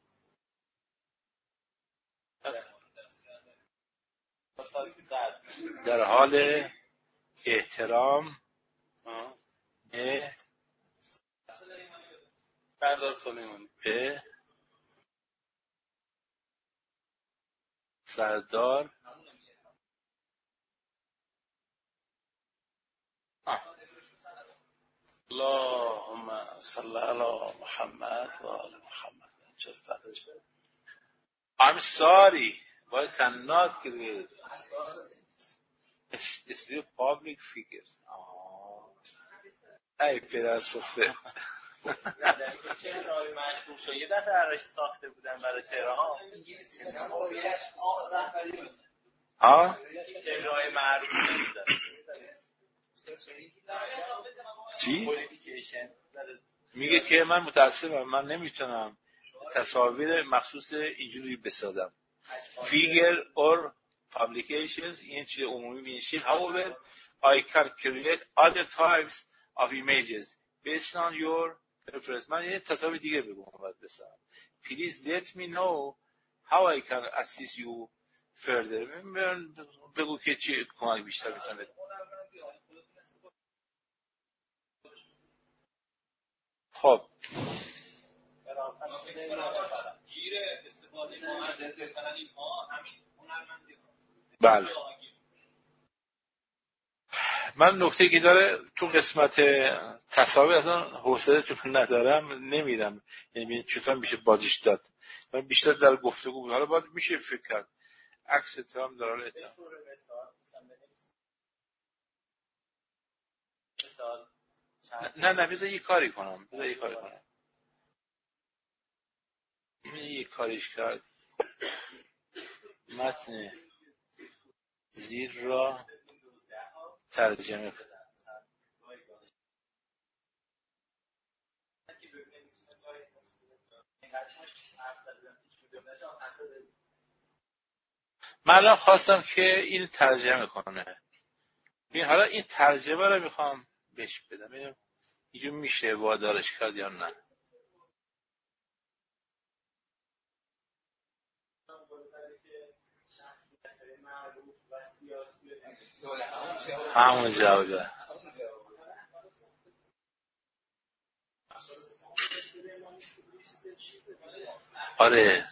Speaker 5: در حال احترام به
Speaker 9: بردار سلیمانی،
Speaker 5: به سردار
Speaker 9: اللهم صل علی محمد و آل محمد.
Speaker 5: I'm sorry, but I cannot create. It's real public figures. ای پدر سفره.
Speaker 8: چهره‌های مشهور شد یه دفعه عراش ساخته بودن برای تهران. چهره‌های معروف نمی‌ذاره.
Speaker 5: چی؟ میگه که من متاسفم من نمیتونم تصاویر مخصوص اینجوری بسازم. Figure or publications این چیز عمومی میشه. However, I can create other types of images based on your preference. من یه تصاویر دیگه بگم باید بسازم. Please let me know how I can assist you further. بگو که چی کمک بیشتر میتونم بدم. خب
Speaker 9: گیر استفاده ما از مثلا اینها همین هنرمندی.
Speaker 5: بله. من نکته که داره تو قسمت تصاویر اصلا حوصله چون ندارم نمیرم، یعنی چطور میشه بازیش داد. من بیشتر در گفتگو بود. حالا باید میشه فکر کرد عکس تام در حال اتهام. نه بذار یه کاری کنم. یه کاریش کرد. متن زیر را ترجمه کنم. من الان خواستم که این ترجمه کنه. حالا این ترجمه رو میخوام بهش بدم. ببینم اینجور میشه وادارش کرد یا نه. همون جوابه. آره.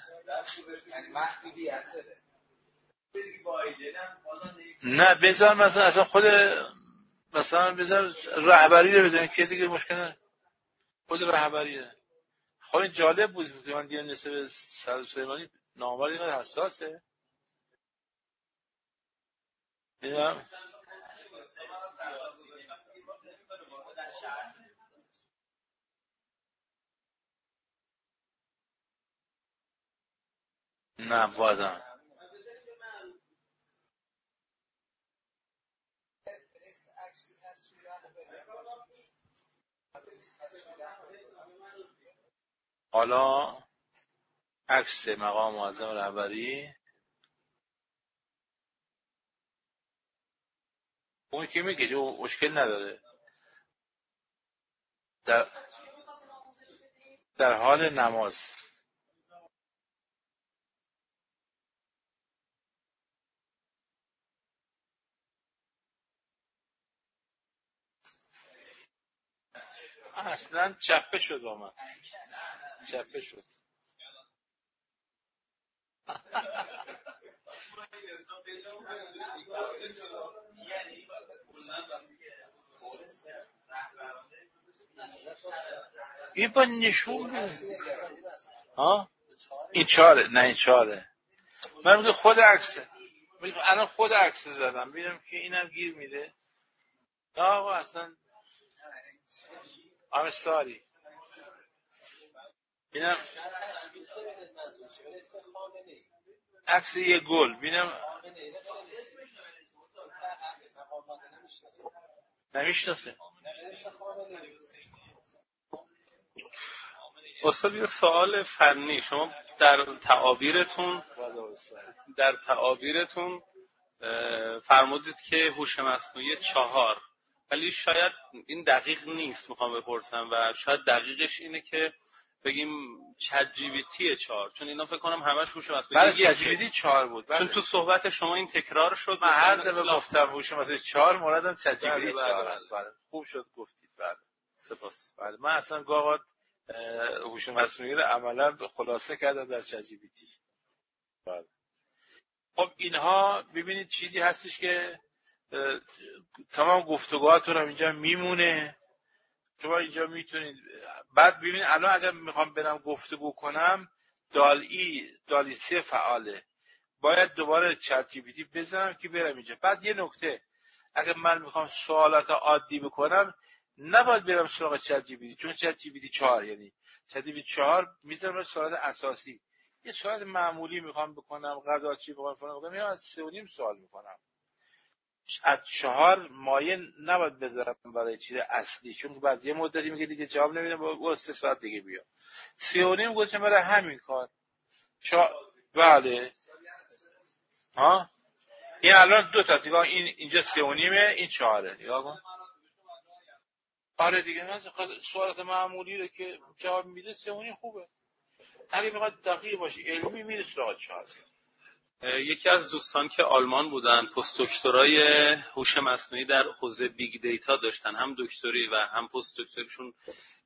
Speaker 5: نه بذار مثلا اصلا خود مثلا بذار رهبری رو بزنیم که دیگه مشکل نه. خود رهبری. خب این جالب بود که من دیدم نسبت صدر سلیمانی نامور اینقدر حساسه. دیدم نه بازم حالا عکس مقام معظم رهبری اون که میگه جو مشکل نداره در حال نماز. اصلا چپه شد با من. چپه شد. این با نشون ها این چاره. نه این چاره. من میگم خود عکسه. میگم الان خود عکس زدم ببینم که اینم گیر میده. نه آقا اصلا I'm sorry. ببینم عکس یه گل ببینم نمیشناسه.
Speaker 11: استاد یه سوال فنی، شما در تعابیرتون فرمودید که هوش مصنوعی 4، ولی شاید این دقیق نیست. میخوام بپرسم و شاید دقیقش اینه که بگیم چت جی پی تی 4، چون اینا فکر کنم همش هوش مصنوعی.
Speaker 5: بله چت جی پی تی 4 بود.
Speaker 11: چون تو صحبت شما این تکرار شد.
Speaker 5: من هر دفعه گفتم هوش مصنوعی 4 موردم چت جی پی تی 4 است. بله خوب شد گفتید. بله سپاس. بله من اصلا گاهات هوش مصنوعی رو عملا خلاصه کردم در چت جی پی تی. بله. خب اینها ببینید چیزی هستش که تمام گفتگوهاتون هم اینجا میمونه. شما اینجا میتونید بعد ببینید الان اگر میخوام برم گفتگو کنم دالی 3 فعاله. باید دوباره چت جی پی تی بزنم که برم اینجا. بعد یه نکته، اگر من میخوام سوالات عادی بکنم نباید برم سراغ چت جی پی تی، چون چت جی پی تی 4 یعنی چت جی پی تی 4 میذارم سوالات اساسی. یه سوال معمولی میخوام بکنم، غذا چی بخوام یا از 3.5 سوال میکنم. از 4 مایه نباید بذارم برای چیز اصلی، چون بعد یه مدتی میگه دیگه جواب نمیدم با 3 ساعت دیگه بیا. 3.5 گذاشتم برای همین کار. بله ها این الان دو تا دیگه، این اینجا 3.5 این 4 نگاه کن. آره دیگه من سوالات معمولی رو که جواب میده 3.5 خوبه. اگه میخواد دقیق باشه علمی میره سراغ 4.
Speaker 11: یکی از دوستان که آلمان بودن پست دکترای هوش مصنوعی در حوزه بیگ دیتا داشتن، هم دکتری و هم پست دکتریشون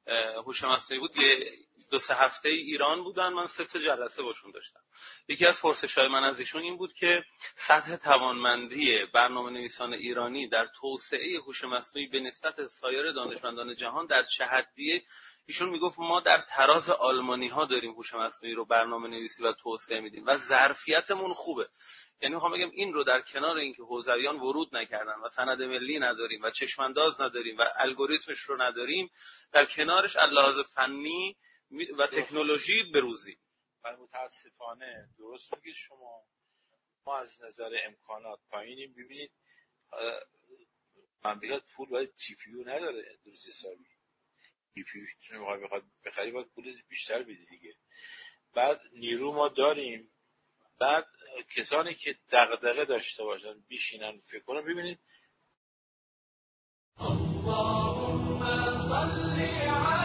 Speaker 11: هوش مصنوعی بود، یه 2-3 هفته ایران بودن، من 3 تا جلسه باشون داشتم. یکی از پرسش‌های من از ایشون این بود که سطح توانمندی برنامه‌نویسان ایرانی در توسعه هوش مصنوعی به نسبت سایر دانشمندان جهان در چه حدیه. ایشون میگفت ما در تراز آلمانی‌ها داریم هوش مصنوعی رو برنامه‌نویسی و توسعه میدیم و ظرفیتمون خوبه. یعنی میخوام بگم این رو در کنار اینکه حوزویان ورود نکردن و سند ملی نداریم و چشمانداز نداریم و الگوریتمش رو نداریم، در کنارش از لحاظ فنی و تکنولوژی بروزیم.
Speaker 4: من متاسفانه درست میگید شما، ما از نظر امکانات پایینیم. ببینید مملکت پول باید جی پی یو نداره درست حسابی. جی پی یو بخواد بخری باید پول بیشتر بده دیگه. بعد نیرو ما داریم، بعد کسانی که دغدغه داشته باشن بیشینن فکر کنن. ببینید
Speaker 1: اللهم صل